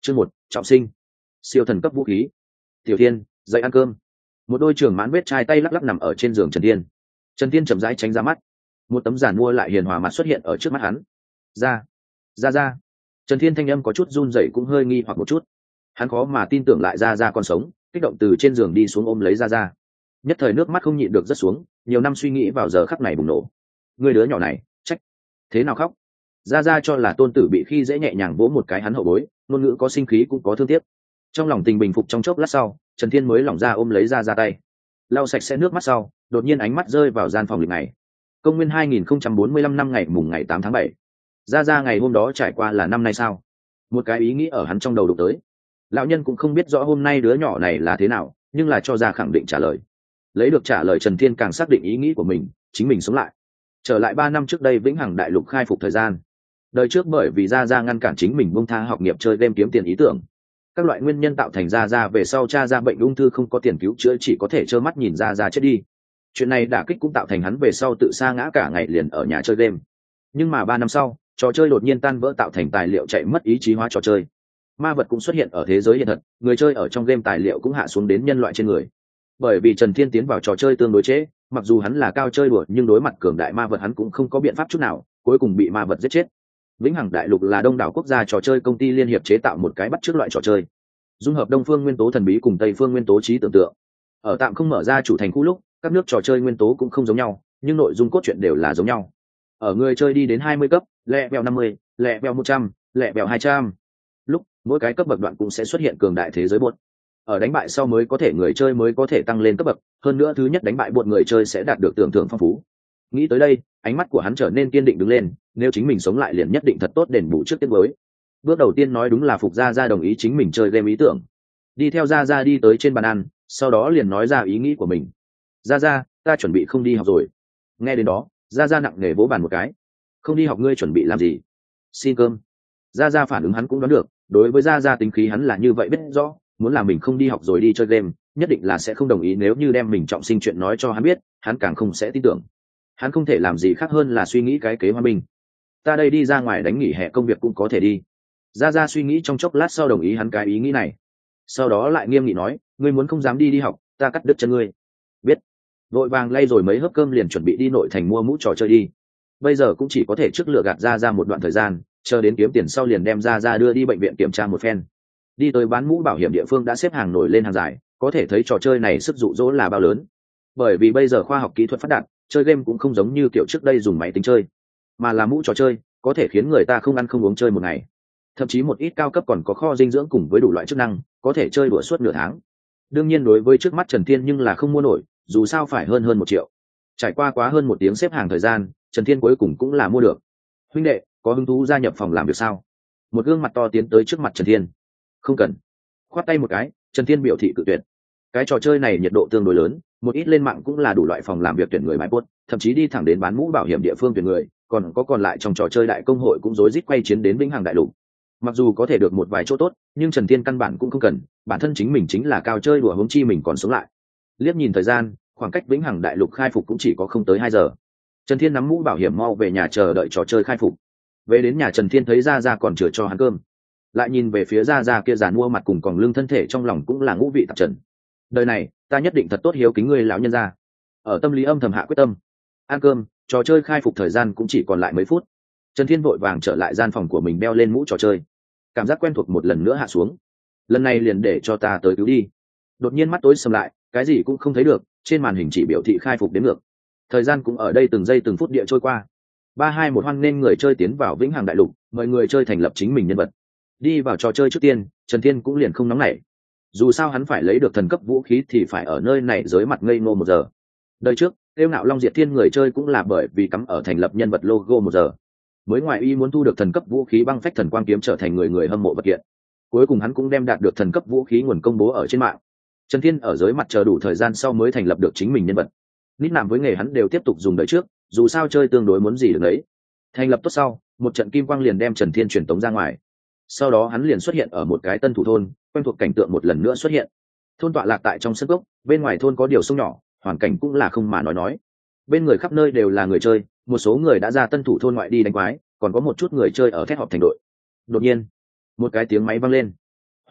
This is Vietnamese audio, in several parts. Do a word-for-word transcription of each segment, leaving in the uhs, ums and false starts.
Chương một, trọng sinh. Siêu thần cấp vũ khí. Tiểu Thiên, dậy ăn cơm. Một đôi trường mãn vết chai tay lắc lắc nằm ở trên giường Trần Thiên. Trần Thiên chậm rãi tránh ra mắt. Một tấm giản mua lại hiền hòa mặt xuất hiện ở trước mắt hắn. Ra, ra ra. Trần Thiên thanh âm có chút run rẩy, cũng hơi nghi hoặc một chút. Hắn khó mà tin tưởng lại ra ra còn sống, kích động từ trên giường đi xuống ôm lấy ra ra. Nhất thời nước mắt không nhịn được rớt xuống, nhiều năm suy nghĩ vào giờ khắc này bùng nổ. Người đứa nhỏ này, trách thế nào khóc? Ra ra cho là tôn tử bị khi dễ nhẹ nhàng vỗ một cái hắn hậu bối, ngôn ngữ có sinh khí cũng có thương tiếc. Trong lòng tình bình phục trong chốc lát sau, Trần Thiên mới lỏng ra ôm lấy ra ra tay, lau sạch sẽ nước mắt sau, đột nhiên ánh mắt rơi vào gian phòng lịch này. Công nguyên hai nghìn không trăm bốn mươi lăm năm ngày mùng ngày tám tháng bảy. Ra ra ngày hôm đó trải qua là năm nay sao? Một cái ý nghĩ ở hắn trong đầu đụng tới. Lão nhân cũng không biết rõ hôm nay đứa nhỏ này là thế nào, nhưng là cho ra khẳng định trả lời. Lấy được trả lời, Trần Thiên càng xác định ý nghĩ của mình, chính mình sống lại. Trở lại ba năm trước đây vĩnh hằng đại lục khai phục thời gian. Đời trước bởi vì ra ra ngăn cản chính mình buông tha học nghiệp chơi game kiếm tiền ý tưởng. Các loại nguyên nhân tạo thành ra ra về sau cha ra bệnh ung thư không có tiền cứu chữa, chỉ có thể trơ mắt nhìn ra ra chết đi. Chuyện này đả kích cũng tạo thành hắn về sau tự sa ngã cả ngày liền ở nhà chơi game. Nhưng mà ba năm sau, trò chơi đột nhiên tan vỡ tạo thành tài liệu chạy mất ý chí hóa trò chơi. Ma vật cũng xuất hiện ở thế giới hiện thật, người chơi ở trong game tài liệu cũng hạ xuống đến nhân loại trên người. Bởi vì Trần Thiên tiến vào trò chơi tương đối trễ, mặc dù hắn là cao chơi đùa nhưng đối mặt cường đại ma vật hắn cũng không có biện pháp chút nào, cuối cùng bị ma vật giết chết. Vĩnh hằng đại lục là đông đảo quốc gia trò chơi công ty liên hiệp chế tạo một cái bắt chước loại trò chơi, dung hợp đông phương nguyên tố thần bí cùng tây phương nguyên tố trí tưởng tượng. Ở tạm không mở ra chủ thành khu lúc, các nước trò chơi nguyên tố cũng không giống nhau, nhưng nội dung cốt truyện đều là giống nhau. Ở người chơi đi đến hai mươi cấp, lẹ vèo năm mươi, lẹ vèo một trăm, lẹ vèo hai trăm, lúc mỗi cái cấp bậc đoạn cũng sẽ xuất hiện cường đại thế giới bột. Ở đánh bại sau mới có thể người chơi mới có thể tăng lên cấp bậc, hơn nữa thứ nhất đánh bại bột người chơi sẽ đạt được tưởng thưởng phong phú. Nghĩ tới đây, ánh mắt của hắn trở nên kiên định đứng lên, nếu chính mình sống lại liền nhất định thật tốt đền bù trước tiết mới. Bước đầu tiên nói đúng là phục gia gia đồng ý chính mình chơi game ý tưởng. Đi theo gia gia đi tới trên bàn ăn, sau đó liền nói ra ý nghĩ của mình. Gia gia, ta chuẩn bị không đi học rồi. Nghe đến đó, gia gia nặng nề vỗ bàn một cái. Không đi học ngươi chuẩn bị làm gì? Xin cơm. Gia gia phản ứng hắn cũng đoán được, đối với gia gia tính khí hắn là như vậy biết rõ, muốn làm mình không đi học rồi đi chơi game, nhất định là sẽ không đồng ý. Nếu như đem mình trọng sinh chuyện nói cho hắn biết, hắn càng không sẽ tin tưởng. Hắn không thể làm gì khác hơn là suy nghĩ cái kế hòa bình. Ta đây đi ra ngoài đánh nghỉ hè công việc cũng có thể đi. Gia Gia suy nghĩ trong chốc lát sau đồng ý hắn cái ý nghĩ này, sau đó lại nghiêm nghị nói, ngươi muốn không dám đi đi học, ta cắt đứt chân ngươi. Biết. Vội vàng lay rồi mấy hớp cơm liền chuẩn bị đi nội thành mua mũ trò chơi đi. Bây giờ cũng chỉ có thể trước lựa gạt Gia Gia một đoạn thời gian, chờ đến kiếm tiền sau liền đem Gia Gia đưa đi bệnh viện kiểm tra một phen. Đi tới bán mũ bảo hiểm địa phương đã xếp hàng nổi lên hàng dài, có thể thấy trò chơi này sức dụ dỗ là bao lớn. Bởi vì bây giờ khoa học kỹ thuật phát đạt, chơi game cũng không giống như kiểu trước đây dùng máy tính chơi, mà là mũ trò chơi có thể khiến người ta không ăn không uống chơi một ngày, thậm chí một ít cao cấp còn có kho dinh dưỡng cùng với đủ loại chức năng, có thể chơi đùa suốt nửa tháng. Đương nhiên đối với trước mắt Trần Thiên nhưng là không mua nổi, dù sao phải hơn hơn một triệu. Trải qua quá hơn một tiếng xếp hàng thời gian, Trần Thiên cuối cùng cũng là mua được. Huynh đệ, có hứng thú gia nhập phòng làm việc sao? Một gương mặt to tiến tới trước mặt Trần Thiên. Không cần. Khoát tay một cái, Trần Thiên biểu thị cự tuyệt. Cái trò chơi này nhiệt độ tương đối lớn, một ít lên mạng cũng là đủ loại phòng làm việc tuyển người bài post, thậm chí đi thẳng đến bán mũ bảo hiểm địa phương tuyển người, còn có còn lại trong trò chơi đại công hội cũng rối rít quay chiến đến vĩnh hằng đại lục. Mặc dù có thể được một vài chỗ tốt, nhưng Trần Thiên căn bản cũng không cần, bản thân chính mình chính là cao chơi đùa huống chi mình còn sống lại. Liếc nhìn thời gian, khoảng cách vĩnh hằng đại lục khai phục cũng chỉ có không tới hai giờ. Trần Thiên nắm mũ bảo hiểm mau về nhà chờ đợi trò chơi khai phục. Về đến nhà Trần Thiên thấy Gia Gia còn chừa cho hắn cơm, lại nhìn về phía Gia Gia kia giàn mua mặt cùng còn lưng thân thể, trong lòng cũng là ngũ vị tạp trần. Đời này ta nhất định thật tốt hiếu kính ngươi lão nhân gia. Ở tâm lý âm thầm hạ quyết tâm. Ăn cơm, trò chơi khai phục thời gian cũng chỉ còn lại mấy phút. Trần Thiên vội vàng trở lại gian phòng của mình, đeo lên mũ trò chơi. Cảm giác quen thuộc một lần nữa hạ xuống. Lần này liền để cho ta tới cứu đi. Đột nhiên mắt tối sầm lại, cái gì cũng không thấy được, trên màn hình chỉ biểu thị khai phục đến ngược. Thời gian cũng ở đây từng giây từng phút địa trôi qua. Ba hai một hoan nên người chơi tiến vào vĩnh hằng đại lục, mời người chơi thành lập chính mình nhân vật. Đi vào trò chơi trước tiên, Trần Thiên cũng liền không nóng nảy. Dù sao hắn phải lấy được thần cấp vũ khí thì phải ở nơi này dưới mặt ngây ngô một giờ. Đời trước Tiêu Ngạo Long Diệt Thiên người chơi cũng là bởi vì cắm ở thành lập nhân vật logo một giờ, mới ngoài ý muốn thu được thần cấp vũ khí băng phách thần quang kiếm trở thành người người hâm mộ vật kiện. Cuối cùng hắn cũng đem đạt được thần cấp vũ khí nguồn công bố ở trên mạng. Trần Thiên ở dưới mặt chờ đủ thời gian sau mới thành lập được chính mình nhân vật. Nít nạm với nghề hắn đều tiếp tục dùng đời trước, dù sao chơi tương đối muốn gì được đấy. Thành lập tốt sau, một trận kim quang liền đem Trần Thiên truyền tống ra ngoài. Sau đó hắn liền xuất hiện ở một cái tân thủ thôn, quen thuộc cảnh tượng một lần nữa xuất hiện. Thôn tọa lạc tại trong sân gốc, bên ngoài thôn có điều sông nhỏ, hoàn cảnh cũng là không mà nói nói. Bên người khắp nơi đều là người chơi, một số người đã ra tân thủ thôn ngoại đi đánh quái, còn có một chút người chơi ở thét họp thành đội. Đột nhiên, một cái tiếng máy vang lên.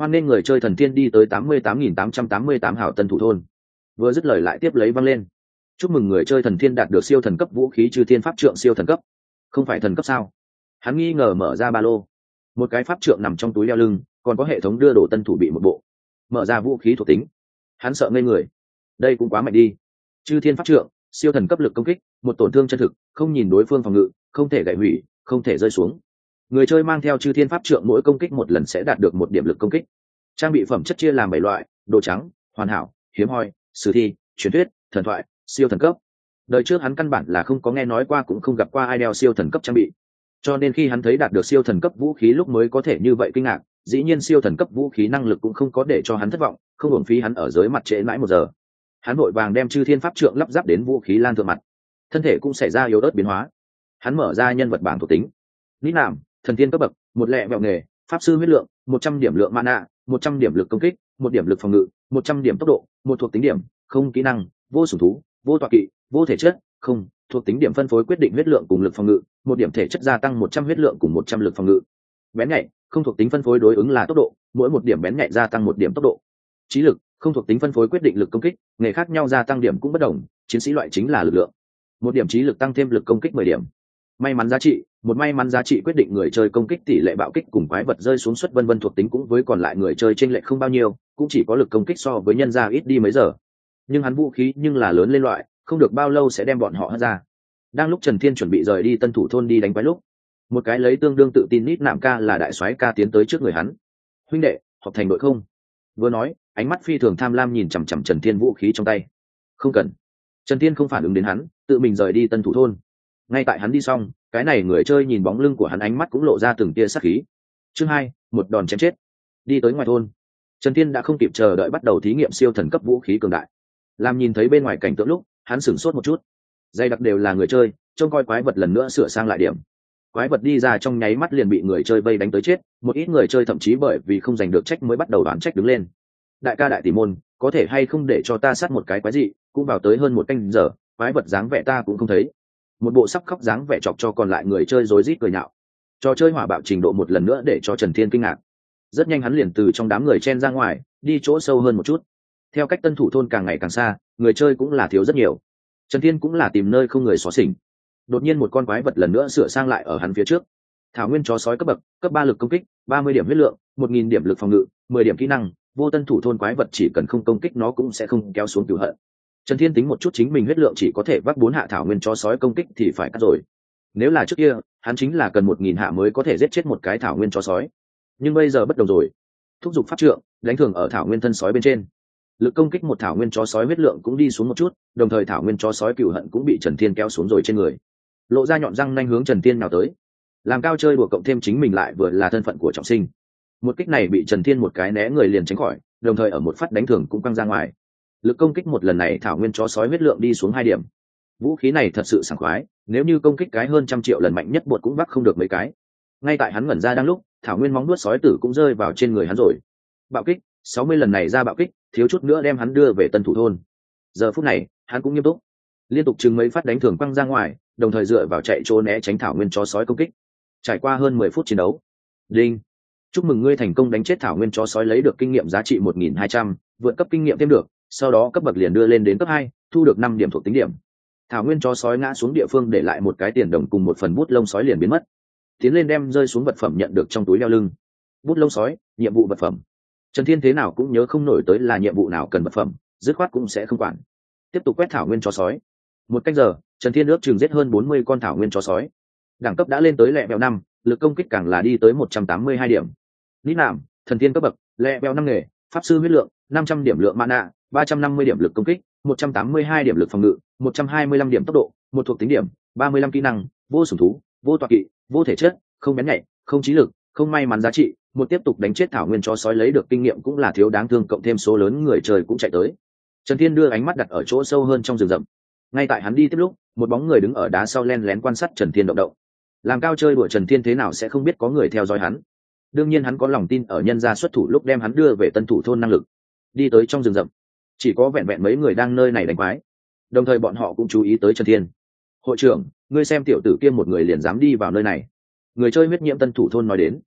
hoan nên người chơi thần tiên đi tới tám mươi tám nghìn tám trăm tám mươi tám hảo tân thủ thôn. Vừa dứt lời lại tiếp lấy văng lên. Chúc mừng người chơi thần tiên đạt được siêu thần cấp vũ khí Chư Thiên Pháp Trượng siêu thần cấp. Không phải thần cấp sao? Hắn nghi ngờ mở ra ba lô. Một cái pháp trượng nằm trong túi đeo lưng, còn có hệ thống đưa đồ tân thủ bị một bộ. Mở ra vũ khí thuộc tính. Hắn sợ ngây người. Đây cũng quá mạnh đi. Chư Thiên Pháp Trượng, siêu thần cấp lực công kích, một tổn thương chân thực, không nhìn đối phương phòng ngự, không thể gãy hủy, không thể rơi xuống. Người chơi mang theo Chư Thiên Pháp Trượng mỗi công kích một lần sẽ đạt được một điểm lực công kích. Trang bị phẩm chất chia làm bảy loại: đồ trắng, hoàn hảo, hiếm hoi, sử thi, truyền thuyết, thần thoại, siêu thần cấp. Đời trước hắn căn bản là không có nghe nói qua cũng không gặp qua ai đeo siêu thần cấp trang bị, cho nên khi hắn thấy đạt được siêu thần cấp vũ khí lúc mới có thể như vậy kinh ngạc. Dĩ nhiên siêu thần cấp vũ khí năng lực cũng không có để cho hắn thất vọng, không uổng phí hắn ở dưới mặt trễ mãi một giờ. Hắn vội vàng đem Chư Thiên Pháp Trượng lắp ráp đến vũ khí lan thượng mặt, thân thể cũng xảy ra yếu ớt biến hóa. Hắn mở ra nhân vật bảng thuộc tính. Nít nạm, thần tiên cấp bậc, một lẹ vẹo nghề, pháp sư huyết lượng, một trăm điểm lượng mana, một trăm điểm lực công kích, một điểm lực phòng ngự, một trăm điểm tốc độ, một thuộc tính điểm, không kỹ năng, vô sủng thú, vô tọa kỵ, vô thể chất, không thuộc tính điểm phân phối quyết định huyết lượng cùng lực phòng ngự, một điểm thể chất gia tăng một trăm huyết lượng cùng một trăm lực phòng ngự. Bén nhạy, không thuộc tính phân phối đối ứng là tốc độ, mỗi một điểm bén nhạy gia tăng một điểm tốc độ. Trí lực, không thuộc tính phân phối quyết định lực công kích, nghề khác nhau gia tăng điểm cũng bất đồng, chiến sĩ loại chính là lực lượng. Một điểm trí lực tăng thêm lực công kích mười điểm. May mắn giá trị, một may mắn giá trị quyết định người chơi công kích tỷ lệ bạo kích cùng quái vật rơi xuống suất vân vân, thuộc tính cũng với còn lại người chơi chênh lệch không bao nhiêu, cũng chỉ có lực công kích so với nhân gia ít đi mấy giờ. Nhưng hắn vũ khí nhưng là lớn lên loại, không được bao lâu sẽ đem bọn họ hất ra. Đang lúc Trần Thiên chuẩn bị rời đi tân thủ thôn đi đánh quái lúc, một cái lấy tương đương tự tin nít nạm ca là đại soái ca tiến tới trước người hắn. Huynh đệ, họp thành đội không? Vừa nói, ánh mắt phi thường tham lam nhìn chằm chằm Trần Thiên vũ khí trong tay. Không cần. Trần Thiên không phản ứng đến hắn, tự mình rời đi tân thủ thôn. Ngay tại hắn đi xong, cái này người chơi nhìn bóng lưng của hắn ánh mắt cũng lộ ra từng tia sát khí. Chương hai, một đòn chém chết. Đi tới ngoài thôn, Trần Thiên đã không kịp chờ đợi bắt đầu thí nghiệm siêu thần cấp vũ khí cường đại. Làm nhìn thấy bên ngoài cảnh tượng lúc, hắn sửng sốt một chút. Dây đặc đều là người chơi, trông coi quái vật lần nữa sửa sang lại điểm. Quái vật đi ra trong nháy mắt liền bị người chơi vây đánh tới chết, một ít người chơi thậm chí bởi vì không giành được trách mới bắt đầu đoán trách đứng lên. Đại ca đại tỷ môn, có thể hay không để cho ta sát một cái quái dị, cũng vào tới hơn một canh giờ, quái vật dáng vẻ ta cũng không thấy. Một bộ sắp khóc dáng vẻ chọc cho còn lại người chơi rối rít cười nhạo. Trò chơi hỏa bạo trình độ một lần nữa để cho Trần Thiên kinh ngạc. Rất nhanh hắn liền từ trong đám người chen ra ngoài, đi chỗ sâu hơn một chút. Theo cách tân thủ thôn càng ngày càng xa, người chơi cũng là thiếu rất nhiều. Trần Thiên cũng là tìm nơi không người xóa xỉnh. Đột nhiên một con quái vật lần nữa sửa sang lại ở hắn phía trước. Thảo nguyên chó sói cấp bậc, cấp ba lực công kích, ba mươi điểm huyết lượng, một nghìn điểm lực phòng ngự, mười điểm kỹ năng, vô tân thủ thôn quái vật chỉ cần không công kích nó cũng sẽ không kéo xuống cửu hận. Trần Thiên tính một chút chính mình huyết lượng chỉ có thể vác bốn hạ thảo nguyên chó sói công kích thì phải cắt rồi. Nếu là trước kia, hắn chính là cần một nghìn hạ mới có thể giết chết một cái thảo nguyên chó sói. Nhưng bây giờ bất đồng rồi. Thúc giục pháp trượng, đánh thường ở thảo nguyên thân sói bên trên. Lực công kích một thảo nguyên chó sói huyết lượng cũng đi xuống một chút, đồng thời thảo nguyên chó sói cửu hận cũng bị Trần Thiên kéo xuống rồi trên người. Lộ ra nhọn răng nanh hướng Trần Thiên nào tới. Làm cao chơi đùa cộng thêm chính mình lại vừa là thân phận của trọng sinh. Một kích này bị Trần Thiên một cái né người liền tránh khỏi, đồng thời ở một phát đánh thường cũng quăng ra ngoài. Lực công kích một lần này thảo nguyên chó sói huyết lượng đi xuống hai điểm. Vũ khí này thật sự sảng khoái, nếu như công kích cái hơn trăm triệu lần mạnh nhất bột cũng vác không được mấy cái. Ngay tại hắn ngẩn ra đang lúc, thảo nguyên móng nuốt sói tử cũng rơi vào trên người hắn rồi. Bạo kích, sáu mươi lần này ra bạo kích, thiếu chút nữa đem hắn đưa về tân thủ thôn. Giờ phút này, hắn cũng nghiêm túc, liên tục chừng mấy phát đánh thường quăng ra ngoài, đồng thời dựa vào chạy trốn né tránh thảo nguyên chó sói công kích. Trải qua hơn mười phút chiến đấu, đinh, chúc mừng ngươi thành công đánh chết thảo nguyên chó sói, lấy được kinh nghiệm giá trị một nghìn hai trăm, vượt cấp kinh nghiệm thêm được, sau đó cấp bậc liền đưa lên đến cấp hai, thu được năm điểm thuộc tính điểm. Thảo nguyên chó sói ngã xuống địa phương để lại một cái tiền đồng cùng một phần bút lông sói liền biến mất. Tiến lên đem rơi xuống vật phẩm nhận được trong túi đeo lưng. Bút lông sói, nhiệm vụ vật phẩm. Trần Thiên thế nào cũng nhớ không nổi tới là nhiệm vụ nào cần vật phẩm, dứt khoát cũng sẽ không quản. Tiếp tục quét thảo nguyên chó sói. Một cách giờ, Trần Thiên ước chừng giết hơn bốn mươi con thảo nguyên chó sói. Đẳng cấp đã lên tới lẹ bèo năm, lực công kích càng là đi tới một trăm tám mươi hai điểm. Nít nạm, thần tiên cấp bậc, lẹ bèo năm nghề, pháp sư huyết lượng, năm trăm điểm lượng mana, ba trăm năm mươi điểm lực công kích, một trăm tám mươi hai điểm lực phòng ngự, một trăm hai mươi lăm điểm tốc độ, một thuộc tính điểm, ba mươi lăm kỹ năng, vô sủng thú, vô tọa kỵ, vô thể chất, không bén nhạy, không trí lực, không may mắn giá trị. Một tiếp tục đánh chết thảo nguyên chó sói lấy được kinh nghiệm cũng là thiếu đáng thương, cộng thêm số lớn người chơi cũng chạy tới. Trần Thiên đưa ánh mắt đặt ở chỗ sâu hơn trong rừng rậm. Ngay tại hắn đi tiếp lúc, một bóng người đứng ở đá sau len lén quan sát Trần Thiên động động. Làm cao chơi đùa Trần Thiên thế nào sẽ không biết có người theo dõi hắn. Đương nhiên hắn có lòng tin ở nhân gia xuất thủ lúc đem hắn đưa về tân thủ thôn năng lực. Đi tới trong rừng rậm, chỉ có vẹn vẹn mấy người đang nơi này đánh quái, đồng thời bọn họ cũng chú ý tới Trần Thiên. Hội trưởng, ngươi xem tiểu tử kia một người liền dám đi vào nơi này. Người chơi huyết nhiễm tân thủ thôn nói đến.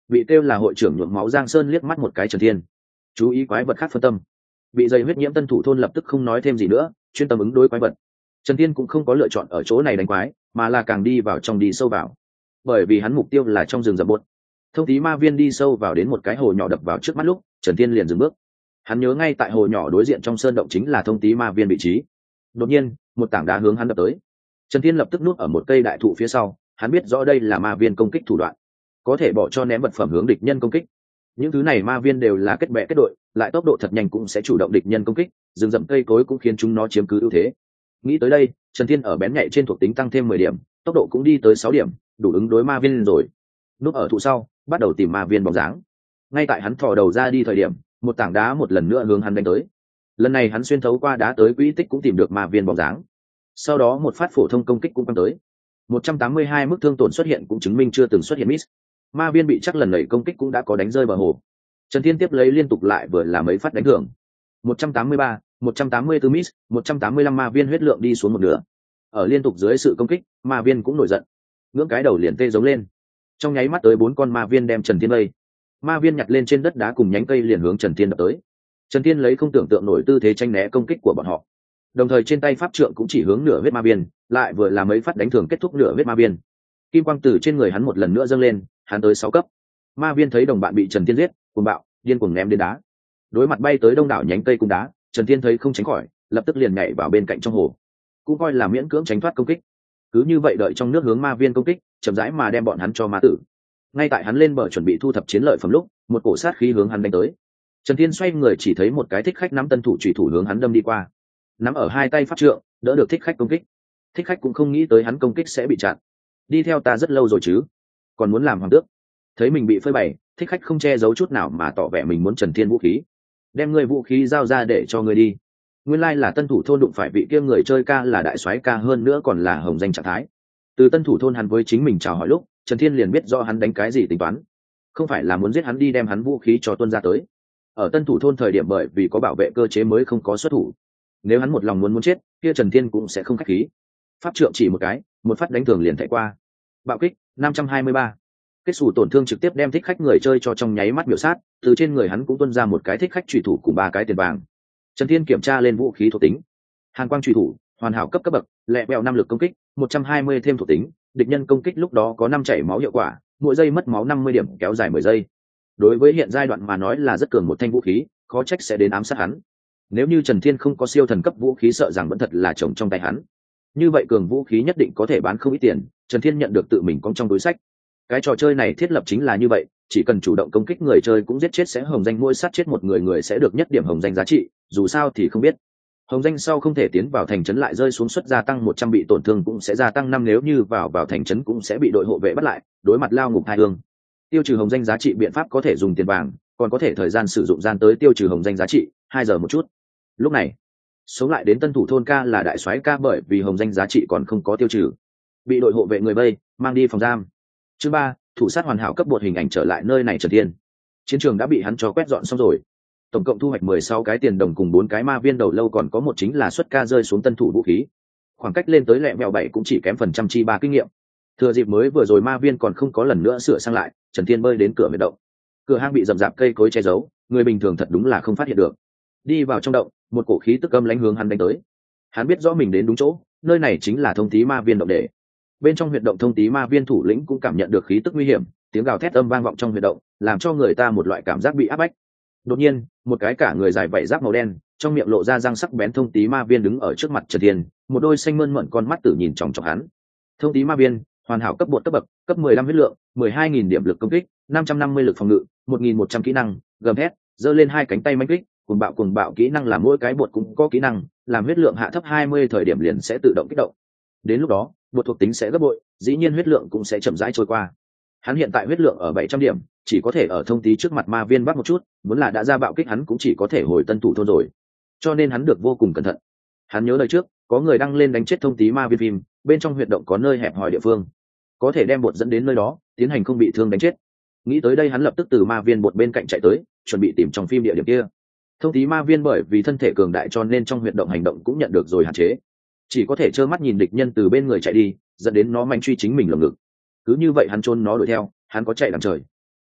bị kêu là hội trưởng nhuộm máu Giang Sơn liếc mắt một cái Trần Thiên, chú ý quái vật khác phân tâm. Bị dây huyết nhiễm tân thủ thôn lập tức không nói thêm gì nữa, chuyên tâm ứng đối quái vật. Trần Thiên cũng không có lựa chọn ở chỗ này đánh quái, mà là càng đi vào trong đi sâu vào, bởi vì hắn mục tiêu là trong rừng rậm bột. Thông tí ma viên đi sâu vào đến một cái hồ nhỏ đập vào trước mắt lúc, Trần Thiên liền dừng bước. Hắn nhớ ngay tại hồ nhỏ đối diện trong sơn động chính là thông tí ma viên vị trí. Đột nhiên, một tảng đá hướng hắn đập tới. Trần Thiên lập tức núp ở một cây đại thụ phía sau, hắn biết rõ đây là ma viên công kích thủ đoạn, có thể bỏ cho ném vật phẩm hướng địch nhân công kích. Những thứ này ma viên đều là kết bè kết đội, lại tốc độ thật nhanh cũng sẽ chủ động địch nhân công kích, rừng rậm cây cối cũng khiến chúng nó chiếm cứ ưu thế. Nghĩ tới đây, Trần Thiên ở bén nhạy trên thuộc tính tăng thêm mười điểm, tốc độ cũng đi tới sáu điểm, đủ ứng đối ma viên rồi. Núp ở thụ sau, bắt đầu tìm ma viên bóng dáng. Ngay tại hắn thò đầu ra đi thời điểm, một tảng đá một lần nữa hướng hắn đánh tới. Lần này hắn xuyên thấu qua đá tới quỹ tích cũng tìm được ma viên bóng dáng. Sau đó một phát phổ thông công kích cũng quăng tới. một trăm tám mươi hai mức thương tổn xuất hiện cũng chứng minh chưa từng xuất hiện miss. Ma viên bị chắc lần này công kích cũng đã có đánh rơi bờ hồ. Trần Thiên tiếp lấy liên tục lại vừa là mấy phát đánh thưởng. một trăm tám mươi ba, một trăm tám mươi tư miss, một trăm tám mươi lăm ma viên huyết lượng đi xuống một nửa. Ở liên tục dưới sự công kích, ma viên cũng nổi giận. Ngưỡng cái đầu liền tê giống lên. Trong nháy mắt tới bốn con ma viên đem Trần Thiên vây. Ma viên nhặt lên trên đất đá cùng nhánh cây liền hướng Trần Thiên đập tới. Trần Thiên lấy không tưởng tượng nổi tư thế tranh né công kích của bọn họ. Đồng thời trên tay pháp trượng cũng chỉ hướng nửa vết ma viên, lại vừa là mấy phát đánh thường kết thúc nửa vết ma viên. Kim quang từ trên người hắn một lần nữa dâng lên, hắn tới sáu cấp. Ma viên thấy đồng bạn bị Trần Thiên giết, cuồng bạo, điên cuồng ném đến đá. Đối mặt bay tới đông đảo nhánh cây cung đá, Trần Thiên thấy không tránh khỏi, lập tức liền nhảy vào bên cạnh trong hồ. Cũng coi là miễn cưỡng tránh thoát công kích. Cứ như vậy đợi trong nước hướng ma viên công kích, chậm rãi mà đem bọn hắn cho ma tử. Ngay tại hắn lên bờ chuẩn bị thu thập chiến lợi phẩm lúc, một cổ sát khí hướng hắn đánh tới. Trần Thiên xoay người chỉ thấy một cái thích khách nắm tân thủ chủy thủ hướng hắn đâm đi qua. Nắm ở hai tay pháp trượng, đỡ được thích khách công kích. Thích khách cũng không nghĩ tới hắn công kích sẽ bị chặn. Đi theo ta rất lâu rồi chứ, còn muốn làm hoàng tước. Thấy mình bị phơi bày, thích khách không che giấu chút nào mà tỏ vẻ mình muốn Trần Thiên vũ khí. Đem người vũ khí giao ra để cho người đi. Nguyên lai là tân thủ thôn đụng phải vị kia người chơi ca là đại soái ca, hơn nữa còn là hồng danh trạng thái. Từ tân thủ thôn hắn với chính mình chào hỏi lúc, Trần Thiên liền biết rõ hắn đánh cái gì tính toán. Không phải là muốn giết hắn đi đem hắn vũ khí cho tuân ra tới. Ở tân thủ thôn thời điểm bởi vì có bảo vệ cơ chế mới không có xuất thủ. Nếu hắn một lòng muốn muốn chết, kia Trần Thiên cũng sẽ không khách khí. Pháp trượng chỉ một cái, một phát đánh thường liền thảy qua. Bạo kích năm trăm hai mươi ba. Kết xù tổn thương trực tiếp đem thích khách người chơi cho trong nháy mắt miểu sát, từ trên người hắn cũng tuân ra một cái thích khách chủy thủ cùng ba cái tiền vàng. Trần Thiên kiểm tra lên vũ khí thuộc tính. Hàn quang chủy thủ, hoàn hảo cấp cấp bậc, lẹ bèo năm lực công kích, một trăm hai mươi thêm thuộc tính, địch nhân công kích lúc đó có năm chảy máu hiệu quả, mỗi giây mất máu năm mươi điểm, kéo dài mười giây. Đối với hiện giai đoạn mà nói là rất cường một thanh vũ khí, khó trách sẽ đến ám sát hắn. Nếu như Trần Thiên không có siêu thần cấp vũ khí sợ rằng vẫn thật là chồng trong tay hắn. Như vậy cường vũ khí nhất định có thể bán không ít tiền, Trần Thiên nhận được tự mình cong trong túi sách. Cái trò chơi này thiết lập chính là như vậy, chỉ cần chủ động công kích người chơi cũng giết chết sẽ hồng danh, mỗi sát chết một người người sẽ được nhất điểm hồng danh giá trị, dù sao thì không biết. Hồng danh sau không thể tiến vào thành trấn lại rơi xuống suất gia tăng một trăm, bị tổn thương cũng sẽ gia tăng năm, nếu như vào vào thành trấn cũng sẽ bị đội hộ vệ bắt lại, đối mặt lao ngục hai hương. Tiêu trừ hồng danh giá trị biện pháp có thể dùng tiền vàng, còn có thể thời gian sử dụng gian tới tiêu trừ hồng danh giá trị, hai giờ một chút. Lúc này, sống lại đến tân thủ thôn ca là đại soái ca, bởi vì hồng danh giá trị còn không có tiêu trừ, bị đội hộ vệ người vây, mang đi phòng giam. Chương ba, thủ sát hoàn hảo cấp bột hình ảnh trở lại nơi này Trần Thiên. Chiến trường đã bị hắn cho quét dọn xong rồi. Tổng cộng thu hoạch mười sáu cái tiền đồng cùng bốn cái ma viên đầu lâu, còn có một chính là xuất ca rơi xuống tân thủ vũ khí. Khoảng cách lên tới lẹ mèo bảy cũng chỉ kém phần trăm chi ba kinh nghiệm. Thừa dịp mới vừa rồi ma viên còn không có lần nữa sửa sang lại, Trần Thiên bơi đến cửa huyệt động. Cửa hang bị rậm rạp cây cối che giấu, người bình thường thật đúng là không phát hiện được. Đi vào trong động, một cổ khí tức âm lãnh hướng hắn đánh tới. Hắn biết rõ mình đến đúng chỗ, nơi này chính là thông tí ma viên động để. Bên trong huyệt động thông tí ma viên thủ lĩnh cũng cảm nhận được khí tức nguy hiểm, tiếng gào thét âm vang vọng trong huyệt động, làm cho người ta một loại cảm giác bị áp bách. Đột nhiên, một cái cả người dài vảy giáp màu đen, trong miệng lộ ra răng sắc bén thông tí ma viên đứng ở trước mặt Trần Thiên, một đôi xanh mơn mởn con mắt tử nhìn chòng chọc hắn. Thông tí ma viên, hoàn hảo cấp bột cấp bậc, cấp mười lăm huyết lượng, mười hai nghìn điểm lực công kích, năm trăm năm mươi lực phòng ngự, một nghìn một trăm kỹ năng, gầm thét, giơ lên hai cánh tay mãnh kích, cuồng bạo cuồng bạo kỹ năng là mỗi cái bột cũng có kỹ năng, làm huyết lượng hạ thấp hai mươi thời điểm liền sẽ tự động kích động. Đến lúc đó, bột thuộc tính sẽ gấp bội, dĩ nhiên huyết lượng cũng sẽ chậm rãi trôi qua. Hắn hiện tại huyết lượng ở bảy trăm điểm, chỉ có thể ở thông tí trước mặt ma viên bắt một chút, muốn là đã ra bạo kích hắn cũng chỉ có thể hồi tân thủ thôn rồi. Cho nên hắn được vô cùng cẩn thận. Hắn nhớ lời trước, có người đăng lên đánh chết thông tí ma viên phim, bên trong huyệt động có nơi hẹp hòi địa phương, có thể đem bột dẫn đến nơi đó, tiến hành không bị thương đánh chết. Nghĩ tới đây hắn lập tức từ ma viên bột bên cạnh chạy tới, chuẩn bị tìm trong phim địa điểm kia. Thông tí ma viên bởi vì thân thể cường đại cho nên trong huyệt động hành động cũng nhận được rồi hạn chế, chỉ có thể trơ mắt nhìn địch nhân từ bên người chạy đi, dẫn đến nó manh truy chính mình lồng ngực. Cứ như vậy hắn trốn nó đuổi theo, hắn có chạy đằng trời.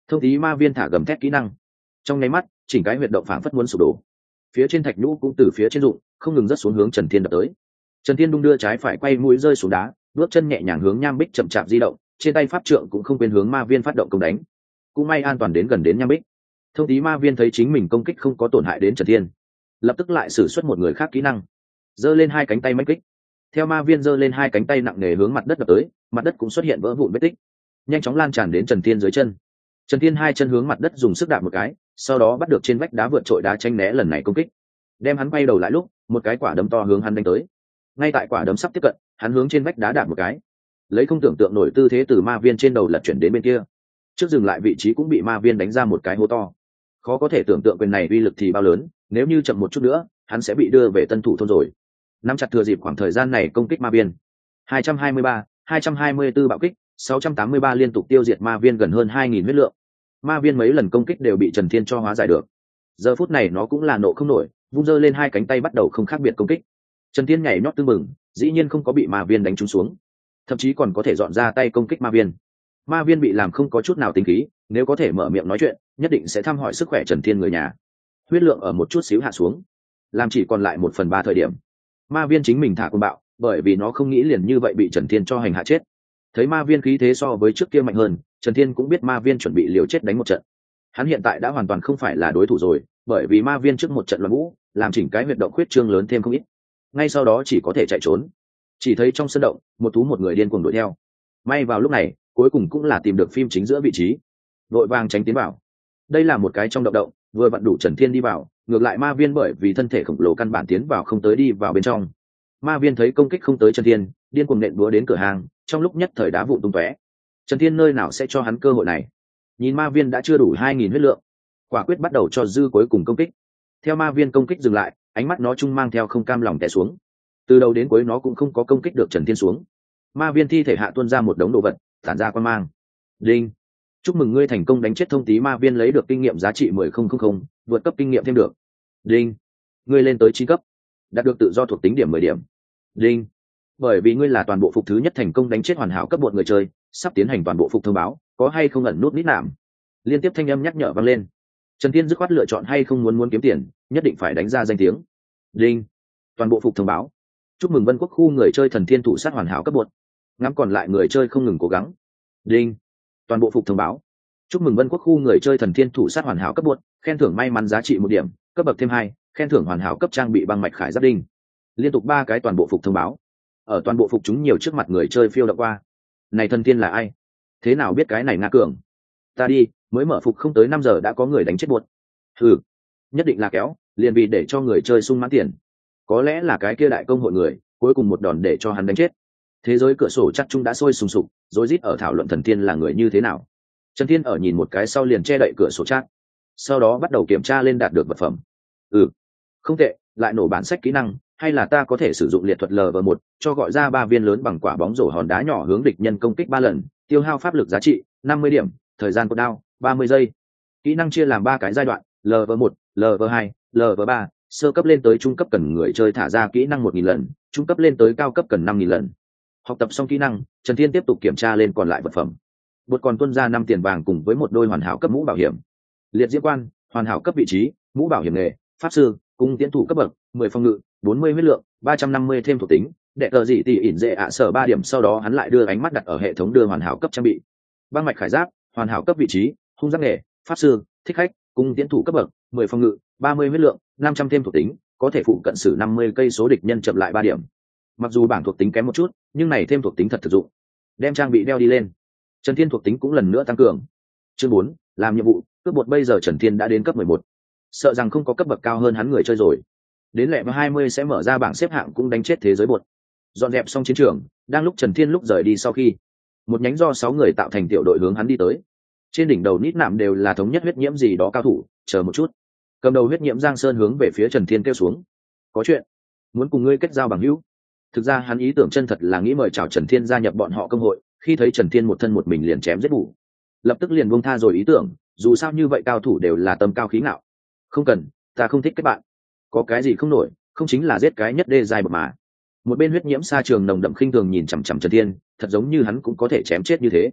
Thông tí ma viên thả gầm thét kỹ năng, trong nháy mắt chỉnh cái huyệt động phảng phất muốn sụp đổ, phía trên thạch nhũ cũng từ phía trên rụng không ngừng rớt xuống hướng Trần Thiên đập tới. Trần Thiên đung đưa trái phải quay mũi rơi xuống đá, bước chân nhẹ nhàng hướng nham bích chậm chạp di động, trên tay pháp trượng cũng không quên hướng ma viên phát động công đánh. Cũng may an toàn đến gần đến nham bích. Thông tí ma viên thấy chính mình công kích không có tổn hại đến Trần Thiên, lập tức lại sử xuất một người khác kỹ năng, giơ lên hai cánh tay mãnh kích. Theo ma viên giơ lên hai cánh tay nặng nề hướng mặt đất đập tới, mặt đất cũng xuất hiện vỡ vụn vết tích, nhanh chóng lan tràn đến Trần Thiên dưới chân. Trần Thiên hai chân hướng mặt đất dùng sức đạp một cái, sau đó bắt được trên vách đá vượt trội đá tranh né lần này công kích. Đem hắn quay đầu lại lúc, một cái quả đấm to hướng hắn đánh tới. Ngay tại quả đấm sắp tiếp cận, hắn hướng trên vách đá đạp một cái, lấy không tưởng tượng nổi tư thế từ ma viên trên đầu lật chuyển đến bên kia. Trước dừng lại vị trí cũng bị ma viên đánh ra một cái hố to. Khó có thể tưởng tượng quyền này uy lực thì bao lớn, nếu như chậm một chút nữa, hắn sẽ bị đưa về tân thủ thôn rồi. Nắm chặt thừa dịp khoảng thời gian này công kích ma viên. hai trăm hai mươi ba, hai trăm hai mươi tư bạo kích, sáu trăm tám mươi ba liên tục tiêu diệt ma viên gần hơn hai nghìn huyết lượng. Ma viên mấy lần công kích đều bị Trần Thiên cho hóa giải được. Giờ phút này nó cũng là nộ không nổi, vung giơ lên hai cánh tay bắt đầu không khác biệt công kích. Trần Thiên nhảy nhót tưng bừng, dĩ nhiên không có bị ma viên đánh trúng xuống, thậm chí còn có thể dọn ra tay công kích ma viên. Ma viên bị làm không có chút nào tính khí, nếu có thể mở miệng nói chuyện, nhất định sẽ thăm hỏi sức khỏe Trần Thiên người nhà. Huyết lượng ở một chút xíu hạ xuống, làm chỉ còn lại một phần ba thời điểm. Ma viên chính mình thả côn bạo, bởi vì nó không nghĩ liền như vậy bị Trần Thiên cho hành hạ chết. Thấy ma viên khí thế so với trước kia mạnh hơn, Trần Thiên cũng biết ma viên chuẩn bị liều chết đánh một trận. Hắn hiện tại đã hoàn toàn không phải là đối thủ rồi, bởi vì ma viên trước một trận loạn vũ, làm chỉnh cái huyệt động khuyết trương lớn thêm không ít. Ngay sau đó chỉ có thể chạy trốn. Chỉ thấy trong sân động, một thú một người điên cuồng đuổi theo. May vào lúc này, cuối cùng cũng là tìm được phim chính giữa vị trí, vội vàng tránh tiến vào. Đây là một cái trong động động, vừa vặn đủ Trần Thiên đi vào, ngược lại ma viên bởi vì thân thể khổng lồ căn bản tiến vào không tới đi vào bên trong. Ma viên thấy công kích không tới Trần Thiên, điên cuồng nện búa đến cửa hàng, trong lúc nhất thời đá vụn tung tóe. Trần Thiên nơi nào sẽ cho hắn cơ hội này? Nhìn ma viên đã chưa đủ hai nghìn huyết lượng, quả quyết bắt đầu cho dư cuối cùng công kích. Theo ma viên công kích dừng lại, ánh mắt nó chung mang theo không cam lòng té xuống. Từ đầu đến cuối nó cũng không có công kích được Trần Thiên xuống. Ma viên thi thể hạ tuôn ra một đống đồ vật, tản ra quan mang. Đinh, chúc mừng ngươi thành công đánh chết thông tí ma viên, lấy được kinh nghiệm giá trị mười nghìn, vượt cấp kinh nghiệm thêm được. Đinh, ngươi lên tới chín cấp, đạt được tự do thuộc tính điểm mười điểm. Đinh, bởi vì ngươi là toàn bộ phục thứ nhất thành công đánh chết hoàn hảo cấp bột người chơi, sắp tiến hành toàn bộ phục thông báo, có hay không ẩn nút nít nạm. Liên tiếp thanh âm nhắc nhở vang lên. Trần Thiên dứt khoát lựa chọn hay không muốn muốn kiếm tiền, nhất định phải đánh ra danh tiếng. Đinh, toàn bộ phục thông báo, chúc mừng Vân Quốc khu người chơi thần thiên thủ sát hoàn hảo cấp bột, ngắm còn lại người chơi không ngừng cố gắng. Đinh, toàn bộ phục thông báo, chúc mừng Vân Quốc khu người chơi thần thiên thủ sát hoàn hảo cấp bột, khen thưởng may mắn giá trị một điểm, cấp bậc thêm hai, khen thưởng hoàn hảo cấp trang bị băng mạch khải giáp đinh. Liên tục ba cái toàn bộ phục thông báo. Ở toàn bộ phục chúng nhiều trước mặt người chơi phiêu đậu qua. Này thần tiên là ai? Thế nào biết cái này Nga cường? Ta đi, mới mở phục không tới năm giờ đã có người đánh chết buột. Ừ, nhất định là kéo, liền vì để cho người chơi sung mãn tiền. Có lẽ là cái kia đại công hội người, cuối cùng một đòn để cho hắn đánh chết. Thế giới cửa sổ chắc chung đã sôi sùng sục, rối rít ở thảo luận thần tiên là người như thế nào. Trần Thiên ở nhìn một cái sau liền che đậy cửa sổ chat, sau đó bắt đầu kiểm tra lên đạt được vật phẩm. Ừ, không tệ, lại nổ bản sách kỹ năng, hay là ta có thể sử dụng liệt thuật L V một cho gọi ra ba viên lớn bằng quả bóng rổ hòn đá nhỏ hướng địch nhân công kích ba lần, tiêu hao pháp lực giá trị năm mươi điểm, thời gian cột đao ba mươi giây. Kỹ năng chia làm ba cái giai đoạn, L V một, L V hai, L V ba, sơ cấp lên tới trung cấp cần người chơi thả ra kỹ năng một nghìn lần, trung cấp lên tới cao cấp cần năm nghìn lần. Học tập xong kỹ năng, Trần Thiên tiếp tục kiểm tra lên còn lại vật phẩm. Bột còn tuân ra năm tiền vàng cùng với một đôi hoàn hảo cấp mũ bảo hiểm. Liệt diễm quan, hoàn hảo cấp vị trí, mũ bảo hiểm nghề, pháp sư, cung tiến thủ cấp bậc, mười phòng ngự, bốn mươi huyết lượng, ba trăm năm mươi thêm thuộc tính, đệ tờ gì tỷ ỉn dễ ạ sở ba điểm. Sau đó hắn lại đưa ánh mắt đặt ở hệ thống đưa hoàn hảo cấp trang bị. Băng mạch khải giáp, hoàn hảo cấp vị trí, hung giác nghề, pháp sư, thích khách, cung tiến thủ cấp bậc, mười phòng ngự, ba mươi huyết lượng, năm trăm thêm thuộc tính, có thể phụ cận xử năm mươi cây số địch nhân chậm lại ba điểm. Mặc dù bảng thuộc tính kém một chút, nhưng này thêm thuộc tính thật thực dụng. Đem trang bị đeo đi lên, Trần Thiên thuộc tính cũng lần nữa tăng cường. Chương bốn, làm nhiệm vụ. Cướp bột bây giờ Trần Thiên đã đến cấp mười một, sợ rằng không có cấp bậc cao hơn hắn người chơi rồi. Đến lẹ hai mươi sẽ mở ra bảng xếp hạng cũng đánh chết thế giới bột. Dọn dẹp xong chiến trường, đang lúc Trần Thiên lúc rời đi sau khi, một nhánh do sáu người tạo thành tiểu đội hướng hắn đi tới. Trên đỉnh đầu nít nạm đều là thống nhất huyết nhiễm gì đó cao thủ. Chờ một chút, cầm đầu huyết nhiễm Giang Sơn hướng về phía Trần Thiên kêu xuống. Có chuyện, muốn cùng ngươi kết giao bằng hữu. Thực ra hắn ý tưởng chân thật là nghĩ mời chào Trần Thiên gia nhập bọn họ công hội. Khi thấy Trần Thiên một thân một mình liền chém giết bù, lập tức liền buông tha rồi ý tưởng. Dù sao như vậy cao thủ đều là tâm cao khí ngạo. Không cần, ta không thích các bạn. Có cái gì không nổi, không chính là giết cái nhất đê dài bậc mà. Một bên huyết nhiễm xa trường nồng đậm khinh thường nhìn chằm chằm Trần Thiên, thật giống như hắn cũng có thể chém chết như thế.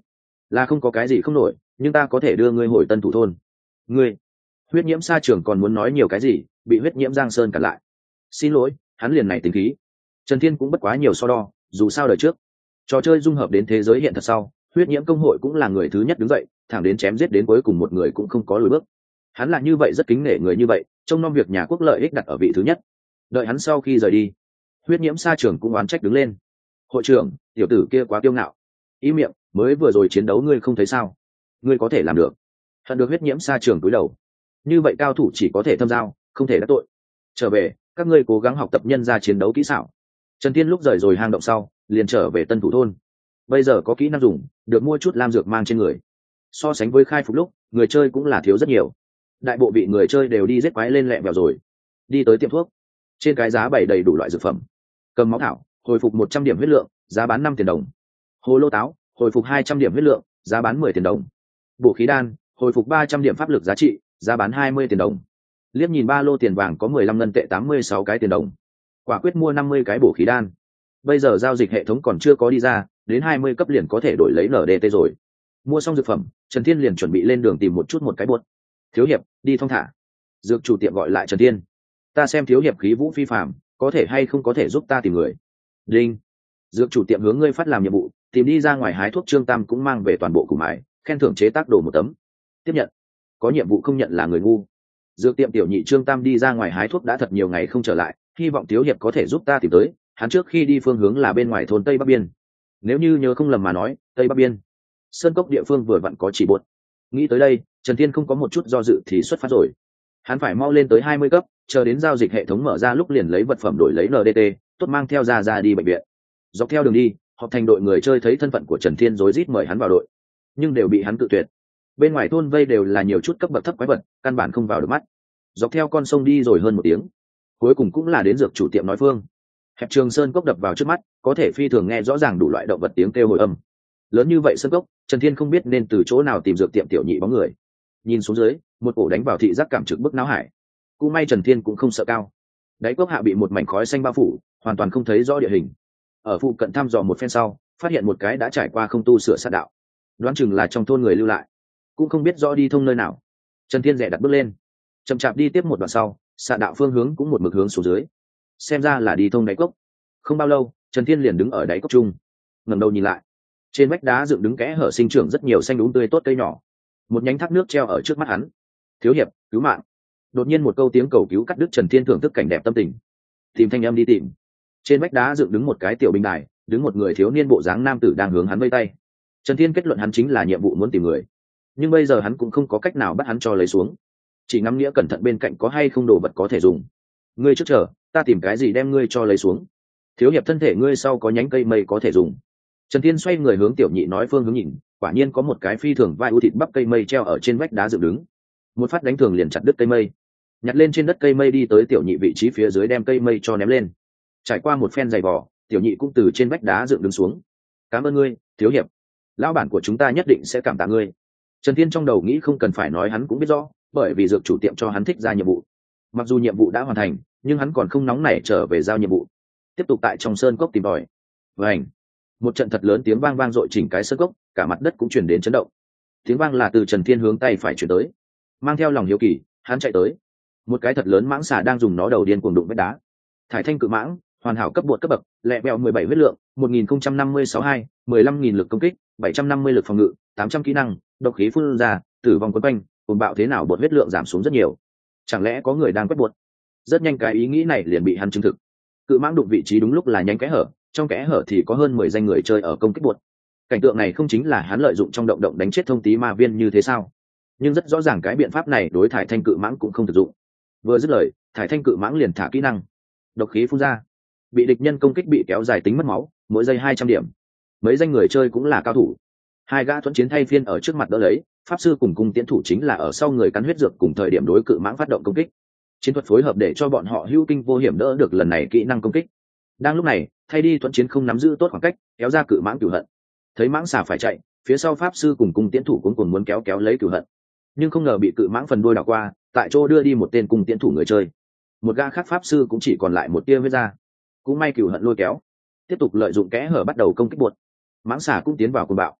là không có cái gì không nổi, nhưng ta có thể đưa ngươi hồi Tân Thủ thôn. Ngươi? Huyết nhiễm sa trường còn muốn nói nhiều cái gì, bị huyết nhiễm Giang Sơn cản lại. Xin lỗi, hắn liền này tính khí. Trần Thiên cũng bất quá nhiều so đo, dù sao đời trước trò chơi dung hợp đến thế giới hiện thật sau, huyết nhiễm công hội cũng là người thứ nhất đứng dậy, thẳng đến chém giết đến cuối cùng một người cũng không có lùi bước. Hắn là như vậy rất kính nể người như vậy, trông nom việc nhà quốc lợi ích đặt ở vị thứ nhất. Đợi hắn sau khi rời đi, huyết nhiễm sa trường cũng oán trách đứng lên. Hội trưởng, tiểu tử kia quá kiêu ngạo. Ý miệng, mới vừa rồi chiến đấu ngươi không thấy sao? Ngươi có thể làm được. Hận được huyết nhiễm sa trường cúi đầu. Như vậy cao thủ chỉ có thể thâm giao, không thể đắc tội. Trở về, các ngươi cố gắng học tập nhân ra chiến đấu kỹ xảo. Trần Thiên lúc rời rồi hang động sau, liền trở về Tân Thủ thôn. Bây giờ có kỹ năng dùng, được mua chút lam dược mang trên người. So sánh với khai phục lúc, người chơi cũng là thiếu rất nhiều. Đại bộ vị người chơi đều đi giết quái lên lẹ bèo rồi. Đi tới tiệm thuốc, trên cái giá bày đầy đủ loại dược phẩm. Cầm máu thảo, hồi phục một trăm điểm huyết lượng, giá bán năm tiền đồng. Hồ lô táo, hồi phục hai trăm điểm huyết lượng, giá bán mười tiền đồng. Bổ khí đan, hồi phục ba trăm điểm pháp lực giá trị, giá bán hai mươi tiền đồng. Liếc nhìn ba lô tiền vàng có mười lăm ngân tệ tám mươi sáu cái tiền đồng. Quả quyết mua năm mươi cái bổ khí đan. Bây giờ giao dịch hệ thống còn chưa có đi ra, đến hai mươi cấp liền có thể đổi lấy en đê tê rồi. Mua xong dược phẩm, Trần Thiên liền chuẩn bị lên đường tìm một chút một cái buốt. Thiếu hiệp, đi thong thả. Dược chủ tiệm gọi lại Trần Thiên. Ta xem thiếu hiệp khí vũ phi phàm, có thể hay không có thể giúp ta tìm người. Đinh. Dược chủ tiệm hướng ngươi phát làm nhiệm vụ, tìm đi ra ngoài hái thuốc. Trương Tam cũng mang về toàn bộ củ mái, khen thưởng chế tác đồ một tấm. Tiếp nhận. Có nhiệm vụ không nhận là người ngu. Dược tiệm tiểu nhị Trương Tam đi ra ngoài hái thuốc đã thật nhiều ngày không trở lại, hy vọng thiếu hiệp có thể giúp ta tìm tới. Hắn trước khi đi phương hướng là bên ngoài thôn Tây Bắc Biên. Nếu như nhớ không lầm mà nói, Tây Bắc Biên, sơn cốc địa phương vừa vặn có chỉ buốt. Nghĩ tới đây, Trần Thiên không có một chút do dự thì xuất phát rồi. Hắn phải mau lên tới hai mươi cấp, chờ đến giao dịch hệ thống mở ra lúc liền lấy vật phẩm đổi lấy en đê tê, tốt mang theo ra ra đi bệnh viện. Dọc theo đường đi, họp thành đội người chơi thấy thân phận của Trần Thiên rối rít mời hắn vào đội, nhưng đều bị hắn cự tuyệt. Bên ngoài thôn vây đều là nhiều chút cấp bậc thấp quái vật, căn bản không vào được mắt. Dọc theo con sông đi rồi hơn một tiếng, cuối cùng cũng là đến dược chủ tiệm nói phương. Hẹp trường sơn cốc đập vào trước mắt, có thể phi thường nghe rõ ràng đủ loại động vật tiếng kêu hồi âm. Lớn như vậy sơn cốc, Trần Thiên không biết nên từ chỗ nào tìm dược tiệm tiểu nhị bóng người. Nhìn xuống dưới, một ổ đánh vào thị giác cảm trực bức não hải. Cũng may Trần Thiên cũng không sợ cao. Đáy cốc hạ bị một mảnh khói xanh bao phủ, hoàn toàn không thấy rõ địa hình. Ở phụ cận thăm dò một phen sau, phát hiện một cái đã trải qua không tu sửa sát đạo. Đoán chừng là trong thôn người lưu lại, cũng không biết rõ đi thông nơi nào. Trần Thiên rẽ đặt bước lên, chậm chạp đi tiếp một đoạn sau, xạ đạo phương hướng cũng một mực hướng xuống dưới. Xem ra là đi thông đáy cốc. Không bao lâu, Trần Thiên liền đứng ở đáy cốc trung, ngẩng đầu nhìn lại. Trên vách đá dựng đứng kẽ hở sinh trưởng rất nhiều xanh đúng tươi tốt cây nhỏ. Một nhánh thác nước treo ở trước mắt hắn. Thiếu hiệp, cứu mạng. Đột nhiên một câu tiếng cầu cứu cắt đứt Trần Thiên thưởng thức cảnh đẹp tâm tình. Tìm thanh âm đi tìm. Trên vách đá dựng đứng một cái tiểu bình đài, đứng một người thiếu niên bộ dáng nam tử đang hướng hắn vây tay. Trần Thiên kết luận hắn chính là nhiệm vụ muốn tìm người, nhưng bây giờ hắn cũng không có cách nào bắt hắn cho lấy xuống, chỉ ngắm nghĩa cẩn thận bên cạnh có hay không đồ vật có thể dùng. Ngươi trước chờ, ta tìm cái gì đem ngươi cho lấy xuống. Thiếu hiệp, thân thể ngươi sau có nhánh cây mây có thể dùng. Trần Thiên xoay người hướng tiểu nhị nói phương hướng nhìn, quả nhiên có một cái phi thường vai ưu thịt bắp cây mây treo ở trên vách đá dựng đứng. Một phát đánh thường liền chặt đứt cây mây, nhặt lên trên đất cây mây đi tới tiểu nhị vị trí phía dưới đem cây mây cho ném lên. Trải qua một phen giày vò, tiểu nhị cũng từ trên vách đá dựng đứng xuống. Cảm ơn ngươi, thiếu hiệp. Lão bản của chúng ta nhất định sẽ cảm tạ ngươi. Trần Thiên trong đầu nghĩ không cần phải nói hắn cũng biết rõ, bởi vì dược chủ tiệm cho hắn thích ra nhiệm vụ. Mặc dù nhiệm vụ đã hoàn thành, nhưng hắn còn không nóng nảy trở về giao nhiệm vụ, tiếp tục tại trong sơn cốc tìm tòi. Vành, một trận thật lớn tiếng vang vang dội chỉnh cái sơn cốc, cả mặt đất cũng chuyển đến chấn động. Tiếng vang là từ Trần Thiên hướng tay phải chuyển tới. Mang theo lòng hiếu kỳ, hắn chạy tới. Một cái thật lớn mãng xà đang dùng nó đầu điên cuồng đụng vách đá. Thải thanh cự mãng, hoàn hảo cấp bột cấp bậc, lẹ bèo mười bảy huyết lượng, một nghìn không trăm năm mươi sáu hai, mười lăm nghìn lực công kích, bảy trăm năm mươi lực phòng ngự, tám trăm kỹ năng, độc khí phun ra, tử vong quấn quanh, cuồng bạo thế nào bột huyết lượng giảm xuống rất nhiều. Chẳng lẽ có người đang quét bột? Rất nhanh cái ý nghĩ này liền bị hắn chứng thực. Cự mãng đụng vị trí đúng lúc là nhánh kẽ hở, trong kẽ hở thì có hơn mười danh người chơi ở công kích bột. Cảnh tượng này không chính là hắn lợi dụng trong động động đánh chết thông tí ma viên như thế sao? Nhưng rất rõ ràng cái biện pháp này đối thải thanh cự mãng cũng không thực dụng. Vừa dứt lời, thải thanh cự mãng liền thả kỹ năng, độc khí phun ra, bị địch nhân công kích bị kéo dài tính mất máu, mỗi giây hai trăm điểm. Mấy danh người chơi cũng là cao thủ, hai gã thuẫn chiến thay phiên ở trước mặt đỡ lấy, pháp sư cùng cung tiến thủ chính là ở sau người cắn huyết dược cùng thời điểm đối cự mãng phát động công kích. Chiến thuật phối hợp để cho bọn họ hữu kinh vô hiểm đỡ được lần này kỹ năng công kích. Đang lúc này, thay đi thuẫn chiến không nắm giữ tốt khoảng cách, kéo ra cự mãng cửu hận. Thấy mãng xà phải chạy, phía sau pháp sư cùng cung tiến thủ cũng cùng muốn kéo kéo lấy cửu hận, nhưng không ngờ bị cự mãng phần đuôi đảo qua, tại chỗ đưa đi một tên cung tiến thủ người chơi. Một gã khác pháp sư cũng chỉ còn lại một tia huyết ra, cũng may cửu hận lôi kéo, tiếp tục lợi dụng kẽ hở bắt đầu công kích buột. Mãng xà cũng tiến vào cuồng bạo,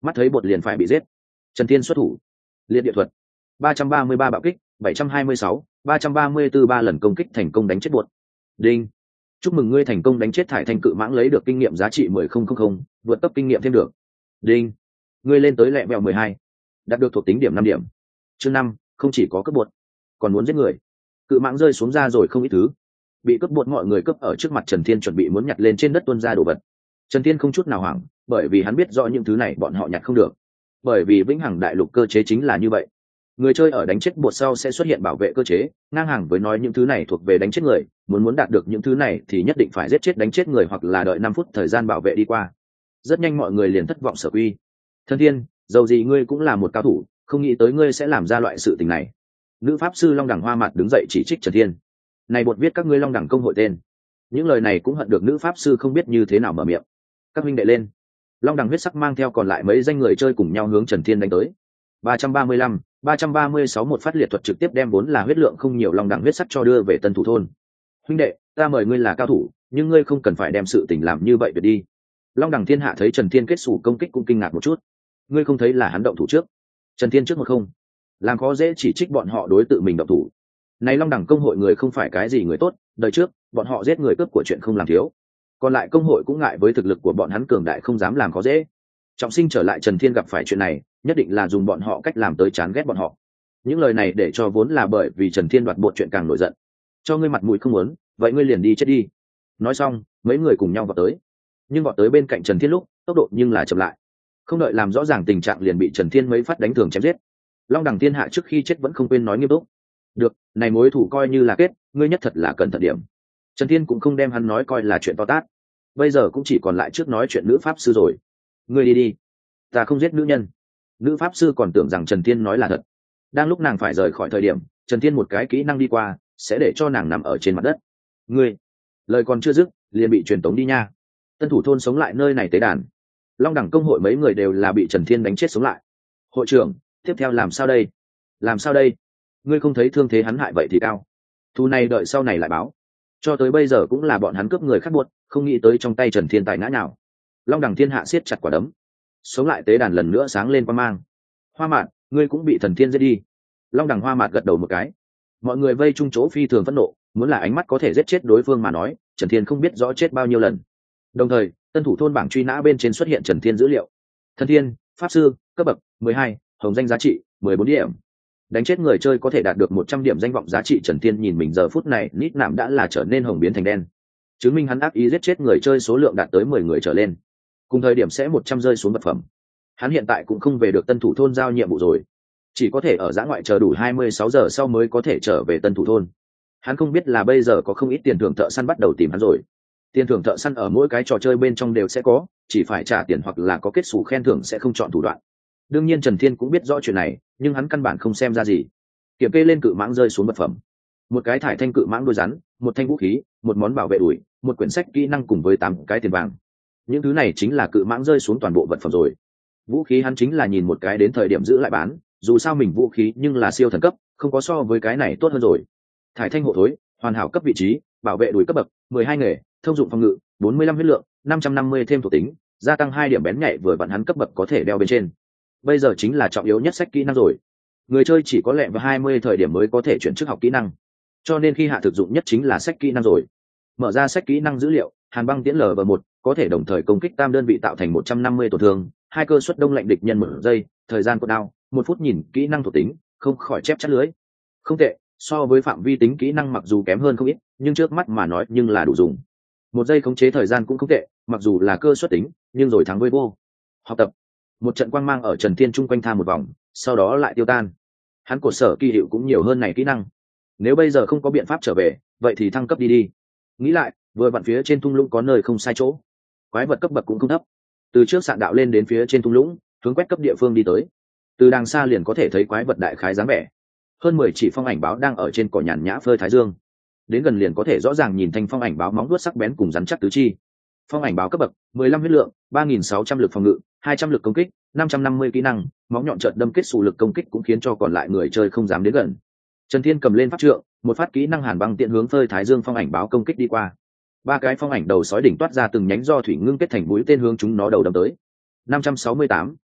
mắt thấy bột liền phải bị giết. Trần Thiên xuất thủ, liệt địa thuật, ba trăm ba mươi ba bạo kích, bảy trăm hai mươi sáu, ba trăm ba mươi tư ba lần công kích thành công đánh chết bột. Đinh, chúc mừng ngươi thành công đánh chết thải thanh cự mãng, lấy được kinh nghiệm giá trị mười nghìn, vượt cấp kinh nghiệm thêm được. Đinh, ngươi lên tới lẹ vẹo mười hai, đạt được thuộc tính điểm năm điểm. Chương năm, không chỉ có cướp bột, còn muốn giết người. Cự mãng rơi xuống ra rồi không ít thứ, bị cướp bột mọi người cướp ở trước mặt Trần Thiên, chuẩn bị muốn nhặt lên trên đất tuôn ra đồ vật. Trần Thiên không chút nào hoảng, bởi vì hắn biết rõ những thứ này bọn họ nhặt không được, bởi vì vĩnh hằng đại lục cơ chế chính là như vậy. Người chơi ở đánh chết bột sau sẽ xuất hiện bảo vệ cơ chế, ngang hàng với nói những thứ này thuộc về đánh chết người, muốn muốn đạt được những thứ này thì nhất định phải giết chết đánh chết người hoặc là đợi năm phút thời gian bảo vệ đi qua. Rất nhanh mọi người liền thất vọng sở quy. Thân Thiên, dầu gì ngươi cũng là một cao thủ, không nghĩ tới ngươi sẽ làm ra loại sự tình này. Nữ pháp sư Long Đẳng Hoa Mặt đứng dậy chỉ trích Trần Thiên. Này bột viết các ngươi Long Đẳng công hội tên. Những lời này cũng hận được nữ pháp sư không biết như thế nào mở miệng. Các huynh đệ lên. Long Đẳng huyết sắc mang theo còn lại mấy danh người chơi cùng nhau hướng Trần Thiên đánh tới. ba trăm ba mươi lăm, ba trăm ba mươi sáu một phát liệt thuật trực tiếp đem vốn là huyết lượng không nhiều Long Đẳng huyết sắc cho đưa về Tân Thủ thôn. Huynh đệ, ta mời ngươi là cao thủ, nhưng ngươi không cần phải đem sự tình làm như vậy được đi. Long Đẳng Thiên Hạ thấy Trần Thiên kết sủ công kích cũng kinh ngạc một chút. Ngươi không thấy là hắn động thủ trước? Trần Thiên trước một không, làm khó dễ chỉ trích bọn họ đối tự mình động thủ. Này Long Đẳng công hội người không phải cái gì người tốt, đời trước bọn họ giết người cướp của chuyện không làm thiếu, còn lại công hội cũng ngại với thực lực của bọn hắn cường đại không dám làm khó dễ. Trọng sinh trở lại Trần Thiên gặp phải chuyện này, nhất định là dùng bọn họ cách làm tới chán ghét bọn họ. Những lời này để cho vốn là bởi vì Trần Thiên đoạt bột chuyện càng nổi giận. Cho ngươi mặt mũi không muốn, vậy ngươi liền đi chết đi. Nói xong, mấy người cùng nhau vào tới. Nhưng vọt tới bên cạnh Trần Thiên lúc, tốc độ nhưng là chậm lại. Không đợi làm rõ ràng tình trạng liền bị Trần Thiên mấy phát đánh thường chém giết. Long Đẳng Thiên Hạ trước khi chết vẫn không quên nói nghiêm túc. Được, này mối thủ coi như là kết, ngươi nhất thật là cẩn thận điểm. Trần Thiên cũng không đem hắn nói coi là chuyện to tát. Bây giờ cũng chỉ còn lại trước nói chuyện nữ pháp sư rồi. Ngươi đi đi, ta không giết nữ nhân. Nữ pháp sư còn tưởng rằng Trần Thiên nói là thật. Đang lúc nàng phải rời khỏi thời điểm, Trần Thiên một cái kỹ năng đi qua, sẽ để cho nàng nằm ở trên mặt đất. Ngươi, lời còn chưa dứt, liền bị truyền tống đi nha. Tân Thủ thôn sống lại nơi này tế đàn. Long Đẳng công hội mấy người đều là bị Trần Thiên đánh chết sống lại. Hội trưởng, tiếp theo làm sao đây? Làm sao đây? Ngươi không thấy thương thế hắn hại vậy thì cao. Thu này đợi sau này lại báo. Cho tới bây giờ cũng là bọn hắn cướp người khác buộc, không nghĩ tới trong tay Trần Thiên tài ngã nào. Long Đẳng Thiên Hạ siết chặt quả đấm. Sống lại tế đàn lần nữa sáng lên quang mang. Hoa Mạt, ngươi cũng bị Thần Thiên giết đi. Long Đẳng Hoa Mạt gật đầu một cái. Mọi người vây chung chỗ phi thường phẫn nộ, muốn là ánh mắt có thể giết chết đối phương mà nói, Trần Thiên không biết rõ chết bao nhiêu lần. Đồng thời, Tân Thủ thôn bảng truy nã bên trên xuất hiện Trần Thiên dữ liệu. Thần Thiên, pháp sư, cấp bậc mười hai, hồng danh giá trị mười bốn điểm. Đánh chết người chơi có thể đạt được một trăm điểm danh vọng giá trị. Trần Thiên nhìn mình giờ phút này nít nạm đã là trở nên hồng biến thành đen, chứng minh hắn ác ý giết chết người chơi số lượng đạt tới mười người trở lên, cùng thời điểm sẽ một trăm rơi xuống vật phẩm. Hắn hiện tại cũng không về được Tân Thủ thôn giao nhiệm vụ rồi, chỉ có thể ở dã ngoại chờ đủ hai mươi sáu giờ sau mới có thể trở về Tân Thủ thôn. Hắn không biết là bây giờ có không ít tiền thưởng thợ săn bắt đầu tìm hắn rồi. Tiền thưởng thợ săn ở mỗi cái trò chơi bên trong đều sẽ có, chỉ phải trả tiền hoặc là có kết xù khen thưởng sẽ không chọn thủ đoạn. Đương nhiên Trần Thiên cũng biết rõ chuyện này, nhưng hắn căn bản không xem ra gì. Kiểm kê lên cự mãng rơi xuống vật phẩm: một cái thải thanh cự mãng đuôi rắn, một thanh vũ khí, một món bảo vệ đuổi, một quyển sách kỹ năng cùng với tám cái tiền vàng. Những thứ này chính là cự mãng rơi xuống toàn bộ vật phẩm rồi. Vũ khí hắn chính là nhìn một cái đến thời điểm giữ lại bán, dù sao mình vũ khí nhưng là siêu thần cấp, không có so với cái này tốt hơn rồi. Thải thanh hộ thối, hoàn hảo cấp vị trí, bảo vệ đuổi cấp bậc mười hai nghề, thông dụng phòng ngự bốn mươi lăm huyết lượng, năm trăm năm mươi thêm thuộc tính, gia tăng hai điểm bén nhạy vừa vặn hắn cấp bậc có thể đeo bên trên. Bây giờ chính là trọng yếu nhất sách kỹ năng rồi. Người chơi chỉ có lẹ vào hai mươi thời điểm mới có thể chuyển chức học kỹ năng, cho nên khi hạ thực dụng nhất chính là sách kỹ năng rồi. Mở ra sách kỹ năng dữ liệu, hàn băng tiễn lv một có thể đồng thời công kích tam đơn vị tạo thành một trăm năm mươi tổn thương, hai cơ suất đông lạnh địch nhân một giây, thời gian cột đao một phút. Nhìn kỹ năng thuộc tính không khỏi chép chắt lưới. Không tệ, so với phạm vi tính kỹ năng mặc dù kém hơn không ít, nhưng trước mắt mà nói nhưng là đủ dùng. Một giây khống chế thời gian cũng không tệ, mặc dù là cơ suất tính nhưng rồi thắng với vô. Học tập. Một trận quang mang ở Trần Thiên chung quanh tha một vòng, sau đó lại tiêu tan. Hắn cột sở kỳ hiệu cũng nhiều hơn này kỹ năng, nếu bây giờ không có biện pháp trở về vậy thì thăng cấp đi đi. Nghĩ lại, vừa vặn phía trên thung lũng có nơi không sai chỗ, quái vật cấp bậc cũng không thấp. Từ trước sạn đạo lên đến phía trên thung lũng, hướng quét cấp địa phương đi tới. Từ đằng xa liền có thể thấy quái vật đại khái dáng vẻ. Hơn mười chỉ phong ảnh báo đang ở trên cỏ nhàn nhã phơi thái dương. Đến gần liền có thể rõ ràng nhìn thanh phong ảnh báo móng vuốt sắc bén cùng rắn chắc tứ chi. Phong ảnh báo cấp bậc mười lăm huyết lượng, ba nghìn sáu trăm lực phòng ngự, hai trăm lực công kích, năm trăm năm mươi kỹ năng, móng nhọn chợt đâm kết xù lực công kích cũng khiến cho còn lại người chơi không dám đến gần. Trần Thiên cầm lên pháp trượng, một phát kỹ năng hàn băng tiện hướng phơi thái dương phong ảnh báo công kích đi qua. Ba cái phong ảnh đầu sói đỉnh toát ra từng nhánh do thủy ngưng kết thành mũi tên hướng chúng nó đầu đâm tới. năm trăm sáu mươi tám,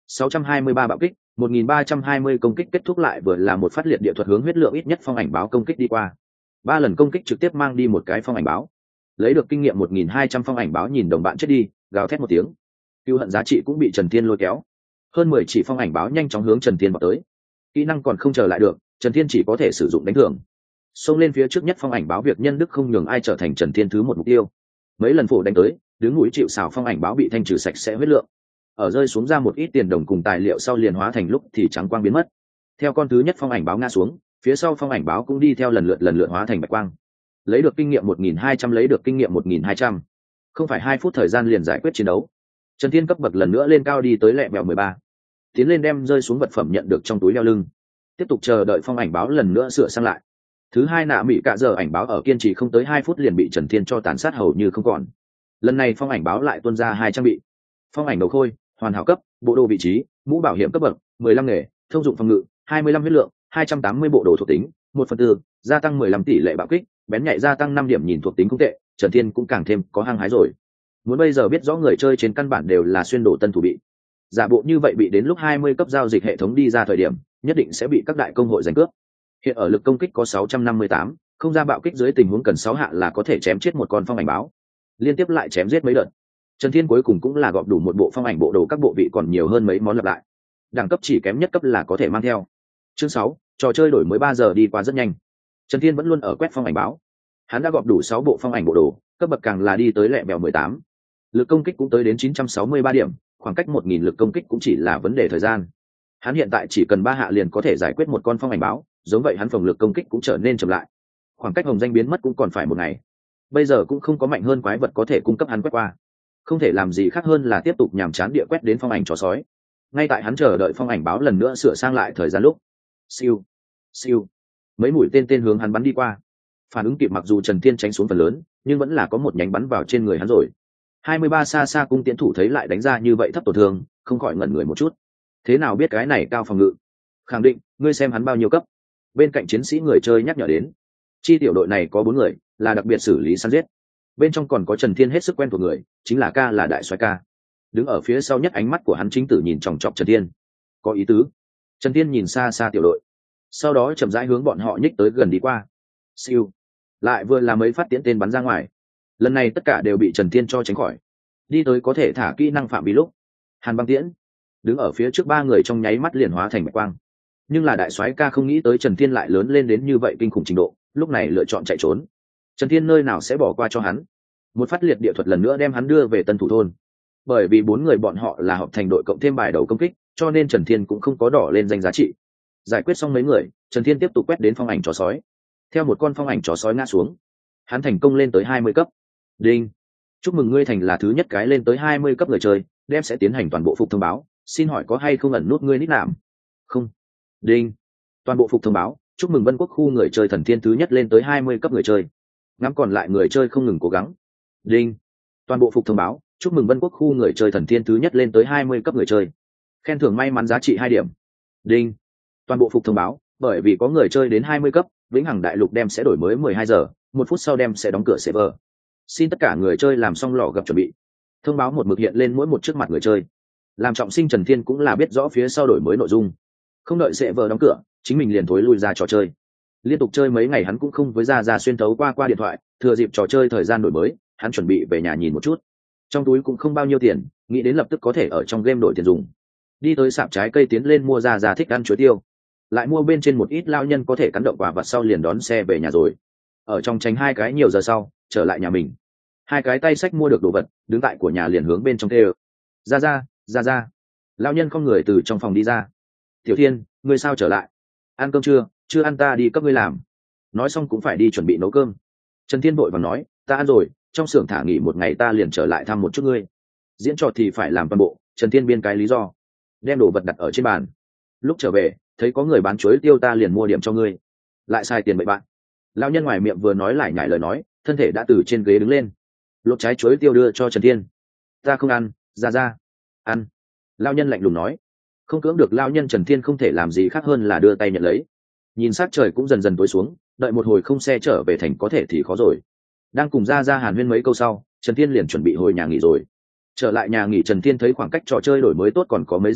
sáu trăm hai mươi ba bạo kích, một nghìn ba trăm hai mươi công kích kết thúc lại vừa là một phát liệt địa thuật hướng huyết lượng ít nhất phong ảnh báo công kích đi qua. Ba lần công kích trực tiếp mang đi một cái phong ảnh báo. Lấy được kinh nghiệm một nghìn hai trăm phong ảnh báo nhìn đồng bạn chết đi, gào thét một tiếng. Cưu hận giá trị cũng bị Trần Thiên lôi kéo. Hơn mười chỉ phong ảnh báo nhanh chóng hướng Trần Thiên vào tới. Kỹ năng còn không chờ lại được, Trần Thiên chỉ có thể sử dụng đánh thưởng. Xông lên phía trước nhất phong ảnh báo việc nhân đức không nhường ai trở thành Trần Thiên thứ một mục tiêu. Mấy lần phổ đánh tới, đứng núi chịu sào phong ảnh báo bị thanh trừ sạch sẽ huyết lượng. Ở rơi xuống ra một ít tiền đồng cùng tài liệu sau liền hóa thành lúc thì trắng quang biến mất. Theo con thứ nhất phong ảnh báo ngã xuống, phía sau phong ảnh báo cũng đi theo lần lượt lần lượt hóa thành bạch quang. Lấy được kinh nghiệm một nghìn hai trăm lấy được kinh nghiệm một nghìn hai trăm. Không phải hai phút thời gian liền giải quyết chiến đấu. Trần Thiên cấp bậc lần nữa lên cao đi tới lẹ mèo mười ba. Tiến lên đem rơi xuống vật phẩm nhận được trong túi đeo lưng. Tiếp tục chờ đợi phong ảnh báo lần nữa sửa sang lại. Thứ hai nạ mỹ cạ giờ ảnh báo ở kiên trì không tới hai phút liền bị Trần Thiên cho tàn sát hầu như không còn. Lần này phong ảnh báo lại tuôn ra hai trang bị. Phong ảnh đầu khôi, hoàn hảo cấp, bộ đồ vị trí, mũ bảo hiểm cấp bậc, mười lăm nghề, thông dụng phòng ngự, hai mươi lăm huyết lượng, hai trăm tám mươi bộ đồ thuộc tính, một phần tư, gia tăng mười lăm tỷ lệ bạo kích, bén nhạy gia tăng năm điểm nhìn thuộc tính không tệ, Trần Thiên cũng càng thêm có hăng hái rồi. Muốn bây giờ biết rõ người chơi trên căn bản đều là xuyên đổ tân thủ bị. Giả bộ như vậy bị đến lúc hai mươi cấp giao dịch hệ thống đi ra thời điểm, nhất định sẽ bị các đại công hội giành cướp. Hiện ở lực công kích có sáu trăm năm mươi tám, không ra bạo kích dưới tình huống cần sáu hạ là có thể chém chết một con phong ảnh báo. Liên tiếp lại chém giết mấy đợt. Trần Thiên cuối cùng cũng là gọp đủ một bộ phong ảnh bộ đồ các bộ vị còn nhiều hơn mấy món lặp lại. Đẳng cấp chỉ kém nhất cấp là có thể mang theo. Chương sáu, trò chơi đổi mới ba giờ đi qua rất nhanh. Trần Thiên vẫn luôn ở quét phong ảnh báo. Hắn đã gọp đủ sáu bộ phong ảnh bộ đồ, cấp bậc càng là đi tới lẹ bèo mười tám. Lực công kích cũng tới đến chín trăm sáu mươi ba điểm, khoảng cách một nghìn lực công kích cũng chỉ là vấn đề thời gian. Hắn hiện tại chỉ cần ba hạ liền có thể giải quyết một con phong ảnh báo, giống vậy hắn phòng lực công kích cũng trở nên chậm lại. Khoảng cách hồng danh biến mất cũng còn phải một ngày. Bây giờ cũng không có mạnh hơn quái vật có thể cung cấp hắn quét qua. Không thể làm gì khác hơn là tiếp tục nhàm chán địa quét đến phong ảnh chó sói. Ngay tại hắn chờ đợi phong ảnh báo lần nữa sửa sang lại thời gian lúc, siêu siêu mấy mũi tên tên hướng hắn bắn đi qua. Phản ứng kịp mặc dù Trần Thiên tránh xuống phần lớn, nhưng vẫn là có một nhánh bắn vào trên người hắn rồi. hai mươi ba xa xa cung tiễn thủ thấy lại đánh ra như vậy thấp tổn thương, không khỏi ngẩn người một chút. Thế nào biết cái này cao phòng ngự? Khẳng định, ngươi xem hắn bao nhiêu cấp. Bên cạnh chiến sĩ người chơi nhắc nhở đến. Chi tiểu đội này có bốn người, là đặc biệt xử lý săn giết. Bên trong còn có Trần Thiên hết sức quen thuộc người, chính là ca là đại soái ca. Đứng ở phía sau nhất ánh mắt của hắn chính tử nhìn chòng chọc Trần Thiên. Có ý tứ. Trần Thiên nhìn xa xa tiểu đội, sau đó chậm rãi hướng bọn họ nhích tới gần đi qua. Siêu. Lại vừa là mấy phát tiễn tên bắn ra ngoài. Lần này tất cả đều bị Trần Thiên cho tránh khỏi. Đi tới có thể thả kỹ năng phạm vi lúc. Hàn băng tiễn. Đứng ở phía trước ba người trong nháy mắt liền hóa thành bạch quang. Nhưng là đại soái ca không nghĩ tới Trần Thiên lại lớn lên đến như vậy kinh khủng trình độ, lúc này lựa chọn chạy trốn. Trần Thiên nơi nào sẽ bỏ qua cho hắn. Một phát liệt địa thuật lần nữa đem hắn đưa về tân thủ thôn. Bởi vì bốn người bọn họ là hợp thành đội cộng thêm bài đầu công kích, cho nên Trần Thiên cũng không có đỏ lên danh giá trị. Giải quyết xong mấy người, Trần Thiên tiếp tục quét đến phong ảnh chó sói. Theo một con phong ảnh chó sói ngã xuống, hắn thành công lên tới hai mươi cấp. Đinh. Chúc mừng ngươi thành là thứ nhất cái lên tới hai mươi cấp người chơi, đem sẽ tiến hành toàn bộ phục thông báo, xin hỏi có hay không ẩn nút ngươi nít nạm? Không. Đinh. Toàn bộ phục thông báo, chúc mừng Vân Quốc khu người chơi thần thiên thứ nhất lên tới hai mươi cấp người chơi. Ngắm còn lại người chơi không ngừng cố gắng. Đinh. Toàn bộ phục thông báo, chúc mừng Vân Quốc khu người chơi thần thiên thứ nhất lên tới hai mươi cấp người chơi. Khen thưởng may mắn giá trị hai điểm. Đinh. Toàn bộ phục thông báo, bởi vì có người chơi đến hai mươi cấp, vĩnh hằng đại lục đem sẽ đổi mới mười hai giờ, một phút sau đem sẽ đóng cửa server. Xin tất cả người chơi làm xong lò gặp chuẩn bị. Thông báo một mực hiện lên mỗi một trước mặt người chơi. Làm trọng sinh Trần Thiên cũng là biết rõ phía sau đổi mới nội dung. Không đợi server đóng cửa, chính mình liền thối lui ra trò chơi. Liên tục chơi mấy ngày hắn cũng không với ra ra xuyên thấu qua qua điện thoại, thừa dịp trò chơi thời gian đổi mới, hắn chuẩn bị về nhà nhìn một chút. Trong túi cũng không bao nhiêu tiền, nghĩ đến lập tức có thể ở trong game đổi tiền dùng. Đi tới sạp trái cây tiến lên mua ra ra thích ăn chuối tiêu, lại mua bên trên một ít lao nhân có thể cắn động quả vật sau liền đón xe về nhà rồi. Ở trong tránh hai cái nhiều giờ sau, trở lại nhà mình. Hai cái tay xách mua được đồ vật, đứng tại của nhà liền hướng bên trong tê. Ra ra, ra ra. Lao nhân con người từ trong phòng đi ra. Tiểu Thiên, ngươi sao trở lại? Ăn cơm chưa? Chưa ăn ta đi cấp ngươi làm. Nói xong cũng phải đi chuẩn bị nấu cơm. Trần Thiên vội vàng nói, ta ăn rồi, trong xưởng thả nghỉ một ngày ta liền trở lại thăm một chút ngươi. Diễn trò thì phải làm toàn bộ, Trần Thiên biên cái lý do. Đem đồ vật đặt ở trên bàn. Lúc trở về, thấy có người bán chuối tiêu ta liền mua điểm cho ngươi. Lại sai tiền bậy bạn. Lão nhân ngoài miệng vừa nói lại nhải lời nói, thân thể đã từ trên ghế đứng lên. Lột trái chuối tiêu đưa cho Trần Thiên. Ta không ăn, ra ra. Ăn. Lão nhân lạnh lùng nói. Không cưỡng được lão nhân Trần Thiên không thể làm gì khác hơn là đưa tay nhận lấy. Nhìn sát trời cũng dần dần tối xuống, đợi một hồi không xe trở về thành có thể thì khó rồi. Đang cùng ra ra hàn huyên mấy câu sau, Trần Thiên liền chuẩn bị hồi nhà nghỉ rồi. Trở lại nhà nghỉ Trần Thiên thấy khoảng cách trò chơi đổi mới tốt còn có mấy giờ,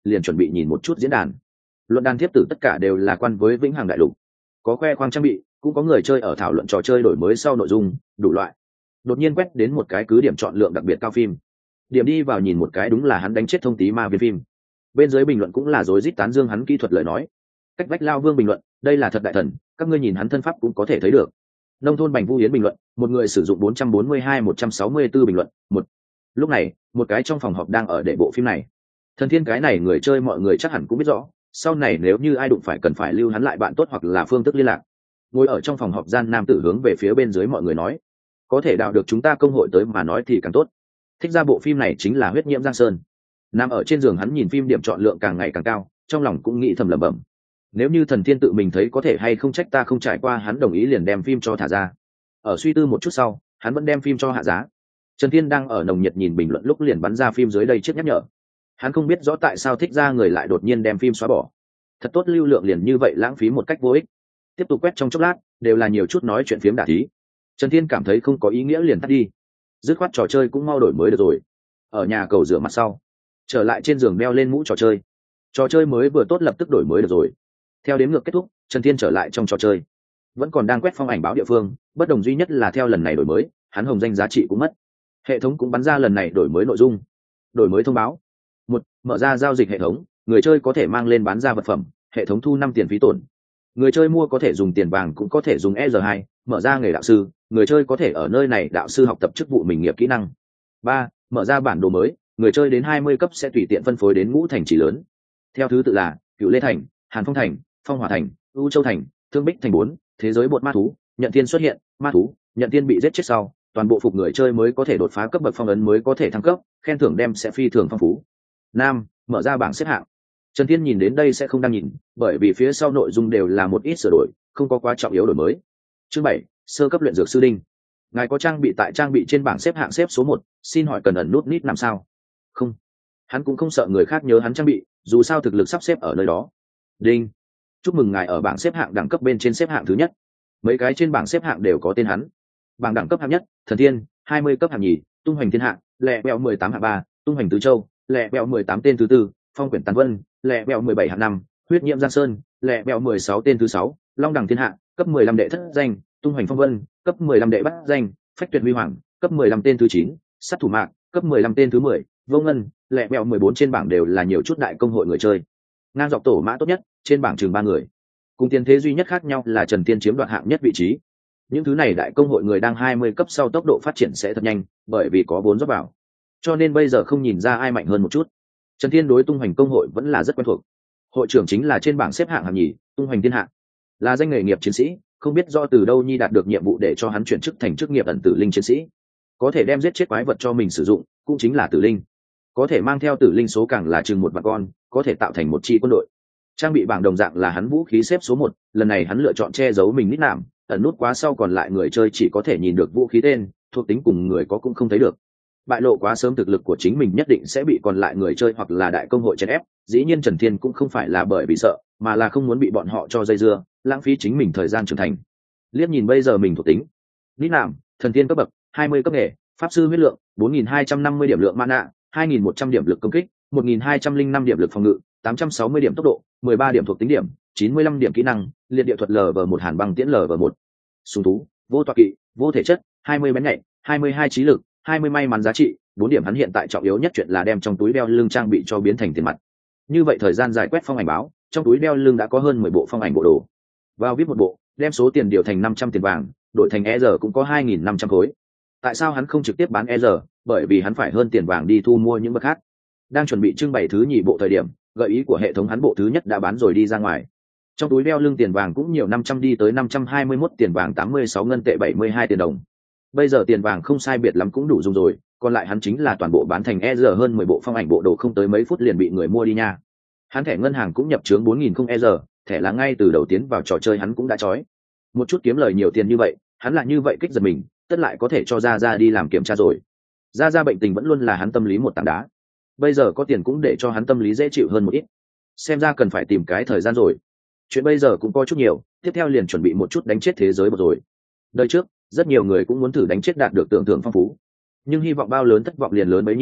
liền chuẩn bị nhìn một chút diễn đàn. Luận đàn thiếp tử tất cả đều là quan với vĩnh hằng đại lục, có khoe khoang trang bị, cũng có người chơi ở thảo luận trò chơi đổi mới sau nội dung đủ loại. Đột nhiên quét đến một cái cứ điểm chọn lượng đặc biệt cao phim, điểm đi vào nhìn một cái, đúng là hắn đánh chết thông tí ma viên phim. Bên dưới bình luận cũng là rối rít tán dương hắn kỹ thuật lời nói. Cách vách lao vương bình luận, đây là thật đại thần, các ngươi nhìn hắn thân pháp cũng có thể thấy được. Nông thôn Bành Vũ Yến bình luận, một người sử dụng bốn trăm bốn mươi hai một trăm sáu mươi tư bình luận. Một lúc này, một cái trong phòng họp đang ở để bộ phim này. Thần Thiên cái này người chơi mọi người chắc hẳn cũng biết rõ, sau này nếu như ai đụng phải cần phải lưu hắn lại bạn tốt hoặc là phương thức liên lạc. Ngồi ở trong phòng họp gian nam tử hướng về phía bên dưới mọi người nói, có thể đào được chúng ta công hội tới mà nói thì càng tốt. Thích ra bộ phim này chính là Huyết Nhiễm Giang Sơn. Nằm ở trên giường hắn nhìn phim điểm chọn lượng càng ngày càng cao, trong lòng cũng nghĩ thầm lẩm bẩm, nếu như Thần Thiên tự mình thấy có thể hay không trách ta không trải qua hắn đồng ý liền đem phim cho thả ra. Ở suy tư một chút sau, hắn vẫn đem phim cho hạ giá. Trần Thiên đang ở nồng nhiệt nhìn bình luận lúc liền bắn ra phim dưới đây trước nhắc nhở. Hắn không biết rõ tại sao thích ra người lại đột nhiên đem phim xóa bỏ. Thật tốt lưu lượng liền như vậy lãng phí một cách vô ích. Tiếp tục quét trong chốc lát, đều là nhiều chút nói chuyện phiếm đả thí. Trần Thiên cảm thấy không có ý nghĩa liền tắt đi. Dứt khoát trò chơi cũng mau đổi mới được rồi. Ở nhà cầu rửa mặt sau, trở lại trên giường đeo lên mũ trò chơi. Trò chơi mới vừa tốt lập tức đổi mới được rồi. Theo đếm ngược kết thúc, Trần Thiên trở lại trong trò chơi. Vẫn còn đang quét phong ảnh báo địa phương, bất đồng duy nhất là theo lần này đổi mới, hắn hồng danh giá trị cũng mất. Hệ thống cũng bắn ra lần này đổi mới nội dung. Đổi mới thông báo. Một, mở ra giao dịch hệ thống, người chơi có thể mang lên bán ra vật phẩm, hệ thống thu năm tiền phí tổn. Người chơi mua có thể dùng tiền vàng cũng có thể dùng e rờ hai, mở ra nghề đạo sư, người chơi có thể ở nơi này đạo sư học tập chức vụ mình nghiệp kỹ năng. Ba, mở ra bản đồ mới, người chơi đến hai mươi cấp sẽ tùy tiện phân phối đến ngũ thành trì lớn. Theo thứ tự là Cựu Lê Thành, Hàn Phong Thành, Phong Hỏa Thành, U Châu Thành, Thương Bích Thành bốn, thế giới bột ma thú, nhận thiên xuất hiện, ma thú, nhận thiên bị giết chết sau, toàn bộ phục người chơi mới có thể đột phá cấp bậc phong ấn mới có thể thăng cấp, khen thưởng đem sẽ phi thường phong phú. Nam, mở ra bảng xếp hạng. Trần Thiên nhìn đến đây sẽ không đang nhìn, bởi vì phía sau nội dung đều là một ít sửa đổi, không có quá trọng yếu đổi mới. Chương bảy, sơ cấp luyện dược sư đinh. Ngài có trang bị tại trang bị trên bảng xếp hạng xếp số một, xin hỏi cần ẩn nút nít làm sao? Không. Hắn cũng không sợ người khác nhớ hắn trang bị, dù sao thực lực sắp xếp ở nơi đó. Đinh. Chúc mừng ngài ở bảng xếp hạng đẳng cấp bên trên xếp hạng thứ nhất. Mấy cái trên bảng xếp hạng đều có tên hắn. Bảng đẳng cấp hạng nhất, Thần Thiên, hai mươi cấp hạng nhì, Tung Hoành Thiên Hạ, lẹ bẹo mười tám hạng ba, Tung Hoành Tứ Châu, lẹ bẹo mười tám tên thứ tư, Phong Quyển Tàn Vân, lẹ bẹo mười bảy hạng năm, Huyết Nhiễm Giang Sơn, lẹ bẹo mười sáu tên thứ sáu, Long Đẳng Thiên Hạ, cấp mười lăm đệ thất danh, Tung Hoành Phong Vân, cấp mười lăm đệ bát danh, Phách Tuyệt Huy Hoàng, cấp mười lăm tên thứ chín, Sát Thủ Mạc, cấp mười lăm tên thứ mười, Vô Ngân, lẹ bẹo mười bốn trên bảng đều là nhiều chút đại công hội người chơi. Ngang dọc tổ mã tốt nhất, trên bảng chừng ba người. Cùng tiền thế duy nhất khác nhau là Trần Thiên chiếm đoạt hạng nhất vị trí. Những thứ này đại công hội người đang hai mươi cấp sau tốc độ phát triển sẽ thật nhanh, bởi vì có vốn rót vào. Cho nên bây giờ không nhìn ra ai mạnh hơn một chút. Trần Thiên đối Tung Hoành công hội vẫn là rất quen thuộc. Hội trưởng chính là trên bảng xếp hạng hạng nhì, Tung Hoành Thiên Hạ. Là danh nghề nghiệp chiến sĩ, không biết do từ đâu nhi đạt được nhiệm vụ để cho hắn chuyển chức thành chức nghiệp ẩn tử linh chiến sĩ. Có thể đem giết chết quái vật cho mình sử dụng, cũng chính là tử linh. Có thể mang theo tử linh số càng là chừng một vạn con, có thể tạo thành một chi quân đội. Trang bị bảng đồng dạng là hắn vũ khí xếp số một, lần này hắn lựa chọn che giấu mình nít nạm, ẩn nút quá sau còn lại người chơi chỉ có thể nhìn được vũ khí tên, thuộc tính cùng người có cũng không thấy được. Bại lộ quá sớm thực lực của chính mình nhất định sẽ bị còn lại người chơi hoặc là đại công hội chèn ép, dĩ nhiên Trần Thiên cũng không phải là bởi vì sợ, mà là không muốn bị bọn họ cho dây dưa, lãng phí chính mình thời gian trưởng thành. Liếc nhìn bây giờ mình thuộc tính. Nít nạm, thần tiên cấp bậc, hai mươi cấp nghề, pháp sư huyết lượng, bốn nghìn hai trăm năm mươi điểm lượng mana, hai nghìn một trăm điểm lực công kích, một nghìn hai trăm lẻ năm điểm lực phòng ngự, tám trăm sáu mươi điểm tốc độ, mười ba điểm thuộc tính điểm, chín mươi lăm điểm kỹ năng, liệt địa thuật lv một hàn băng tiễn lv một. Súng thú, vô tọa kỵ, vô thể chất, hai mươi bén nhạy, hai mươi hai trí lực, hai mươi may mắn giá trị, bốn điểm hắn hiện tại trọng yếu nhất chuyện là đem trong túi đeo lưng trang bị cho biến thành tiền mặt. Như vậy thời gian giải quét phong ảnh báo, trong túi đeo lưng đã có hơn mười bộ phong ảnh bộ đồ. Vào viết một bộ, đem số tiền điều thành năm trăm tiền vàng, đổi thành e rờ cũng có hai nghìn năm trăm khối. Tại sao hắn không trực tiếp bán e rờ? Bởi vì hắn phải hơn tiền vàng đi thu mua những vật khác. Đang chuẩn bị trưng bày thứ nhì bộ thời điểm, gợi ý của hệ thống hắn bộ thứ nhất đã bán rồi đi ra ngoài. Trong túi đeo lưng tiền vàng cũng nhiều năm trăm đi tới năm trăm hai mươi mốt tiền vàng, tám mươi sáu ngân tệ, bảy mươi hai tiền đồng. Bây giờ tiền vàng không sai biệt lắm cũng đủ dùng rồi, còn lại hắn chính là toàn bộ bán thành e rờ hơn mười bộ phong ảnh bộ đồ, không tới mấy phút liền bị người mua đi nha. Hắn thẻ ngân hàng cũng nhập trướng bốn nghìn không e rờ, thẻ là ngay từ đầu tiến vào trò chơi hắn cũng đã chói. Một chút kiếm lời nhiều tiền như vậy, hắn là như vậy kích giật mình, tất lại có thể cho ra ra đi làm kiểm tra rồi. Ra ra bệnh tình vẫn luôn là hắn tâm lý một tảng đá. Bây giờ có tiền cũng để cho hắn tâm lý dễ chịu hơn một ít. Xem ra cần phải tìm cái thời gian rồi. Chuyện bây giờ cũng có chút nhiều, tiếp theo liền chuẩn bị một chút đánh chết thế giới một rồi. Đời trước, rất nhiều người cũng muốn thử đánh chết đạt được tưởng tượng phong phú. Nhưng hy vọng bao lớn thất vọng liền lớn bấy nhiêu,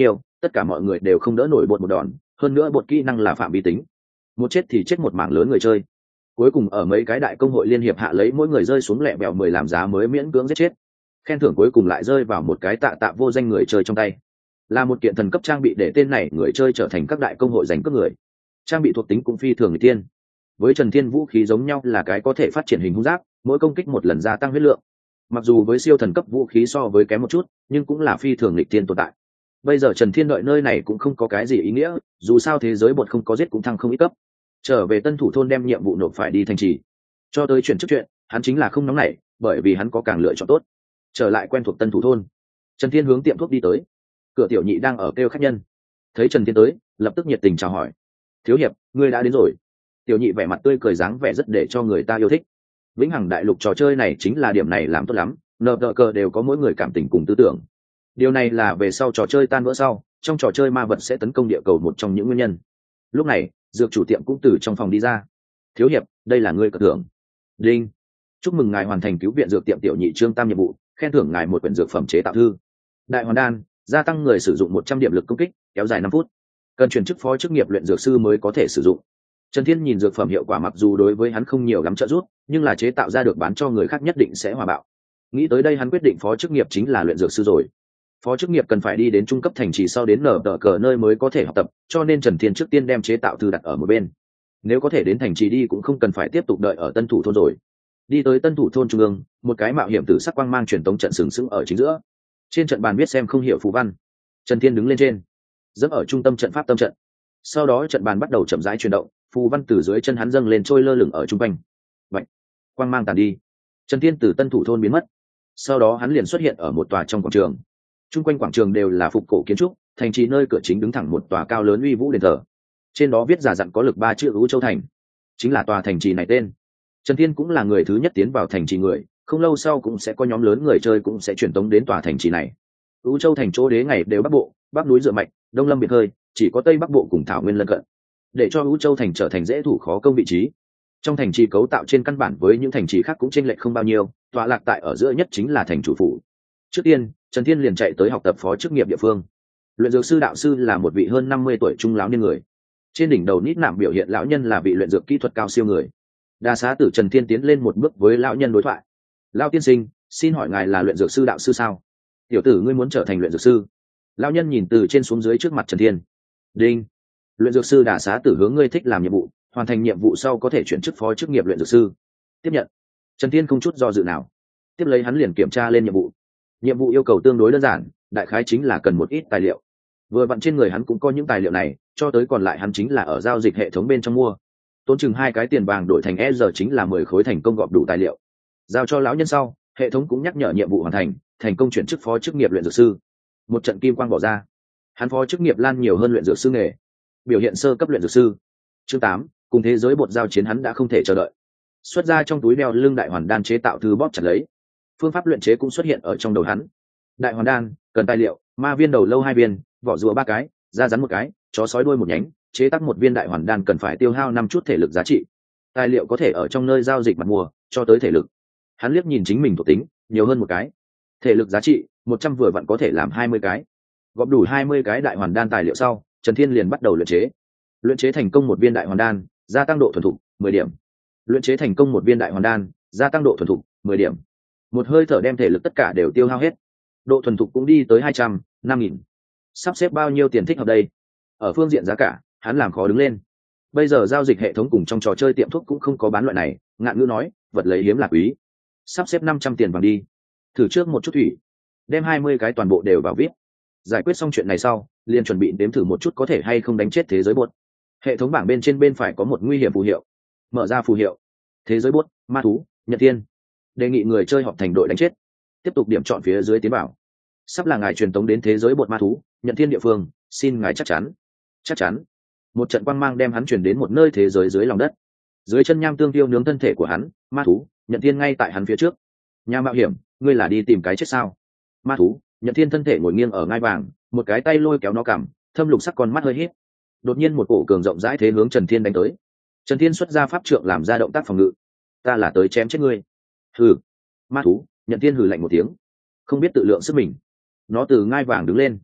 tất cả mọi người đều không đỡ nổi bột một đòn, hơn nữa bột kỹ năng là phạm vi tính, một chết thì chết một mảng lớn người chơi. Cuối cùng ở mấy cái đại công hội liên hiệp hạ lấy mỗi người rơi xuống lẹ bèo mười làm giá mới miễn cưỡng giết chết. Khen thưởng cuối cùng lại rơi vào một cái tạ tạ vô danh người chơi trong tay, là một kiện thần cấp trang bị để tên này người chơi trở thành các đại công hội giành cướp người. Trang bị thuộc tính cũng phi thường người tiên, với Trần Thiên vũ khí giống nhau là cái có thể phát triển hình hung giáp, mỗi công kích một lần gia tăng huyết lượng. Mặc dù với siêu thần cấp vũ khí so với kém một chút, nhưng cũng là phi thường lịch tiên tồn tại. Bây giờ Trần Thiên đợi nơi này cũng không có cái gì ý nghĩa, dù sao thế giới bột không có giết cũng thăng không ít cấp. Trở về Tân Thủ thôn đem nhiệm vụ nộp phải đi thành trì. Cho tới chuyển chức chuyện, hắn chính là không nóng nảy, bởi vì hắn có càng lựa chọn tốt. Trở lại quen thuộc Tân Thủ thôn, Trần Thiên hướng tiệm thuốc đi tới. Cửa tiểu nhị đang ở kêu khách nhân, thấy Trần Thiên tới, lập tức nhiệt tình chào hỏi. Thiếu hiệp, ngươi đã đến rồi. Tiểu nhị vẻ mặt tươi cười dáng vẻ rất để cho người ta yêu thích. Vĩnh hằng đại lục trò chơi này chính là điểm này làm tốt lắm, nờ tờ cờ đều có mỗi người cảm tình cùng tư tưởng. Điều này là về sau trò chơi tan vỡ sau, trong trò chơi ma vật sẽ tấn công địa cầu một trong những nguyên nhân. Lúc này, dược chủ tiệm cũng từ trong phòng đi ra. Thiếu hiệp, đây là ngươi cất thưởng. Đinh, chúc mừng ngài hoàn thành cứu viện dược tiệm tiểu nhị trương tam nhiệm vụ, khen thưởng ngài một quyển dược phẩm chế tạo thư. Đại hoàn đan, gia tăng người sử dụng một trăm điểm lực công kích, kéo dài năm phút. Cần chuyển chức phó chức nghiệp luyện dược sư mới có thể sử dụng. Trần Thiên nhìn dược phẩm hiệu quả mặc dù đối với hắn không nhiều lắm trợ giúp, nhưng là chế tạo ra được bán cho người khác nhất định sẽ hòa bạo. Nghĩ tới đây hắn quyết định phó chức nghiệp chính là luyện dược sư rồi. Phó chức nghiệp cần phải đi đến trung cấp thành trì sau đến nở tờ cờ nơi mới có thể học tập, cho nên Trần Thiên trước tiên đem chế tạo thư đặt ở một bên. Nếu có thể đến thành trì đi cũng không cần phải tiếp tục đợi ở Tân Thủ thôn rồi. Đi tới Tân Thủ thôn trung ương, một cái mạo hiểm tử sắc quang mang truyền tống trận sừng sững ở chính giữa. Trên trận bàn viết xem không hiểu phù văn. Trần Thiên đứng lên trên, dẫm ở trung tâm trận pháp tâm trận. Sau đó trận bàn bắt đầu chậm rãi chuyển động, phù văn từ dưới chân hắn dâng lên trôi lơ lửng ở trung quanh. Vậy, quang mang tàn đi, Trần Thiên từ Tân Thủ thôn biến mất. Sau đó hắn liền xuất hiện ở một tòa trong quảng trường. Trung quanh quảng trường đều là phục cổ kiến trúc, thành trì nơi cửa chính đứng thẳng một tòa cao lớn uy vũ đền thờ. Trên đó viết giả dặn có lực ba chữ U Châu thành, chính là tòa thành trì này tên. Trần Thiên cũng là người thứ nhất tiến vào thành trì người, không lâu sau cũng sẽ có nhóm lớn người chơi cũng sẽ truyền tống đến tòa thành trì này. U Châu thành chỗ đế ngày đều bắc bộ, bắc núi dựa mạnh, đông lâm biệt hơi, chỉ có tây bắc bộ cùng thảo nguyên lân cận, để cho U Châu thành trở thành dễ thủ khó công vị trí. Trong thành trì cấu tạo trên căn bản với những thành trì khác cũng chênh lệch không bao nhiêu, tọa lạc tại ở giữa nhất chính là thành chủ phủ. Trước tiên, Trần Thiên liền chạy tới học tập phó chức nghiệp địa phương. Luyện dược sư đạo sư là một vị hơn năm mươi tuổi trung lão niên người. Trên đỉnh đầu nít nạm biểu hiện lão nhân là vị luyện dược kỹ thuật cao siêu người. Đa xá tử Trần Thiên tiến lên một bước với lão nhân đối thoại. Lão tiên sinh, xin hỏi ngài là luyện dược sư đạo sư sao? Tiểu tử ngươi muốn trở thành luyện dược sư? Lão nhân nhìn từ trên xuống dưới trước mặt Trần Thiên. Đinh, luyện dược sư Đa xá tử hướng ngươi thích làm nhiệm vụ, hoàn thành nhiệm vụ sau có thể chuyển chức phó chức nghiệp luyện dược sư. Tiếp nhận. Trần Thiên không chút do dự nào, tiếp lấy hắn liền kiểm tra lên nhiệm vụ. Nhiệm vụ yêu cầu tương đối đơn giản, đại khái chính là cần một ít tài liệu. Vừa vặn trên người hắn cũng có những tài liệu này, cho tới còn lại hắn chính là ở giao dịch hệ thống bên trong mua. Tốn chừng hai cái tiền vàng đổi thành e giờ chính là mười khối thành công gọp đủ tài liệu. Giao cho lão nhân sau, hệ thống cũng nhắc nhở nhiệm vụ hoàn thành, thành công chuyển chức phó chức nghiệp luyện dược sư. Một trận kim quang bỏ ra, hắn phó chức nghiệp lan nhiều hơn luyện dược sư nghề, biểu hiện sơ cấp luyện dược sư. Chương tám, cùng thế giới bột giao chiến hắn đã không thể chờ đợi. Xuất ra trong túi đeo lưng đại hoàn đan chế tạo thư bóp chặt lấy. Phương pháp luyện chế cũng xuất hiện ở trong đầu hắn. Đại hoàn đan cần tài liệu: ma viên đầu lâu hai viên, vỏ rùa ba cái, da rắn một cái, chó sói đuôi một nhánh. Chế tác một viên đại hoàn đan cần phải tiêu hao năm chút thể lực giá trị. Tài liệu có thể ở trong nơi giao dịch mặt mua, cho tới thể lực. Hắn liếc nhìn chính mình thuộc tính, nhiều hơn một cái. Thể lực giá trị một trăm vừa vặn có thể làm hai mươi cái. Gọp đủ hai mươi cái đại hoàn đan tài liệu sau, Trần Thiên liền bắt đầu luyện chế. Luyện chế thành công một viên đại hoàn đan, gia tăng độ thuần thục mười điểm. Luyện chế thành công một viên đại hoàn đan, gia tăng độ thuần thục mười điểm. Một hơi thở đem thể lực tất cả đều tiêu hao hết, độ thuần thục cũng đi tới hai trăm, năm nghìn. Sắp xếp bao nhiêu tiền thích hợp đây? Ở phương diện giá cả, hắn làm khó đứng lên. Bây giờ giao dịch hệ thống cùng trong trò chơi tiệm thuốc cũng không có bán loại này, ngạn ngữ nói, vật lấy hiếm là quý. Sắp xếp năm trăm tiền vàng đi. Thử trước một chút thủy, đem hai mươi cái toàn bộ đều vào viết. Giải quyết xong chuyện này sau, liền chuẩn bị đếm thử một chút có thể hay không đánh chết thế giới bột. Hệ thống bảng bên trên bên phải có một nguy hiểm phù hiệu. Mở ra phù hiệu. Thế giới bột, ma thú, Nhật Thiên. Đề nghị người chơi họp thành đội đánh chết. Tiếp tục điểm chọn phía dưới tiến bảo. Sắp là ngài truyền tống đến thế giới bột ma thú, Nhật Thiên địa phương, xin ngài chắc chắn. Chắc chắn. Một trận quang mang đem hắn chuyển đến một nơi thế giới dưới lòng đất. Dưới chân nham tương tiêu nướng thân thể của hắn, ma thú, Nhật Thiên ngay tại hắn phía trước. Nhà mạo hiểm, ngươi là đi tìm cái chết sao? Ma thú, Nhật Thiên thân thể ngồi nghiêng ở ngai vàng, một cái tay lôi kéo nó cằm, thâm lục sắc con mắt hơi híp. Đột nhiên một cổ cường rộng rãi thế hướng Trần Thiên đánh tới. Trần Thiên xuất ra pháp trượng làm ra động tác phòng ngự. Ta là tới chém chết ngươi. Hừ. Ma thú, Nhật Thiên hừ lạnh một tiếng, không biết tự lượng sức mình. Nó từ ngai vàng đứng lên,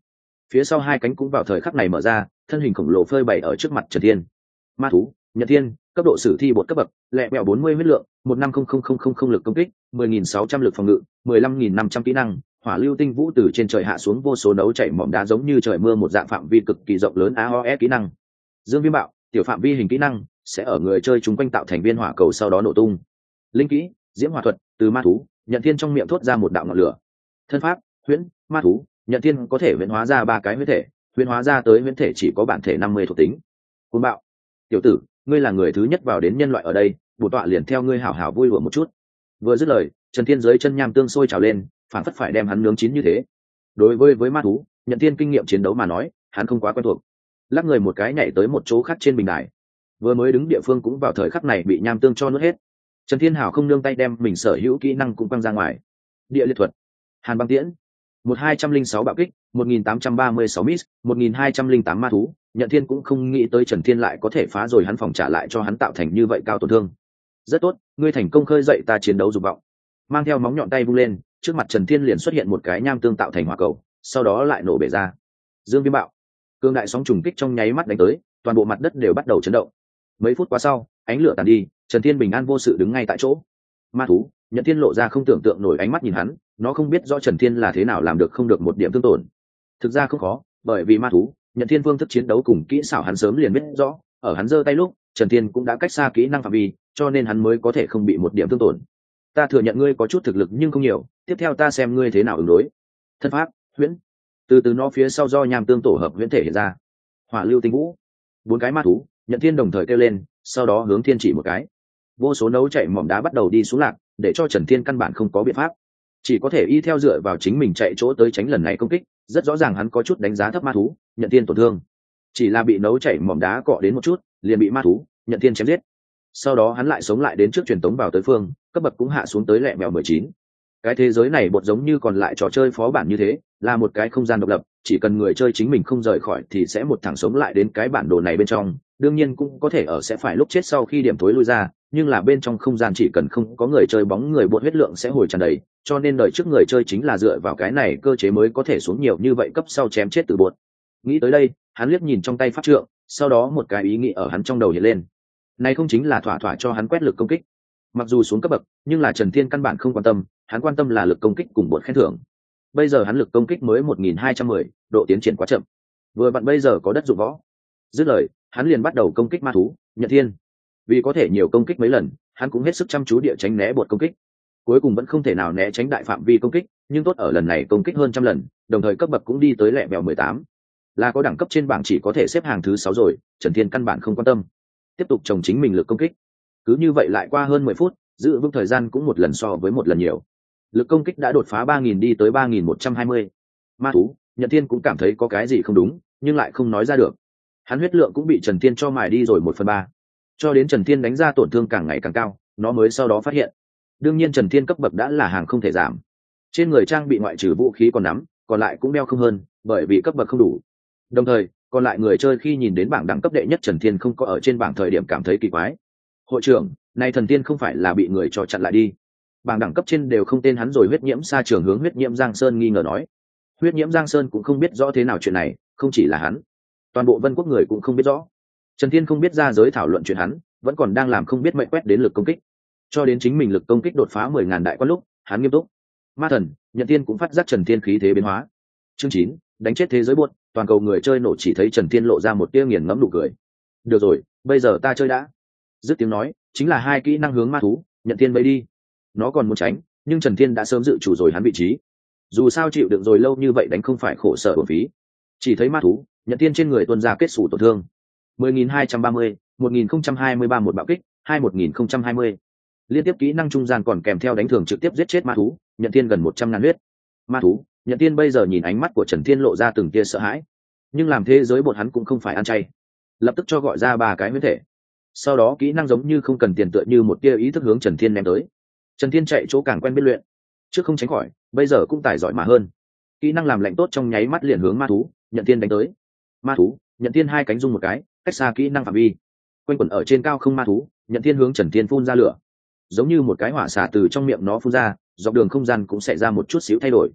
phía sau hai cánh cũng vào thời khắc này mở ra, thân hình khổng lồ phơi bày ở trước mặt Trần Thiên. Ma thú Nhận Thiên, cấp độ sử thi bột cấp bậc, lẹ mẹo bốn mươi huyết lượng, một năm không không không không không lực công kích, mười nghìn sáu trăm lực phòng ngự, mười lăm nghìn năm trăm kỹ năng. Hỏa lưu tinh vũ từ trên trời hạ xuống vô số đấu chảy mỏm đá giống như trời mưa một dạng phạm vi cực kỳ rộng lớn. a o e kỹ năng Dương Viêm Bạo, tiểu phạm vi hình kỹ năng sẽ ở người chơi chúng quanh tạo thành viên hỏa cầu sau đó nổ tung. Linh kỹ Diễm Hỏa thuật, từ Ma thú Nhận Thiên trong miệng thốt ra một đạo ngọn lửa. Thân pháp Huyễn Ma thú Nhận Thiên có thể huyễn hóa ra ba cái huyễn thể, huyễn hóa ra tới huyễn thể chỉ có bản thể năm mươi thuộc tính. Cuồng Bạo, tiểu tử, ngươi là người thứ nhất vào đến nhân loại ở đây, bổn tọa liền theo ngươi hảo hảo vui đùa một chút. Vừa dứt lời, Trần Thiên dưới chân nham tương sôi trào lên, phản phất phải đem hắn nướng chín như thế. Đối với với ma thú Nhận Thiên kinh nghiệm chiến đấu mà nói, hắn không quá quen thuộc, lắc người một cái nhảy tới một chỗ khác trên bình đài. Vừa mới đứng địa phương cũng vào thời khắc này bị nham tương cho nuốt hết. Trần Thiên hảo không nương tay đem mình sở hữu kỹ năng cũng quăng ra ngoài. Địa liệt thuật, Hàn băng tiễn, một hai trăm linh sáu bạo kích, một nghìn tám trăm ba mươi sáu miss, một nghìn hai trăm linh tám ma thú. Nhận Thiên cũng không nghĩ tới Trần Thiên lại có thể phá rồi hắn phòng trả lại cho hắn tạo thành như vậy cao tổn thương. Rất tốt, ngươi thành công khơi dậy ta chiến đấu dục vọng. Mang theo móng nhọn tay vung lên, trước mặt Trần Thiên liền xuất hiện một cái nham tương tạo thành hỏa cầu, sau đó lại nổ bể ra. Dương Viêm Bạo, cương đại sóng trùng kích trong nháy mắt đánh tới, toàn bộ mặt đất đều bắt đầu chấn động. Mấy phút qua sau, ánh lửa tàn đi, Trần Thiên bình an vô sự đứng ngay tại chỗ. Ma thú Nhận Thiên lộ ra không tưởng tượng nổi ánh mắt nhìn hắn, nó không biết rõ Trần Thiên là thế nào làm được không được một điểm thương tổn. Thực ra không khó, bởi vì ma thú Nhận Thiên phương thức chiến đấu cùng kỹ xảo hắn sớm liền biết rõ, ở hắn giơ tay lúc, Trần Thiên cũng đã cách xa kỹ năng phạm vi, cho nên hắn mới có thể không bị một điểm thương tổn. Ta thừa nhận ngươi có chút thực lực nhưng không nhiều, tiếp theo ta xem ngươi thế nào ứng đối. Thân pháp Huyễn, từ từ nó phía sau do nham tương tổ hợp huyễn thể hiện ra. Hỏa lưu tinh vũ, bốn cái ma thú Nhận Thiên đồng thời kêu lên, sau đó hướng thiên chỉ một cái, vô số nấu chạy mỏm đá bắt đầu đi xuống lạc, để cho Trần Thiên căn bản không có biện pháp, chỉ có thể y theo dựa vào chính mình chạy chỗ tới tránh lần này công kích. Rất rõ ràng hắn có chút đánh giá thấp ma thú Nhận Thiên tổn thương, chỉ là bị nấu chảy mỏm đá cọ đến một chút liền bị ma thú Nhận Thiên chém giết. Sau đó hắn lại sống lại đến trước truyền tống vào tới phương, cấp bậc cũng hạ xuống tới lẹ mèo mười chín. Cái thế giới này bột giống như còn lại trò chơi phó bản như thế, là một cái không gian độc lập, chỉ cần người chơi chính mình không rời khỏi thì sẽ một thẳng sống lại đến cái bản đồ này bên trong. Đương nhiên cũng có thể ở sẽ phải lúc chết sau khi điểm thối lui ra, nhưng là bên trong không gian chỉ cần không có người chơi bóng người bột huyết lượng sẽ hồi tràn đầy, cho nên đời trước người chơi chính là dựa vào cái này cơ chế mới có thể xuống nhiều như vậy cấp sau chém chết từ bột. Nghĩ tới đây, hắn liếc nhìn trong tay pháp trượng, sau đó một cái ý nghĩ ở hắn trong đầu hiện lên. Này không chính là thỏa thỏa cho hắn quét lực công kích. Mặc dù xuống cấp bậc, nhưng là Trần Thiên căn bản không quan tâm, hắn quan tâm là lực công kích cùng bột khen thưởng. Bây giờ hắn lực công kích mới một nghìn hai trăm mười, độ tiến triển quá chậm. Vừa vặn bây giờ có đất dụng võ. Dứt lời, hắn liền bắt đầu công kích ma thú Nhận Thiên. Vì có thể nhiều công kích mấy lần, hắn cũng hết sức chăm chú địa tránh né bột công kích. Cuối cùng vẫn không thể nào né tránh đại phạm vi công kích, nhưng tốt ở lần này công kích hơn trăm lần, đồng thời cấp bậc cũng đi tới lẹ mèo mười tám. Là có đẳng cấp trên bảng chỉ có thể xếp hàng thứ sáu rồi, Trần Thiên căn bản không quan tâm, tiếp tục trồng chính mình lực công kích. Cứ như vậy lại qua hơn mười phút, giữ vững thời gian cũng một lần so với một lần nhiều. Lực công kích đã đột phá ba nghìn đi tới ba nghìn một trăm hai mươi. Ma thú Nhận Thiên cũng cảm thấy có cái gì không đúng, nhưng lại không nói ra được. Hắn huyết lượng cũng bị Trần Thiên cho mài đi rồi một phần ba. Cho đến Trần Thiên đánh ra tổn thương càng ngày càng cao, nó mới sau đó phát hiện. Đương nhiên Trần Thiên cấp bậc đã là hàng không thể giảm. Trên người trang bị ngoại trừ vũ khí còn nắm, còn lại cũng đeo không hơn, bởi vì cấp bậc không đủ. Đồng thời, còn lại người chơi khi nhìn đến bảng đẳng cấp đệ nhất Trần Thiên không có ở trên bảng thời điểm cảm thấy kỳ quái. Hội trưởng, này thần tiên không phải là bị người cho chặn lại đi? Bảng đẳng cấp trên đều không tên hắn rồi. Huyết nhiễm xa trường hướng huyết nhiễm Giang Sơn nghi ngờ nói. Huyết nhiễm Giang Sơn cũng không biết rõ thế nào chuyện này, không chỉ là hắn, toàn bộ Vân Quốc người cũng không biết rõ. Trần Thiên không biết ra giới thảo luận chuyện hắn, vẫn còn đang làm không biết mệnh quét đến lực công kích, cho đến chính mình lực công kích đột phá mười ngàn đại quan lúc, hắn nghiêm túc. Ma thần Nhận Thiên cũng phát giác Trần Thiên khí thế biến hóa. Chương chín, đánh chết thế giới buốt, toàn cầu người chơi nổ chỉ thấy Trần Thiên lộ ra một tia nghiền ngẫm nụ cười. Được rồi, bây giờ ta chơi đã. Dứt tiếng nói, chính là hai kỹ năng hướng ma thú Nhận Thiên bấy đi. Nó còn muốn tránh, nhưng Trần Thiên đã sớm dự chủ rồi hắn vị trí. Dù sao chịu đựng rồi lâu như vậy đánh không phải khổ sở uổng phí. Chỉ thấy ma thú Nhận Thiên trên người tuôn ra kết xù tổn thương. mười nghìn hai trăm ba mươi, một nghìn không trăm hai mươi ba một bạo kích, hai một nghìn không trăm hai mươi. Liên tiếp kỹ năng trung gian còn kèm theo đánh thường trực tiếp giết chết ma thú Nhận Thiên gần một trăm ngàn huyết. Ma thú Nhận Thiên bây giờ nhìn ánh mắt của Trần Thiên lộ ra từng tia sợ hãi, nhưng làm thế giới bột hắn cũng không phải ăn chay, lập tức cho gọi ra ba cái huyết thể. Sau đó kỹ năng giống như không cần tiền tựa như một tia ý thức hướng Trần Thiên ném tới. Trần Thiên chạy chỗ càng quen biết luyện, trước không tránh khỏi, bây giờ cũng tài giỏi mà hơn. Kỹ năng làm lạnh tốt trong nháy mắt liền hướng ma thú Nhận Thiên đánh tới. Ma thú Nhận Thiên hai cánh rung một cái, cách xa kỹ năng phạm vi, quanh quẩn ở trên cao không ma thú Nhận Thiên hướng Trần Thiên phun ra lửa, giống như một cái hỏa xả từ trong miệng nó phun ra, dọc đường không gian cũng xảy ra một chút xíu thay đổi.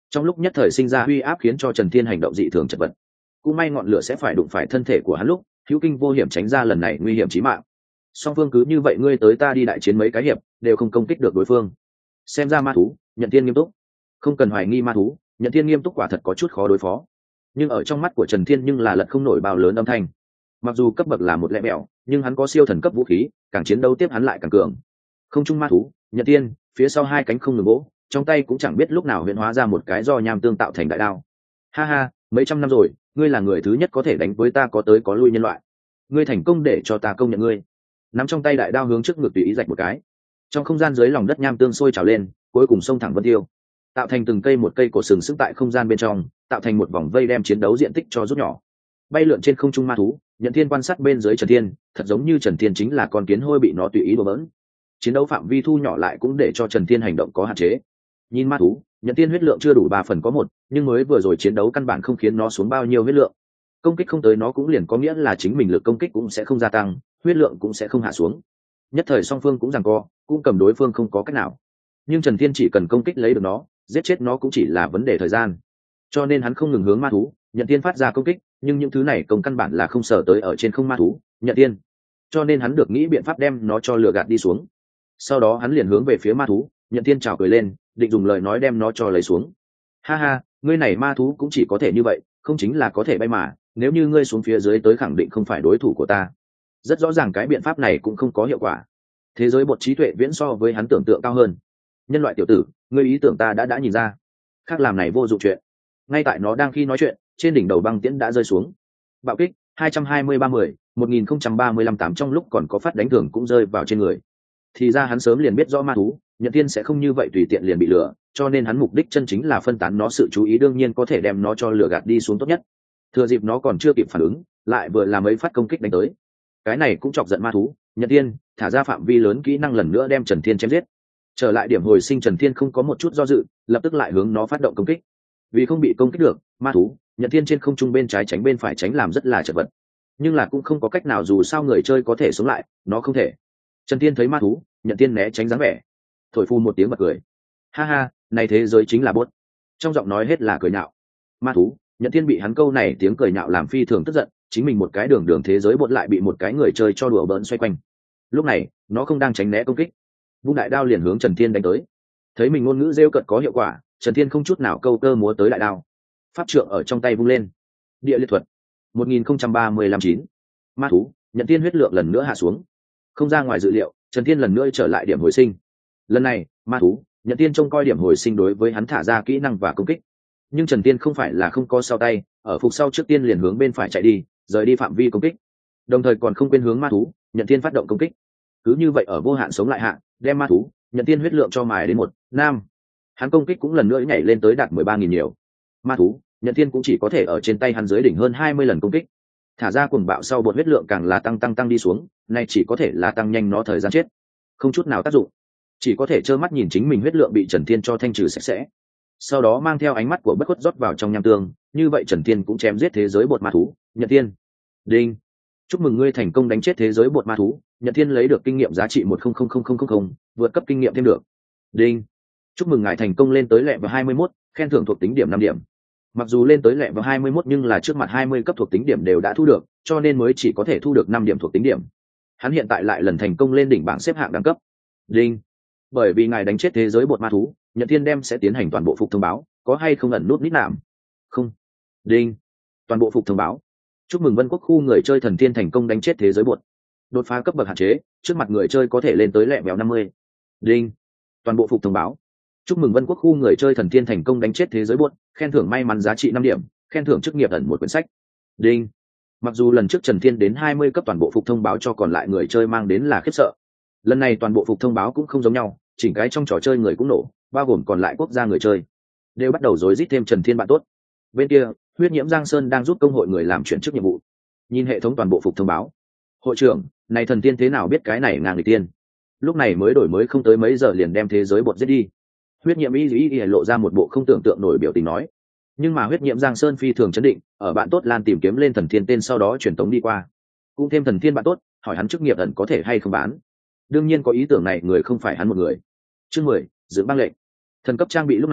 trong lúc nhất thời sinh ra uy áp khiến cho Trần Thiên hành động dị thường chật vật. Cũng may ngọn lửa sẽ phải đụng phải thân thể của hắn lúc hữu kinh vô hiểm tránh ra lần này nguy hiểm chí mạng. Song phương cứ như vậy ngươi tới ta đi đại chiến mấy cái hiệp đều không công kích được đối phương. Xem ra ma thú, Nhận Thiên nghiêm túc. Không cần hoài nghi ma thú, Nhận Thiên nghiêm túc quả thật có chút khó đối phó. Nhưng ở trong mắt của Trần Thiên nhưng là lật không nổi bao lớn âm thanh. Mặc dù cấp bậc là một lẻ bẹo, nhưng hắn có siêu thần cấp vũ khí, càng chiến đấu tiếp hắn lại càng cường. Không trung ma thú, Nhận Thiên, phía sau hai cánh không ngừng gỗ, trong tay cũng chẳng biết lúc nào huyễn hóa ra một cái do nham tương tạo thành đại đao. Ha ha, mấy trăm năm rồi, ngươi là người thứ nhất có thể đánh với ta có tới có lui nhân loại. Ngươi thành công để cho ta công nhận ngươi. Nắm trong tay đại đao hướng trước ngực tùy ý rạch một cái. Trong không gian dưới lòng đất nham tương sôi trào lên, cuối cùng xông thẳng vân tiêu, tạo thành từng cây một cây cổ sừng sững tại không gian bên trong, tạo thành một vòng vây đem chiến đấu diện tích cho rút nhỏ. Bay lượn trên không trung ma thú, Nhận Thiên quan sát bên dưới Trần Thiên, thật giống như Trần Thiên chính là con kiến hôi bị nó tùy ý đùa bỡn. Chiến đấu phạm vi thu nhỏ lại cũng để cho Trần Thiên hành động có hạn chế. Nhìn ma thú, Nhận Thiên huyết lượng chưa đủ ba phần có một, nhưng mới vừa rồi chiến đấu căn bản không khiến nó xuống bao nhiêu huyết lượng. Công kích không tới nó cũng liền có nghĩa là chính mình lực công kích cũng sẽ không gia tăng, huyết lượng cũng sẽ không hạ xuống. Nhất thời song phương cũng giằng co, cũng cầm đối phương không có cách nào. Nhưng Trần Thiên chỉ cần công kích lấy được nó, giết chết nó cũng chỉ là vấn đề thời gian. Cho nên hắn không ngừng hướng ma thú, Nhận Thiên phát ra công kích, nhưng những thứ này công căn bản là không sở tới ở trên không ma thú, Nhận Thiên. Cho nên hắn được nghĩ biện pháp đem nó cho lừa gạt đi xuống. Sau đó hắn liền hướng về phía ma thú, Nhận Thiên chào cười lên, định dùng lời nói đem nó cho lấy xuống. Ha ha, ngươi này ma thú cũng chỉ có thể như vậy, không chính là có thể bay mà, nếu như ngươi xuống phía dưới tới khẳng định không phải đối thủ của ta. Rất rõ ràng cái biện pháp này cũng không có hiệu quả. Thế giới bột trí tuệ viễn so với hắn tưởng tượng cao hơn. Nhân loại tiểu tử, ngươi ý tưởng ta đã đã nhìn ra. Khác làm này vô dụng chuyện. Ngay tại nó đang khi nói chuyện, trên đỉnh đầu băng tiễn đã rơi xuống. Bạo kích hai trăm hai mươi ba mười, một nghìn không trăm ba mươi lăm tám trong lúc còn có phát đánh thưởng cũng rơi vào trên người. Thì ra hắn sớm liền biết rõ ma thú, Nhận Thiên sẽ không như vậy tùy tiện liền bị lừa, cho nên hắn mục đích chân chính là phân tán nó sự chú ý, đương nhiên có thể đem nó cho lừa gạt đi xuống tốt nhất. Thừa dịp nó còn chưa kịp phản ứng, lại vừa làm mấy phát công kích đánh tới. Cái này cũng chọc giận ma thú, Nhận Thiên thả ra phạm vi lớn kỹ năng lần nữa đem Trần Thiên chém giết. Trở lại điểm hồi sinh, Trần Thiên không có một chút do dự, lập tức lại hướng nó phát động công kích. Vì không bị công kích được, ma thú, Nhận Thiên trên không trung bên trái tránh bên phải tránh làm rất là chật vật. Nhưng là cũng không có cách nào, dù sao người chơi có thể sống lại, nó không thể. Trần Thiên thấy ma thú, Nhận Thiên né tránh dáng vẻ, thổi phu một tiếng bật cười. Ha ha, này thế giới chính là bốt. Trong giọng nói hết là cười nhạo. Ma thú, Nhận Thiên bị hắn câu này tiếng cười nhạo làm phi thường tức giận, chính mình một cái đường đường thế giới bột lại bị một cái người chơi cho đùa bỡn xoay quanh. Lúc này nó không đang tránh né công kích, vung đại đao liền hướng Trần Thiên đánh tới. Thấy mình ngôn ngữ rêu cợt có hiệu quả, Trần Thiên không chút nào câu cơ múa tới đại đao, pháp trượng ở trong tay vung lên. Địa liệt thuật một nghìn không trăm ba mươi lăm chín. Ma thú, Nhận Thiên huyết lượng lần nữa hạ xuống. Không ra ngoài dự liệu, Trần Thiên lần nữa trở lại điểm hồi sinh. Lần này ma thú, Nhận Thiên trông coi điểm hồi sinh đối với hắn thả ra kỹ năng và công kích. Nhưng Trần Thiên không phải là không có sau tay, ở phục sau trước tiên liền hướng bên phải chạy đi, rời đi phạm vi công kích, đồng thời còn không quên hướng ma thú, Nhận Thiên phát động công kích. Cứ như vậy ở vô hạn sống lại hạ, đem ma thú, Nhận Thiên huyết lượng cho mài đến một nam. Hắn công kích cũng lần nữa nhảy lên tới đạt mười ba nghìn nhiều. Ma thú, Nhận Thiên cũng chỉ có thể ở trên tay hắn dưới đỉnh hơn hai mươi lần công kích. Thả ra cuồng bạo sau bột huyết lượng càng là tăng tăng tăng đi xuống, nay chỉ có thể là tăng nhanh nó thời gian chết, không chút nào tác dụng, chỉ có thể trơ mắt nhìn chính mình huyết lượng bị Trần Thiên cho thanh trừ sạch sẽ. Sau đó mang theo ánh mắt của bất khuất rót vào trong nham tương, như vậy Trần Thiên cũng chém giết thế giới bột ma thú, Nhận Thiên. Đinh, chúc mừng ngươi thành công đánh chết thế giới bột ma thú, Nhận Thiên lấy được kinh nghiệm giá trị một không không không không không, vượt cấp kinh nghiệm thêm được. Đinh, chúc mừng ngài thành công lên tới lẹ vào hai mươi mốt, khen thưởng thuộc tính điểm năm điểm. Mặc dù lên tới lẹ vào hai mươi mốt nhưng là trước mặt hai mươi cấp thuộc tính điểm đều đã thu được, cho nên mới chỉ có thể thu được năm điểm thuộc tính điểm. Hắn hiện tại lại lần thành công lên đỉnh bảng xếp hạng đẳng cấp. Đinh, bởi vì ngài đánh chết thế giới bột ma thú, Nhận Thiên đem sẽ tiến hành toàn bộ phục thông báo, có hay không ẩn nút nít nạm? Không. Đinh, toàn bộ phục thông báo. Chúc mừng Vân Quốc khu người chơi thần tiên thành công đánh chết thế giới bột. Đột phá cấp bậc hạn chế, trước mặt người chơi có thể lên tới lẹ vèo năm mươi. Đinh, toàn bộ phục thông báo. Chúc mừng Vân Quốc khu người chơi thần tiên thành công đánh chết thế giới bột, khen thưởng may mắn giá trị năm điểm, khen thưởng chức nghiệp ẩn một quyển sách. Đinh, mặc dù lần trước Trần Thiên đến hai mươi cấp toàn bộ phục thông báo cho còn lại người chơi mang đến là khiếp sợ, lần này toàn bộ phục thông báo cũng không giống nhau, chỉnh cái trong trò chơi người cũng nổ, bao gồm còn lại quốc gia người chơi đều bắt đầu rối rít thêm Trần Thiên bạn tốt. Bên kia huyết nhiễm Giang Sơn đang giúp công hội người làm chuyển chức nhiệm vụ, nhìn hệ thống toàn bộ phục thông báo. Hội trưởng, này thần tiên thế nào biết cái này ngang người tiên, lúc này mới đổi mới không tới mấy giờ liền đem thế giới bột giết đi. Huyết nhiễm y y lộ ra một bộ không tưởng tượng nổi biểu tình nói. Nhưng mà huyết nhiễm Giang Sơn phi thường chấn định, ở bạn tốt Lan tìm kiếm lên thần tiên tên, sau đó truyền tống đi qua, cũng thêm thần tiên bạn tốt hỏi hắn chức nghiệp ẩn có thể hay không bán. Đương nhiên có ý tưởng này người không phải hắn một người. Chương mười, dưỡng băng lệnh. Thần cấp trang bị lúc này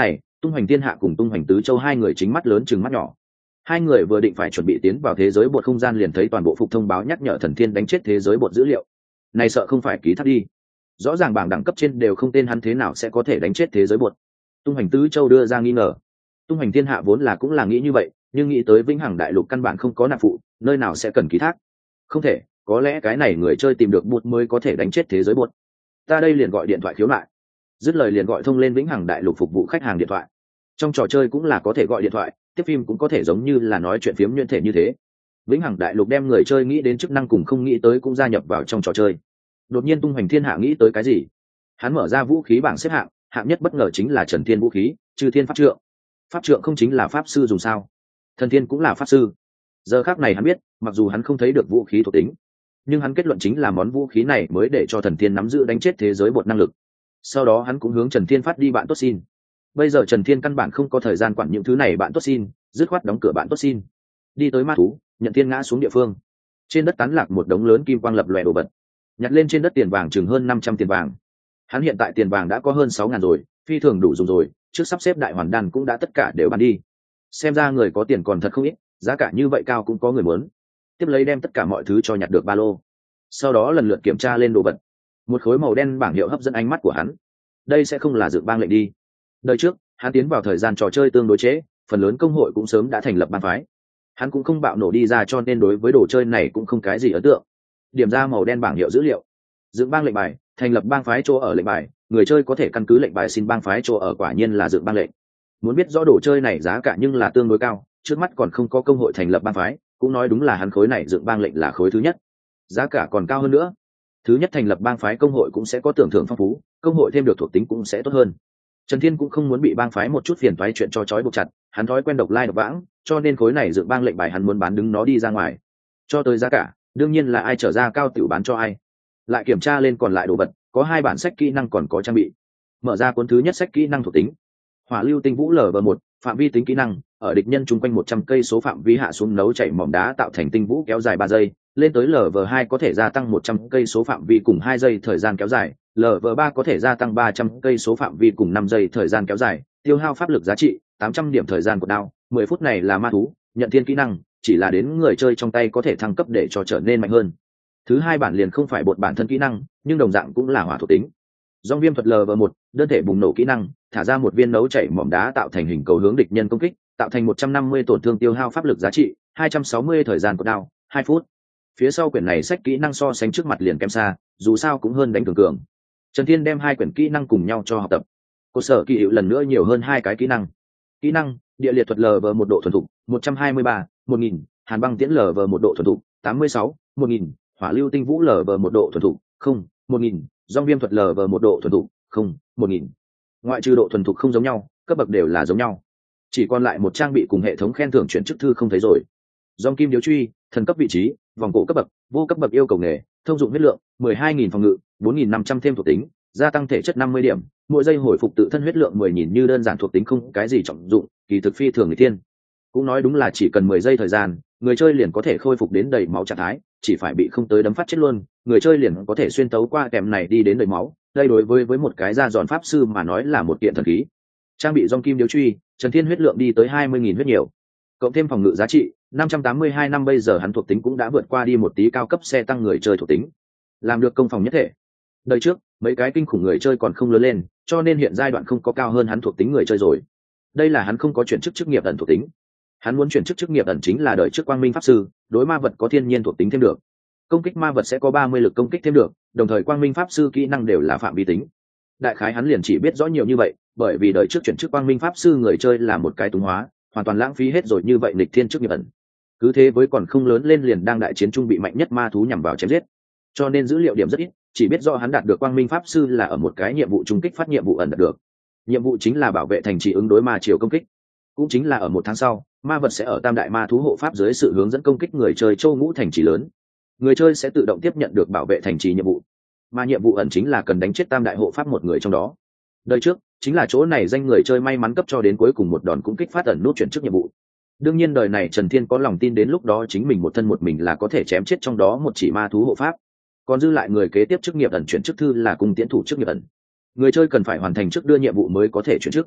Tung Hoành Thiên Hạ cùng Tung Hoành Tứ Châu hai người chính mắt lớn chừng mắt nhỏ. Hai người vừa định phải chuẩn bị tiến vào thế giới bột không gian liền thấy toàn bộ phục thông báo nhắc nhở Thần Thiên đánh chết thế giới bột dữ liệu. Này sợ không phải ký thác đi. Rõ ràng bảng đẳng cấp trên đều không tên hắn thế nào sẽ có thể đánh chết thế giới bột. Tung Hoành Tứ Châu đưa ra nghi ngờ. Tung Hoành Thiên Hạ vốn là cũng là nghĩ như vậy, nhưng nghĩ tới Vĩnh Hằng Đại Lục căn bản không có nạp phụ, nơi nào sẽ cần ký thác. Không thể, có lẽ cái này người chơi tìm được bột mới có thể đánh chết thế giới bột. Ta đây liền gọi điện thoại khiếu nại. Dứt lời liền gọi thông lên Vĩnh Hằng Đại Lục phục vụ khách hàng điện thoại. Trong trò chơi cũng là có thể gọi điện thoại, tiếp phim cũng có thể giống như là nói chuyện phiếm nhuyễn thể như thế. Vĩnh Hằng Đại Lục đem người chơi nghĩ đến chức năng cùng không nghĩ tới cũng gia nhập vào trong trò chơi. Đột nhiên Tung Hoành Thiên Hạ nghĩ tới cái gì, hắn mở ra vũ khí bảng xếp hạng, hạng nhất bất ngờ chính là Trần Thiên vũ khí, Chư Thiên pháp trượng. Pháp trượng không chính là pháp sư dùng sao? Thần Thiên cũng là pháp sư. Giờ khắc này hắn biết, mặc dù hắn không thấy được vũ khí thuộc tính, nhưng hắn kết luận chính là món vũ khí này mới để cho Thần Thiên nắm giữ đánh chết thế giới bột năng lực. Sau đó hắn cũng hướng Trần Thiên phát đi bạn tốt xin. Bây giờ Trần Thiên căn bản không có thời gian quản những thứ này bạn tốt xin, dứt khoát đóng cửa bạn tốt xin, đi tới ma thú, nhận thiên ngã xuống địa phương. Trên đất tán lạc một đống lớn kim quang lập lòe đồ vật, nhặt lên trên đất tiền vàng chừng hơn năm trăm tiền vàng. Hắn hiện tại tiền vàng đã có hơn sáu ngàn rồi, phi thường đủ dùng rồi, trước sắp xếp đại hoàn đan cũng đã tất cả đều bán đi. Xem ra người có tiền còn thật không ít, giá cả như vậy cao cũng có người muốn. Tiếp lấy đem tất cả mọi thứ cho nhặt được ba lô, sau đó lần lượt kiểm tra lên đồ vật. Một khối màu đen bảng hiệu hấp dẫn ánh mắt của hắn. Đây sẽ không là dự bang lệnh đi. Đời trước hắn tiến vào thời gian trò chơi tương đối chế, phần lớn công hội cũng sớm đã thành lập bang phái. Hắn cũng không bạo nổ đi ra cho nên đối với đồ chơi này cũng không cái gì ấn tượng. Điểm ra màu đen bảng hiệu dữ liệu, dựng bang lệnh bài, thành lập bang phái chỗ ở lệnh bài, người chơi có thể căn cứ lệnh bài xin bang phái chỗ ở, quả nhiên là dựng bang lệnh. Muốn biết rõ đồ chơi này giá cả nhưng là tương đối cao, trước mắt còn không có công hội thành lập bang phái, cũng nói đúng là hắn khối này dựng bang lệnh là khối thứ nhất, giá cả còn cao hơn nữa. Thứ nhất thành lập bang phái công hội cũng sẽ có tưởng thưởng phong phú, công hội thêm được thuộc tính cũng sẽ tốt hơn. Trần Thiên cũng không muốn bị bang phái một chút phiền toái chuyện cho trói buộc chặt, hắn thói quen độc lai độc vãng, cho nên khối này dựng bang lệnh bài hắn muốn bán đứng nó đi ra ngoài. Cho tới giá cả, đương nhiên là ai trở ra cao tiểu bán cho ai. Lại kiểm tra lên còn lại đồ vật, có hai bản sách kỹ năng còn có trang bị. Mở ra cuốn thứ nhất sách kỹ năng thuộc tính. Hỏa lưu tinh vũ lv một, phạm vi tính kỹ năng, ở địch nhân chung quanh một trăm cây số phạm vi hạ xuống nấu chảy mỏm đá tạo thành tinh vũ kéo dài ba giây, lên tới lv hai có thể gia tăng một trăm cây số phạm vi cùng hai giây thời gian kéo dài, lv ba có thể gia tăng ba trăm cây số phạm vi cùng năm giây thời gian kéo dài, tiêu hao pháp lực giá trị tám trăm điểm thời gian của đao, mười phút này là ma thú, nhận thiên kỹ năng, chỉ là đến người chơi trong tay có thể thăng cấp để cho trở nên mạnh hơn. Thứ hai bản liền không phải bột bản thân kỹ năng, nhưng đồng dạng cũng là hỏa thuộc tính. Dòng viêm thuật lv một, đơn thể bùng nổ kỹ năng, thả ra một viên nấu chảy mỏm đá tạo thành hình cầu hướng địch nhân công kích, tạo thành một trăm năm mươi tổn thương, tiêu hao pháp lực giá trị hai trăm sáu mươi thời gian của đao, hai phút. Phía sau quyển này sách kỹ năng so sánh trước mặt liền kém xa, dù sao cũng hơn đánh cường cường. Trần Thiên đem hai quyển kỹ năng cùng nhau cho học tập. Cơ sở kỳ hiệu lần nữa nhiều hơn hai cái kỹ năng. Kỹ năng địa liệt thuật lv một độ thuần thục một trăm hai mươi ba, một nghìn, hàn băng tiễn lv một độ thuần thục tám mươi sáu, một nghìn, hỏa lưu tinh vũ lv một độ thuần thục không, một nghìn, dòng viêm thuật lv một độ thuần thục không, một nghìn. Ngoại trừ độ thuần thục không giống nhau, cấp bậc đều là giống nhau, chỉ còn lại một trang bị cùng hệ thống khen thưởng chuyển chức thư không thấy rồi. Dòng kim điếu truy, thần cấp vị trí, vòng cổ cấp bậc, vô cấp bậc yêu cầu nghề, thông dụng huyết lượng mười hai nghìn phòng ngự, bốn nghìn năm trăm thêm thuộc tính, gia tăng thể chất năm mươi điểm, mỗi giây hồi phục tự thân huyết lượng mười nghìn, như đơn giản thuộc tính không cái gì trọng dụng, kỳ thực phi thường người tiên. Cũng nói đúng là chỉ cần mười giây thời gian, người chơi liền có thể khôi phục đến đầy máu trạng thái, chỉ phải bị không tới đấm phát chết luôn, người chơi liền có thể xuyên tấu qua kèm này đi đến đầy máu. Đây đối với với một cái da giòn pháp sư mà nói là một kiện thần khí. Trang bị dòng kim điếu truy, Trần Thiên huyết lượng đi tới hai mươi nghìn huyết nhiều, cộng thêm phòng ngự giá trị năm trăm tám mươi hai năm, bây giờ hắn thuộc tính cũng đã vượt qua đi một tí cao cấp xe tăng người chơi thuộc tính, làm được công phòng nhất thể. Đời trước mấy cái kinh khủng người chơi còn không lớn lên, cho nên hiện giai đoạn không có cao hơn hắn thuộc tính người chơi rồi. Đây là hắn không có chuyển chức chức nghiệp ẩn thuộc tính, hắn muốn chuyển chức chức nghiệp ẩn chính là đời trước quang minh pháp sư, đối ma vật có thiên nhiên thuộc tính thêm được, công kích ma vật sẽ có ba mươi lực công kích thêm được, đồng thời quang minh pháp sư kỹ năng đều là phạm vi tính. Đại khái hắn liền chỉ biết rõ nhiều như vậy, bởi vì đời trước chuyển chức quang minh pháp sư người chơi là một cái túng hóa, hoàn toàn lãng phí hết rồi như vậy nghịch thiên chức nghiệp ẩn. Cứ thế với còn không lớn lên liền đang đại chiến trung bị mạnh nhất ma thú nhằm vào chém giết, cho nên dữ liệu điểm rất ít, chỉ biết rõ hắn đạt được quang minh pháp sư là ở một cái nhiệm vụ trung kích phát nhiệm vụ ẩn đạt được. Nhiệm vụ chính là bảo vệ thành trì ứng đối ma chiều công kích, cũng chính là ở một tháng sau, ma vật sẽ ở tam đại ma thú hộ pháp dưới sự hướng dẫn công kích người chơi châu ngũ thành trì lớn, người chơi sẽ tự động tiếp nhận được bảo vệ thành trì nhiệm vụ, mà nhiệm vụ ẩn chính là cần đánh chết tam đại hộ pháp một người trong đó. Đời trước chính là chỗ này danh người chơi may mắn cấp cho đến cuối cùng một đòn cũng kích phát ẩn nút chuyển chức nhiệm vụ. Đương nhiên đời này Trần Thiên có lòng tin đến lúc đó chính mình một thân một mình là có thể chém chết trong đó một chỉ ma thú hộ pháp, còn dư lại người kế tiếp chức nghiệp ẩn chuyển chức thư là cung tiễn thủ chức nghiệp ẩn. Người chơi cần phải hoàn thành trước đưa nhiệm vụ mới có thể chuyển chức.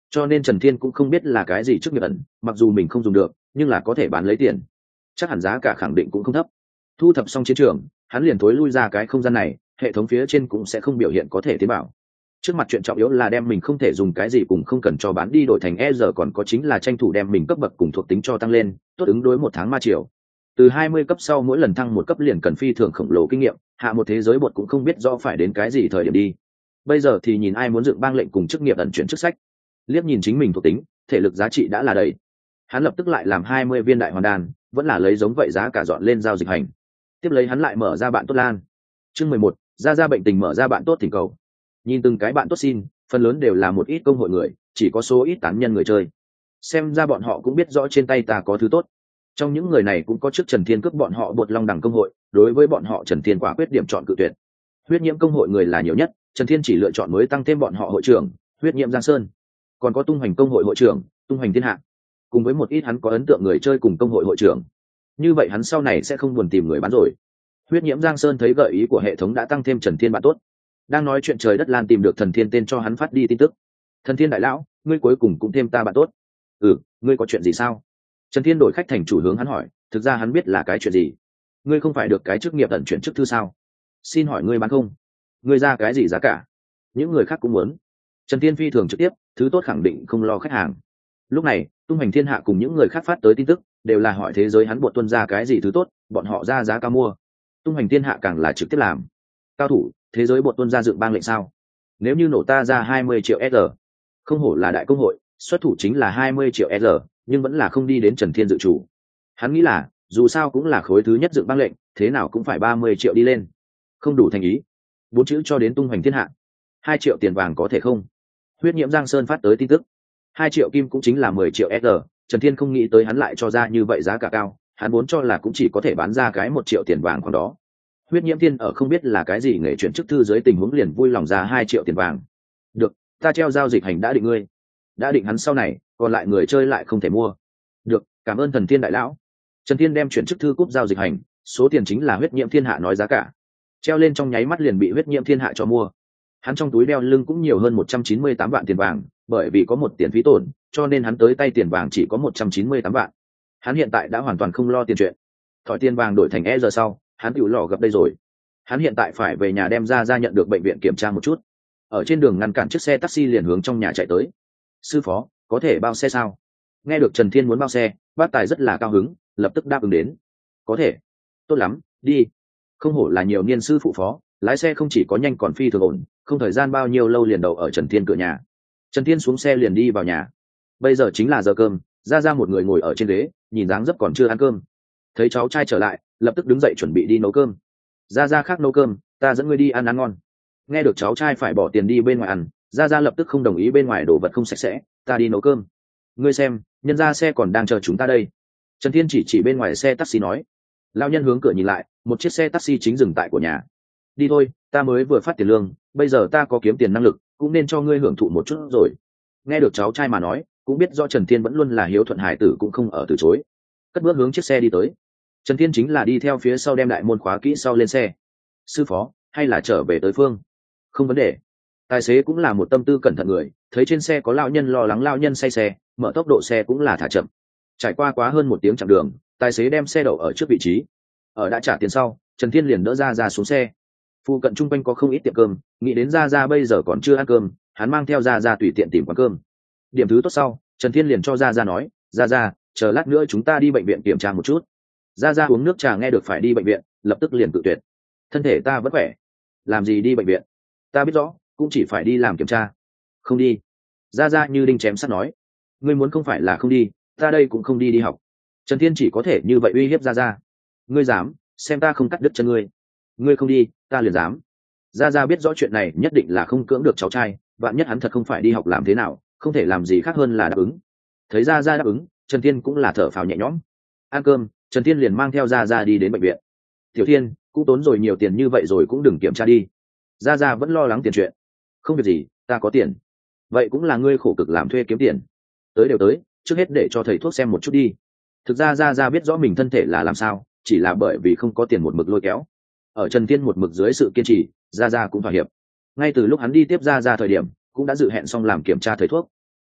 cho nên Trần Thiên cũng không biết là cái gì chức nghiệp ẩn, mặc dù mình không dùng được nhưng là có thể bán lấy tiền, chắc hẳn giá cả khẳng định cũng không thấp. Thu thập xong chiến trường, hắn liền thối lui ra cái không gian này, hệ thống phía trên cũng sẽ không biểu hiện có thể tiến bảo. Trước mặt chuyện trọng yếu là đem mình không thể dùng cái gì cùng không cần cho bán đi đổi thành e giờ, còn có chính là tranh thủ đem mình cấp bậc cùng thuộc tính cho tăng lên, tốt ứng đối một tháng ma triều. Từ hai mươi cấp sau mỗi lần thăng một cấp liền cần phi thường khổng lồ kinh nghiệm, hạ một thế giới bột cũng không biết rõ phải đến cái gì thời điểm đi. Bây giờ thì nhìn ai muốn dựng bang lệnh cùng chức nghiệp ẩn chuyển chức sách. Liếc nhìn chính mình thuộc tính, thể lực giá trị đã là đầy. Hắn lập tức lại làm hai mươi viên đại hoàn đan, vẫn là lấy giống vậy giá cả dọn lên giao dịch hành. Tiếp lấy hắn lại mở ra bạn tốt lan. Chương mười một, ra ra bệnh tình mở ra bạn tốt thỉnh cầu. Nhìn từng cái bạn tốt xin, phần lớn đều là một ít công hội người, chỉ có số ít tán nhân người chơi. Xem ra bọn họ cũng biết rõ trên tay ta có thứ tốt. Trong những người này cũng có trước Trần Thiên cướp bọn họ bột long đẳng công hội, đối với bọn họ Trần Thiên quả quyết điểm chọn cự tuyệt. Huyết nhiễm công hội người là nhiều nhất, Trần Thiên chỉ lựa chọn mới tăng thêm bọn họ hội trưởng, huyết nhiễm Giang Sơn. Còn có tung hoành công hội hội trưởng, tung hoành thiên hạ. Cùng với một ít hắn có ấn tượng người chơi cùng công hội hội trưởng. Như vậy hắn sau này sẽ không buồn tìm người bán rồi. Huyết nhiễm Giang Sơn thấy gợi ý của hệ thống đã tăng thêm Trần Thiên bạn tốt. Đang nói chuyện trời đất lan tìm được Thần Thiên tên cho hắn phát đi tin tức. Thần Thiên đại lão, ngươi cuối cùng cũng thêm ta bạn tốt. Ừ, ngươi có chuyện gì sao? Trần Thiên đổi khách thành chủ hướng hắn hỏi, thực ra hắn biết là cái chuyện gì. Ngươi không phải được cái chức nghiệp ẩn chuyển chức thư sao? Xin hỏi ngươi bán không? Ngươi ra cái gì giá cả? Những người khác cũng muốn. Trần Thiên phi thường trực tiếp, thứ tốt khẳng định không lo khách hàng. Lúc này, tung hành thiên hạ cùng những người khác phát tới tin tức, đều là hỏi thế giới hắn buộc tuân ra cái gì thứ tốt, bọn họ ra giá cao mua. Tung hành thiên hạ càng là trực tiếp làm. Cao thủ, thế giới buộc tuân ra dựng bang lệnh sao? Nếu như nổ ta ra hai mươi triệu S R, không hổ là đại công hội, xuất thủ chính là hai mươi triệu S R, nhưng vẫn là không đi đến Trần Thiên dự chủ. Hắn nghĩ là, dù sao cũng là khối thứ nhất dựng bang lệnh, thế nào cũng phải ba mươi triệu đi lên. Không đủ thành ý. Bốn chữ cho đến tung hoành thiên hạ. Hai triệu tiền vàng có thể không? Huyết nhiễm Giang Sơn phát tới tin tức. Hai triệu kim cũng chính là mười triệu S R, Trần Thiên không nghĩ tới hắn lại cho ra như vậy giá cả cao, hắn vốn cho là cũng chỉ có thể bán ra cái một triệu tiền vàng còn đó. Huyết nhiễm thiên ở không biết là cái gì nghề chuyển chức thư dưới tình huống liền vui lòng ra hai triệu tiền vàng. Được, ta treo giao dịch hành đã định ngươi. Đã định hắn sau này, còn lại người chơi lại không thể mua. Được, cảm ơn Thần Thiên đại lão. Trần Thiên đem chuyển chức thư cúp giao dịch hành, số tiền chính là huyết nhiễm thiên hạ nói giá cả. Treo lên trong nháy mắt liền bị huyết nhiễm thiên hạ cho mua. Hắn trong túi đeo lưng cũng nhiều hơn một trăm chín mươi tám vạn tiền vàng, bởi vì có một tiền phí tổn, cho nên hắn tới tay tiền vàng chỉ có một trăm chín mươi tám vạn. Hắn hiện tại đã hoàn toàn không lo tiền chuyện. Thỏi tiền vàng đổi thành e giờ sau, hắn tiểu lò gặp đây rồi. Hắn hiện tại phải về nhà đem ra ra nhận được bệnh viện kiểm tra một chút. Ở trên đường ngăn cản chiếc xe taxi liền hướng trong nhà chạy tới. Sư phó, có thể bao xe sao? Nghe được Trần Thiên muốn bao xe, bác tài rất là cao hứng, lập tức đáp ứng đến. Có thể. Tốt lắm, đi. Không hổ là nhiều niên sư phụ phó, lái xe không chỉ có nhanh còn phi thường ổn, không thời gian bao nhiêu lâu liền đậu ở Trần Thiên cửa nhà. Trần Thiên xuống xe liền đi vào nhà. Bây giờ chính là giờ cơm, ra ra một người ngồi ở trên ghế, nhìn dáng dấp còn chưa ăn cơm. Thấy cháu trai trở lại, lập tức đứng dậy chuẩn bị đi nấu cơm. Ra ra khác nấu cơm, ta dẫn ngươi đi ăn ăn ngon. Nghe được cháu trai phải bỏ tiền đi bên ngoài ăn, ra ra lập tức không đồng ý bên ngoài đồ vật không sạch sẽ, ta đi nấu cơm. Ngươi xem, nhân ra xe còn đang chờ chúng ta đây. Trần Thiên chỉ chỉ bên ngoài xe taxi nói. Lão nhân hướng cửa nhìn lại, một chiếc xe taxi chính dừng tại của nhà. Đi thôi, ta mới vừa phát tiền lương, bây giờ ta có kiếm tiền năng lực, cũng nên cho ngươi hưởng thụ một chút rồi. Nghe được cháu trai mà nói, cũng biết do Trần Thiên vẫn luôn là hiếu thuận hải tử cũng không ở từ chối. Cất bước hướng chiếc xe đi tới. Trần Thiên chính là đi theo phía sau đem đại môn khóa kỹ sau lên xe. Sư phó, hay là trở về tới phương? Không vấn đề. Tài xế cũng là một tâm tư cẩn thận người, thấy trên xe có lão nhân lo lắng lão nhân say xe, mở tốc độ xe cũng là thả chậm. Trải qua quá hơn một tiếng chặng đường, tài xế đem xe đậu ở trước vị trí. Ở đã trả tiền sau, Trần Thiên liền đỡ ra ra xuống xe. Phụ cận chung quanh có không ít tiệm cơm, nghĩ đến ra ra bây giờ còn chưa ăn cơm, hắn mang theo ra ra tùy tiện tìm quán cơm. Điểm thứ tốt sau, Trần Thiên liền cho ra ra nói, ra ra, chờ lát nữa chúng ta đi bệnh viện kiểm tra một chút. Ra ra uống nước trà nghe được phải đi bệnh viện, lập tức liền tự tuyệt. Thân thể ta vẫn khỏe, làm gì đi bệnh viện? Ta biết rõ, cũng chỉ phải đi làm kiểm tra. Không đi. Ra ra như đinh chém sắt nói, ngươi muốn không phải là không đi, ta đây cũng không đi đi học. Trần Thiên chỉ có thể như vậy uy hiếp ra ra. Ngươi dám, xem ta không cắt đứt chân ngươi. Ngươi không đi, ta liền dám. Ra ra biết rõ chuyện này nhất định là không cưỡng được cháu trai, vạn nhất hắn thật không phải đi học làm thế nào, không thể làm gì khác hơn là đáp ứng. Thấy ra ra đáp ứng, Trần Thiên cũng là thở phào nhẹ nhõm. Ăn cơm, Trần Thiên liền mang theo ra ra đi đến bệnh viện. Tiểu Thiên, cũng tốn rồi nhiều tiền như vậy rồi cũng đừng kiểm tra đi. Ra ra vẫn lo lắng tiền chuyện. Không việc gì, ta có tiền. Vậy cũng là ngươi khổ cực làm thuê kiếm tiền. Tới đều tới, trước hết để cho thầy thuốc xem một chút đi. Thực ra ra ra biết rõ mình thân thể là làm sao, chỉ là bởi vì không có tiền một mực lôi kéo. Ở Trần Thiên một mực dưới sự kiên trì, ra ra cũng thỏa hiệp. Ngay từ lúc hắn đi tiếp ra ra thời điểm, cũng đã dự hẹn xong làm kiểm tra thầy thuốc.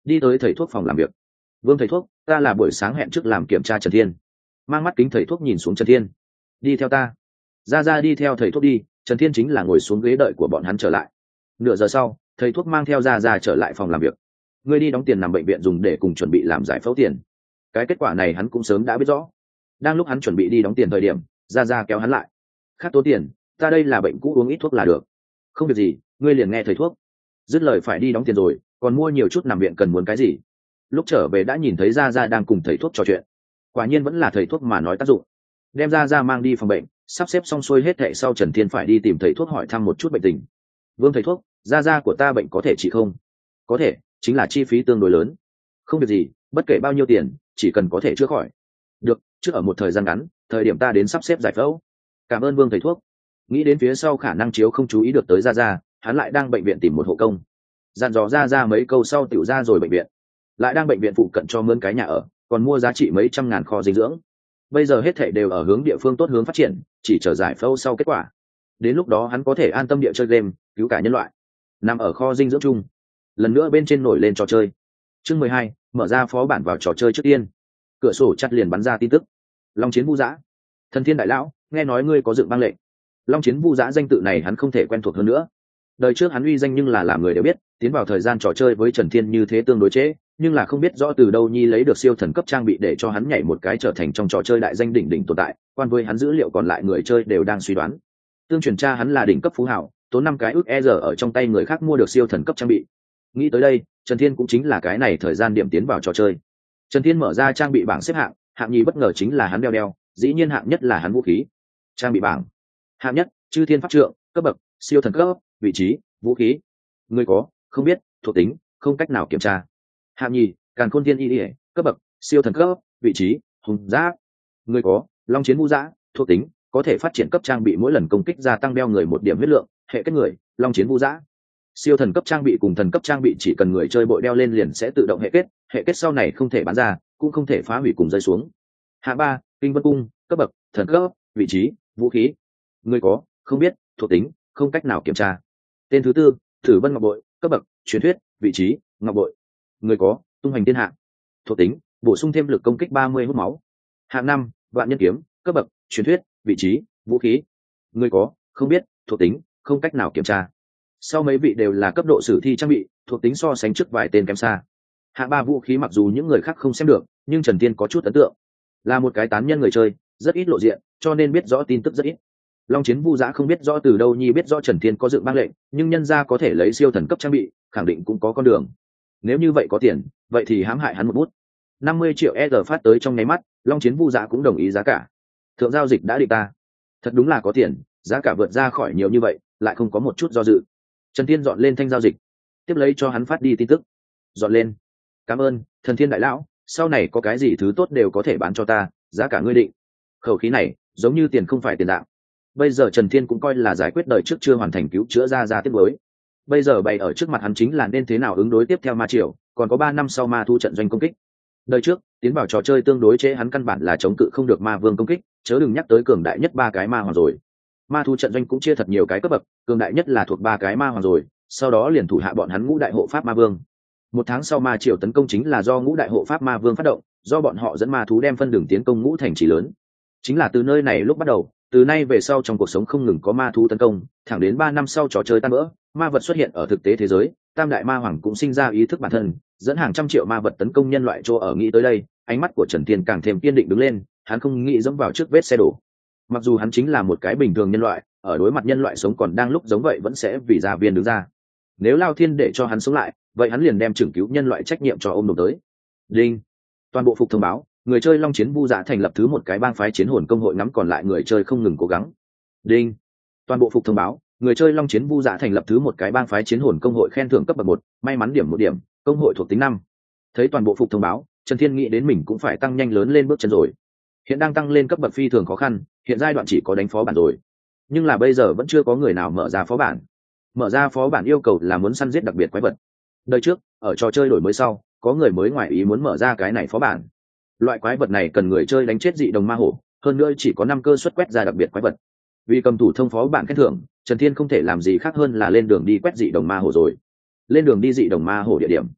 đi tới thầy thuốc phòng làm việc. Vương thầy thuốc, ta là buổi sáng hẹn trước làm kiểm tra Trần Thiên. Mang mắt kính thầy thuốc nhìn xuống Trần Thiên. Đi theo ta. Ra ra đi theo thầy thuốc đi. Trần Thiên chính là ngồi xuống ghế đợi của bọn hắn trở lại. Nửa giờ sau, thầy thuốc mang theo ra ra trở lại phòng làm việc. Ngươi đi đóng tiền nằm bệnh viện dùng để cùng chuẩn bị làm giải phẫu tiền. Cái kết quả này hắn cũng sớm đã biết rõ. Đang lúc hắn chuẩn bị đi đóng tiền thời điểm, ra ra kéo hắn lại. Khác tốn tiền, ta đây là bệnh cũ uống ít thuốc là được. Không việc gì, ngươi liền nghe thầy thuốc. Dứt lời phải đi đóng tiền rồi, còn mua nhiều chút nằm viện cần muốn cái gì. Lúc trở về đã nhìn thấy ra ra đang cùng thầy thuốc trò chuyện. Quả nhiên vẫn là thầy thuốc mà nói tác dụng. Đem ra ra mang đi phòng bệnh, sắp xếp xong xuôi hết thệ sau, Trần Thiên phải đi tìm thầy thuốc hỏi thăm một chút bệnh tình. Vương thầy thuốc, ra ra của ta bệnh có thể trị không? Có thể, chính là chi phí tương đối lớn. Không việc gì, bất kể bao nhiêu tiền, chỉ cần có thể chữa khỏi. Được, trước ở một thời gian ngắn, thời điểm ta đến sắp xếp giải phẫu. Cảm ơn Vương thầy thuốc. Nghĩ đến phía sau khả năng chiếu không chú ý được tới ra ra, hắn lại đang bệnh viện tìm một hộ công. Dặn dò ra ra mấy câu sau tiểu ra rồi bệnh viện. Lại đang bệnh viện phụ cận cho mướn cái nhà ở, còn mua giá trị mấy trăm ngàn kho dinh dưỡng. Bây giờ hết thảy đều ở hướng địa phương tốt hướng phát triển, chỉ chờ giải phẫu sau kết quả. Đến lúc đó hắn có thể an tâm địa chơi game, cứu cả nhân loại. Nằm ở kho dinh dưỡng chung, lần nữa bên trên nổi lên trò chơi. Chương mười hai, mở ra phó bản vào trò chơi trước tiên. Cửa sổ chặt liền bắn ra tin tức. Long Chiến Vu Dã, Thần Thiên đại lão, nghe nói ngươi có dựng băng lệnh. Long Chiến Vu Dã danh tự này hắn không thể quen thuộc hơn nữa. Đời trước hắn uy danh nhưng là làm người đều biết, tiến vào thời gian trò chơi với Trần Thiên như thế tương đối chế, nhưng là không biết rõ từ đâu nhi lấy được siêu thần cấp trang bị để cho hắn nhảy một cái trở thành trong trò chơi đại danh đỉnh đỉnh tồn tại. Quan với hắn dữ liệu còn lại người chơi đều đang suy đoán. Tương truyền tra hắn là đỉnh cấp phú hảo, tốn năm cái ước e giờ ở trong tay người khác mua được siêu thần cấp trang bị. Nghĩ tới đây, Trần Thiên cũng chính là cái này thời gian điểm tiến vào trò chơi. Trần Thiên mở ra trang bị bảng xếp hạng, hạng nhì bất ngờ chính là hắn đeo đeo, dĩ nhiên hạng nhất là hắn vũ khí. Trang bị bảng. Hạng nhất, Chư Thiên pháp trượng, cấp bậc, siêu thần cấp, vị trí, vũ khí. Người có, không biết, thuộc tính, không cách nào kiểm tra. Hạng nhì, Càn Khôn Thiên Y Y, cấp bậc, siêu thần cấp, vị trí, hùng giáp. Người có, Long Chiến Vu Dã, thuộc tính, có thể phát triển cấp trang bị mỗi lần công kích gia tăng đeo người một điểm huyết lượng, hệ kết người, Long Chiến Vu Dã. Siêu thần cấp trang bị cùng thần cấp trang bị chỉ cần người chơi bội đeo lên liền sẽ tự động hệ kết, hệ kết sau này không thể bán ra, cũng không thể phá hủy cùng rơi xuống. Hạng ba, Kinh Vân Cung, cấp bậc, thần cấp, vị trí, vũ khí. Người có, không biết, thuộc tính, không cách nào kiểm tra. Tên thứ tư, Thử Vân Ngọc Bội, cấp bậc, truyền thuyết, vị trí, ngọc bội. Người có, tung hoành thiên hạ. Thuộc tính, bổ sung thêm lực công kích ba mươi hút máu. Hạng năm, Vạn Nhân Kiếm, cấp bậc, truyền thuyết, vị trí, vũ khí. Người có, không biết, thuộc tính, không cách nào kiểm tra. Sau mấy vị đều là cấp độ sử thi trang bị, thuộc tính so sánh trước vài tên kém xa. Hạng ba vũ khí mặc dù những người khác không xem được, nhưng Trần Tiên có chút ấn tượng. Là một cái tán nhân người chơi, rất ít lộ diện, cho nên biết rõ tin tức rất ít. Long Chiến Vu Dã không biết rõ từ đâu nhi biết rõ Trần Thiên có dựng băng lệnh, nhưng nhân gia có thể lấy siêu thần cấp trang bị, khẳng định cũng có con đường. Nếu như vậy có tiền, vậy thì hãm hại hắn một bút. năm mươi triệu e rờ phát tới trong nháy mắt, Long Chiến Vu Dã cũng đồng ý giá cả. Thượng giao dịch đã định ta. Thật đúng là có tiền, giá cả vượt ra khỏi nhiều như vậy, lại không có một chút do dự. Trần Thiên dọn lên thanh giao dịch, tiếp lấy cho hắn phát đi tin tức. Dọn lên. Cảm ơn, Thần Thiên đại lão, sau này có cái gì thứ tốt đều có thể bán cho ta, giá cả ngươi định. Khẩu khí này, giống như tiền không phải tiền dạng. Bây giờ Trần Thiên cũng coi là giải quyết đời trước chưa hoàn thành cứu chữa ra ra tiếp với. Bây giờ bày ở trước mặt hắn chính là nên thế nào ứng đối tiếp theo ma triều, còn có ba năm sau ma thu trận doanh công kích. Đời trước, tiến vào trò chơi tương đối chế hắn căn bản là chống cự không được ma vương công kích, chớ đừng nhắc tới cường đại nhất ba cái ma hoàng rồi. Ma thu trận doanh cũng chia thật nhiều cái cấp bậc, cường đại nhất là thuộc ba cái ma hoàng rồi, sau đó liền thủ hạ bọn hắn ngũ đại hộ pháp ma vương. Một tháng sau ma triều tấn công chính là do ngũ đại hộ pháp ma vương phát động, do bọn họ dẫn ma thú đem phân đường tiến công ngũ thành trì lớn. Chính là từ nơi này lúc bắt đầu, từ nay về sau trong cuộc sống không ngừng có ma thú tấn công, thẳng đến ba năm sau trò chơi tan vỡ, ma vật xuất hiện ở thực tế thế giới, tam đại ma hoàng cũng sinh ra ý thức bản thân, dẫn hàng trăm triệu ma vật tấn công nhân loại chỗ ở. Nghĩ tới đây, ánh mắt của Trần Thiên càng thêm kiên định đứng lên, hắn không nghĩ dẫm vào trước vết xe đổ. Mặc dù hắn chính là một cái bình thường nhân loại, ở đối mặt nhân loại sống còn đang lúc giống vậy vẫn sẽ vì gia viên đứng ra. Nếu Lao Thiên để cho hắn sống lại, vậy hắn liền đem trưởng cứu nhân loại trách nhiệm cho ôm đồm tới. Đinh. Toàn bộ phục thông báo, người chơi Long Chiến Vu Dã thành lập thứ một cái bang phái chiến hồn công hội, ngắm còn lại người chơi không ngừng cố gắng. Đinh. Toàn bộ phục thông báo, người chơi Long Chiến Vu Dã thành lập thứ một cái bang phái chiến hồn công hội, khen thưởng cấp bậc một, may mắn điểm một điểm, công hội thuộc tính năm. Thấy toàn bộ phục thông báo, Trần Thiên nghĩ đến mình cũng phải tăng nhanh lớn lên bước chân rồi. Hiện đang tăng lên cấp bậc phi thường khó khăn, hiện giai đoạn chỉ có đánh phó bản rồi. Nhưng là bây giờ vẫn chưa có người nào mở ra phó bản. Mở ra phó bản yêu cầu là muốn săn giết đặc biệt quái vật. Đời trước, ở trò chơi đổi mới sau, có người mới ngoại ý muốn mở ra cái này phó bản. Loại quái vật này cần người chơi đánh chết dị đồng ma hổ, hơn nữa chỉ có năm cơ suất quét ra đặc biệt quái vật. Vì cầm thủ thông phó bản khen thưởng, Trần Thiên không thể làm gì khác hơn là lên đường đi quét dị đồng ma hổ rồi. Lên đường đi dị đồng ma hổ địa điểm.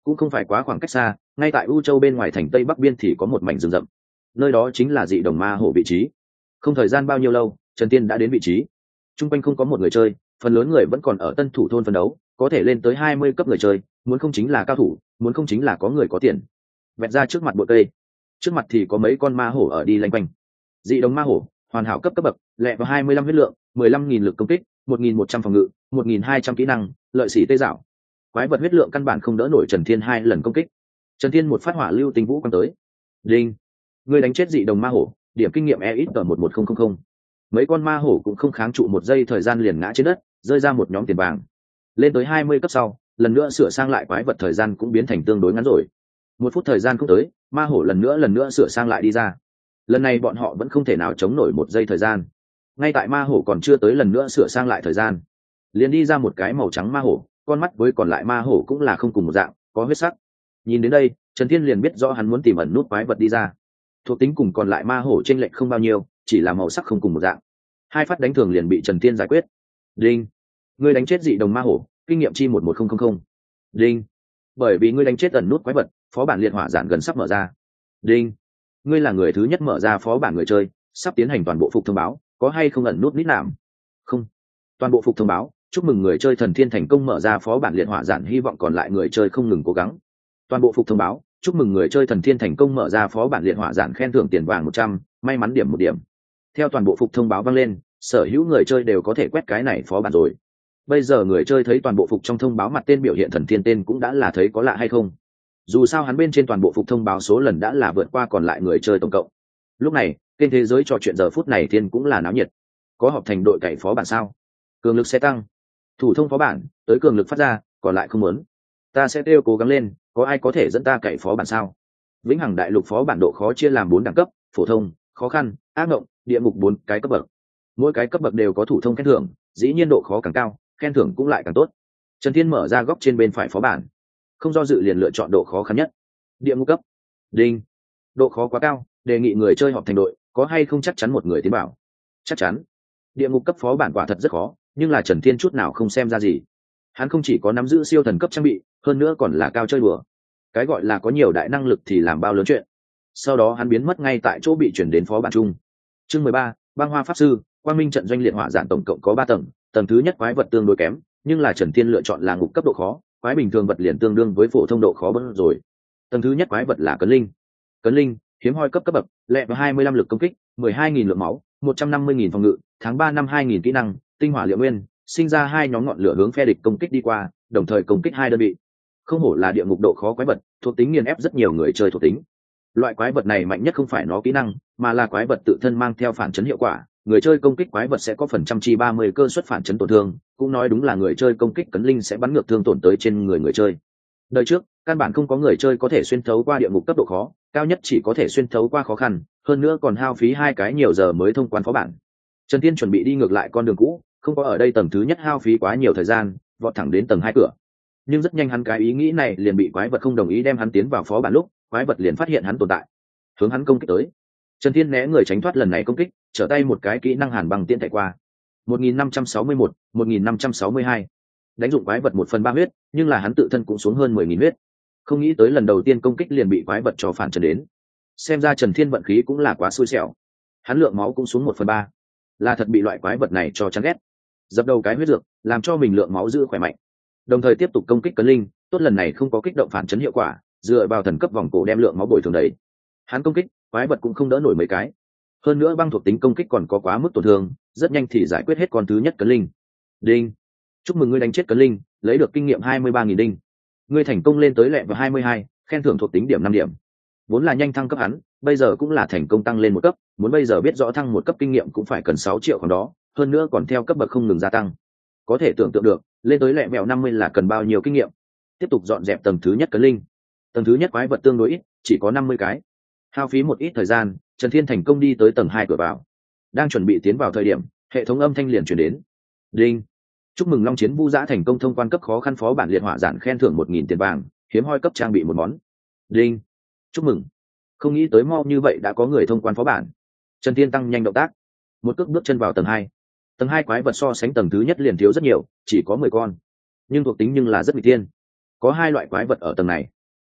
cũng không phải quá khoảng cách xa, ngay tại u châu bên ngoài thành tây bắc biên thì có một mảnh rừng rậm, nơi đó chính là dị đồng ma hổ vị trí. Không thời gian bao nhiêu lâu, Trần Tiên đã đến vị trí. Trung quanh không có một người chơi, phần lớn người vẫn còn ở tân thủ thôn phân đấu, có thể lên tới hai mươi cấp người chơi, muốn không chính là cao thủ, muốn không chính là có người có tiền. Vẹt ra trước mặt bụi cây, trước mặt thì có mấy con ma hổ ở đi lanh quanh. Dị đồng ma hổ, hoàn hảo cấp cấp bậc, lẹ vào hai mươi lăm huyết lượng, mười lăm nghìn lực công kích, một nghìn một trăm phòng ngự, một nghìn hai trăm kỹ năng, lợi sĩ tê dạo. Quái vật huyết lượng căn bản không đỡ nổi Trần Thiên hai lần công kích. Trần Thiên một phát hỏa lưu tinh vũ quang tới. Đinh, người đánh chết dị đồng ma hổ, điểm kinh nghiệm e ít ở một một không không không. Mấy con ma hổ cũng không kháng trụ một giây thời gian liền ngã trên đất, rơi ra một nhóm tiền vàng. Lên tới hai mươi cấp sau, lần nữa sửa sang lại quái vật thời gian cũng biến thành tương đối ngắn rồi. Một phút thời gian không tới, ma hổ lần nữa lần nữa sửa sang lại đi ra. Lần này bọn họ vẫn không thể nào chống nổi một giây thời gian. Ngay tại ma hổ còn chưa tới lần nữa sửa sang lại thời gian, liền đi ra một cái màu trắng ma hổ, con mắt với còn lại ma hổ cũng là không cùng một dạng, có huyết sắc. Nhìn đến đây, Trần Thiên liền biết rõ hắn muốn tìm ẩn nút quái vật đi ra. Thuộc tính cùng còn lại ma hổ chênh lệch không bao nhiêu, chỉ là màu sắc không cùng một dạng. Hai phát đánh thường liền bị Trần Thiên giải quyết. Đinh, ngươi đánh chết dị đồng ma hổ, kinh nghiệm chi một một không không không. Đinh, bởi vì ngươi đánh chết ẩn nút quái vật, phó bản liệt hỏa giản gần sắp mở ra. Đinh, ngươi là người thứ nhất mở ra phó bản người chơi, sắp tiến hành toàn bộ phục thông báo, có hay không ẩn nút nít nạm? Không. Toàn bộ phục thông báo, chúc mừng người chơi thần thiên thành công mở ra phó bản liệt hỏa giản, hy vọng còn lại người chơi không ngừng cố gắng. Toàn bộ phục thông báo, chúc mừng người chơi thần thiên thành công mở ra phó bản liệt hỏa giản, khen thưởng tiền vàng một trăm, may mắn điểm một điểm. Theo toàn bộ phục thông báo vang lên, sở hữu người chơi đều có thể quét cái này phó bản rồi. Bây giờ người chơi thấy toàn bộ phục trong thông báo mặt tên biểu hiện thần thiên tên cũng đã là thấy có lạ hay không. Dù sao hắn bên trên toàn bộ phục thông báo số lần đã là vượt qua còn lại người chơi tổng cộng. Lúc này, kênh thế giới trò chuyện giờ phút này thiên cũng là náo nhiệt. Có họp thành đội cày phó bản sao? Cường lực sẽ tăng. Thủ thông phó bản, tới cường lực phát ra, còn lại không muốn. Ta sẽ kêu cố gắng lên, có ai có thể dẫn ta cày phó bản sao? Vĩnh hằng đại lục phó bản độ khó chia làm bốn đẳng cấp, phổ thông, khó khăn, ác mộng, địa ngục bốn cái cấp bậc. Mỗi cái cấp bậc đều có thủ thông khen thưởng, dĩ nhiên độ khó càng cao, khen thưởng cũng lại càng tốt. Trần Thiên mở ra góc trên bên phải phó bản, không do dự liền lựa chọn độ khó khăn nhất. Địa ngục cấp. Đinh, độ khó quá cao, đề nghị người chơi họp thành đội, có hay không chắc chắn một người tiến bảo? Chắc chắn. Địa ngục cấp phó bản quả thật rất khó, nhưng là Trần Thiên chút nào không xem ra gì. Hắn không chỉ có nắm giữ siêu thần cấp trang bị, hơn nữa còn là cao chơi đùa. Cái gọi là có nhiều đại năng lực thì làm bao lớn chuyện. Sau đó hắn biến mất ngay tại chỗ, bị chuyển đến phó bản chung. Chương mười ba, Băng Hoa pháp sư. Quang Minh trận doanh liệt hỏa giản tổng cộng có ba tầng, tầng thứ nhất quái vật tương đối kém, nhưng là Trần Thiên lựa chọn là ngục cấp độ khó, quái bình thường vật liền tương đương với phổ thông độ khó bớt rồi. Tầng thứ nhất quái vật là cấn linh. Cấn linh, hiếm hoi cấp cấp bậc, lẹ vào hai mươi lăm lực công kích, mười hai nghìn lượng máu, một trăm năm mươi nghìn phòng ngự, tháng ba năm hai nghìn kỹ năng, tinh hỏa liệu nguyên, sinh ra hai nhóm ngọn lửa hướng phe địch công kích đi qua, đồng thời công kích hai đơn vị. Không hổ là địa ngục độ khó quái vật, thuộc tính nghiền ép rất nhiều người chơi thuộc tính. Loại quái vật này mạnh nhất không phải nó kỹ năng, mà là quái vật tự thân mang theo phản chấn hiệu quả. Người chơi công kích quái vật sẽ có phần trăm chi ba mươi cơ suất phản chấn tổn thương, cũng nói đúng là người chơi công kích cấn linh sẽ bắn ngược thương tổn tới trên người người chơi. Đời trước, căn bản không có người chơi có thể xuyên thấu qua địa ngục cấp độ khó, cao nhất chỉ có thể xuyên thấu qua khó khăn, hơn nữa còn hao phí hai cái nhiều giờ mới thông quan phó bản. Trần Thiên chuẩn bị đi ngược lại con đường cũ, không có ở đây tầng thứ nhất hao phí quá nhiều thời gian, vọt thẳng đến tầng hai cửa. Nhưng rất nhanh hắn cái ý nghĩ này liền bị quái vật không đồng ý đem hắn tiến vào phó bản lúc, quái vật liền phát hiện hắn tồn tại, hướng hắn công kích tới. Trần Thiên né người tránh thoát lần này công kích, trở tay một cái kỹ năng hàn băng tiễn thảy qua. một nghìn năm trăm sáu mươi mốt, một nghìn năm trăm sáu mươi hai. Đánh dụng quái vật một phần ba huyết, nhưng là hắn tự thân cũng xuống hơn mười nghìn huyết. Không nghĩ tới lần đầu tiên công kích liền bị quái vật cho phản trần đến. Xem ra Trần Thiên vận khí cũng là quá xui xẻo. Hắn lượng máu cũng xuống một phần ba, là thật bị loại quái vật này cho chán ghét. Dập đầu cái huyết dược, làm cho mình lượng máu giữ khỏe mạnh. Đồng thời tiếp tục công kích cấn linh, tốt lần này không có kích động phản chấn hiệu quả, dựa vào thần cấp vòng cổ đem lượng máu bồi thường đấy. Hắn công kích, quái vật cũng không đỡ nổi mấy cái. Hơn nữa băng thuộc tính công kích còn có quá mức tổn thương, rất nhanh thì giải quyết hết con thứ nhất cấn linh. Đinh, chúc mừng ngươi đánh chết cấn linh, lấy được kinh nghiệm hai mươi ba nghìn đinh. Ngươi thành công lên tới lẹ vào hai mươi hai, khen thưởng thuộc tính điểm năm điểm. Vốn là nhanh thăng cấp hắn, bây giờ cũng là thành công tăng lên một cấp, muốn bây giờ biết rõ thăng một cấp kinh nghiệm cũng phải cần sáu triệu khoảng đó, hơn nữa còn theo cấp bậc không ngừng gia tăng. Có thể tưởng tượng được, lên tới lẹ vẹo năm mươi là cần bao nhiêu kinh nghiệm. Tiếp tục dọn dẹp tầng thứ nhất cấn linh. Tầng thứ nhất quái vật tương đối ít, chỉ có năm mươi cái. Hao phí một ít thời gian, Trần Thiên thành công đi tới tầng hai cửa vào. Đang chuẩn bị tiến vào thời điểm, hệ thống âm thanh liền truyền đến. Đinh, chúc mừng Long Chiến Vu Dã thành công thông quan cấp khó khăn phó bản liệt hỏa giản, khen thưởng một nghìn tiền vàng, hiếm hoi cấp trang bị một món. Đinh, chúc mừng. Không nghĩ tới mau như vậy đã có người thông quan phó bản. Trần Thiên tăng nhanh động tác, một cước bước chân vào tầng hai. Tầng hai quái vật so sánh tầng thứ nhất liền thiếu rất nhiều, chỉ có mười con, nhưng thuộc tính nhưng là rất nguy tiên. Có hai loại quái vật ở tầng này,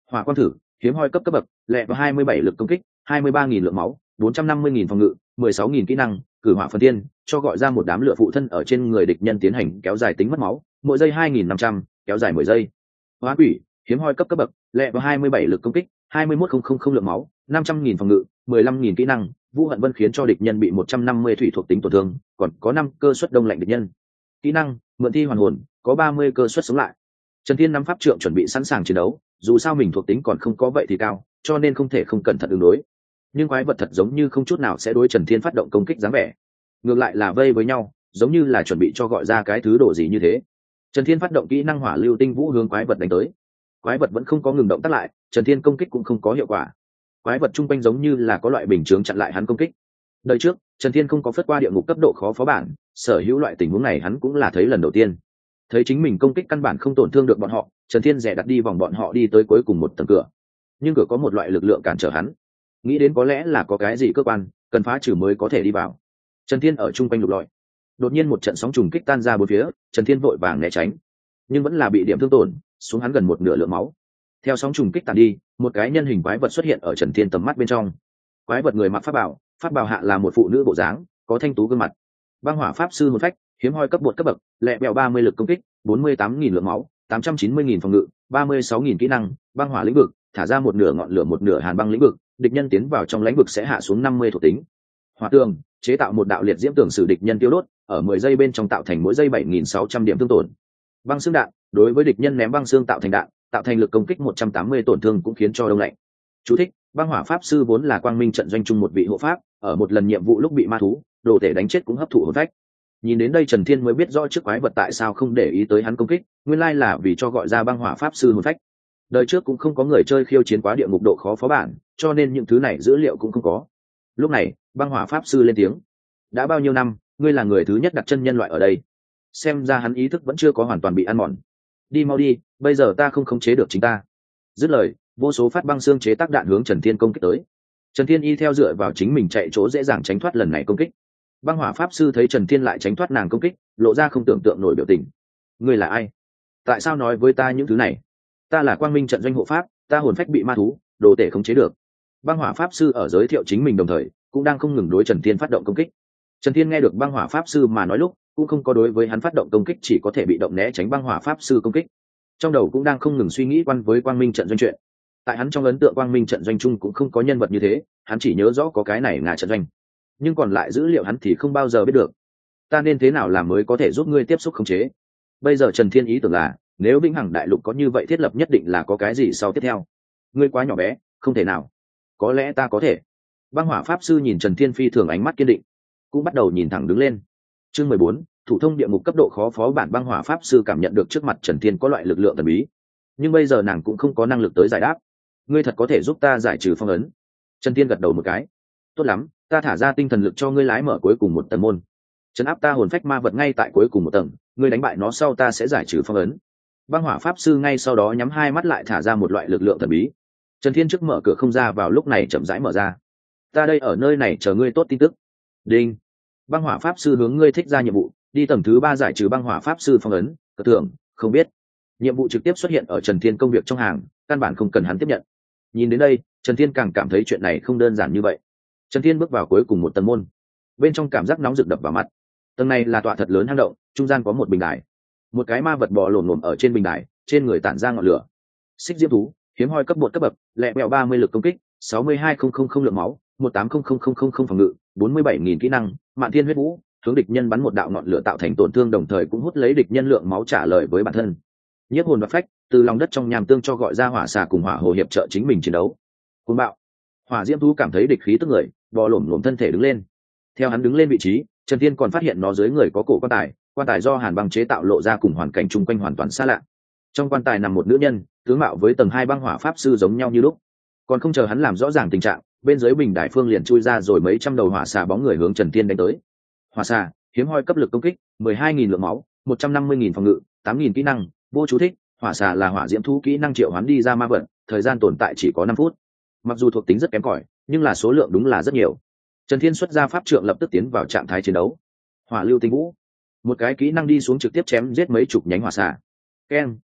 Hỏa quang thử, hiếm hoi cấp cấp bậc, lẹ vào hai mươi bảy lực công kích, hai mươi ba nghìn lượng máu, bốn trăm năm mươi nghìn phòng ngự, mười sáu nghìn kỹ năng, cử hỏa phần tiên, cho gọi ra một đám lửa phụ thân ở trên người địch nhân tiến hành kéo dài tính mất máu, mỗi giây hai nghìn năm trăm, kéo dài mười giây. Hóa quỷ, hiếm hoi cấp cấp bậc, lẹ vào hai mươi bảy lực công kích, hai mươi mốt nghìn lượng máu, năm trăm nghìn phòng ngự, mười lăm nghìn kỹ năng, vũ hận vân khiến cho địch nhân bị một trăm năm mươi thủy thuộc tính tổn thương, còn có năm cơ suất đông lạnh địch nhân. Kỹ năng, mượn thi hoàn hồn, có ba mươi cơ suất sống lại. Trần Thiên nắm pháp trượng chuẩn bị sẵn sàng chiến đấu, dù sao mình thuộc tính còn không có vậy thì cao, cho nên không thể không cẩn thận ứng đối. Nhưng quái vật thật giống như không chút nào sẽ đối Trần Thiên phát động công kích dáng vẻ, ngược lại là vây với nhau, giống như là chuẩn bị cho gọi ra cái thứ đồ gì như thế. Trần Thiên phát động kỹ năng hỏa lưu tinh vũ hướng quái vật đánh tới. Quái vật vẫn không có ngừng động tác lại, Trần Thiên công kích cũng không có hiệu quả. Quái vật trung quanh giống như là có loại bình chướng chặn lại hắn công kích. Đời trước, Trần Thiên không có phất qua địa ngục cấp độ khó phó bản, sở hữu loại tình huống này hắn cũng là thấy lần đầu tiên. Thấy chính mình công kích căn bản không tổn thương được bọn họ, Trần Thiên dè đặt đi vòng bọn họ đi tới cuối cùng một tầng cửa. Nhưng cửa có một loại lực lượng cản trở hắn. Nghĩ đến có lẽ là có cái gì cơ quan cần phá trừ mới có thể đi vào. Trần Thiên ở trung quanh lục lọi. Đột nhiên một trận sóng trùng kích tan ra bốn phía, Trần Thiên vội vàng né tránh, nhưng vẫn là bị điểm thương tổn, xuống hắn gần một nửa lượng máu. Theo sóng trùng kích tàn đi, một cái nhân hình quái vật xuất hiện ở Trần Thiên tầm mắt bên trong. Quái vật người mặc pháp bào, pháp bào hạ là một phụ nữ bộ dáng, có thanh tú gương mặt. Băng hỏa pháp sư hồn phách, hiếm hoi cấp bột cấp bậc, lẹ bèo ba mươi lực công kích, bốn mươi tám nghìn lượng máu, tám trăm chín mươi nghìn phòng ngự, ba mươi sáu nghìn kỹ năng, băng hỏa lĩnh vực, thả ra một nửa ngọn lửa một nửa hàn băng lĩnh vực, địch nhân tiến vào trong lĩnh vực sẽ hạ xuống năm mươi thuộc tính. Hỏa tường, chế tạo một đạo liệt diễm tường sử địch nhân tiêu đốt, ở mười giây bên trong tạo thành mỗi giây bảy nghìn sáu trăm điểm thương tổn. Băng xương đạn, đối với địch nhân ném băng xương tạo thành đạn, tạo thành lực công kích một trăm tám mươi tổn thương cũng khiến cho đông lạnh. Chú thích: Băng hỏa pháp sư vốn là quang minh trận doanh chung một vị hộ pháp, ở một lần nhiệm vụ lúc bị ma thú đồ thể đánh chết cũng hấp thụ hồn phách. Nhìn đến đây Trần Thiên mới biết rõ trước quái vật tại sao không để ý tới hắn công kích, nguyên lai là vì cho gọi ra băng hỏa pháp sư hồn phách. Đời trước cũng không có người chơi khiêu chiến quá địa ngục độ khó phó bản, cho nên những thứ này dữ liệu cũng không có. Lúc này, băng hỏa pháp sư lên tiếng: đã bao nhiêu năm, ngươi là người thứ nhất đặt chân nhân loại ở đây. Xem ra hắn ý thức vẫn chưa có hoàn toàn bị ăn mòn. Đi mau đi, bây giờ ta không khống chế được chính ta. Dứt lời, vô số phát băng xương chế tác đạn hướng Trần Thiên công kích tới. Trần Thiên y theo dựa vào chính mình chạy chỗ dễ dàng tránh thoát lần này công kích. Băng hỏa pháp sư thấy Trần Thiên lại tránh thoát nàng công kích, lộ ra không tưởng tượng nổi biểu tình. Ngươi là ai? Tại sao nói với ta những thứ này? Ta là quang minh trận doanh hộ pháp, ta hồn phách bị ma thú đồ tể khống chế được. Băng hỏa pháp sư ở giới thiệu chính mình đồng thời cũng đang không ngừng đối Trần Thiên phát động công kích. Trần Thiên nghe được băng hỏa pháp sư mà nói lúc cũng không có đối với hắn phát động công kích, chỉ có thể bị động né tránh băng hỏa pháp sư công kích. Trong đầu cũng đang không ngừng suy nghĩ quan với quang minh trận doanh chuyện. Tại hắn trong ấn tượng quang minh trận doanh chung cũng không có nhân vật như thế, hắn chỉ nhớ rõ có cái này là trận doanh, nhưng còn lại dữ liệu hắn thì không bao giờ biết được. Ta nên thế nào làm mới có thể giúp ngươi tiếp xúc khống chế? Bây giờ Trần Thiên ý tưởng là, nếu vĩnh hằng đại lục có như vậy thiết lập nhất định là có cái gì sau tiếp theo. Ngươi quá nhỏ bé, không thể nào. Có lẽ ta có thể. Băng hỏa pháp sư nhìn Trần Thiên phi thường ánh mắt kiên định, cũng bắt đầu nhìn thẳng đứng lên. Chương mười bốn, thủ thông địa ngục cấp độ khó phó bản. Băng hỏa pháp sư cảm nhận được trước mặt Trần Thiên có loại lực lượng thần bí, nhưng bây giờ nàng cũng không có năng lực tới giải đáp. Ngươi thật có thể giúp ta giải trừ phong ấn? Trần Thiên gật đầu một cái. Tốt lắm, ta thả ra tinh thần lực cho ngươi lái mở cuối cùng một tầng môn, trấn áp ta hồn phách ma vật ngay tại cuối cùng một tầng, ngươi đánh bại nó sau ta sẽ giải trừ phong ấn. Băng hỏa pháp sư ngay sau đó nhắm hai mắt lại thả ra một loại lực lượng thần bí. Trần Thiên trước mở cửa không ra vào lúc này chậm rãi mở ra. Ta đây ở nơi này chờ ngươi tốt tin tức. Đinh. Băng hỏa pháp sư hướng ngươi thích ra nhiệm vụ, đi tầng thứ ba giải trừ băng hỏa pháp sư phong ấn, cờ tưởng không biết. Nhiệm vụ trực tiếp xuất hiện ở Trần Thiên công việc trong hàng, căn bản không cần hắn tiếp nhận. Nhìn đến đây, Trần Thiên càng cảm thấy chuyện này không đơn giản như vậy. Trần Thiên bước vào cuối cùng một tầng môn, bên trong cảm giác nóng rực đập vào mặt. Tầng này là tọa thật lớn hang động, trung gian có một bình đài, một cái ma vật bò lổm lổm ở trên bình đài, trên người tản ra ngọn lửa. Xích diễm thú, hiếm hoi cấp bột cấp bậc, lẹ bẹo ba mươi lực công kích, sáu mươi hai nghìn lượng máu, một tám nghìn phòng ngự, bốn mươi bảy nghìn kỹ năng, mạn thiên huyết vũ, hướng địch nhân bắn một đạo ngọn lửa tạo thành tổn thương, đồng thời cũng hút lấy địch nhân lượng máu trả lời với bản thân. Nhiếp hồn và phách, từ lòng đất trong nham tương cho gọi ra hỏa xà cùng hỏa hồ hiệp trợ chính mình chiến đấu. Cuồng bạo, hỏa diễm thú cảm thấy địch khí tức người, bò lổm lổm thân thể đứng lên. Theo hắn đứng lên vị trí, Trần Thiên còn phát hiện nó dưới người có cổ quan tài, quan tài do hàn băng chế tạo lộ ra cùng hoàn cảnh chung quanh hoàn toàn xa lạ. Trong quan tài nằm một nữ nhân, tướng mạo với tầng hai băng hỏa pháp sư giống nhau như lúc. Còn không chờ hắn làm rõ ràng tình trạng, bên dưới bình đài phương liền chui ra rồi mấy trăm đầu hỏa xà bóng người hướng Trần Thiên đánh tới. Hỏa xà, hiếm hoi cấp lực công kích, mười hai nghìn lượng máu, một trăm năm mươi nghìn phòng ngự, tám nghìn kỹ năng, vô chú thích, hỏa xà là hỏa diễm thú kỹ năng triệu hoán đi ra ma vật, thời gian tồn tại chỉ có năm phút. Mặc dù thuộc tính rất kém cỏi, nhưng là số lượng đúng là rất nhiều. Trần Thiên xuất ra pháp trượng lập tức tiến vào trạng thái chiến đấu. Hỏa lưu tinh vũ, một cái kỹ năng đi xuống trực tiếp chém giết mấy chục nhánh hỏa xà. Keng,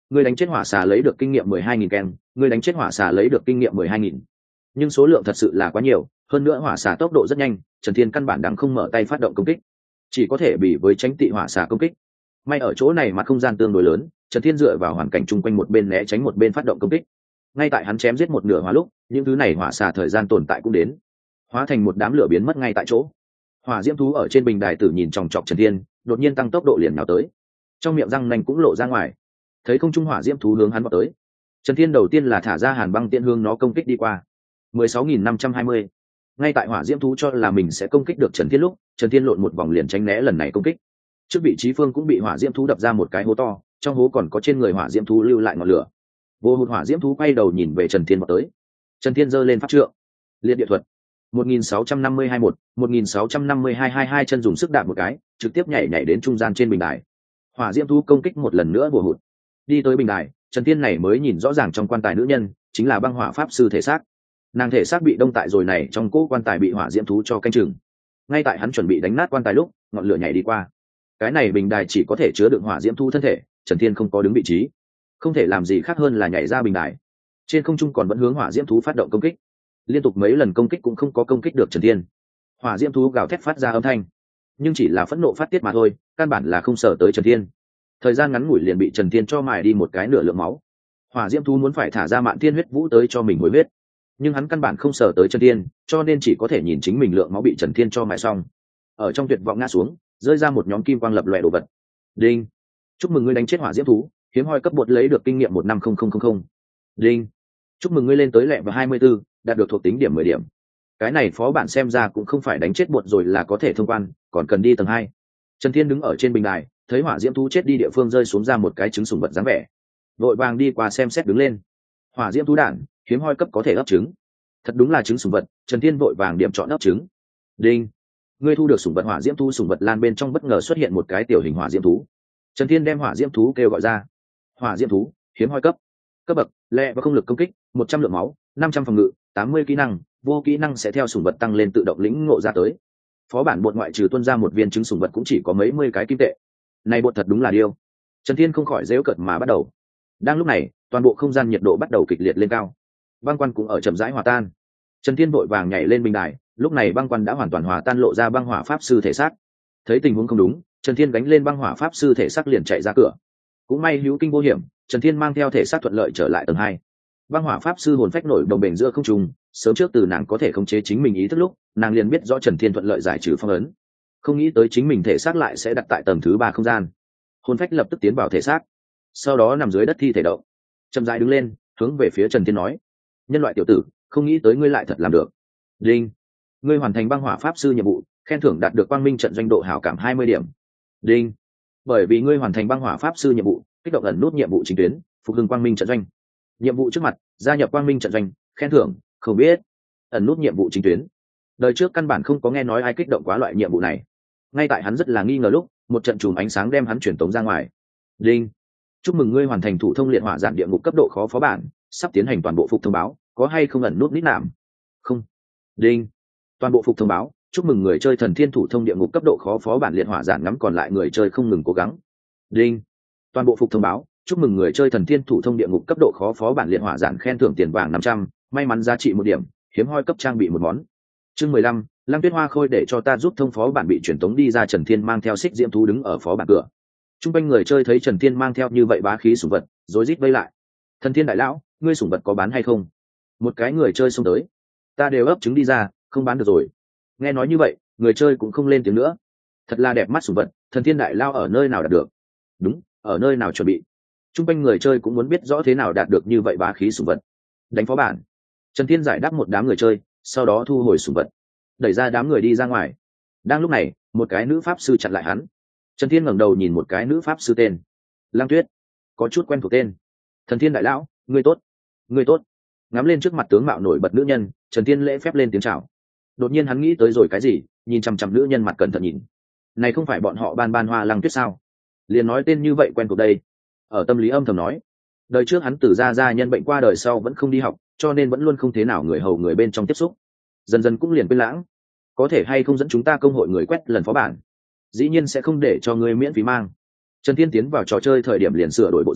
ngươi đánh chết hỏa xà lấy được kinh nghiệm mười hai nghìn ken, ngươi đánh chết hỏa xà lấy được kinh nghiệm mười hai nghìn. Nhưng số lượng thật sự là quá nhiều, hơn nữa hỏa xà tốc độ rất nhanh, Trần Thiên căn bản đang không mở tay phát động công kích, chỉ có thể bị với tránh tị hỏa xà công kích. May ở chỗ này mà không gian tương đối lớn, Trần Thiên dựa vào hoàn cảnh chung quanh một bên né tránh một bên phát động công kích. Ngay tại hắn chém giết một nửa hỏa lúc, những thứ này hỏa xà thời gian tồn tại cũng đến, hóa thành một đám lửa biến mất ngay tại chỗ. Hỏa diễm thú ở trên bình đài tử nhìn chòng chọc Trần Thiên, đột nhiên tăng tốc độ liền nào tới, trong miệng răng nanh cũng lộ ra ngoài. Thấy không trung hỏa diễm thú hướng hắn vào tới, Trần Thiên đầu tiên là thả ra hàn băng tiễn hướng nó công kích đi qua. mười sáu nghìn năm trăm hai mươi. Ngay tại hỏa diễm thú cho là mình sẽ công kích được Trần Thiên lúc, Trần Thiên lộn một vòng liền tránh né lần này công kích. Trước vị trí phương cũng bị hỏa diễm thú đập ra một cái hố to, trong hố còn có trên người hỏa diễm thú lưu lại ngọn lửa. Vô hụt hỏa diễm thú quay đầu nhìn về Trần Thiên vào tới. Trần Thiên giơ lên pháp trượng, liệt địa thuật một nghìn sáu trăm năm mươi hai một, một nghìn sáu trăm năm mươi hai hai hai chân dùng sức đạp một cái, trực tiếp nhảy nhảy đến trung gian trên bình đài. Hỏa diễm thú công kích một lần nữa bùa hụt. Đi tới bình đài, Trần Thiên này mới nhìn rõ ràng trong quan tài nữ nhân chính là băng hỏa pháp sư thể xác. Nàng thể xác bị đông tại rồi này trong cỗ quan tài bị hỏa diễm thú cho canh chừng. Ngay tại hắn chuẩn bị đánh nát quan tài lúc, ngọn lửa nhảy đi qua. Cái này bình đài chỉ có thể chứa đựng hỏa diễm thú thân thể, Trần Thiên không có đứng vị trí, không thể làm gì khác hơn là nhảy ra bình đài. Trên không trung còn vẫn hướng hỏa diễm thú phát động công kích. Liên tục mấy lần công kích cũng không có công kích được Trần Thiên. Hỏa diễm thú gào thét phát ra âm thanh, nhưng chỉ là phẫn nộ phát tiết mà thôi, căn bản là không sợ tới Trần Thiên. Thời gian ngắn ngủi liền bị Trần Thiên cho mài đi một cái nửa lượng máu. Hỏa diễm thú muốn phải thả ra mạn thiên huyết vũ tới cho mình hồi huyết, nhưng hắn căn bản không sợ tới Trần Thiên, cho nên chỉ có thể nhìn chính mình lượng máu bị Trần Thiên cho mài xong. Ở trong tuyệt vọng ngã xuống, rơi ra một nhóm kim quang lập lòe đồ vật. Đinh, chúc mừng ngươi đánh chết hỏa diễm thú, hiếm hoi cấp bột lấy được kinh nghiệm một năm không không không không. Đinh, chúc mừng ngươi lên tới lẹ và hai mươi 24, đạt được thuộc tính điểm mười điểm. Cái này phó bản xem ra cũng không phải đánh chết bột rồi là có thể thông quan, còn cần đi tầng hai. Trần Thiên đứng ở trên bình đài, thấy hỏa diễm thú chết đi địa phương rơi xuống ra một cái trứng sủng vật dáng vẻ, vội vàng đi qua xem xét đứng lên. Hỏa diễm thú đản, hiếm hoi cấp có thể ấp trứng. Thật đúng là trứng sủng vật, Trần Thiên vội vàng điểm chọn ấp trứng. Đinh, ngươi thu được sủng vật hỏa diễm thú. Sủng vật lan bên trong bất ngờ xuất hiện một cái tiểu hình hỏa diễm thú. Trần Thiên đem hỏa diễm thú kêu gọi ra. Hỏa diễm thú, hiếm hoi cấp. Cấp bậc, lẹ và không lực công kích, một trăm lượng máu, năm trăm phòng ngự, tám mươi kỹ năng, vô kỹ năng sẽ theo sủng vật tăng lên tự động lĩnh ngộ ra tới. Phó bản bột ngoại trừ tuân ra một viên trứng sủng vật cũng chỉ có mấy mươi cái kim tệ. Này bột thật đúng là điêu. Trần Thiên không khỏi giễu cợt mà bắt đầu. Đang lúc này, toàn bộ không gian nhiệt độ bắt đầu kịch liệt lên cao. Băng quan cũng ở chậm rãi hòa tan. Trần Thiên vội vàng nhảy lên bình đài, lúc này băng quan đã hoàn toàn hòa tan lộ ra băng hỏa pháp sư thể xác. Thấy tình huống không đúng, Trần Thiên gánh lên băng hỏa pháp sư thể xác liền chạy ra cửa. Cũng may hữu kinh vô hiểm, Trần Thiên mang theo thể xác thuận lợi trở lại tầng hai. Băng hỏa pháp sư hồn phách nổi đồng bền giữa không trung, sớm trước từ nàng có thể khống chế chính mình ý thức lúc, nàng liền biết rõ Trần Thiên thuận lợi giải trừ phong ấn. Không nghĩ tới chính mình thể xác lại sẽ đặt tại tầng thứ ba không gian. Hồn phách lập tức tiến vào thể xác, sau đó nằm dưới đất thi thể động, chậm rãi đứng lên, hướng về phía Trần Thiên nói: "Nhân loại tiểu tử, không nghĩ tới ngươi lại thật làm được." Đinh, ngươi hoàn thành băng hỏa pháp sư nhiệm vụ, khen thưởng đạt được quang minh trận doanh độ hảo cảm hai mươi điểm. Đinh, bởi vì ngươi hoàn thành băng hỏa pháp sư nhiệm vụ, kích động ẩn nút nhiệm vụ chính tuyến, phục hưng quang minh trận doanh. Nhiệm vụ trước mặt, gia nhập quang minh trận doanh, khen thưởng, không biết. Ẩn nút nhiệm vụ chính tuyến. Đời trước căn bản không có nghe nói ai kích động quá loại nhiệm vụ này. Ngay tại hắn rất là nghi ngờ lúc, một trận chùm ánh sáng đem hắn chuyển tống ra ngoài. Đinh, chúc mừng ngươi hoàn thành thủ thông liệt hỏa giản địa ngục cấp độ khó phó bản, sắp tiến hành toàn bộ phục thông báo, có hay không ẩn nút nít nạm? Không. Đinh, toàn bộ phục thông báo, chúc mừng người chơi thần thiên thủ thông địa ngục cấp độ khó phó bản liệt hỏa giản ngắm còn lại người chơi không ngừng cố gắng. Đinh, toàn bộ phục thông báo, chúc mừng người chơi thần thiên thủ thông địa ngục cấp độ khó phó bản liệt hỏa giản khen thưởng tiền vàng năm trăm, may mắn giá trị một điểm, hiếm hoi cấp trang bị một món. Chương mười lăm, Lăng Tuyết Hoa khôi để cho ta giúp thông phó bản bị truyền tống đi ra. Trần Thiên mang theo xích diễm thú đứng ở phó bản cửa. Trung quanh người chơi thấy Trần Thiên mang theo như vậy bá khí sủng vật, rối rít vây lại. "Thần Thiên đại lão, ngươi sủng vật có bán hay không?" Một cái người chơi xông tới. "Ta đều ấp trứng đi ra, không bán được rồi." Nghe nói như vậy, người chơi cũng không lên tiếng nữa. Thật là đẹp mắt sủng vật, Thần Thiên đại lao ở nơi nào đạt được? Đúng, ở nơi nào chuẩn bị? Trung quanh người chơi cũng muốn biết rõ thế nào đạt được như vậy bá khí sủng vật. Đánh phó bản. Trần Thiên giải đáp một đám người chơi, sau đó thu hồi sủng vật, đẩy ra đám người đi ra ngoài. Đang lúc này, một cái nữ pháp sư chặn lại hắn. Trần Thiên ngẩng đầu nhìn một cái nữ pháp sư tên Lăng Tuyết, có chút quen thuộc tên. "Thần Thiên đại lão, ngươi tốt." "Ngươi tốt." Ngắm lên trước mặt tướng mạo nổi bật nữ nhân, Trần Thiên lễ phép lên tiếng chào. Đột nhiên hắn nghĩ tới rồi cái gì, nhìn chằm chằm nữ nhân mặt cẩn thận nhìn. Này không phải bọn họ Ban Ban Hoa Lăng Tuyết sao? Liền nói tên như vậy quen thuộc đây. Ở tâm lý âm thầm nói, đời trước hắn từ gia gia nhân bệnh qua đời sau vẫn không đi học, cho nên vẫn luôn không thế nào người hầu người bên trong tiếp xúc, dần dần cũng liền quên lãng. Có thể hay không dẫn chúng ta công hội người quét lần phó bản? Dĩ nhiên sẽ không để cho ngươi miễn phí mang. Trần Thiên tiến vào trò chơi thời điểm liền sửa đổi bộ dáng,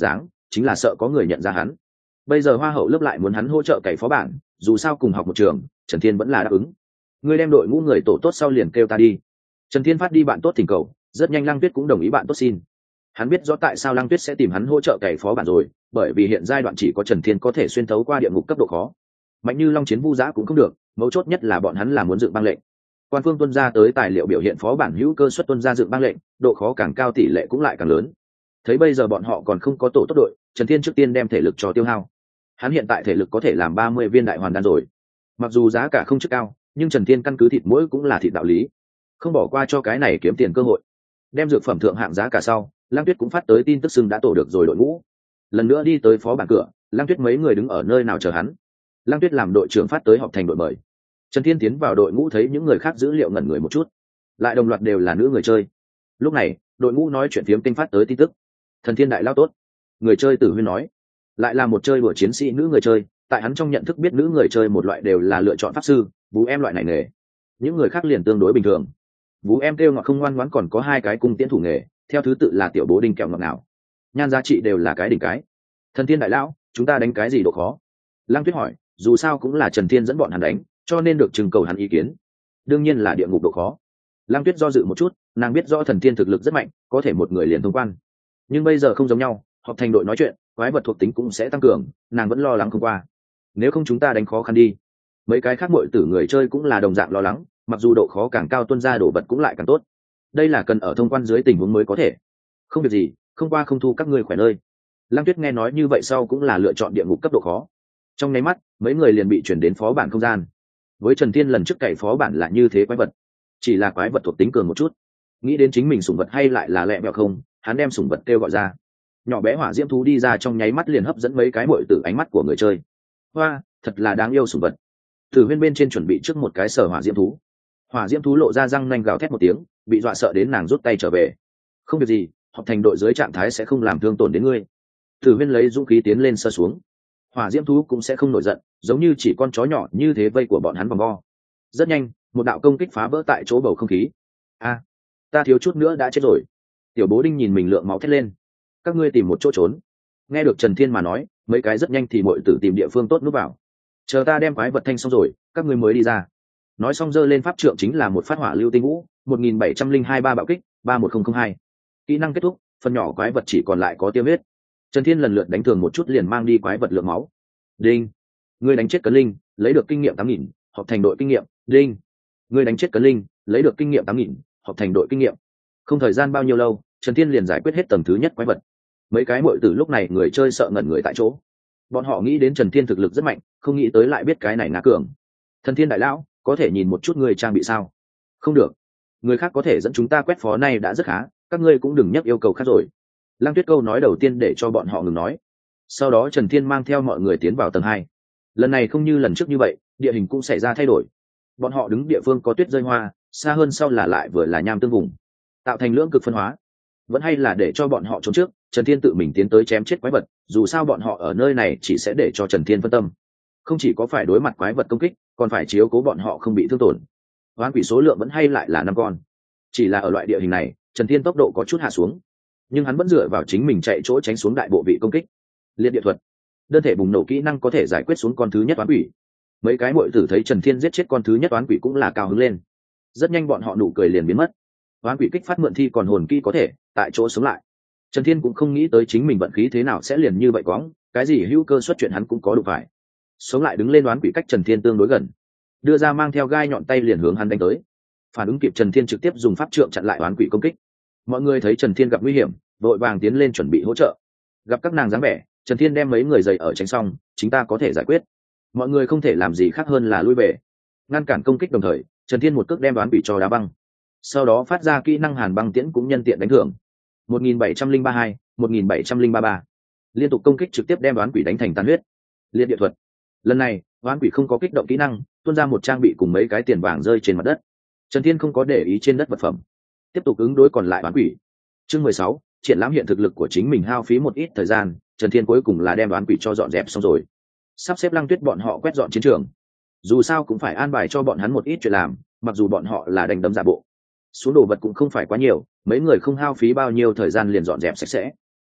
chính là sợ có người nhận ra hắn. Bây giờ hoa hậu lớp lại muốn hắn hỗ trợ cày phó bản, dù sao cùng học một trường, Trần Thiên vẫn là đáp ứng. Ngươi đem đội ngũ người tổ tốt sau liền kêu ta đi. Trần Thiên phát đi bạn tốt thỉnh cầu, rất nhanh Lăng Tuyết cũng đồng ý bạn tốt xin. Hắn biết rõ tại sao Lăng Tuyết sẽ tìm hắn hỗ trợ cày phó bản rồi, bởi vì hiện giai đoạn chỉ có Trần Thiên có thể xuyên thấu qua địa ngục cấp độ khó. Mạnh như Long Chiến Vu Giã cũng không được, mấu chốt nhất là bọn hắn là muốn dựng băng lệnh. Quan phương tuân ra tới tài liệu biểu hiện phó bản hữu cơ suất tuân ra dựng băng lệnh, độ khó càng cao tỷ lệ cũng lại càng lớn. Thấy bây giờ bọn họ còn không có tổ tốt đội, Trần Thiên trước tiên đem thể lực cho tiêu hao. Hắn hiện tại thể lực có thể làm ba mươi viên đại hoàn đan rồi. Mặc dù giá cả không chức cao, nhưng Trần Thiên căn cứ thịt mỗi cũng là thịt đạo lý, không bỏ qua cho cái này kiếm tiền cơ hội. Đem dược phẩm thượng hạng giá cả sau, Lăng Tuyết cũng phát tới tin tức xưng đã tổ được rồi đội ngũ. Lần nữa đi tới phó bản cửa, Lăng Tuyết mấy người đứng ở nơi nào chờ hắn. Lăng Tuyết làm đội trưởng phát tới họp thành đội mời. Trần Thiên tiến vào đội ngũ thấy những người khác dữ liệu ngẩn người một chút, lại đồng loạt đều là nữ người chơi. Lúc này, đội ngũ nói chuyện phiếm kênh phát tới tin tức. Thần Thiên đại lao tốt. Người chơi Tử Huyên nói, lại là một chơi đùa chiến sĩ nữ người chơi, tại hắn trong nhận thức biết nữ người chơi một loại đều là lựa chọn pháp sư, Vú Em loại này nghề. Những người khác liền tương đối bình thường. Vú Em kêu ngọt không ngoan ngoãn còn có hai cái cung tiễn thủ nghề, theo thứ tự là tiểu bố đinh kẹo ngọt nào. Nhan giá trị đều là cái đỉnh cái. Thần Thiên đại lão, chúng ta đánh cái gì độ khó? Lăng Tuyết hỏi, dù sao cũng là Trần Thiên dẫn bọn hắn đánh, cho nên được trưng cầu hắn ý kiến. Đương nhiên là địa ngục độ khó. Lăng Tuyết do dự một chút, nàng biết rõ Thần Thiên thực lực rất mạnh, có thể một người liền thông quan. Nhưng bây giờ không giống nhau, họp thành đội nói chuyện, quái vật thuộc tính cũng sẽ tăng cường, nàng vẫn lo lắng không qua. Nếu không chúng ta đánh khó khăn đi. Mấy cái khác muội tử người chơi cũng là đồng dạng lo lắng, mặc dù độ khó càng cao tuân ra đồ vật cũng lại càng tốt. Đây là cần ở thông quan dưới tình huống mới có thể. Không việc gì, không qua không thu các ngươi khỏe nơi. Lăng Tuyết nghe nói như vậy sau cũng là lựa chọn địa ngục cấp độ khó. Trong nháy mắt, mấy người liền bị chuyển đến phó bản không gian. Với Trần Thiên lần trước cày phó bản là như thế quái vật, chỉ là quái vật thuộc tính cường một chút. Nghĩ đến chính mình sủng vật hay lại là lẹ mẹo không, hắn đem sủng vật kêu gọi ra. Nhỏ bé hỏa diễm thú đi ra trong nháy mắt liền hấp dẫn mấy cái muội tử ánh mắt của người chơi. Hoa, thật là đáng yêu sủng vật. Tử Huyên bên trên chuẩn bị trước một cái sở hỏa diễm thú. Hỏa diễm thú lộ ra răng nanh gào thét một tiếng, bị dọa sợ đến nàng rút tay trở về. Không việc gì, họp thành đội dưới trạng thái sẽ không làm thương tổn đến ngươi. Tử Huyên lấy dũng khí tiến lên sơ xuống. Hỏa diễm thú cũng sẽ không nổi giận, giống như chỉ con chó nhỏ như thế vây của bọn hắn vòng vo. Rất nhanh, một đạo công kích phá vỡ tại chỗ bầu không khí. A, ta thiếu chút nữa đã chết rồi. Tiểu bố đinh nhìn mình lượng máu thét lên. Các ngươi tìm một chỗ trốn. Nghe được Trần Thiên mà nói, mấy cái rất nhanh thì muội tử tìm địa phương tốt núp vào. Chờ ta đem quái vật thanh xong rồi, các ngươi mới đi ra. Nói xong giơ lên pháp trượng chính là một phát hỏa lưu tinh vũ, một nghìn bảy trăm linh hai ba bạo kích, ba một không không hai. Kỹ năng kết thúc, phần nhỏ quái vật chỉ còn lại có tiêu huyết. Trần Thiên lần lượt đánh thường một chút liền mang đi quái vật lượng máu. Đinh, ngươi đánh chết Cấn Linh, lấy được kinh nghiệm tám nghìn, họp thành đội kinh nghiệm. Đinh, ngươi đánh chết Cấn Linh, lấy được kinh nghiệm tám nghìn, họp thành đội kinh nghiệm. Không thời gian bao nhiêu lâu, Trần Thiên liền giải quyết hết tầng thứ nhất quái vật. Mấy cái muội tử lúc này người chơi sợ ngẩn người tại chỗ. Bọn họ nghĩ đến Trần Thiên thực lực rất mạnh, không nghĩ tới lại biết cái này ngã cường. Thần Thiên đại lão, có thể nhìn một chút người trang bị sao? Không được, người khác có thể dẫn chúng ta quét phó này đã rất khá, các ngươi cũng đừng nhắc yêu cầu khác rồi. Lăng Tuyết câu nói đầu tiên để cho bọn họ ngừng nói. Sau đó Trần Thiên mang theo mọi người tiến vào tầng hai. Lần này không như lần trước như vậy, địa hình cũng xảy ra thay đổi. Bọn họ đứng địa phương có tuyết rơi hoa, xa hơn sau là lại vừa là nham tương vùng, tạo thành lưỡng cực phân hóa. Vẫn hay là để cho bọn họ trốn trước, Trần Thiên tự mình tiến tới chém chết quái vật, dù sao bọn họ ở nơi này chỉ sẽ để cho Trần Thiên phân tâm. Không chỉ có phải đối mặt quái vật công kích, còn phải chiếu cố bọn họ không bị thương tổn. Oán quỷ số lượng vẫn hay lại là năm con. Chỉ là ở loại địa hình này, Trần Thiên tốc độ có chút hạ xuống, nhưng hắn vẫn dựa vào chính mình chạy chỗ tránh xuống đại bộ vị công kích. Liệt địa thuật, đơn thể bùng nổ kỹ năng có thể giải quyết xuống con thứ nhất oán quỷ. Mấy cái muội tử thấy Trần Thiên giết chết con thứ nhất oán quỷ cũng là cao hứng lên. Rất nhanh bọn họ nụ cười liền biến mất. Oán quỷ kích phát mượn thi còn hồn kỹ có thể tại chỗ sống lại. Trần Thiên cũng không nghĩ tới chính mình vận khí thế nào sẽ liền như vậy quõng, cái gì hữu cơ xuất chuyện hắn cũng có đủ phải. Sống lại đứng lên oán quỷ cách Trần Thiên tương đối gần, đưa ra mang theo gai nhọn tay liền hướng hắn đánh tới. Phản ứng kịp, Trần Thiên trực tiếp dùng pháp trượng chặn lại oán quỷ công kích. Mọi người thấy Trần Thiên gặp nguy hiểm, vội vàng tiến lên chuẩn bị hỗ trợ. Gặp các nàng dáng vẻ, Trần Thiên đem mấy người giày ở tránh xong, chúng ta có thể giải quyết. Mọi người không thể làm gì khác hơn là lui về, ngăn cản công kích, đồng thời Trần Thiên một cước đem oán quỷ cho đá băng. Sau đó phát ra kỹ năng hàn băng tiễn cũng nhân tiện đánh thưởng. một nghìn bảy trăm linh ba hai, một nghìn bảy trăm linh ba ba. Liên tục công kích trực tiếp đem oán quỷ đánh thành tan huyết. Liệt địa thuật. Lần này, oán quỷ không có kích động kỹ năng, tuôn ra một trang bị cùng mấy cái tiền vàng rơi trên mặt đất. Trần Thiên không có để ý trên đất vật phẩm, tiếp tục ứng đối còn lại oán quỷ. Chương mười sáu, triển lãm hiện thực lực của chính mình hao phí một ít thời gian, Trần Thiên cuối cùng là đem oán quỷ cho dọn dẹp xong rồi. Sắp xếp Lăng Tuyết bọn họ quét dọn chiến trường. Dù sao cũng phải an bài cho bọn hắn một ít chuyện làm, mặc dù bọn họ là đánh đấm giả bộ. Xuống đồ vật cũng không phải quá nhiều, mấy người không hao phí bao nhiêu thời gian liền dọn dẹp sạch sẽ.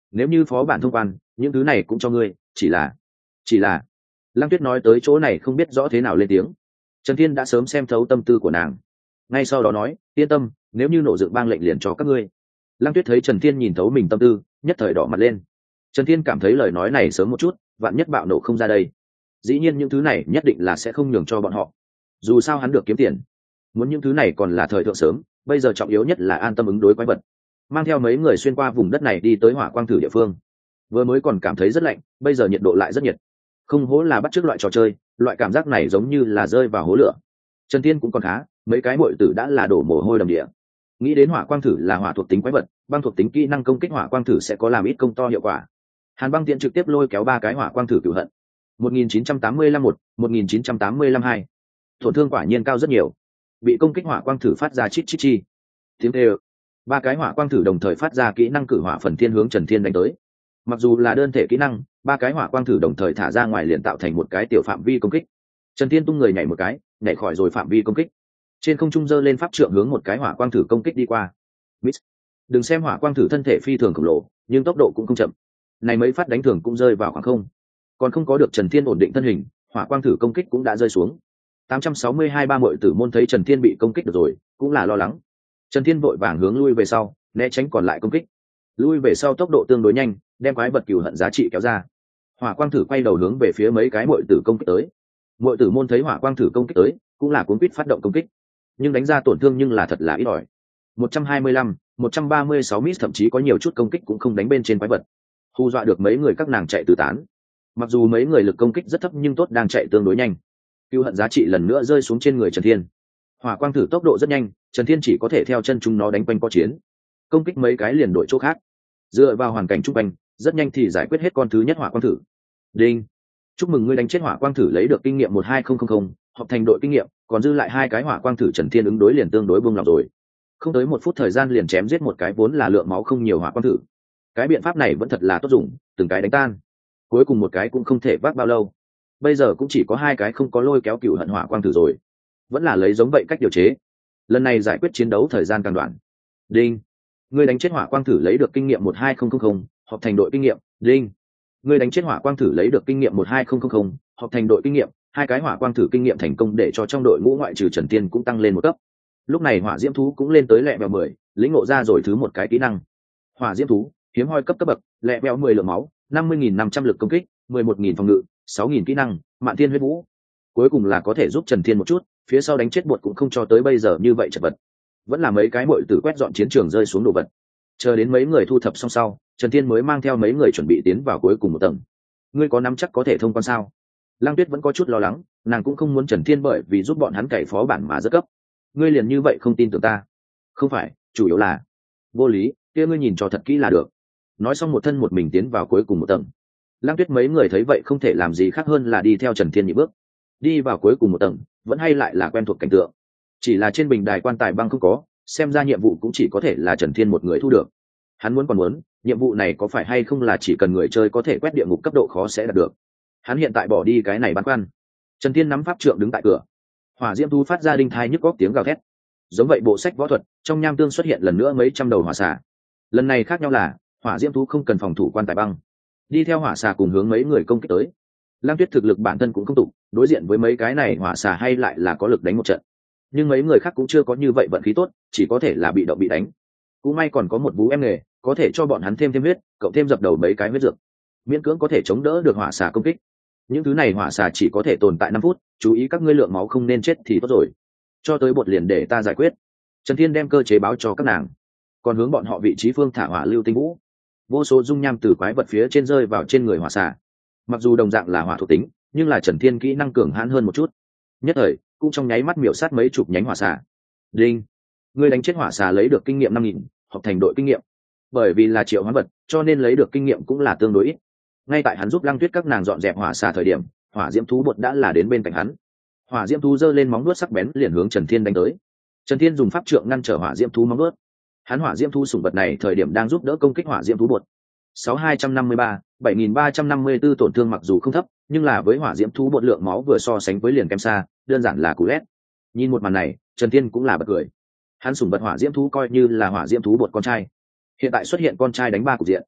nếu như phó bản thông quan những thứ này cũng cho ngươi, chỉ là chỉ là Lăng Tuyết nói tới chỗ này không biết rõ thế nào lên tiếng. Trần Thiên đã sớm xem thấu tâm tư của nàng, ngay sau đó nói, yên tâm, nếu như nổ dựng bang lệnh liền cho các ngươi. Lăng Tuyết thấy Trần Thiên nhìn thấu mình tâm tư, nhất thời đỏ mặt lên. Trần Thiên cảm thấy lời nói này sớm một chút, vạn nhất bạo nổ không ra đây. Dĩ nhiên những thứ này nhất định là sẽ không nhường cho bọn họ. Dù sao hắn được kiếm tiền, muốn những thứ này còn là thời thượng sớm, bây giờ trọng yếu nhất là an tâm ứng đối quái vật. Mang theo mấy người xuyên qua vùng đất này đi tới hỏa quang thử địa phương. Vừa mới còn cảm thấy rất lạnh, bây giờ nhiệt độ lại rất nhiệt. Không hố là bắt chước loại trò chơi, loại cảm giác này giống như là rơi vào hố lửa. Trần Thiên cũng còn khá, mấy cái muội tử đã là đổ mồ hôi đầm địa. Nghĩ đến hỏa quang thử là hỏa thuộc tính quái vật, băng thuộc tính kỹ năng công kích hỏa quang thử sẽ có làm ít công to hiệu quả. Hàn Băng Tiễn trực tiếp lôi kéo ba cái hỏa quang thử cửu hận. một nghìn chín trăm tám mươi lăm một, một nghìn chín trăm tám mươi lăm hai. Tổn thương quả nhiên cao rất nhiều. Bị công kích hỏa quang thử phát ra chít chít chi. Tiếng kêu. Ba cái hỏa quang thử đồng thời phát ra kỹ năng cử hỏa phần thiên hướng Trần Thiên đánh tới. Mặc dù là đơn thể kỹ năng, ba cái hỏa quang thử đồng thời thả ra ngoài liền tạo thành một cái tiểu phạm vi công kích. Trần Thiên tung người nhảy một cái, nhảy khỏi rồi phạm vi công kích. Trên không trung giơ lên pháp trượng hướng một cái hỏa quang thử công kích đi qua. Miss. Đừng xem hỏa quang thử thân thể phi thường khổng lồ, nhưng tốc độ cũng không chậm. Này mấy phát đánh thường cũng rơi vào khoảng không. Còn không có được Trần Thiên ổn định thân hình, hỏa quang thử công kích cũng đã rơi xuống. tám trăm sáu mươi hai ba muội tử môn thấy Trần Thiên bị công kích được rồi, cũng là lo lắng. Trần Thiên vội vàng hướng lui về sau, né tránh còn lại công kích. Lui về sau tốc độ tương đối nhanh, đem quái vật cừu hận giá trị kéo ra. Hỏa quang thử quay đầu hướng về phía mấy cái muội tử công kích tới. Muội tử môn thấy hỏa quang thử công kích tới, cũng là cuống quýt phát động công kích. Nhưng đánh ra tổn thương nhưng là thật là ít ỏi. một trăm hai mươi lăm, một trăm ba mươi sáu miss, thậm chí có nhiều chút công kích cũng không đánh bên trên quái vật. Hù dọa được mấy người các nàng chạy tứ tán. Mặc dù mấy người lực công kích rất thấp nhưng tốt đang chạy tương đối nhanh. Cừu hận giá trị lần nữa rơi xuống trên người Trần Thiên. Hỏa quang thử tốc độ rất nhanh, Trần Thiên chỉ có thể theo chân chúng nó đánh quanh co chiến, công kích mấy cái liền đổi chỗ khác. Dựa vào hoàn cảnh trung quanh, rất nhanh thì giải quyết hết con thứ nhất hỏa quang thử. Đinh, chúc mừng ngươi đánh chết hỏa quang thử lấy được kinh nghiệm một hai không không không, hợp thành đội kinh nghiệm, còn dư lại hai cái hỏa quang thử. Trần Thiên ứng đối liền tương đối buông lòng rồi. Không tới một phút thời gian liền chém giết một cái vốn là lượng máu không nhiều hỏa quang thử. Cái biện pháp này vẫn thật là tốt dụng, từng cái đánh tan. Cuối cùng một cái cũng không thể vác bao lâu. Bây giờ cũng chỉ có hai cái không có lôi kéo cựu hận hỏa quang thử rồi. Vẫn là lấy giống vậy cách điều chế. Lần này giải quyết chiến đấu thời gian càng đoạn. Đinh, ngươi đánh chết hỏa quang thử lấy được kinh nghiệm một hai không không không, hợp thành đội kinh nghiệm. Đinh, ngươi đánh chết hỏa quang thử lấy được kinh nghiệm một hai không không không, hợp thành đội kinh nghiệm. Hai cái hỏa quang thử kinh nghiệm thành công để cho trong đội ngũ ngoại trừ Trần Tiên cũng tăng lên một cấp. Lúc này hỏa diễm thú cũng lên tới lẹ bèo mười, lĩnh ngộ ra rồi thứ một cái kỹ năng. Hỏa diễm thú hiếm hoi cấp cấp bậc, lẹ bèo mười lượng máu, năm mươi nghìn năm trăm lực công kích, mười một nghìn phòng ngự, sáu nghìn kỹ năng, mạn thiên huyết vũ. Cuối cùng là có thể giúp Trần Thiên một chút, phía sau đánh chết bột cũng không cho tới bây giờ như vậy chật vật. Vẫn là mấy cái muội tử quét dọn chiến trường rơi xuống đồ vật. Chờ đến mấy người thu thập xong sau, Trần Thiên mới mang theo mấy người chuẩn bị tiến vào cuối cùng một tầng. Ngươi có nắm chắc có thể thông quan sao? Lăng Tuyết vẫn có chút lo lắng, nàng cũng không muốn Trần Thiên bởi vì giúp bọn hắn cày phó bản mà rất cấp. Ngươi liền như vậy không tin tưởng ta? Không phải, chủ yếu là vô lý, kia ngươi nhìn cho thật kỹ là được. Nói xong một thân một mình tiến vào cuối cùng một tầng. Lăng Tuyết mấy người thấy vậy không thể làm gì khác hơn là đi theo Trần Thiên nhị bước. Đi vào cuối cùng một tầng, vẫn hay lại là quen thuộc cảnh tượng. Chỉ là trên bình đài quan tài băng không có, xem ra nhiệm vụ cũng chỉ có thể là Trần Thiên một người thu được. Hắn muốn còn muốn, nhiệm vụ này có phải hay không là chỉ cần người chơi có thể quét địa ngục cấp độ khó sẽ đạt được. Hắn hiện tại bỏ đi cái này băn khoăn. Trần Thiên nắm pháp trượng đứng tại cửa. Hỏa diễm thú phát ra đinh thai nhức góc tiếng gào thét. Giống vậy bộ sách võ thuật, trong nham tương xuất hiện lần nữa mấy trăm đầu hỏa xà. Lần này khác nhau là, hỏa diễm thú không cần phòng thủ quan tài băng, đi theo hỏa xà cùng hướng mấy người công kích tới. Lam Tuyết thực lực bản thân cũng không tụ, đối diện với mấy cái này hỏa xà hay lại là có lực đánh một trận. Nhưng mấy người khác cũng chưa có như vậy vận khí tốt, chỉ có thể là bị động bị đánh. Cũng may còn có một vú em nghề, có thể cho bọn hắn thêm thêm huyết, cộng thêm dập đầu mấy cái huyết dược, miễn cưỡng có thể chống đỡ được hỏa xà công kích. Những thứ này hỏa xà chỉ có thể tồn tại năm phút, chú ý các ngươi lượng máu không nên chết thì tốt rồi. Cho tới bột liền để ta giải quyết. Trần Thiên đem cơ chế báo cho các nàng, còn hướng bọn họ vị trí phương thả hỏa lưu tinh vũ. Vô số dung nham từ quái vật phía trên rơi vào trên người hỏa xà. Mặc dù đồng dạng là hỏa thuộc tính, nhưng là Trần Thiên kỹ năng cường hãn hơn một chút. Nhất thời, cũng trong nháy mắt miểu sát mấy chục nhánh hỏa xà. Đinh, ngươi đánh chết hỏa xà lấy được kinh nghiệm năm nghìn, hợp thành đội kinh nghiệm. Bởi vì là triệu hoán vật, cho nên lấy được kinh nghiệm cũng là tương đối ít. Ngay tại hắn giúp Lăng Tuyết các nàng dọn dẹp hỏa xà thời điểm, hỏa diễm thú bột đã là đến bên cạnh hắn. Hỏa diễm thú giơ lên móng vuốt sắc bén liền hướng Trần Thiên đánh tới. Trần Thiên dùng pháp trượng ngăn trở hỏa diễm thú móng vuốt. Hắn hỏa diễm thú sủng vật này thời điểm đang giúp đỡ công kích hỏa diễm thú bột. sáu hai năm ba, bảy nghìn ba trăm năm mươi tư tổn thương mặc dù không thấp, nhưng là với hỏa diễm thú bột lượng máu vừa so sánh với liền kém xa, đơn giản là cú lét. Nhìn một màn này, Trần Thiên cũng là bật cười. Hắn sủng vật hỏa diễm thú coi như là hỏa diễm thú bột con trai. Hiện tại xuất hiện con trai đánh ba cục diện.